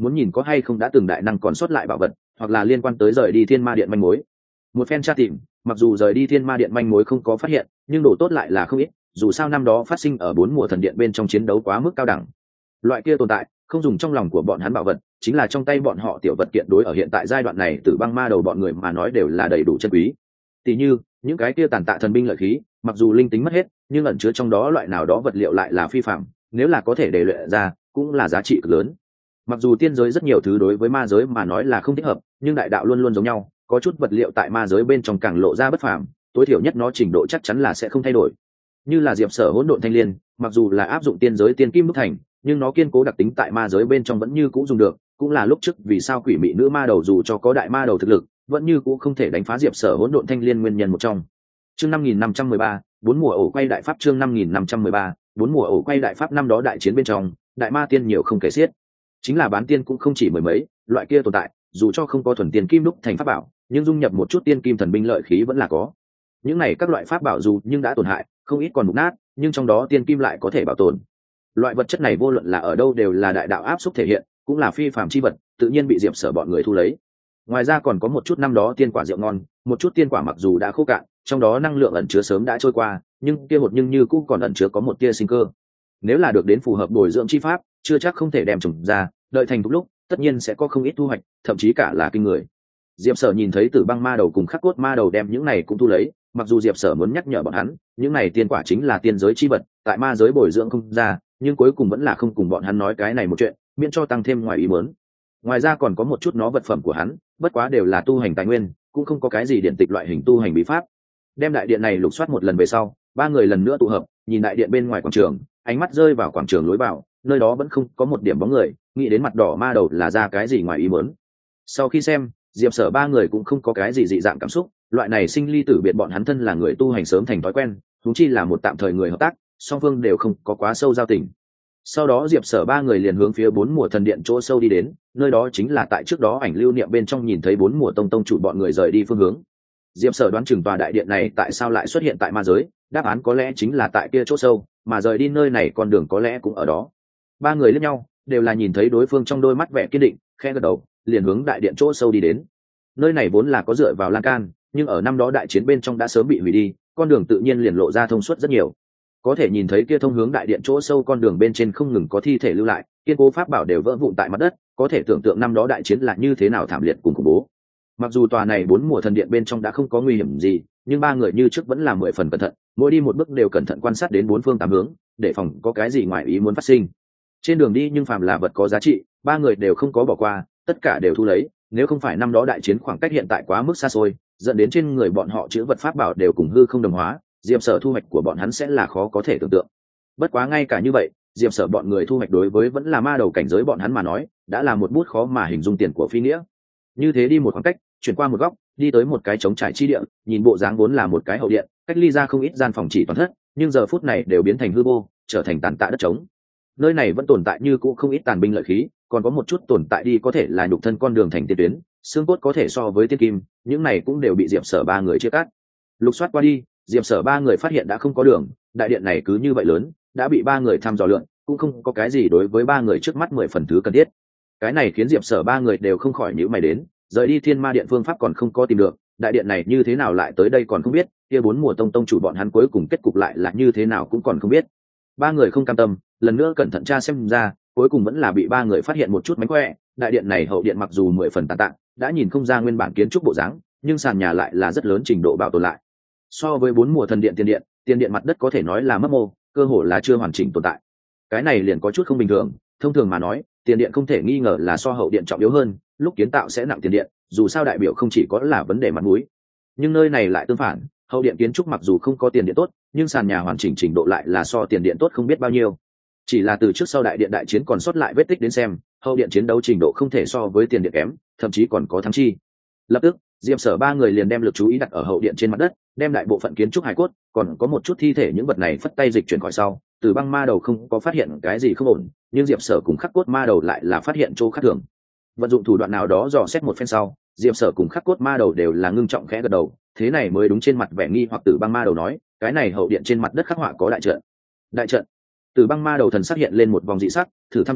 muốn nhìn có hay không đã từng đại năng còn sót lại bảo vật, hoặc là liên quan tới rời đi thiên ma điện manh mối. Một phen tra tìm, mặc dù rời đi thiên ma điện manh mối không có phát hiện, nhưng đồ tốt lại là không ít, dù sao năm đó phát sinh ở bốn mùa thần điện bên trong chiến đấu quá mức cao đẳng. Loại kia tồn tại không dùng trong lòng của bọn hắn bảo vật, chính là trong tay bọn họ tiểu vật kiện, đối ở hiện tại giai đoạn này Tử Băng Ma Đầu bọn người mà nói đều là đầy đủ chân quý. Tỷ như những cái kia tàn tạ thần binh lợi khí, mặc dù linh tính mất hết, nhưng ẩn chứa trong đó loại nào đó vật liệu lại là phi phàm, nếu là có thể để luyện ra, cũng là giá trị cực lớn. Mặc dù tiên giới rất nhiều thứ đối với ma giới mà nói là không thích hợp, nhưng đại đạo luôn luôn giống nhau, có chút vật liệu tại ma giới bên trong càng lộ ra bất phàm, tối thiểu nhất nó trình độ chắc chắn là sẽ không thay đổi. Như là Diệp Sở Hỗn Độn Thanh Liên, mặc dù là áp dụng tiên giới tiên kim đúc thành, nhưng nó kiên cố đặc tính tại ma giới bên trong vẫn như cũ dùng được, cũng là lúc trước vì sao Quỷ Mị Nữ Ma Đầu dù cho có đại ma đầu thực lực, vẫn như cũ không thể đánh phá Diệp Sở Hỗn Độn Thanh Liên nguyên nhân một trong. Chương năm nghìn năm trăm mười ba, bốn mùa ổ quay đại pháp. Chương năm nghìn năm trăm mười ba, bốn mùa ổ quay đại pháp. Năm đó đại chiến bên trong, đại ma tiên nhiều không kể xiết, chính là bán tiên cũng không chỉ mười mấy, loại kia tồn tại, dù cho không có thuần tiên kim đúc thành pháp bảo, nhưng dung nhập một chút tiên kim thần binh lợi khí vẫn là có. Những này các loại pháp bảo dù nhưng đã tổn hại, không ít còn mục nát, nhưng trong đó tiên kim lại có thể bảo tồn. Loại vật chất này vô luận là ở đâu đều là đại đạo áp xúc thể hiện, cũng là phi phàm chi vật, tự nhiên bị Diệp Sở bọn người thu lấy. Ngoài ra còn có một chút năm đó tiên quả rượu ngon, một chút tiên quả mặc dù đã khô cạn, trong đó năng lượng ẩn chứa sớm đã trôi qua, nhưng kia hột nhưng như cũng còn ẩn chứa có một tia sinh cơ. Nếu là được đến phù hợp bồi dưỡng chi pháp, chưa chắc không thể đem trồng ra, đợi thành thục lúc, tất nhiên sẽ có không ít thu hoạch, thậm chí cả là kinh người. Diệp Sở nhìn thấy Tử Băng Ma Đầu cùng Khắc Cốt Ma Đầu đem những này cũng thu lấy, mặc dù Diệp Sở muốn nhắc nhở bọn hắn, những này tiên quả chính là tiên giới chi vật, tại ma giới bồi dưỡng không ra, nhưng cuối cùng vẫn là không cùng bọn hắn nói cái này một chuyện, miễn cho tăng thêm ngoài ý muốn. Ngoài ra còn có một chút nó vật phẩm của hắn, bất quá đều là tu hành tài nguyên, cũng không có cái gì điện tịch loại hình tu hành bí pháp. Đem đại điện này lục soát một lần về sau, ba người lần nữa tụ hợp, nhìn đại điện bên ngoài quảng trường, ánh mắt rơi vào quảng trường lối vào, nơi đó vẫn không có một điểm bóng người, nghĩ đến mặt đỏ ma đầu là ra cái gì ngoài ý muốn. Sau khi xem, Diệp Sở ba người cũng không có cái gì dị dạng cảm xúc, loại này sinh ly tử biệt bọn hắn thân là người tu hành sớm thành thói quen, huống chi là một tạm thời người hợp tác, song phương đều không có quá sâu giao tình. Sau đó Diệp Sở ba người liền hướng phía bốn mùa thần điện chỗ sâu đi đến, nơi đó chính là tại trước đó ảnh lưu niệm bên trong nhìn thấy bốn mùa tông tông chủ bọn người rời đi phương hướng. Diệp Sở đoán chừng tòa đại điện này tại sao lại xuất hiện tại ma giới, đáp án có lẽ chính là tại kia chỗ sâu, mà rời đi nơi này con đường có lẽ cũng ở đó. Ba người liếc nhau, đều là nhìn thấy đối phương trong đôi mắt vẻ kiên định, khẽ gật đầu, liền hướng đại điện chỗ sâu đi đến. Nơi này vốn là có dựa vào lan can, nhưng ở năm đó đại chiến bên trong đã sớm bị hủy đi, con đường tự nhiên liền lộ ra thông suốt rất nhiều. Có thể nhìn thấy kia thông hướng đại điện chỗ sâu con đường bên trên không ngừng có thi thể lưu lại, kiên cố pháp bảo đều vỡ vụn tại mặt đất, có thể tưởng tượng năm đó đại chiến là như thế nào thảm liệt cùng khủng bố. Mặc dù tòa này bốn mùa thần điện bên trong đã không có nguy hiểm gì, nhưng ba người như trước vẫn là mười phần cẩn thận, mỗi đi một bước đều cẩn thận quan sát đến bốn phương tám hướng, để phòng có cái gì ngoài ý muốn phát sinh. Trên đường đi nhưng phàm là vật có giá trị, ba người đều không có bỏ qua, tất cả đều thu lấy, nếu không phải năm đó đại chiến khoảng cách hiện tại quá mức xa xôi, dẫn đến trên người bọn họ chữ vật pháp bảo đều cùng hư không đồng hóa, Diệp Sở thu hoạch của bọn hắn sẽ là khó có thể tưởng tượng. Bất quá ngay cả như vậy, Diệp Sở bọn người thu hoạch đối với vẫn là ma đầu cảnh giới bọn hắn mà nói, đã là một bút khó mà hình dung tiền của phi nghĩa. Như thế đi một khoảng cách, chuyển qua một góc, đi tới một cái trống trải chi địa, nhìn bộ dáng vốn là một cái hậu điện, cách ly ra không ít gian phòng chỉ toàn thất, nhưng giờ phút này đều biến thành hư vô, trở thành tàn tạ đất trống. Nơi này vẫn tồn tại như cũ không ít tàn binh lợi khí, còn có một chút tồn tại đi có thể là nhục thân con đường thành tiên tuyến, xương cốt có thể so với tiên kim, những này cũng đều bị Diệp Sở ba người chia cắt. Lục soát qua đi, Diệp Sở ba người phát hiện đã không có đường, đại điện này cứ như vậy lớn, đã bị ba người thăm dò lượn, cũng không có cái gì đối với ba người trước mắt mười phần thứ cần thiết. Cái này khiến Diệp Sở ba người đều không khỏi nhíu mày đến, rời đi Thiên Ma Điện phương pháp còn không có tìm được, đại điện này như thế nào lại tới đây còn không biết, kia bốn mùa tông tông chủ bọn hắn cuối cùng kết cục lại là như thế nào cũng còn không biết. Ba người không cam tâm, lần nữa cẩn thận tra xem ra, cuối cùng vẫn là bị ba người phát hiện một chút mánh khỏe. Đại điện này hậu điện mặc dù mười phần tàn tạ, đã nhìn không ra nguyên bản kiến trúc bộ dáng, nhưng sàn nhà lại là rất lớn trình độ bảo tồn lại. So với bốn mùa thần điện tiền điện, tiền điện mặt đất có thể nói là mấp mô, cơ hồ là chưa hoàn chỉnh tồn tại. Cái này liền có chút không bình thường, thông thường mà nói, tiền điện không thể nghi ngờ là so hậu điện trọng yếu hơn, lúc kiến tạo sẽ nặng tiền điện, dù sao đại biểu không chỉ có là vấn đề mặt mũi. Nhưng nơi này lại tương phản, hậu điện kiến trúc mặc dù không có tiền điện tốt, nhưng sàn nhà hoàn chỉnh trình độ lại là so tiền điện tốt không biết bao nhiêu. Chỉ là từ trước sau đại điện đại chiến còn sót lại vết tích đến xem, hậu điện chiến đấu trình độ không thể so với tiền điện kém, thậm chí còn có thắng chi. Lập tức, Diệp Sở ba người liền đem lực chú ý đặt ở hậu điện trên mặt đất, đem đại bộ phận kiến trúc hài cốt, còn có một chút thi thể những vật này phất tay dịch chuyển khỏi sau. Từ Băng Ma Đầu không có phát hiện cái gì không ổn, nhưng Diệp Sở cùng Khắc Cốt Ma Đầu lại là phát hiện chỗ khác thường. Vận dụng thủ đoạn nào đó dò xét một phen sau, Diệp Sở cùng Khắc Cốt Ma Đầu đều là ngưng trọng khẽ gật đầu, thế này mới đúng trên mặt vẻ nghi hoặc Từ Băng Ma Đầu nói, cái này hậu điện trên mặt đất khắc họa có đại trận. Đại trận? Từ Băng Ma Đầu thần sắc hiện lên một vòng dị sắc, thử thăm dò,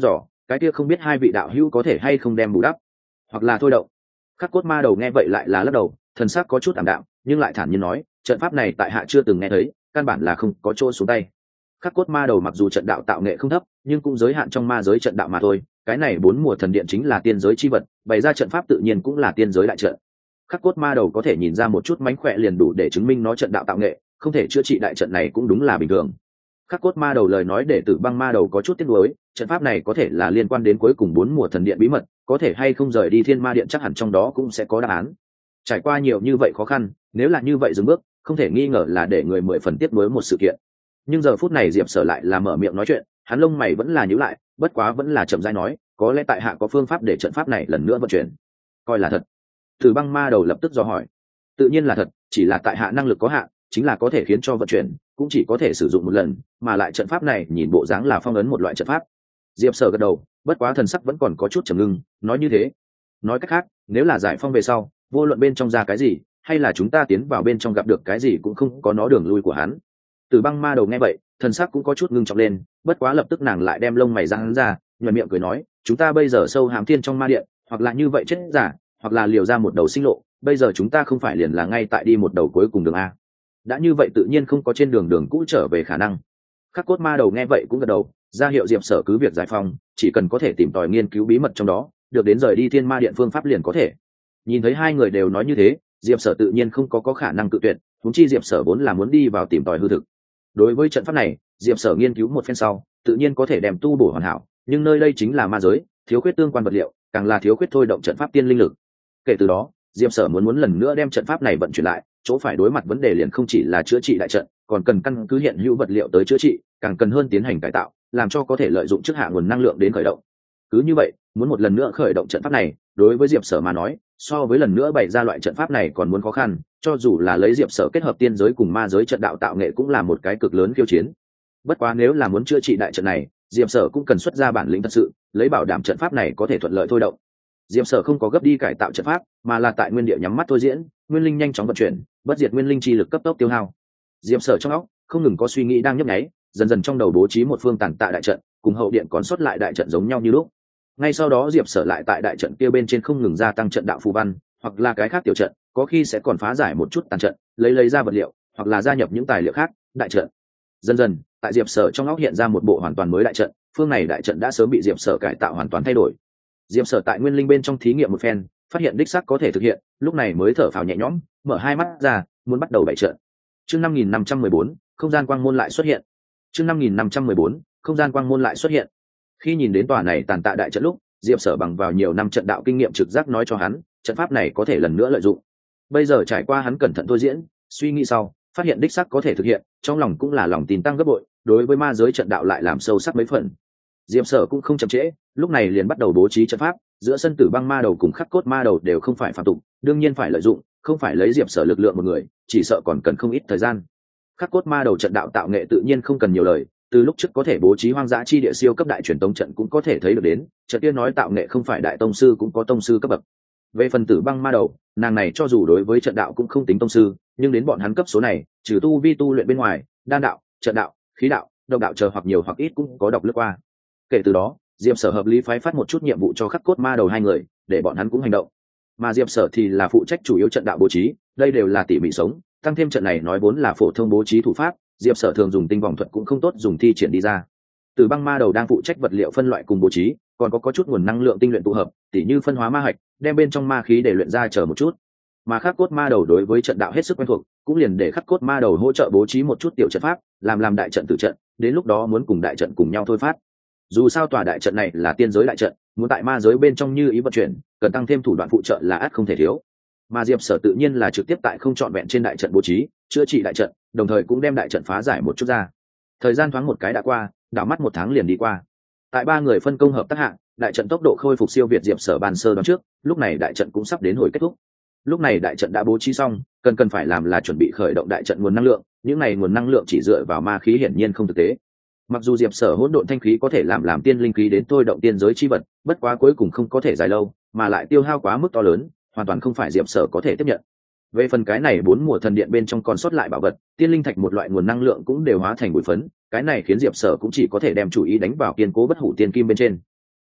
cái kia không biết hai vị đạo hữu có thể hay không đem bù đắp hoặc là thôi động. Khắc cốt ma đầu nghe vậy lại là lắc đầu, thần sắc có chút ảm đạm, nhưng lại thản nhiên nói, trận pháp này tại hạ chưa từng nghe thấy, căn bản là không có chỗ xuống tay. Khắc cốt ma đầu mặc dù trận đạo tạo nghệ không thấp, nhưng cũng giới hạn trong ma giới trận đạo mà thôi. Cái này bốn mùa thần điện chính là tiên giới chi vật, bày ra trận pháp tự nhiên cũng là tiên giới đại trận. Khắc cốt ma đầu có thể nhìn ra một chút mánh khỏe liền đủ để chứng minh nó trận đạo tạo nghệ, không thể chữa trị đại trận này cũng đúng là bình thường. Khắc cốt ma đầu lời nói để Tử Băng ma đầu có chút tiếc nuối, trận pháp này có thể là liên quan đến cuối cùng bốn mùa thần điện bí mật, có thể hay không rời đi Thiên Ma điện chắc hẳn trong đó cũng sẽ có đáp án. Trải qua nhiều như vậy khó khăn, nếu là như vậy dừng bước, không thể nghi ngờ là để người mười phần tiếc nuối một sự kiện. Nhưng giờ phút này Diệp Sở lại là mở miệng nói chuyện, hắn lông mày vẫn là nhíu lại, bất quá vẫn là chậm rãi nói, có lẽ tại hạ có phương pháp để trận pháp này lần nữa vận chuyển. Coi là thật. Tử Băng ma đầu lập tức dò hỏi. Tự nhiên là thật, chỉ là tại hạ năng lực có hạn, chính là có thể khiến cho vận chuyển, cũng chỉ có thể sử dụng một lần, mà lại trận pháp này nhìn bộ dáng là phong ấn một loại trận pháp. Diệp Sở gật đầu, bất quá thần sắc vẫn còn có chút trầm ngưng, nói như thế. Nói cách khác, nếu là giải phong về sau, vô luận bên trong ra cái gì, hay là chúng ta tiến vào bên trong gặp được cái gì cũng không có nó đường lui của hắn. Tử Băng ma đầu nghe vậy, thần sắc cũng có chút ngưng trọng lên, bất quá lập tức nàng lại đem lông mày giãn ra, nhuận miệng cười nói, chúng ta bây giờ sâu hàm thiên trong ma điện, hoặc là như vậy chết giả, hoặc là liều ra một đầu sinh lộ, bây giờ chúng ta không phải liền là ngay tại đi một đầu cuối cùng đường a. Đã như vậy tự nhiên không có trên đường đường cũ trở về khả năng. Khắc cốt ma đầu nghe vậy cũng gật đầu, ra hiệu Diệp Sở cứ việc giải phong, chỉ cần có thể tìm tòi nghiên cứu bí mật trong đó, được đến rời đi Thiên Ma điện phương pháp liền có thể. Nhìn thấy hai người đều nói như thế, Diệp Sở tự nhiên không có có khả năng tự tuyệt, huống chi Diệp Sở vốn là muốn đi vào tìm tòi hư thực. Đối với trận pháp này, Diệp Sở nghiên cứu một phen sau, tự nhiên có thể đem tu bổ hoàn hảo, nhưng nơi đây chính là ma giới, thiếu khuyết tương quan vật liệu, càng là thiếu khuyết thôi động trận pháp tiên linh lực. Kể từ đó, Diệp Sở muốn muốn lần nữa đem trận pháp này vận chuyển lại, chỗ phải đối mặt vấn đề liền không chỉ là chữa trị đại trận, còn cần căn cứ hiện hữu vật liệu tới chữa trị, càng cần hơn tiến hành cải tạo, làm cho có thể lợi dụng trước hạ nguồn năng lượng đến khởi động. Cứ như vậy, muốn một lần nữa khởi động trận pháp này, đối với Diệp Sở mà nói, so với lần nữa bày ra loại trận pháp này còn muốn khó khăn, cho dù là lấy Diệp Sở kết hợp tiên giới cùng ma giới trận đạo tạo nghệ cũng là một cái cực lớn khiêu chiến. Bất quá nếu là muốn chữa trị đại trận này, Diệp Sở cũng cần xuất ra bản lĩnh thật sự, lấy bảo đảm trận pháp này có thể thuận lợi thôi động. Diệp Sở không có gấp đi cải tạo trận pháp, mà là tại nguyên địa nhắm mắt thôi diễn, nguyên linh nhanh chóng vận chuyển, bất diệt nguyên linh chi lực cấp tốc tiêu hao. Diệp Sở trong óc không ngừng có suy nghĩ đang nhấp nháy, dần dần trong đầu bố trí một phương tản tạ đại trận, cùng hậu điện còn xuất lại đại trận giống nhau như lúc. Ngay sau đó Diệp Sở lại tại đại trận kia bên trên không ngừng gia tăng trận đạo phù văn, hoặc là cái khác tiểu trận, có khi sẽ còn phá giải một chút tàn trận, lấy lấy ra vật liệu, hoặc là gia nhập những tài liệu khác, đại trận. Dần dần, tại Diệp Sở trong óc hiện ra một bộ hoàn toàn mới đại trận, phương này đại trận đã sớm bị Diệp Sở cải tạo hoàn toàn thay đổi. Diệp Sở tại nguyên linh bên trong thí nghiệm một phen, phát hiện đích xác có thể thực hiện, lúc này mới thở phào nhẹ nhõm, mở hai mắt ra, muốn bắt đầu bày trận. Chương năm nghìn năm trăm mười bốn, không gian quang môn lại xuất hiện. Chương năm nghìn năm trăm mười bốn, không gian quang môn lại xuất hiện. Khi nhìn đến tòa này tàn tạ đại trận lúc, Diệp Sở bằng vào nhiều năm trận đạo kinh nghiệm trực giác nói cho hắn, trận pháp này có thể lần nữa lợi dụng. Bây giờ trải qua hắn cẩn thận thôi diễn, suy nghĩ sau, phát hiện đích xác có thể thực hiện, trong lòng cũng là lòng tin tăng gấp bội, đối với ma giới trận đạo lại làm sâu sắc mấy phần. Diệp Sở cũng không chậm trễ, lúc này liền bắt đầu bố trí trận pháp, giữa sân Tử Băng ma đầu cùng Khắc cốt ma đầu đều không phải phàm tục, đương nhiên phải lợi dụng, không phải lấy Diệp Sở lực lượng một người, chỉ sợ còn cần không ít thời gian. Khắc cốt ma đầu trận đạo tạo nghệ tự nhiên không cần nhiều lời, từ lúc trước có thể bố trí hoang dã chi địa siêu cấp đại truyền tống trận cũng có thể thấy được đến, trận tiên nói tạo nghệ không phải đại tông sư cũng có tông sư cấp bậc. Về phần Tử Băng ma đầu, nàng này cho dù đối với trận đạo cũng không tính tông sư, nhưng đến bọn hắn cấp số này, trừ tu vi tu luyện bên ngoài, đan đạo, trận đạo, khí đạo, độc đạo chờ hoặc nhiều hoặc ít cũng có đọc lướt qua. Kể từ đó, Diệp Sở hợp lý phái phát một chút nhiệm vụ cho Khắc cốt ma đầu hai người, để bọn hắn cũng hành động. Mà Diệp Sở thì là phụ trách chủ yếu trận đạo bố trí, đây đều là tỉ mỉ sống, tăng thêm trận này nói vốn là phổ thông bố trí thủ pháp, Diệp Sở thường dùng tinh vòng thuật cũng không tốt dùng thi triển đi ra. Tử Băng ma đầu đang phụ trách vật liệu phân loại cùng bố trí, còn có có chút nguồn năng lượng tinh luyện tụ hợp, tỉ như phân hóa ma hạch, đem bên trong ma khí để luyện ra chờ một chút. Mà Khắc cốt ma đầu đối với trận đạo hết sức quen thuộc, cũng liền để Khắc cốt ma đầu hỗ trợ bố trí một chút tiểu trận pháp, làm làm đại trận tử trận, đến lúc đó muốn cùng đại trận cùng nhau thôi phát. Dù sao tòa đại trận này là tiên giới đại trận, muốn tại ma giới bên trong như ý vận chuyển, cần tăng thêm thủ đoạn phụ trợ là ắt không thể thiếu. Mà Diệp Sở tự nhiên là trực tiếp tại không trọn vẹn trên đại trận bố trí, chữa trị đại trận, đồng thời cũng đem đại trận phá giải một chút ra. Thời gian thoáng một cái đã qua, đảo mắt một tháng liền đi qua. Tại ba người phân công hợp tác hạng, đại trận tốc độ khôi phục siêu việt Diệp Sở ban sơ đoán trước, lúc này đại trận cũng sắp đến hồi kết thúc. Lúc này đại trận đã bố trí xong, cần cần phải làm là chuẩn bị khởi động đại trận nguồn năng lượng, những này nguồn năng lượng chỉ dựa vào ma khí hiển nhiên không thực tế. Mặc dù Diệp Sở hỗn độn thanh khí có thể làm làm tiên linh khí đến thôi động tiên giới chi vật, bất quá cuối cùng không có thể dài lâu, mà lại tiêu hao quá mức to lớn, hoàn toàn không phải Diệp Sở có thể tiếp nhận. Về phần cái này bốn mùa thần điện bên trong còn sót lại bảo vật, tiên linh thạch một loại nguồn năng lượng cũng đều hóa thành bụi phấn, cái này khiến Diệp Sở cũng chỉ có thể đem chủ ý đánh vào kiên cố bất hủ tiên kim bên trên.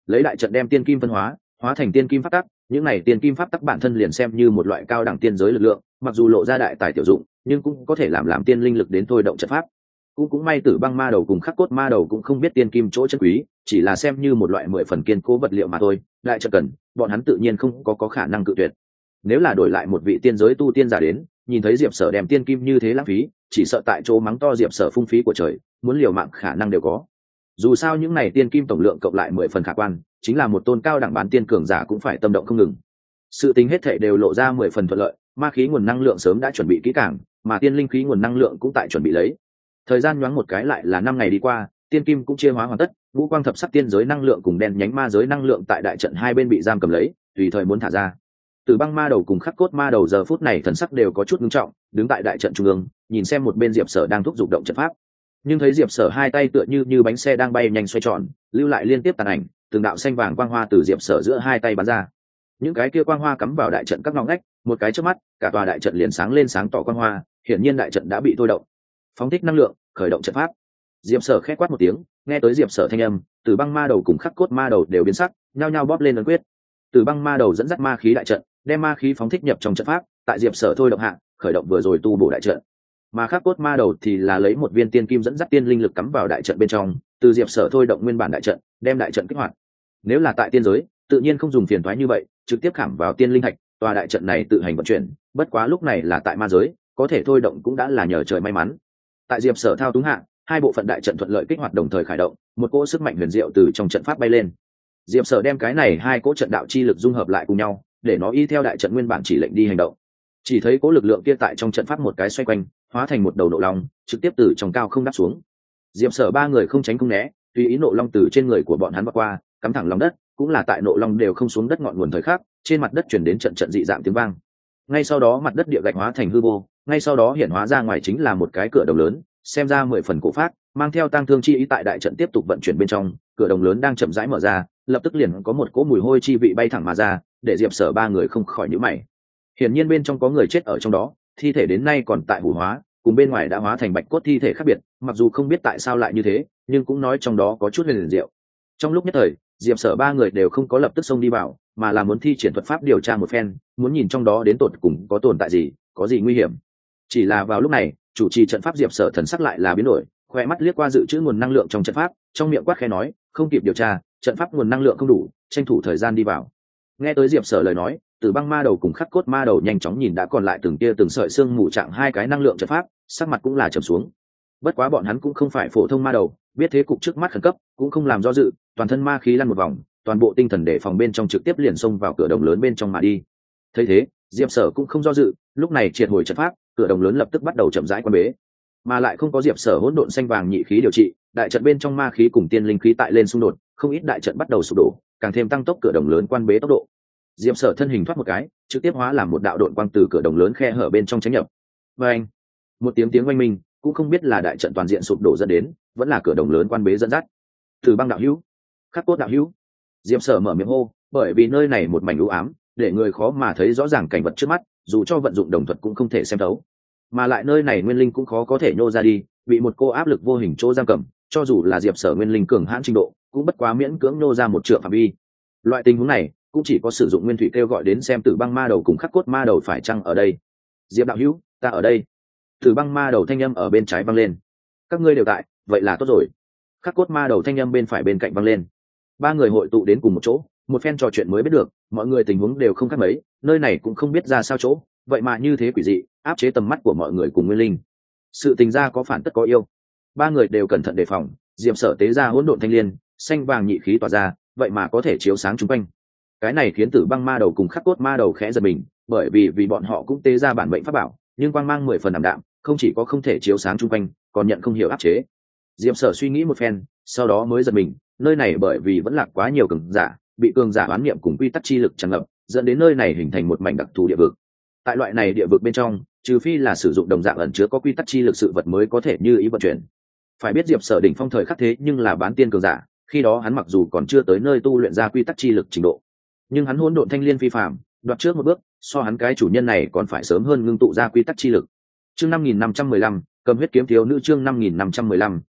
lấy đại trận đem tiên kim phân hóa hóa thành tiên kim pháp tắc. Những này tiên kim pháp tắc bản thân liền xem như một loại cao đẳng tiên giới lực lượng, mặc dù lộ ra đại tài tiểu dụng nhưng cũng có thể làm làm tiên linh lực đến thôi động trận pháp. Cũng cũng may Tử Băng Ma Đầu cùng Khắc Cốt Ma Đầu cũng không biết tiên kim chỗ chân quý, chỉ là xem như một loại mười phần kiên cố vật liệu mà thôi. Đại trận cần, bọn hắn tự nhiên không có có khả năng cự tuyệt. Nếu là đổi lại một vị tiên giới tu tiên giả đến, nhìn thấy Diệp Sở đem tiên kim như thế lãng phí, chỉ sợ tại chỗ mắng to Diệp Sở phung phí của trời, muốn liều mạng khả năng đều có. Dù sao những này tiên kim tổng lượng cộng lại mười phần khả quan, chính là một tôn cao đẳng bán tiên cường giả cũng phải tâm động không ngừng. Sự tính hết thảy đều lộ ra mười phần thuận lợi, ma khí nguồn năng lượng sớm đã chuẩn bị kỹ càng, mà tiên linh khí nguồn năng lượng cũng tại chuẩn bị lấy. Thời gian nhoáng một cái lại là năm ngày đi qua, tiên kim cũng chia hóa hoàn tất, vũ quang thập sắc tiên giới năng lượng cùng đen nhánh ma giới năng lượng tại đại trận hai bên bị giam cầm lấy, tùy thời muốn thả ra. Tử Băng Ma Đầu cùng Khắc Cốt Ma Đầu giờ phút này thần sắc đều có chút nghiêm trọng, đứng tại đại trận trung ương, nhìn xem một bên Diệp Sở đang thúc giục động trận pháp. Nhưng thấy Diệp Sở hai tay tựa như như bánh xe đang bay nhanh xoay tròn, lưu lại liên tiếp tàn ảnh, từng đạo xanh vàng quang hoa từ Diệp Sở giữa hai tay bắn ra. Những cái kia quang hoa cắm vào đại trận các ngóc ngách, một cái chớp mắt, cả tòa đại trận liền sáng lên sáng tỏ quang hoa, hiển nhiên đại trận đã bị thôi động. Phóng thích năng lượng, khởi động trận pháp. Diệp Sở khẽ quát một tiếng, nghe tới Diệp Sở thanh âm, Tử Băng Ma Đầu cùng Khắc Cốt Ma Đầu đều biến sắc, nhao nhao bóp lên ấn quyết. Tử Băng Ma Đầu dẫn dắt ma khí đại trận, đem ma khí phóng thích nhập trong trận pháp, tại Diệp Sở thôi động hạ, khởi động vừa rồi tu bổ đại trận. Mà Khắc Cốt Ma Đầu thì là lấy một viên tiên kim dẫn dắt tiên linh lực cắm vào đại trận bên trong, từ Diệp Sở thôi động nguyên bản đại trận, đem đại trận kích hoạt. Nếu là tại tiên giới, tự nhiên không dùng phiền toái như vậy, trực tiếp khảm vào tiên linh hạch, tòa đại trận này tự hành vận chuyển, bất quá lúc này là tại ma giới, có thể thôi động cũng đã là nhờ trời may mắn. Tại Diệp Sở thao túng hạ, hai bộ phận đại trận thuận lợi kích hoạt đồng thời khởi động, một cỗ sức mạnh huyền diệu từ trong trận pháp bay lên. Diệp Sở đem cái này hai cỗ trận đạo chi lực dung hợp lại cùng nhau, để nó y theo đại trận nguyên bản chỉ lệnh đi hành động. Chỉ thấy cỗ lực lượng kia tại trong trận pháp một cái xoay quanh, hóa thành một đầu nộ long, trực tiếp từ trong cao không đáp xuống. Diệp Sở ba người không tránh không né, tùy ý nộ long từ trên người của bọn hắn vượt qua, cắm thẳng lòng đất, cũng là tại nộ long đều không xuống đất ngọn nguồn thời khắc, trên mặt đất truyền đến trận trận dị dạng tiếng vang. Ngay sau đó mặt đất địa gạch hóa thành hư vô, ngay sau đó hiện hóa ra ngoài chính là một cái cửa đồng lớn, xem ra mười phần cổ phát, mang theo tăng thương chi ý tại đại trận tiếp tục vận chuyển bên trong, cửa đồng lớn đang chậm rãi mở ra, lập tức liền có một cỗ mùi hôi chi vị bay thẳng mà ra, để Diệp Sở ba người không khỏi nhíu mày. Hiển nhiên bên trong có người chết ở trong đó, thi thể đến nay còn tại hủ hóa, cùng bên ngoài đã hóa thành bạch cốt thi thể khác biệt, mặc dù không biết tại sao lại như thế, nhưng cũng nói trong đó có chút huyền diệu. Trong lúc nhất thời, Diệp Sở ba người đều không có lập tức xông đi vào, mà là muốn thi triển thuật pháp điều tra một phen, muốn nhìn trong đó đến tột cùng có tồn tại gì, có gì nguy hiểm. Chỉ là vào lúc này, chủ trì trận pháp Diệp Sở thần sắc lại là biến đổi, khoe mắt liếc qua dự trữ nguồn năng lượng trong trận pháp, trong miệng quát khẽ nói, không kịp điều tra, trận pháp nguồn năng lượng không đủ, tranh thủ thời gian đi vào. Nghe tới Diệp Sở lời nói, Tử Băng Ma Đầu cùng Khắc Cốt Ma Đầu nhanh chóng nhìn đã còn lại từng tia từng sợi xương mù trạng hai cái năng lượng trận pháp, sắc mặt cũng là trầm xuống. Bất quá bọn hắn cũng không phải phổ thông ma đầu, biết thế cục trước mắt khẩn cấp, cũng không làm do dự, toàn thân ma khí lăn một vòng, toàn bộ tinh thần để phòng bên trong trực tiếp liền xông vào cửa đồng lớn bên trong mà đi. Thấy thế, Diệp Sở cũng không do dự, lúc này triệt hồi trận pháp, cửa đồng lớn lập tức bắt đầu chậm rãi quan bế. Mà lại không có Diệp Sở hỗn độn xanh vàng nhị khí điều trị, đại trận bên trong ma khí cùng tiên linh khí tại lên xung đột, không ít đại trận bắt đầu sụp đổ, càng thêm tăng tốc cửa đồng lớn quan bế tốc độ. Diệp Sở thân hình thoát một cái, trực tiếp hóa làm một đạo độn quang từ cửa đồng lớn khe hở bên trong tránh nhập. Và anh, một tiếng tiếng oanh minh, cũng không biết là đại trận toàn diện sụp đổ dẫn đến, vẫn là cửa đồng lớn quan bế dẫn dắt. Từ Băng đạo hữu, Khắc Cốt đạo hữu. Diệp Sở mở miệng hô, bởi vì nơi này một mảnh u ám, để người khó mà thấy rõ ràng cảnh vật trước mắt, dù cho vận dụng đồng thuật cũng không thể xem thấu. Mà lại nơi này nguyên linh cũng khó có thể nhô ra đi, bị một cô áp lực vô hình chỗ giam cầm, cho dù là Diệp Sở nguyên linh cường hãn trình độ, cũng bất quá miễn cưỡng nhô ra một trượng phạm vi. Loại tình huống này, cũng chỉ có sử dụng nguyên thủy kêu gọi đến xem Tử Băng Ma Đầu cùng Khắc Cốt Ma Đầu phải chăng ở đây. Diệp đạo hữu, ta ở đây. Tử Băng Ma Đầu thanh âm ở bên trái vang lên. Các ngươi đều tại, vậy là tốt rồi. Khắc Cốt Ma Đầu thanh âm bên phải bên cạnh vang lên. Ba người hội tụ đến cùng một chỗ, một phen trò chuyện mới biết được, mọi người tình huống đều không khác mấy, nơi này cũng không biết ra sao chỗ, vậy mà như thế quỷ dị, áp chế tầm mắt của mọi người cùng nguyên linh. Sự tình ra có phản tất có yêu. Ba người đều cẩn thận đề phòng, Diệp Sở tế ra hỗn độn thanh liên, xanh vàng nhị khí tỏa ra, vậy mà có thể chiếu sáng chúng quanh. Cái này khiến Tử Băng Ma Đầu cùng Khắc Cốt Ma Đầu khẽ giật mình, bởi vì vì bọn họ cũng tế ra bản mệnh pháp bảo, nhưng quang mang mười phần ảm đạm, không chỉ có không thể chiếu sáng chung quanh, còn nhận không hiểu áp chế. Diệp Sở suy nghĩ một phen, sau đó mới giật mình, nơi này bởi vì vẫn lạc quá nhiều cường giả, bị cường giả oán niệm cùng quy tắc chi lực tràn ngập, dẫn đến nơi này hình thành một mảnh đặc thù địa vực. Tại loại này địa vực bên trong, trừ phi là sử dụng đồng dạng ẩn chứa có quy tắc chi lực sự vật mới có thể như ý vận chuyển. Phải biết Diệp Sở đỉnh phong thời khắc thế nhưng là bán tiên cường giả, khi đó hắn mặc dù còn chưa tới nơi tu luyện ra quy tắc chi lực trình độ, nhưng hắn hỗn độn thanh liên phi phàm, đoạt trước một bước, so hắn cái chủ nhân này còn phải sớm hơn ngưng tụ ra quy tắc chi lực. Chương năm nghìn năm trăm mười lăm, cầm huyết kiếm thiếu nữ chương năm nghìn năm trăm mười lăm,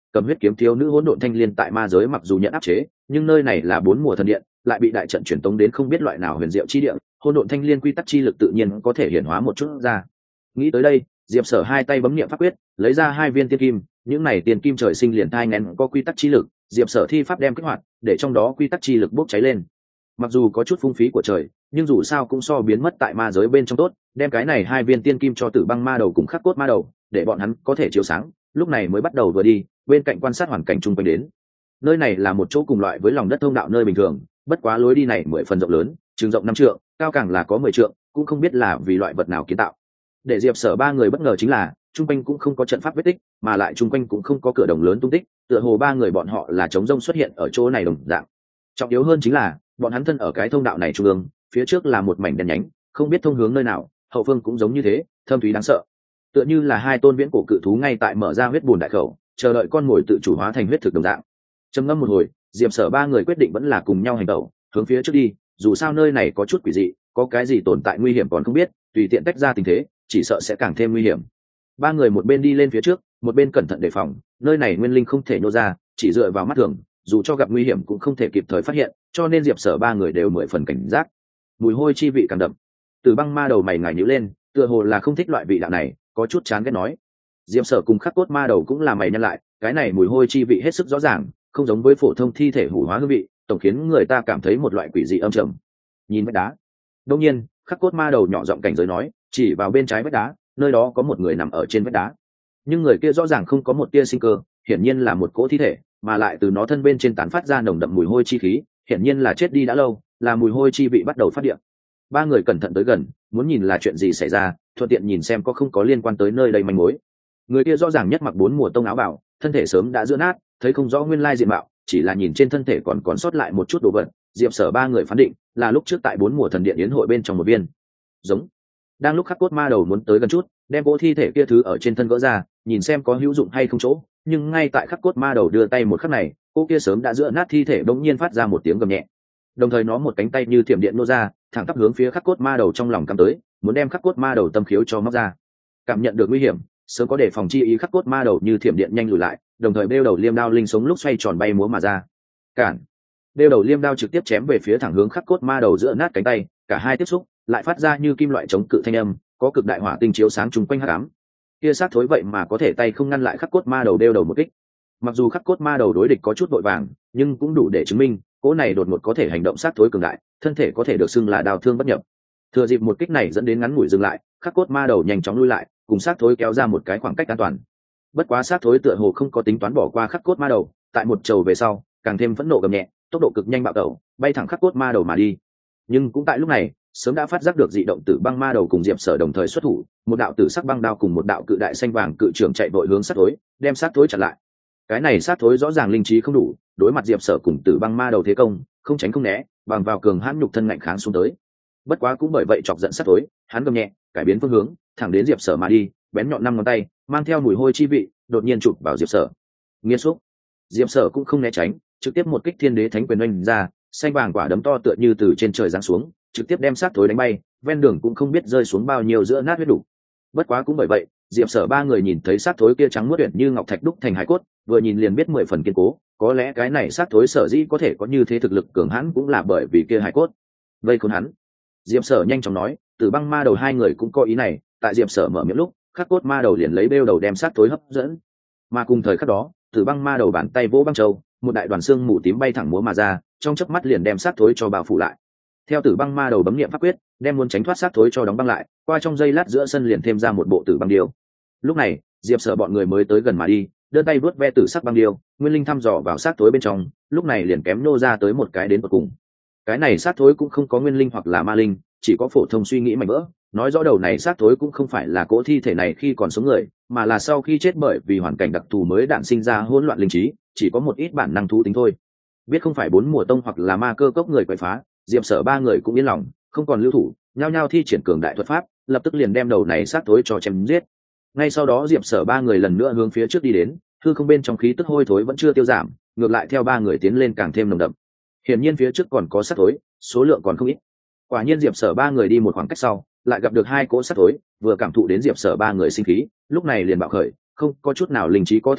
cầm huyết kiếm thiếu nữ hỗn độn thanh liên tại ma giới mặc dù nhận áp chế, nhưng nơi này là bốn mùa thần điện, lại bị đại trận truyền tống đến không biết loại nào huyền diệu chi địa, hỗn độn thanh liên quy tắc chi lực tự nhiên có thể hiển hóa một chút ra. Nghĩ tới đây, Diệp Sở hai tay bấm niệm pháp quyết, lấy ra hai viên tiên kim, những này tiền kim trời sinh liền thai nghén có quy tắc chi lực, Diệp Sở thi pháp đem kích hoạt, để trong đó quy tắc chi lực bốc cháy lên. Mặc dù có chút phung phí của trời, nhưng dù sao cũng so biến mất tại ma giới bên trong tốt, đem cái này hai viên tiên kim cho Tử Băng Ma Đầu cùng Khắc Cốt Ma Đầu, để bọn hắn có thể chiếu sáng, lúc này mới bắt đầu vừa đi, bên cạnh quan sát hoàn cảnh chung quanh đến. Nơi này là một chỗ cùng loại với lòng đất thông đạo nơi bình thường, bất quá lối đi này mười phần rộng lớn, chừng rộng năm trượng, cao càng là có mười trượng, cũng không biết là vì loại vật nào kiến tạo. Để Diệp Sở ba người bất ngờ chính là, chung quanh cũng không có trận pháp vết tích, mà lại chung quanh cũng không có cửa đồng lớn tung tích, tựa hồ ba người bọn họ là trống rông xuất hiện ở chỗ này đồng dạng. Trọng yếu hơn chính là, bọn hắn thân ở cái thông đạo này trung ương, phía trước là một mảnh đen nhánh, không biết thông hướng nơi nào, hậu phương cũng giống như thế, thâm thúy đáng sợ. Tựa như là hai tôn viễn cổ cự thú ngay tại mở ra huyết bùn đại khẩu, chờ đợi con mồi tự chủ hóa thành huyết thực đồng dạng. Trầm ngâm một hồi, Diệp Sở ba người quyết định vẫn là cùng nhau hành động, hướng phía trước đi, dù sao nơi này có chút quỷ dị, có cái gì tồn tại nguy hiểm còn không biết, tùy tiện tách ra tình thế, chỉ sợ sẽ càng thêm nguy hiểm. Ba người một bên đi lên phía trước, một bên cẩn thận đề phòng, nơi này nguyên linh không thể nô ra, chỉ dựa vào mắt thường, dù cho gặp nguy hiểm cũng không thể kịp thời phát hiện, cho nên Diệp Sở ba người đều mười phần cảnh giác. Mùi hôi chi vị càng đậm. Từ Băng Ma Đầu mày ngài nhíu lên, tựa hồ là không thích loại vị đạo này, có chút chán ghét nói. Diệp Sở cùng Khắc Cốt Ma Đầu cũng là mày nhăn lại, cái này mùi hôi chi vị hết sức rõ ràng, không giống với phổ thông thi thể hủ hóa hương vị, tổng khiến người ta cảm thấy một loại quỷ dị âm trầm. Nhìn vách đá. Đương nhiên, Khắc Cốt Ma Đầu nhỏ giọng cảnh giới nói, chỉ vào bên trái vách đá, nơi đó có một người nằm ở trên vách đá. Nhưng người kia rõ ràng không có một tia sinh cơ, hiển nhiên là một cỗ thi thể, mà lại từ nó thân bên trên tán phát ra nồng đậm mùi hôi chi khí, hiển nhiên là chết đi đã lâu, là mùi hôi chi vị bắt đầu phát điện. Ba người cẩn thận tới gần, muốn nhìn là chuyện gì xảy ra, thuận tiện nhìn xem có không có liên quan tới nơi đây manh mối. Người kia rõ ràng nhất mặc bốn mùa tông áo bào, thân thể sớm đã giữa nát, thấy không rõ nguyên lai diện mạo, chỉ là nhìn trên thân thể còn còn sót lại một chút đồ vật. Diệp Sở ba người phán định là lúc trước tại bốn mùa thần điện yến hội bên trong một viên. Giống. Đang lúc Khắc Cốt Ma Đầu muốn tới gần chút, đem cỗ thi thể kia thứ ở trên thân gỡ ra, nhìn xem có hữu dụng hay không chỗ, nhưng ngay tại Khắc Cốt Ma Đầu đưa tay một khắc này, cô kia sớm đã giữa nát thi thể bỗng nhiên phát ra một tiếng gầm nhẹ, đồng thời nó một cánh tay như thiểm điện nô ra, thẳng tắp hướng phía Khắc Cốt Ma Đầu trong lòng cắm tới, muốn đem Khắc Cốt Ma Đầu tâm khiếu cho móc ra. Cảm nhận được nguy hiểm, sớm có đề phòng chi ý, Khắc Cốt Ma Đầu như thiểm điện nhanh lùi lại, đồng thời bêu đầu liêm đao linh sống lúc xoay tròn bay múa mà ra. Cản. Bêu đầu liêm đao trực tiếp chém về phía thẳng hướng Khắc Cốt Ma Đầu giữa nát cánh tay, cả hai tiếp xúc, lại phát ra như kim loại chống cự thanh âm, có cực đại hỏa tinh chiếu sáng chung quanh hắc ám. Kia sát thối vậy mà có thể tay không ngăn lại Khắc Cốt Ma Đầu đeo đầu một kích. Mặc dù Khắc Cốt Ma Đầu đối địch có chút vội vàng, nhưng cũng đủ để chứng minh, cỗ này đột ngột có thể hành động sát thối cường đại, thân thể có thể được xưng là đào thương bất nhập. Thừa dịp một kích này dẫn đến ngắn ngủi dừng lại, Khắc Cốt Ma Đầu nhanh chóng lui lại, cùng sát thối kéo ra một cái khoảng cách an toàn. Bất quá sát thối tựa hồ không có tính toán bỏ qua Khắc Cốt Ma Đầu, tại một trầu về sau, càng thêm phẫn nộ gầm nhẹ, tốc độ cực nhanh bạo tẩu, bay thẳng Khắc Cốt Ma Đầu mà đi. Nhưng cũng tại lúc này, sớm đã phát giác được dị động, Tử Băng Ma Đầu cùng Diệp Sở đồng thời xuất thủ, một đạo tử sắc băng đao cùng một đạo cự đại xanh vàng cự trường chạy vội hướng sát thối, đem sát thối chặn lại. Cái này sát thối rõ ràng linh trí không đủ, đối mặt Diệp Sở cùng Tử Băng Ma Đầu thế công, không tránh không né, bằng vào cường hãn nhục thân ngạnh kháng xuống tới. Bất quá cũng bởi vậy chọc giận sát thối, hắn gầm nhẹ, cải biến phương hướng, thẳng đến Diệp Sở mà đi, bén nhọn năm ngón tay, mang theo mùi hôi chi vị, đột nhiên chụp vào Diệp Sở. Nghiên xúc. Diệp Sở cũng không né tránh, trực tiếp một kích Thiên Đế Thánh Quyền oanh ra, xanh vàng quả đấm to tựa như từ trên trời giáng xuống, trực tiếp đem sát thối đánh bay, ven đường cũng không biết rơi xuống bao nhiêu giữa nát huyết đủ. Bất quá cũng bởi vậy, Diệp Sở ba người nhìn thấy sát thối kia trắng muốt tuyệt như ngọc thạch đúc thành hải cốt, vừa nhìn liền biết mười phần kiên cố, có lẽ cái này sát thối sở dĩ có thể có như thế thực lực cường hãn cũng là bởi vì kia hải cốt. Vây khốn hắn. Diệp Sở nhanh chóng nói, Tử Băng Ma Đầu hai người cũng có ý này, tại Diệp Sở mở miệng lúc, Khắc Cốt Ma Đầu liền lấy bêu đầu đem sát thối hấp dẫn. Mà cùng thời khắc đó, Tử Băng Ma Đầu bàn tay vỗ băng châu, một đại đoàn xương mù tím bay thẳng múa mà ra, trong chớp mắt liền đem sát thối cho bao phủ lại. Theo Tử Băng Ma Đầu bấm niệm pháp quyết, đem muốn tránh thoát sát thối cho đóng băng lại, qua trong giây lát giữa sân liền thêm ra một bộ tử băng điêu. Lúc này, Diệp Sở bọn người mới tới gần mà đi, đưa tay vuốt ve tử sắc băng điêu, nguyên linh thăm dò vào sát thối bên trong, lúc này liền kém nô ra tới một cái đến tận cùng. Cái này sát thối cũng không có nguyên linh hoặc là ma linh, chỉ có phổ thông suy nghĩ mảnh vỡ, nói rõ đầu này sát thối cũng không phải là cỗ thi thể này khi còn sống người, mà là sau khi chết bởi vì hoàn cảnh đặc thù mới đản sinh ra hỗn loạn linh trí, chỉ có một ít bản năng thú tính thôi. Biết không phải bốn mùa tông hoặc là ma cơ cốc người quậy phá, Diệp Sở ba người cũng yên lòng, không còn lưu thủ, nhao nhao thi triển cường đại thuật pháp, lập tức liền đem đầu này sát thối cho chém giết. Ngay sau đó Diệp Sở ba người lần nữa hướng phía trước đi đến, hư không bên trong khí tức hôi thối vẫn chưa tiêu giảm, ngược lại theo ba người tiến lên càng thêm nồng đậm. Hiển nhiên phía trước còn có sát thối, số lượng còn không ít. Quả nhiên Diệp Sở ba người đi một khoảng cách sau, lại gặp được hai cỗ sát thối, vừa cảm thụ đến Diệp Sở ba người sinh khí, lúc này liền bạo khởi, không có chút nào linh trí có thể nói,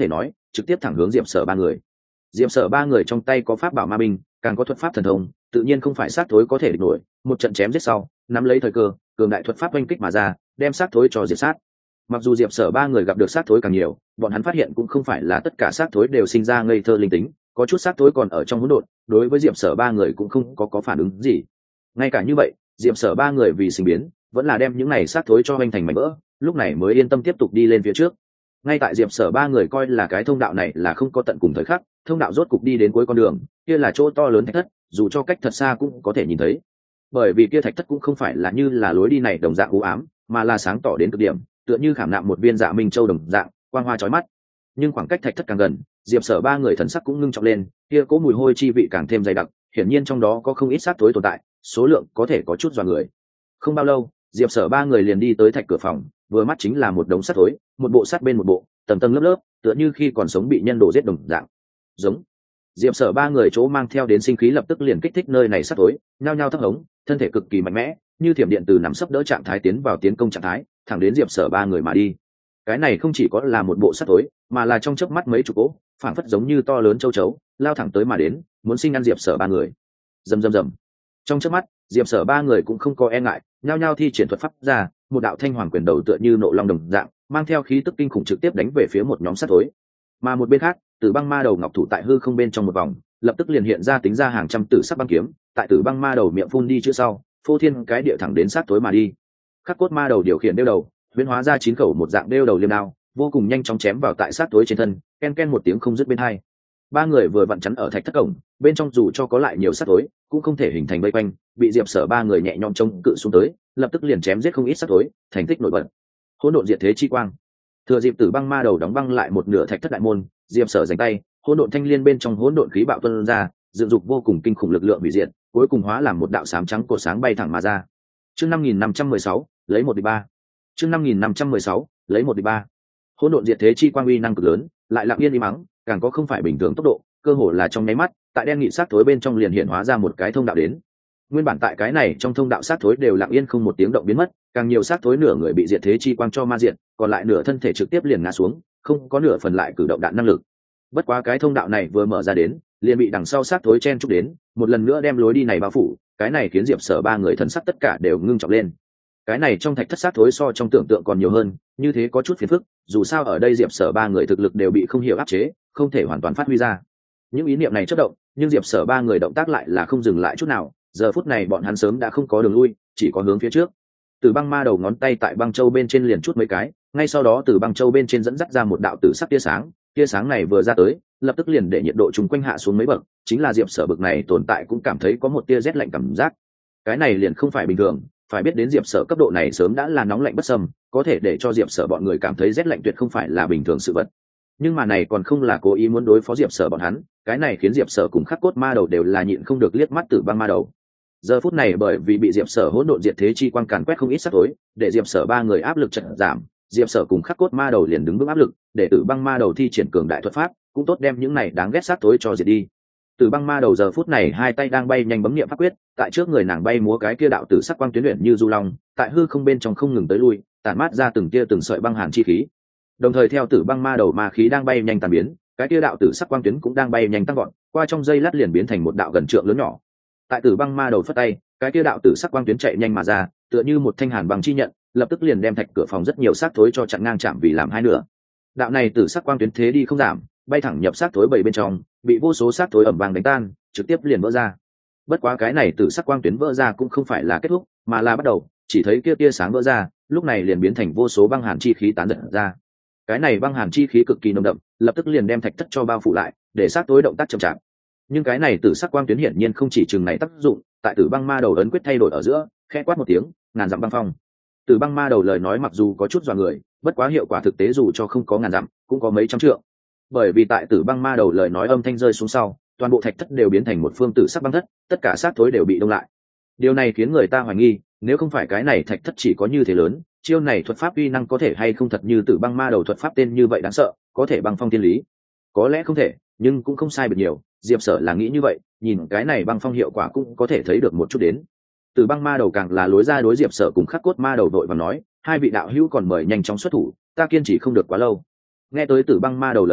trực tiếp thẳng hướng diệp sở ba người. Diệp sở ba người trong tay có pháp bảo ma binh, càng có thuật pháp thần thông, tự nhiên không phải sát thối có thể địch nổi. Một trận chém giết sau, nắm lấy thời cơ, cường đại thuật pháp oanh kích mà ra, đem sát thối cho diệt sát. Mặc dù diệp sở ba người gặp được sát thối càng nhiều, bọn hắn phát hiện cũng không phải là tất cả sát thối đều sinh ra ngây thơ linh tính, có chút sát thối còn ở trong hỗn độn, đối với diệp sở ba người cũng không có có phản ứng gì. Ngay cả như vậy, diệp sở ba người vì sinh biến, vẫn là đem những này sát thối cho hoành thành mảnh vỡ, lúc này mới yên tâm tiếp tục đi lên phía trước. Ngay tại diệp sở ba người coi là cái thông đạo này là không có tận cùng thời khắc, thông đạo rốt cục đi đến cuối con đường, kia là chỗ to lớn thạch thất, dù cho cách thật xa cũng có thể nhìn thấy. Bởi vì kia thạch thất cũng không phải là như là lối đi này đồng dạng u ám, mà là sáng tỏ đến cực điểm, tựa như khảm nạm một viên dạ minh châu đồng dạng, quang hoa chói mắt. Nhưng khoảng cách thạch thất càng gần, diệp sở ba người thần sắc cũng ngưng trọng lên, kia cố mùi hôi chi vị càng thêm dày đặc, hiển nhiên trong đó có không ít sát thối tồn tại, số lượng có thể có chút dọa người. Không bao lâu, diệp sở ba người liền đi tới thạch cửa phòng, vừa mắt chính là một đống sát thối, một bộ sát bên một bộ, tầng tầng lớp lớp, tựa như khi còn sống bị nhân đổ giết đồng dạng. Giống. Diệp sở ba người chỗ mang theo đến sinh khí lập tức liền kích thích nơi này sát thối, nhao nhao thấp hống, thân thể cực kỳ mạnh mẽ, như thiểm điện từ nằm sấp đỡ trạng thái tiến vào tiến công trạng thái, thẳng đến diệp sở ba người mà đi. Cái này không chỉ có là một bộ sát thối, mà là trong chớp mắt mấy chục cỗ, phảng phất giống như to lớn châu chấu, lao thẳng tới mà đến, muốn sinh ăn diệp sở ba người. Rầm rầm rầm. Trong chớp mắt, diệp sở ba người cũng không có e ngại, nhao nhao thi triển thuật pháp ra, một đạo thanh hoàng quyền đầu tựa như nộ long đồng dạng, mang theo khí tức kinh khủng trực tiếp đánh về phía một nhóm sát thối. Mà một bên khác, Tử Băng Ma Đầu ngọc thủ tại hư không bên trong một vòng, lập tức liền hiện ra tính ra hàng trăm tử sắc băng kiếm, tại Tử Băng Ma Đầu miệng phun đi chữ sau, phô thiên cái địa thẳng đến sát thối mà đi. Khắc Cốt Ma Đầu điều khiển đeo đầu, biến hóa ra chín khẩu một dạng đeo đầu liêm đao, vô cùng nhanh chóng chém vào tại sát thối trên thân, ken ken một tiếng không dứt bên hai. Ba người vừa vặn chắn ở thạch thất cổng, bên trong dù cho có lại nhiều sát thối, cũng không thể hình thành vây quanh, bị diệp sở ba người nhẹ nhõm chống cự xuống tới, lập tức liền chém giết không ít sát thối, thành tích nổi bật. Hỗn độn diệt thế chi quang. Thừa dịp Tử Băng Ma Đầu đóng băng lại một nửa thạch thất đại môn, diệp sở giành tay, hỗn độn thanh liên bên trong hỗn độn khí bạo tuôn ra, dựng dục vô cùng kinh khủng lực lượng hủy diệt, cuối cùng hóa làm một đạo sám trắng cột sáng bay thẳng mà ra. Chương năm nghìn năm trăm mười sáu, lấy một địch ba. Chương năm nghìn năm trăm mười sáu, lấy một địch ba. Hỗn độn diệt thế chi quang uy năng cực lớn, lại lặng yên im mắng, càng có không phải bình thường tốc độ, cơ hồ là trong nháy mắt, tại đen nghị sát thối bên trong liền hiện hóa ra một cái thông đạo đến. Nguyên bản tại cái này trong thông đạo sát thối đều lặng yên không một tiếng động biến mất, càng nhiều sát thối nửa người bị diệt thế chi quang cho ma diệt, còn lại nửa thân thể trực tiếp liền ngã xuống, không có nửa phần lại cử động đạn năng lực. Bất quá cái thông đạo này vừa mở ra đến, liền bị đằng sau sát thối chen chúc đến, một lần nữa đem lối đi này bao phủ, cái này khiến diệp sở ba người thần sắc tất cả đều ngưng trọng lên. Cái này trong thạch thất sát thối so trong tưởng tượng còn nhiều hơn, như thế có chút phiền phức, dù sao ở đây diệp sở ba người thực lực đều bị không hiểu áp chế, không thể hoàn toàn phát huy ra. Những ý niệm này chớp động, nhưng diệp sở ba người động tác lại là không dừng lại chút nào, giờ phút này bọn hắn sớm đã không có đường lui, chỉ có hướng phía trước. Từ Băng Ma Đầu ngón tay tại băng châu bên trên liền chút mấy cái, ngay sau đó từ băng châu bên trên dẫn dắt ra một đạo tử sắc tia sáng, tia sáng này vừa ra tới, lập tức liền để nhiệt độ chung quanh hạ xuống mấy bậc, chính là diệp sở bậc này tồn tại cũng cảm thấy có một tia rét lạnh cảm giác. Cái này liền không phải bình thường, phải biết đến diệp sở cấp độ này sớm đã là nóng lạnh bất xâm, có thể để cho diệp sở bọn người cảm thấy rét lạnh tuyệt không phải là bình thường sự vật. Nhưng mà này còn không là cố ý muốn đối phó diệp sở bọn hắn, cái này khiến diệp sở cùng Khắc Cốt Ma Đầu đều là nhịn không được liếc mắt Tử Băng Ma Đầu. Giờ phút này bởi vì bị diệp sở hỗn độn diệt thế chi quang càn quét không ít sát tối, để diệp sở ba người áp lực chợt giảm, diệp sở cùng Khắc Cốt Ma Đầu liền đứng vững áp lực, để Tử Băng Ma Đầu thi triển cường đại thuật pháp, cũng tốt đem những này đáng ghét sát tối cho diệt đi. Tử Băng Ma Đầu giờ phút này hai tay đang bay nhanh bấm niệm pháp quyết, tại trước người nàng bay múa cái kia đạo tử sắc quang tuyến luyện như du long, tại hư không bên trong không ngừng tới lui, tản mát ra từng tia từng sợi băng hàn chi khí. Đồng thời theo Tử Băng Ma Đầu ma khí đang bay nhanh tàn biến, cái kia đạo tử sắc quang tuyến cũng đang bay nhanh tăng gọn, qua trong giây lát liền biến thành một đạo gần trượng lớn nhỏ. Tại Tử Băng Ma Đầu phất tay, cái kia đạo tử sắc quang tuyến chạy nhanh mà ra, tựa như một thanh hàn băng chi nhận, lập tức liền đem thạch cửa phòng rất nhiều sát thối cho chặn ngang chạm vì làm hai nửa. Đạo này tử sắc quang tuyến thế đi không giảm, bay thẳng nhập sát thối bảy bên trong, bị vô số sát thối ẩm vàng đánh tan, trực tiếp liền vỡ ra. Bất quá cái này tử sắc quang tuyến vỡ ra cũng không phải là kết thúc, mà là bắt đầu, chỉ thấy kia tia sáng vỡ ra, lúc này liền biến thành vô số băng hàn chi khí tán dật ra. Cái này băng hàn chi khí cực kỳ nồng đậm, lập tức liền đem thạch thất cho bao phủ lại, để sát thối động tác chậm chạp. Nhưng cái này tử sắc quang tuyến hiển nhiên không chỉ chừng này tác dụng, tại Tử Băng Ma Đầu ấn quyết thay đổi ở giữa, khẽ quát một tiếng, ngàn dặm băng phong. Tử Băng Ma Đầu lời nói mặc dù có chút dọa người, bất quá hiệu quả thực tế dù cho không có ngàn dặm, cũng có mấy trăm trượng. Bởi vì tại Tử Băng Ma Đầu lời nói âm thanh rơi xuống sau, toàn bộ thạch thất đều biến thành một phương tử sắc băng thất, tất cả sát thối đều bị đông lại. Điều này khiến người ta hoài nghi, nếu không phải cái này thạch thất chỉ có như thế lớn, chiêu này thuật pháp uy năng có thể hay không thật như Tử Băng Ma Đầu thuật pháp tên như vậy đáng sợ, có thể băng phong thiên lý. Có lẽ không thể, nhưng cũng không sai biệt nhiều, diệp sở là nghĩ như vậy, nhìn cái này băng phong hiệu quả cũng có thể thấy được một chút đến. Tử Băng Ma Đầu càng là lối ra đối diệp sở cùng Khắc Cốt Ma Đầu đội và nói, hai vị đạo hữu còn mời nhanh chóng xuất thủ, ta kiên trì không được quá lâu. Nghe tới Tử Băng Ma Đầu lời nói,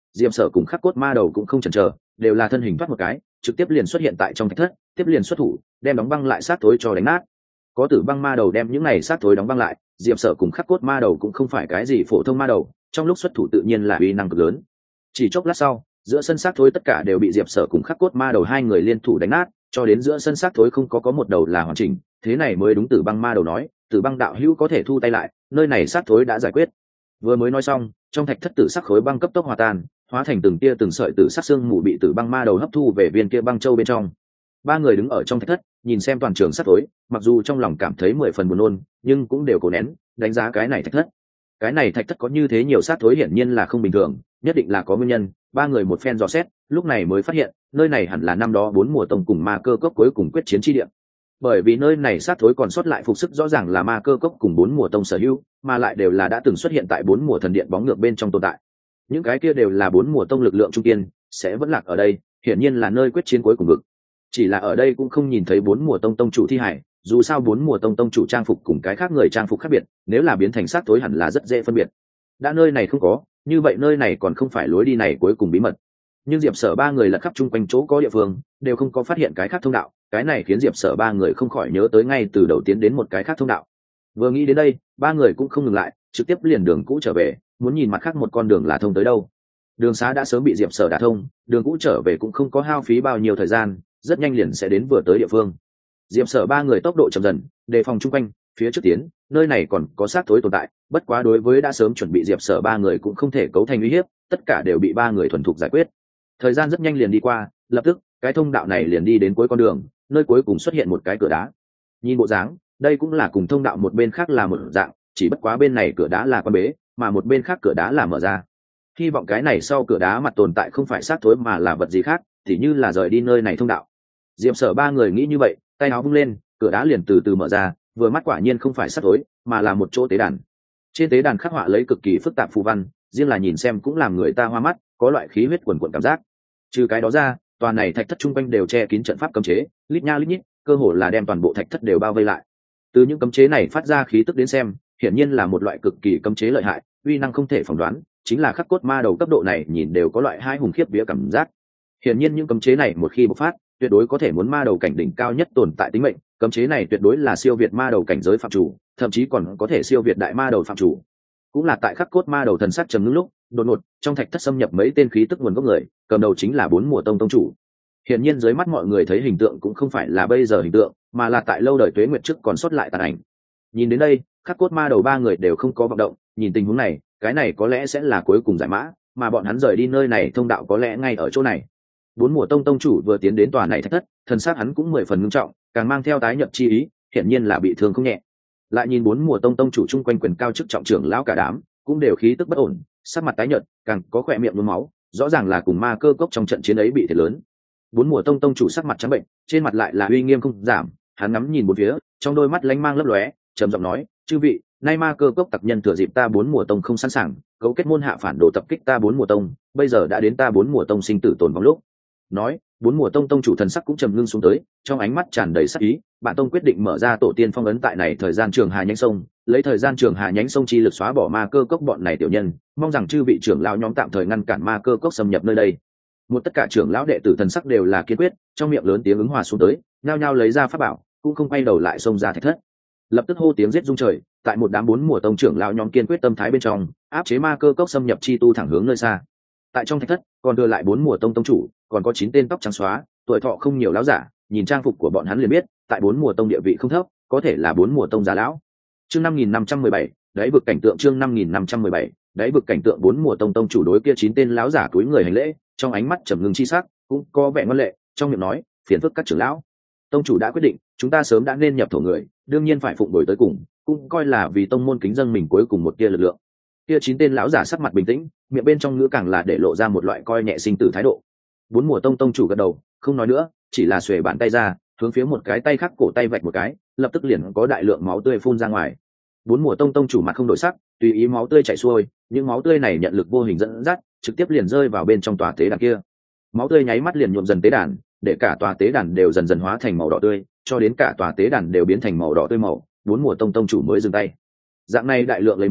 diệp sở cùng khắc cốt ma đầu cũng không chần chờ, đều là thân hình thoát một cái trực tiếp liền xuất hiện tại trong thạch thất, tiếp liền xuất thủ đem đóng băng lại sát thối cho đánh nát. Có tử băng ma đầu đem những này sát thối đóng băng lại, diệp sở cùng khắc cốt ma đầu cũng không phải cái gì phổ thông ma đầu, trong lúc xuất thủ tự nhiên là uy năng cực lớn. Chỉ chốc lát sau, giữa sân sát thối tất cả đều bị diệp sở cùng khắc cốt ma đầu hai người liên thủ đánh nát, cho đến giữa sân sát thối không có có một đầu là hoàn chỉnh. Thế này mới đúng tử băng ma đầu nói, tử băng đạo hữu có thể thu tay lại, nơi này sát thối đã giải quyết. Vừa mới nói xong, trong thạch thất tử sắc khối băng cấp tốc hòa tan, hóa thành từng tia từng sợi tử sắc xương mù bị tử băng ma đầu hấp thu về viên kia băng châu bên trong. Ba người đứng ở trong thạch thất, nhìn xem toàn trường sát thối, mặc dù trong lòng cảm thấy mười phần buồn nôn, nhưng cũng đều cố nén, đánh giá cái này thạch thất. Cái này thạch thất có như thế nhiều sát thối hiển nhiên là không bình thường, nhất định là có nguyên nhân. Ba người một phen dò xét, lúc này mới phát hiện, nơi này hẳn là năm đó bốn mùa tông cùng ma cơ cốc cuối cùng quyết chiến chi địa. Bởi vì nơi này sát thối còn sót lại phục sức rõ ràng là ma cơ cốc cùng bốn mùa tông sở hữu, mà lại đều là đã từng xuất hiện tại bốn mùa thần điện bóng ngược bên trong tồn tại. Những cái kia đều là bốn mùa tông lực lượng trung kiên, sẽ vẫn lạc ở đây, hiển nhiên là nơi quyết chiến cuối cùng vực. Chỉ là ở đây cũng không nhìn thấy bốn mùa tông tông chủ thi hải, dù sao bốn mùa tông tông chủ trang phục cùng cái khác người trang phục khác biệt, nếu là biến thành sát thối hẳn là rất dễ phân biệt. Đã nơi này không có, như vậy nơi này còn không phải lối đi này cuối cùng bí mật. Nhưng diệp sở ba người lật khắp chung quanh chỗ có địa phương, đều không có phát hiện cái khác thông đạo, cái này khiến diệp sở ba người không khỏi nhớ tới ngay từ đầu tiến đến một cái khác thông đạo. Vừa nghĩ đến đây, ba người cũng không ngừng lại, trực tiếp liền đường cũ trở về, muốn nhìn mặt khác một con đường là thông tới đâu. Đường xá đã sớm bị diệp sở đả thông, đường cũ trở về cũng không có hao phí bao nhiêu thời gian, rất nhanh liền sẽ đến vừa tới địa phương. Diệp sở ba người tốc độ chậm dần, đề phòng chung quanh, phía trước tiến, nơi này còn có sát thối tồn tại, bất quá đối với đã sớm chuẩn bị diệp sở ba người cũng không thể cấu thành uy hiếp, tất cả đều bị ba người thuần thục giải quyết. Thời gian rất nhanh liền đi qua, lập tức cái thông đạo này liền đi đến cuối con đường, nơi cuối cùng xuất hiện một cái cửa đá. Nhìn bộ dáng, đây cũng là cùng thông đạo một bên khác là một dạng, chỉ bất quá bên này cửa đá là quan bế, mà một bên khác cửa đá là mở ra. Hy vọng cái này sau cửa đá mặt tồn tại không phải sát thối mà là vật gì khác, thì như là rời đi nơi này thông đạo. Diệp sở ba người nghĩ như vậy, tay áo vung lên, cửa đá liền từ từ mở ra, vừa mắt quả nhiên không phải sát thối, mà là một chỗ tế đàn. Trên tế đàn khắc họa lấy cực kỳ phức tạp phù văn, riêng là nhìn xem cũng làm người ta hoa mắt, có loại khí huyết quần quần cảm giác. Trừ cái đó ra, toàn này thạch thất trung quanh đều che kín trận pháp cấm chế, lít nha lít nhít, cơ hồ là đem toàn bộ thạch thất đều bao vây lại. Từ những cấm chế này phát ra khí tức đến xem, hiển nhiên là một loại cực kỳ cấm chế lợi hại, uy năng không thể phỏng đoán, chính là khắc cốt ma đầu cấp độ này nhìn đều có loại hai hùng khiếp vía cảm giác. Hiển nhiên những cấm chế này một khi bộc phát, tuyệt đối có thể muốn ma đầu cảnh đỉnh cao nhất tồn tại tính mệnh, cấm chế này tuyệt đối là siêu việt ma đầu cảnh giới phạm chủ, thậm chí còn có thể siêu việt đại ma đầu phạm chủ. Cũng là tại khắc cốt ma đầu thần sắc trầm ngưng lúc, đột ngột trong thạch thất xâm nhập mấy tên khí tức nguồn gốc người, cầm đầu chính là bốn mùa tông tông chủ. Hiển nhiên dưới mắt mọi người thấy hình tượng cũng không phải là bây giờ hình tượng, mà là tại lâu đời tuế nguyệt trước còn sót lại tàn ảnh. Nhìn đến đây, khắc cốt ma đầu ba người đều không có vận động, nhìn tình huống này, cái này có lẽ sẽ là cuối cùng giải mã, mà bọn hắn rời đi nơi này thông đạo có lẽ ngay ở chỗ này. Bốn mùa tông tông chủ vừa tiến đến tòa này thạch thất, thần sắc hắn cũng mười phần nghiêm trọng, càng mang theo tái nhợt chi ý, hiển nhiên là bị thương không nhẹ. Lại nhìn bốn mùa tông tông chủ chung quanh quyền cao chức trọng trưởng lão cả đám, cũng đều khí tức bất ổn, sắc mặt tái nhợt, càng có khỏe miệng nhuốm máu, rõ ràng là cùng ma cơ cốc trong trận chiến ấy bị thiệt lớn. Bốn mùa tông tông chủ sắc mặt trắng bệnh, trên mặt lại là uy nghiêm không giảm, hắn ngắm nhìn bốn phía, trong đôi mắt lánh mang lấp lóe, trầm giọng nói: "Chư vị, nay ma cơ cốc tặc nhân thừa dịp ta bốn mùa tông không sẵn sàng, cấu kết môn hạ phản đồ tập kích ta bốn mùa tông, bây giờ đã đến ta bốn mùa tông sinh tử tồn vong lúc." Nói, bốn mùa tông tông chủ thần sắc cũng trầm ngưng xuống tới, trong ánh mắt tràn đầy sắc ý, bản tông quyết định mở ra tổ tiên phong ấn tại này thời gian trường hà nhánh sông, lấy thời gian trường hà nhánh sông chi lực xóa bỏ ma cơ cốc bọn này tiểu nhân, mong rằng chư vị trưởng lão nhóm tạm thời ngăn cản ma cơ cốc xâm nhập nơi đây. Một tất cả trưởng lão đệ tử thần sắc đều là kiên quyết, trong miệng lớn tiếng ứng hòa xuống tới, nhao nhao lấy ra pháp bảo, cũng không quay đầu lại xông ra thạch thất. Lập tức hô tiếng giết rung trời, tại một đám bốn mùa tông trưởng lão nhóm kiên quyết tâm thái bên trong, áp chế ma cơ cốc xâm nhập chi tu thẳng hướng nơi xa. Tại trong thạch thất, còn đưa lại bốn mùa tông tông chủ, còn có chín tên tóc trắng xóa, tuổi thọ không nhiều lão giả, nhìn trang phục của bọn hắn liền biết, tại bốn mùa tông địa vị không thấp, có thể là bốn mùa tông già lão. Chương năm nghìn năm trăm mười bảy, đáy vực cảnh tượng chương năm nghìn năm trăm mười bảy, đáy vực cảnh tượng bốn mùa tông tông chủ đối kia chín tên lão giả cúi người hành lễ, trong ánh mắt trầm ngưng chi sắc, cũng có vẻ ngoan lệ, trong miệng nói, phiền phức các trưởng lão. Tông chủ đã quyết định, chúng ta sớm đã nên nhập thổ người, đương nhiên phải phụng đổi tới cùng, cũng coi là vì tông môn kính dâng mình cuối cùng một tia lực lượng. Kia chín tên lão giả sắc mặt bình tĩnh, miệng bên trong ngữ càng là để lộ ra một loại coi nhẹ sinh tử thái độ. Bốn mùa tông tông chủ gật đầu, không nói nữa, chỉ là xuề bàn tay ra, hướng phía một cái tay khác cổ tay vạch một cái, lập tức liền có đại lượng máu tươi phun ra ngoài. Bốn mùa tông tông chủ mặt không đổi sắc, tùy ý máu tươi chảy xuôi, những máu tươi này nhận lực vô hình dẫn dắt, trực tiếp liền rơi vào bên trong tòa tế đàn kia. Máu tươi nháy mắt liền nhuộm dần tế đàn, để cả tòa tế đàn đều dần dần hóa thành màu đỏ tươi, cho đến cả tòa tế đàn đều biến thành màu đỏ tươi màu, bốn mùa tông tông chủ mới dừng tay. Dạng này đại lượng lấy máu,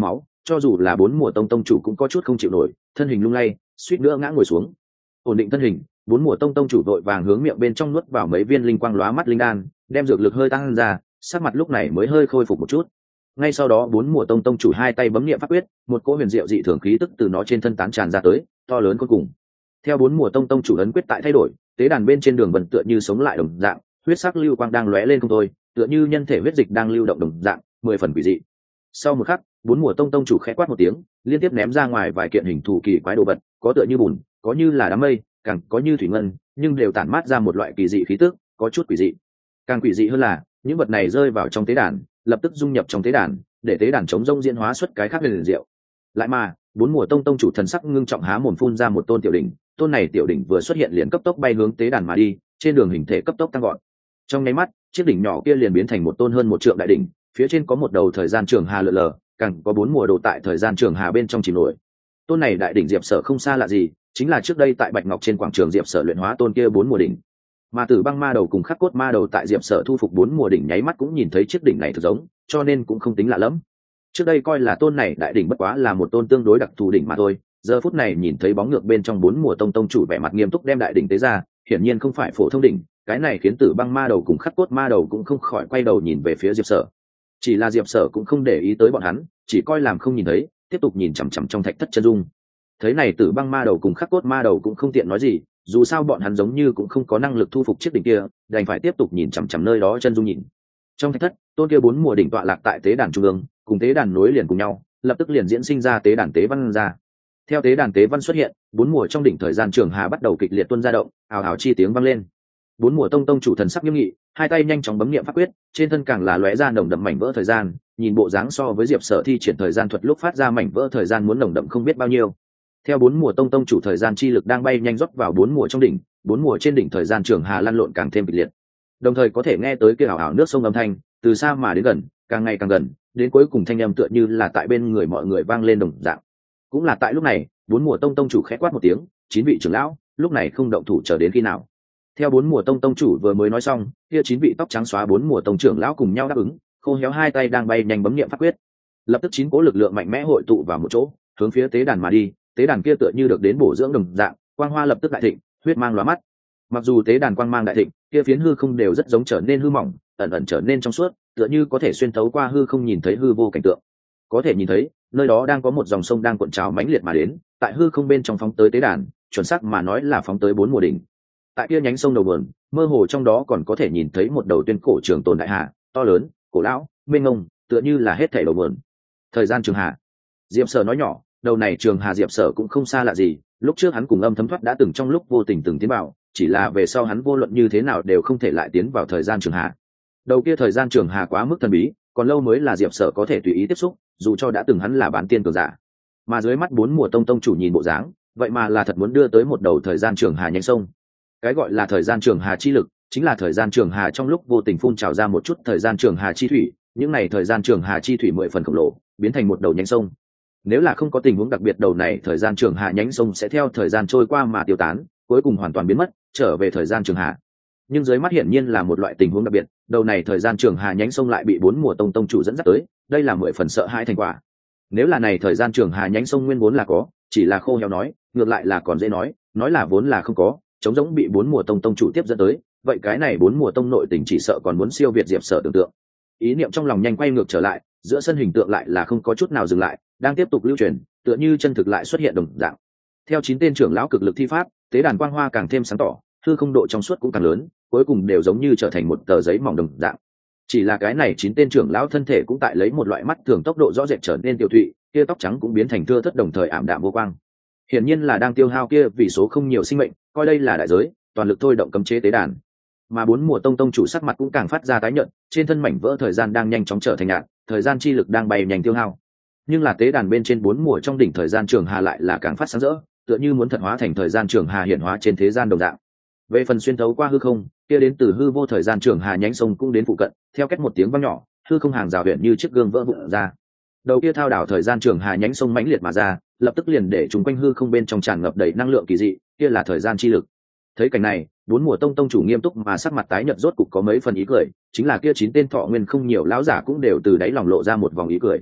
cho dù là bốn mùa tông tông chủ cũng có chút không chịu nổi, thân hình lung lay, suýt nữa ngã ngồi xuống. Ổn định thân hình, bốn mùa tông tông chủ đội vàng hướng miệng bên trong nuốt vào mấy viên linh quang lóa mắt linh đan, đem dược lực hơi tăng ra, sắc mặt lúc này mới hơi khôi phục một chút. Ngay sau đó bốn mùa tông tông chủ hai tay bấm niệm pháp quyết, một cỗ huyền diệu dị thường khí tức từ nó trên thân tán tràn ra tới, to lớn cuối cùng. Theo bốn mùa tông tông chủ ấn quyết tại thay đổi, tế đàn bên trên đường vần tựa như sống lại đồng dạng, huyết sắc lưu quang đang lóe lên không thôi, tựa như nhân thể huyết dịch đang lưu động đồng dạng, mười phần quỷ dị. Sau một khắc, bốn mùa tông tông chủ khẽ quát một tiếng, liên tiếp ném ra ngoài vài kiện hình thù kỳ quái đồ vật, có tựa như bùn, có như là đám mây, càng có như thủy ngân, nhưng đều tản mát ra một loại kỳ dị khí tức, có chút quỷ dị. Càng quỷ dị hơn là, những vật này rơi vào trong tế đàn, lập tức dung nhập trong tế đàn, để tế đàn chống rông diễn hóa xuất cái khác liền diệu. Lại mà, bốn mùa tông tông chủ thần sắc ngưng trọng há mồm phun ra một tôn tiểu đỉnh, tôn này tiểu đỉnh vừa xuất hiện liền cấp tốc bay hướng tế đàn mà đi, trên đường hình thể cấp tốc tăng gọn. Trong nháy mắt, chiếc đỉnh nhỏ kia liền biến thành một tôn hơn một trượng đại đỉnh, phía trên có một đầu thời gian trường hà lượn lờ, càng có bốn mùa đồ tại thời gian trường hà bên trong chìm nổi. Tôn này đại đỉnh Diệp Sở không xa lạ gì, chính là trước đây tại Bạch Ngọc trên quảng trường Diệp Sở luyện hóa tôn kia bốn mùa đỉnh. Mà Tử Băng Ma Đầu cùng Khắc Cốt Ma Đầu tại Diệp Sở thu phục bốn mùa đỉnh nháy mắt cũng nhìn thấy chiếc đỉnh này thực giống, cho nên cũng không tính lạ lắm. Trước đây coi là tôn này đại đỉnh bất quá là một tôn tương đối đặc thù đỉnh mà thôi, giờ phút này nhìn thấy bóng ngược bên trong bốn mùa tông tông chủ vẻ mặt nghiêm túc đem đại đỉnh tế ra, hiển nhiên không phải phổ thông đỉnh, cái này khiến Tử Băng Ma Đầu cùng Khắc Cốt Ma Đầu cũng không khỏi quay đầu nhìn về phía Diệp Sở. Chỉ là Diệp Sở cũng không để ý tới bọn hắn, chỉ coi làm không nhìn thấy, tiếp tục nhìn chằm chằm trong thạch thất chân dung. Thấy này Tử Băng Ma Đầu cùng Khắc Cốt Ma Đầu cũng không tiện nói gì, dù sao bọn hắn giống như cũng không có năng lực thu phục chiếc đỉnh kia, đành phải tiếp tục nhìn chằm chằm nơi đó chân dung nhìn. Trong thạch thất, tôn kia bốn mùa đỉnh tọa lạc tại tế đàn trung ương, cùng tế đàn nối liền cùng nhau, lập tức liền diễn sinh ra tế đàn tế văn ra. Theo tế đàn tế văn xuất hiện, bốn mùa trong đỉnh thời gian trường hà bắt đầu kịch liệt tuôn ra động, ào ào chi tiếng vang lên. Bốn mùa tông tông chủ thần sắc nghiêm nghị, hai tay nhanh chóng bấm niệm pháp quyết, trên thân càng là lóe ra nồng đậm mảnh vỡ thời gian, nhìn bộ dáng so với Diệp Sở thi triển thời gian thuật lúc phát ra mảnh vỡ thời gian muốn nồng đậm không biết bao nhiêu. Theo bốn mùa tông tông chủ thời gian chi lực đang bay nhanh rót vào bốn mùa trong đỉnh, bốn mùa trên đỉnh thời gian trường hà lăn lộn càng thêm kịch liệt. Đồng thời có thể nghe tới kia ảo ảo nước sông âm thanh, từ xa mà đến gần, càng ngày càng gần, đến cuối cùng thanh âm tựa như là tại bên người mọi người vang lên đồng dạng. Cũng là tại lúc này, bốn mùa tông tông chủ khẽ quát một tiếng, chín vị trưởng lão, lúc này không động thủ chờ đến khi nào? Theo bốn mùa tông tông chủ vừa mới nói xong, kia chín vị tóc trắng xóa bốn mùa tông trưởng lão cùng nhau đáp ứng, khô héo hai tay đang bay nhanh bấm niệm pháp quyết. Lập tức chín cố lực lượng mạnh mẽ hội tụ vào một chỗ, hướng phía tế đàn mà đi, tế đàn kia tựa như được đến bổ dưỡng đồng dạng, quang hoa lập tức đại thịnh, huyết mang lóa mắt. Mặc dù tế đàn quang mang đại thịnh, kia phiến hư không đều rất giống trở nên hư mỏng, ẩn ẩn trở nên trong suốt, tựa như có thể xuyên thấu qua hư không nhìn thấy hư vô cảnh tượng. Có thể nhìn thấy, nơi đó đang có một dòng sông đang cuộn trào mãnh liệt mà đến, tại hư không bên trong phóng tới tế đàn, chuẩn xác mà nói là phóng tới bốn mùa đỉnh. Tại kia nhánh sông đầu nguồn, mơ hồ trong đó còn có thể nhìn thấy một đầu tuyên cổ trường tồn đại hà, to lớn, cổ lão, mênh mông, tựa như là hết thảy đầu nguồn. Thời gian trường hà. Diệp Sở nói nhỏ, đầu này trường hà Diệp Sở cũng không xa lạ gì, lúc trước hắn cùng Âm Thấm Thoát đã từng trong lúc vô tình từng tiến vào, chỉ là về sau hắn vô luận như thế nào đều không thể lại tiến vào thời gian trường hà. Đầu kia thời gian trường hà quá mức thần bí, còn lâu mới là Diệp Sở có thể tùy ý tiếp xúc, dù cho đã từng hắn là bán tiên cường giả. Mà dưới mắt bốn mùa tông tông chủ nhìn bộ dáng, vậy mà là thật muốn đưa tới một đầu thời gian trường hà nhánh sông. Cái gọi là thời gian trường hà chi lực, chính là thời gian trường hà trong lúc vô tình phun trào ra một chút thời gian trường hà chi thủy, những này thời gian trường hà chi thủy mười phần khổng lồ, biến thành một đầu nhánh sông. Nếu là không có tình huống đặc biệt, đầu này thời gian trường hà nhánh sông sẽ theo thời gian trôi qua mà tiêu tán, cuối cùng hoàn toàn biến mất, trở về thời gian trường hà. Nhưng dưới mắt hiển nhiên là một loại tình huống đặc biệt, đầu này thời gian trường hà nhánh sông lại bị bốn mùa tông tông chủ dẫn dắt tới, đây là mười phần sợ hãi thành quả. Nếu là này thời gian trường hà nhánh sông nguyên vốn là có, chỉ là khô héo nói, ngược lại là còn dễ nói, nói là vốn là không có, chống giống bị bốn mùa tông tông chủ tiếp dẫn tới, vậy cái này bốn mùa tông nội tình chỉ sợ còn muốn siêu việt Diệp Sở tưởng tượng. Ý niệm trong lòng nhanh quay ngược trở lại, giữa sân hình tượng lại là không có chút nào dừng lại, đang tiếp tục lưu truyền, tựa như chân thực lại xuất hiện đồng dạng. Theo chín tên trưởng lão cực lực thi pháp, tế đàn quang hoa càng thêm sáng tỏ, hư không độ trong suốt cũng càng lớn, cuối cùng đều giống như trở thành một tờ giấy mỏng đồng dạng. Chỉ là cái này chín tên trưởng lão thân thể cũng tại lấy một loại mắt thường tốc độ rõ rệt trở nên tiêu thụy, kia tóc trắng cũng biến thành thưa thớt đồng thời ảm đạm vô quang. Hiển nhiên là đang tiêu hao kia vì số không nhiều sinh mệnh, coi đây là đại giới, toàn lực thôi động cấm chế tế đàn. Mà bốn mùa tông tông chủ sắc mặt cũng càng phát ra tái nhợt, trên thân mảnh vỡ thời gian đang nhanh chóng trở thành nhạt, thời gian chi lực đang bay nhanh tiêu hao. Nhưng là tế đàn bên trên bốn mùa trong đỉnh thời gian trường hà lại là càng phát sáng rỡ, tựa như muốn thật hóa thành thời gian trường hà hiện hóa trên thế gian đồng dạng. Về phần xuyên thấu qua hư không, kia đến từ hư vô thời gian trường hà nhánh sông cũng đến phụ cận, theo cách một tiếng vang nhỏ, hư không hàng rào huyện như chiếc gương vỡ vụn ra. Đầu kia thao đảo thời gian trường hà nhánh sông mãnh liệt mà ra, lập tức liền để chúng quanh hư không bên trong tràn ngập đầy năng lượng kỳ dị, kia là thời gian chi lực. Thấy cảnh này, bốn mùa tông tông chủ nghiêm túc mà sắc mặt tái nhợt rốt cục có mấy phần ý cười, chính là kia chín tên thọ nguyên không nhiều lão giả cũng đều từ đáy lòng lộ ra một vòng ý cười.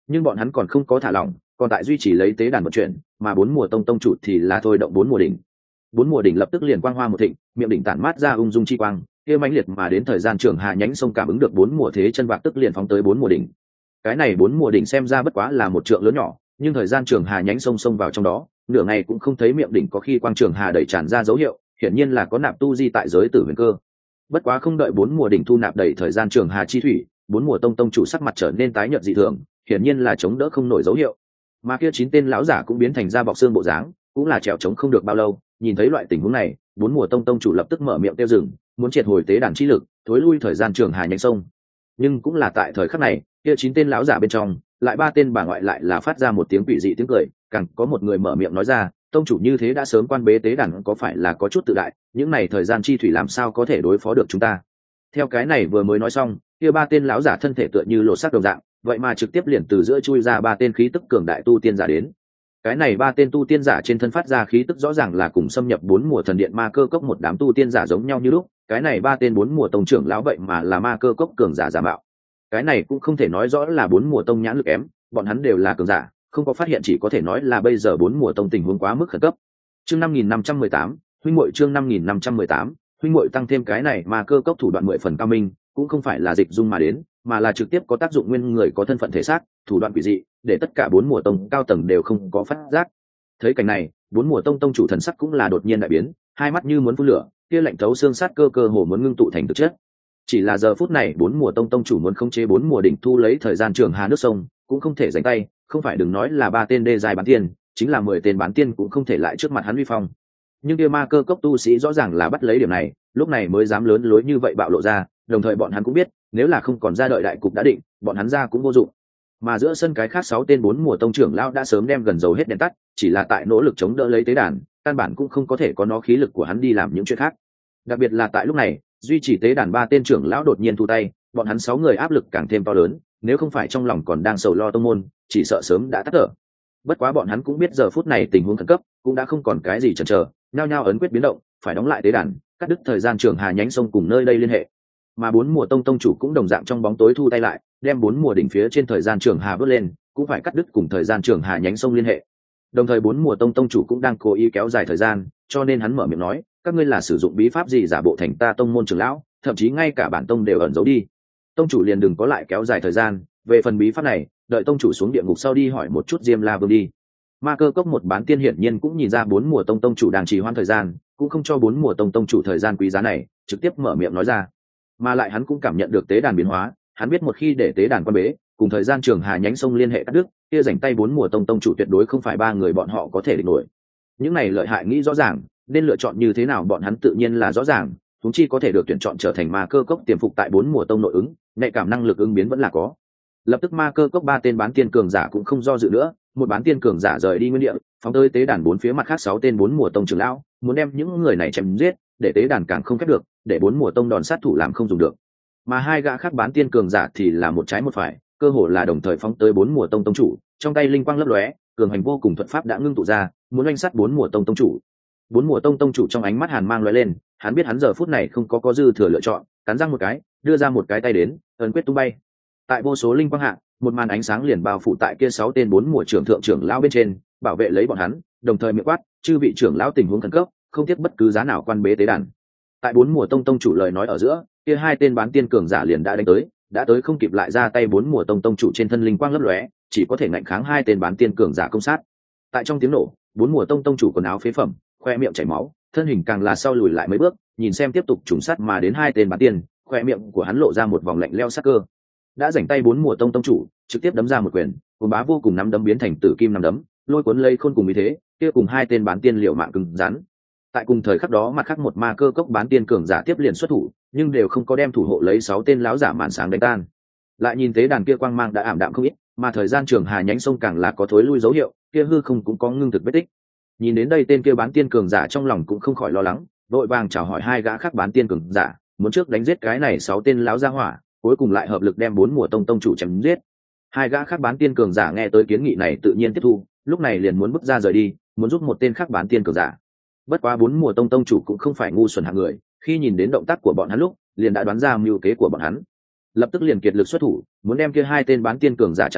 nhưng bọn hắn còn không có thả lỏng, còn tại duy trì lấy tế đàn vận chuyển, mà bốn mùa tông tông chủ thì là thôi động bốn mùa đỉnh. Bốn mùa đỉnh lập tức liền quang hoa một thịnh, miệng đỉnh tản mát ra ung dung chi quang, kia mãnh liệt mà đến thời gian trường hà nhánh sông cảm ứng được bốn mùa thế chân vạc tức liền phóng tới bốn mùa đỉnh. Cái này bốn mùa đỉnh xem ra bất quá là một trượng lớn nhỏ, nhưng thời gian trường hà nhánh sông sông vào trong đó, nửa ngày cũng không thấy miệng đỉnh có khi quang trường hà đẩy tràn ra dấu hiệu, hiển nhiên là có nạp tu di tại giới tử huyền cơ. Bất quá không đợi bốn mùa đỉnh thu nạp đầy thời gian trường hà chi thủy, bốn mùa tông tông chủ sắc mặt trở nên tái nhợt dị thường, hiển nhiên là chống đỡ không nổi dấu hiệu. Mà kia chín tên lão giả cũng biến thành da bọc xương bộ dáng, cũng là trèo chống không được bao lâu. Nhìn thấy loại tình huống này, bốn mùa tông tông chủ lập tức mở miệng tiêu dừng, muốn triệt hồi tế đàn chi lực, thối lui thời gian trường hà nhánh sông. Nhưng cũng là tại thời khắc này, kia chín tên lão giả bên trong, lại ba tên bà ngoại lại là phát ra một tiếng quỷ dị tiếng cười, càng có một người mở miệng nói ra, tông chủ như thế đã sớm quan bế tế đàn có phải là có chút tự đại, những này thời gian chi thủy làm sao có thể đối phó được chúng ta. Theo cái này vừa mới nói xong, kia ba tên lão giả thân thể tựa như lộ sắc đồng dạng, vậy mà trực tiếp liền từ giữa chui ra ba tên khí tức cường đại tu tiên giả đến. Cái này ba tên tu tiên giả trên thân phát ra khí tức rõ ràng là cùng xâm nhập bốn mùa thần điện ma cơ cốc một đám tu tiên giả giống nhau như lúc, cái này ba tên bốn mùa tông trưởng lão vậy mà là ma cơ cốc cường giả giả mạo. Cái này cũng không thể nói rõ là bốn mùa tông nhãn lực kém, bọn hắn đều là cường giả, không có phát hiện chỉ có thể nói là bây giờ bốn mùa tông tình huống quá mức khẩn cấp. Chương năm nghìn năm trăm mười tám, huynh muội chương năm nghìn năm trăm mười tám, huynh muội tăng thêm cái này mà cơ cốc thủ đoạn mười phần cao minh, cũng không phải là dịch dung mà đến, mà là trực tiếp có tác dụng nguyên người có thân phận thể xác, thủ đoạn quỷ dị, để tất cả bốn mùa tông cao tầng đều không có phát giác. Thấy cảnh này, bốn mùa tông tông chủ thần sắc cũng là đột nhiên đại biến, hai mắt như muốn phun lửa, kia lạnh thấu xương sát cơ cơ hồ muốn ngưng tụ thành thực chất. Chỉ là giờ phút này bốn mùa tông tông chủ muốn khống chế bốn mùa đỉnh thu lấy thời gian trường hà nước sông, cũng không thể giành tay, không phải đừng nói là ba tên đê dài bán tiên, chính là mười tên bán tiên cũng không thể lại trước mặt hắn uy phong. Nhưng kia ma cơ cốc tu sĩ rõ ràng là bắt lấy điểm này, lúc này mới dám lớn lối như vậy bạo lộ ra, đồng thời bọn hắn cũng biết, nếu là không còn ra đợi đại cục đã định, bọn hắn ra cũng vô dụng. Mà giữa sân cái khác sáu tên bốn mùa tông trưởng lão đã sớm đem gần dầu hết đèn tắt, chỉ là tại nỗ lực chống đỡ lấy tế đàn, căn bản cũng không có thể có nó khí lực của hắn đi làm những chuyện khác. Đặc biệt là tại lúc này, duy trì tế đàn ba tên trưởng lão đột nhiên thu tay, bọn hắn sáu người áp lực càng thêm to lớn, nếu không phải trong lòng còn đang sầu lo tông môn, chỉ sợ sớm đã tắt thở. Bất quá bọn hắn cũng biết giờ phút này tình huống khẩn cấp, cũng đã không còn cái gì chần chờ, nhao nhao ấn quyết biến động, phải đóng lại tế đàn, cắt đứt thời gian trường hà nhánh sông cùng nơi đây liên hệ. Mà bốn mùa tông tông chủ cũng đồng dạng trong bóng tối thu tay lại, đem bốn mùa đỉnh phía trên thời gian trường hà vớt lên, cũng phải cắt đứt cùng thời gian trường hà nhánh sông liên hệ. Đồng thời bốn mùa tông tông chủ cũng đang cố ý kéo dài thời gian, cho nên hắn mở miệng nói, các ngươi là sử dụng bí pháp gì giả bộ thành ta tông môn trưởng lão, thậm chí ngay cả bản tông đều ẩn giấu đi. Tông chủ liền đừng có lại kéo dài thời gian, về phần bí pháp này, đợi tông chủ xuống địa ngục sau đi hỏi một chút Diêm La Vương đi. Ma cơ cốc một bán tiên hiển nhiên cũng nhìn ra bốn mùa tông tông chủ đang trì hoãn thời gian, cũng không cho bốn mùa tông tông chủ thời gian quý giá này, trực tiếp mở miệng nói ra. Mà lại hắn cũng cảm nhận được tế đàn biến hóa, hắn biết một khi để tế đàn quan bế, cùng thời gian trường hà nhánh sông liên hệ cắt đứt, kia rảnh tay bốn mùa tông tông chủ tuyệt đối không phải ba người bọn họ có thể địch nổi. Những này lợi hại nghĩ rõ ràng, nên lựa chọn như thế nào bọn hắn tự nhiên là rõ ràng, chúng chi có thể được tuyển chọn trở thành ma cơ cốc tiềm phục tại bốn mùa tông nội ứng, nhạy cảm năng lực ứng biến vẫn là có. Lập tức ma cơ cốc ba tên bán tiên cường giả cũng không do dự nữa, một bán tiên cường giả rời đi nguyên địa, phóng tới tế đàn bốn phía mặt khác sáu tên bốn mùa tông trưởng lão, muốn đem những người này chém giết, để tế đàn càng không khép được, để bốn mùa tông đòn sát thủ làm không dùng được. Mà hai gã khác bán tiên cường giả thì là một trái một phải, cơ hồ là đồng thời phóng tới bốn mùa tông tông chủ, trong tay linh quang lấp lóe, cường hành vô cùng thuật pháp đã ngưng tụ ra, muốn oanh sát bốn mùa tông tông chủ. Bốn mùa tông tông chủ trong ánh mắt hàn mang lóe lên, hắn biết hắn giờ phút này không có có dư thừa lựa chọn, cắn răng một cái, đưa ra một cái tay đến, ấn quyết tung bay. Tại vô số linh quang hạ, một màn ánh sáng liền bao phủ tại kia sáu tên bốn mùa trưởng thượng trưởng lão bên trên, bảo vệ lấy bọn hắn, đồng thời miệng quát, chư vị trưởng lão tình huống khẩn cấp, không tiếc bất cứ giá nào quan bế tế đàn. Tại bốn mùa tông tông chủ lời nói ở giữa, kia hai tên bán tiên cường giả liền đã đánh tới, đã tới không kịp lại ra tay bốn mùa tông tông chủ trên thân linh quang lấp lóe, chỉ có thể ngạnh kháng hai tên bán tiên cường giả công sát. Tại trong tiếng nổ, bốn mùa tông tông chủ quần áo phế phẩm, khoe miệng chảy máu, thân hình càng là sau lùi lại mấy bước, nhìn xem tiếp tục trùng sát mà đến hai tên bán tiên, khoe miệng của hắn lộ ra một vòng lạnh lẽo sắc cơ. Đã rảnh tay bốn mùa tông tông chủ, trực tiếp đấm ra một quyền, cuồng bá vô cùng nắm đấm biến thành tử kim nắm đấm, lôi cuốn lây khôn cùng như thế, kia cùng hai tên bán tiên liều mạng cứng rắn. Tại cùng thời khắc đó mặt khác một ma cơ cốc bán tiên cường giả tiếp liền xuất thủ, nhưng đều không có đem thủ hộ lấy sáu tên lão giả màn sáng đánh tan. Lại nhìn tế đàn kia quang mang đã ảm đạm không ít, mà thời gian trường hà nhánh sông càng là có thối lui dấu hiệu, kia hư không cũng có ngưng thực vết tích. Nhìn đến đây tên kia bán tiên cường giả trong lòng cũng không khỏi lo lắng, vội vàng chào hỏi hai gã khác bán tiên cường giả, muốn trước đánh giết cái này sáu tên lão gia hỏa, cuối cùng lại hợp lực đem bốn mùa tông tông chủ chém giết. Hai gã khác bán tiên cường giả nghe tới kiến nghị này tự nhiên tiếp thu, lúc này liền muốn bước ra rời đi, muốn giúp một tên khác bán tiên cường giả. Bất quá bốn mùa tông tông chủ cũng không phải ngu xuẩn hạng người, khi nhìn đến động tác của bọn hắn lúc, liền đã đoán ra mưu kế của bọn hắn, lập tức liền kiệt lực xuất thủ, muốn đem kia hai tên bán tiên cường giả chặn lại,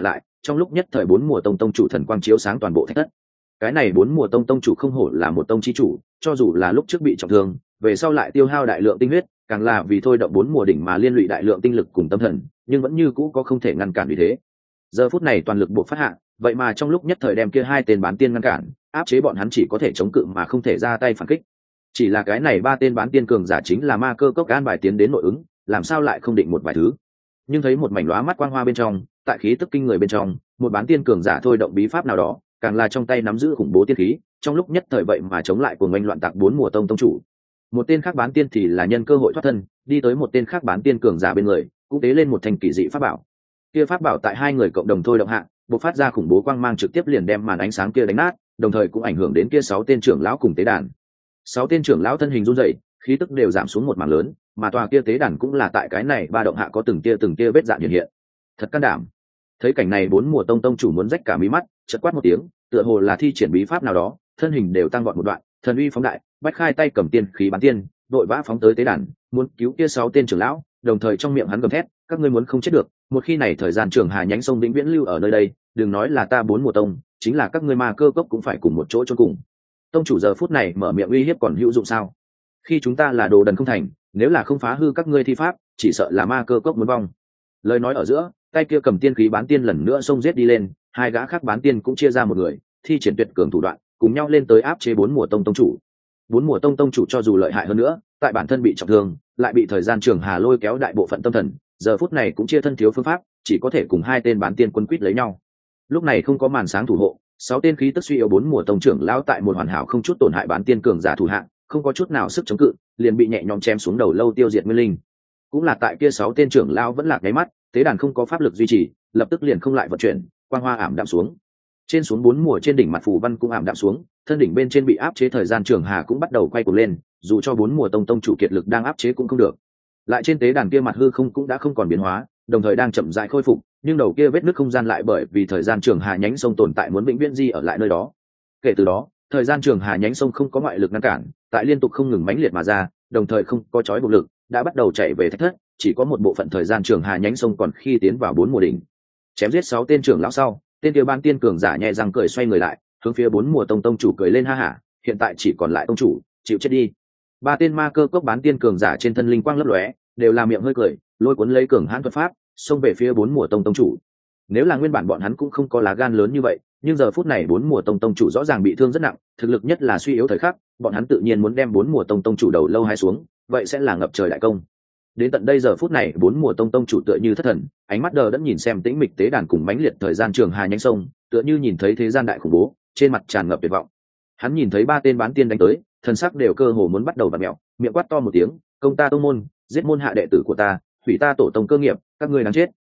trong lúc nhất thời bốn mùa tông tông chủ thần quang chiếu sáng toàn bộ thạch thất. Cái này bốn mùa tông tông chủ không hổ là một tông chi chủ, cho dù là lúc trước bị trọng thương, về sau lại tiêu hao đại lượng tinh huyết, càng là vì thôi động bốn mùa đỉnh mà liên lụy đại lượng tinh lực cùng tâm thần, nhưng vẫn như cũ có không thể ngăn cản vì thế. Giờ phút này toàn lực buộc phát hạ, vậy mà trong lúc nhất thời đem kia hai tên bán tiên ngăn cản, áp chế bọn hắn chỉ có thể chống cự mà không thể ra tay phản kích. Chỉ là cái này ba tên bán tiên cường giả chính là ma cơ cốc an bài tiến đến nội ứng, làm sao lại không định một vài thứ. Nhưng thấy một mảnh lóa mắt quang hoa bên trong, tại khí tức kinh người bên trong, một bán tiên cường giả thôi động bí pháp nào đó, càng là trong tay nắm giữ khủng bố tiên khí, trong lúc nhất thời vậy mà chống lại cuồng oanh loạn tạc bốn mùa tông tông chủ. Một tên khác bán tiên thì là nhân cơ hội thoát thân, đi tới một tên khác bán tiên cường giả bên người, cũng tế lên một thành kỳ dị pháp bảo. Kia pháp bảo tại hai người cộng đồng thôi động hạ, bộc phát ra khủng bố quang mang trực tiếp liền đem màn ánh sáng kia đánh nát, đồng thời cũng ảnh hưởng đến kia sáu tên trưởng lão cùng tế đàn. Sáu tên trưởng lão thân hình run rẩy, khí tức đều giảm xuống một mảng lớn, mà tòa kia tế đàn cũng là tại cái này ba động hạ có từng tia từng tia vết dạn hiện hiện. Thật can đảm. Thấy cảnh này bốn mùa tông tông chủ muốn rách cả mí mắt, chợt quát một tiếng, tựa hồ là thi triển bí pháp nào đó, thân hình đều tăng vọt một đoạn, thần uy phóng đại, bách khai tay cầm tiên khí bán tiên, đội vã phóng tới tế đàn, muốn cứu kia sáu tên trưởng lão, đồng thời trong miệng hắn gầm thét, các ngươi muốn không chết được, một khi này thời gian trường hà nhánh sông vĩnh viễn lưu ở nơi đây, đừng nói là ta bốn mùa tông, chính là các ngươi ma cơ cốc cũng phải cùng một chỗ chôn cùng. Tông chủ giờ phút này mở miệng uy hiếp còn hữu dụng sao? Khi chúng ta là đồ đần không thành, nếu là không phá hư các ngươi thi pháp, chỉ sợ là ma cơ cốc muốn vong. Lời nói ở giữa, tay kia cầm tiên khí bán tiên lần nữa xông giết đi lên, hai gã khác bán tiên cũng chia ra một người, thi triển tuyệt cường thủ đoạn, cùng nhau lên tới áp chế bốn mùa tông tông chủ. Bốn mùa tông tông chủ cho dù lợi hại hơn nữa, tại bản thân bị trọng thương, lại bị thời gian trường hà lôi kéo đại bộ phận tâm thần, giờ phút này cũng chia thân thiếu phương pháp, chỉ có thể cùng hai tên bán tiên quân quýt lấy nhau. Lúc này không có màn sáng thủ hộ, sáu tên khí tức suy yếu bốn mùa tông trưởng lão tại một hoàn hảo không chút tổn hại bán tiên cường giả thủ hạng, không có chút nào sức chống cự, liền bị nhẹ nhõm chém xuống đầu lâu tiêu diệt nguyên linh. Cũng là tại kia sáu tên trưởng lão vẫn lạc nháy mắt, tế đàn không có pháp lực duy trì, lập tức liền không lại vận chuyển, quang hoa ảm đạm xuống. Trên xuống bốn mùa trên đỉnh mặt phù văn cũng ảm đạm xuống, thân đỉnh bên trên bị áp chế thời gian trường hà cũng bắt đầu quay cuồng lên, dù cho bốn mùa tông tông chủ kiệt lực đang áp chế cũng không được. Lại trên tế đàn kia mặt hư không cũng đã không còn biến hóa, đồng thời đang chậm rãi khôi phục, nhưng đầu kia vết nứt không gian lại bởi vì thời gian trường hà nhánh sông tồn tại muốn vĩnh viễn di ở lại nơi đó. Kể từ đó, thời gian trường hà nhánh sông không có ngoại lực ngăn cản, tại liên tục không ngừng mãnh liệt mà ra, đồng thời không có chói buộc lực, đã bắt đầu chạy về thạch thất, chỉ có một bộ phận thời gian trường hà nhánh sông còn khi tiến vào bốn mùa đỉnh. Chém giết sáu tên trưởng lão sau, tên kia ban tiên cường giả nhẹ răng cười xoay người lại, hướng phía bốn mùa tông tông chủ cười lên ha hả, hiện tại chỉ còn lại tông chủ, chịu chết đi. Ba tên ma cơ cốc bán tiên cường giả trên thân linh quang lấp lóe, đều là miệng hơi cười, lôi cuốn lấy cường hãn thuật pháp, xông về phía bốn mùa tông tông chủ. Nếu là nguyên bản bọn hắn cũng không có lá gan lớn như vậy, nhưng giờ phút này bốn mùa tông tông chủ rõ ràng bị thương rất nặng, thực lực nhất là suy yếu thời khắc, bọn hắn tự nhiên muốn đem bốn mùa tông tông chủ đầu lâu hai xuống, vậy sẽ là ngập trời đại công. Đến tận đây giờ phút này bốn mùa tông tông chủ tựa như thất thần, ánh mắt đờ đẫn nhìn xem tĩnh mịch tế đàn cùng mãnh liệt thời gian trường hà nhánh sông, tựa như nhìn thấy thế gian đại khủng bố, trên mặt tràn ngập tuyệt vọng. Hắn nhìn thấy ba tên bán tiên đánh tới, thần sắc đều cơ hồ muốn bắt đầu vặn mèo, miệng quát to một tiếng, công ta tông môn, giết môn hạ đệ tử của ta, hủy ta tổ tông cơ nghiệp, các ngươi đáng chết.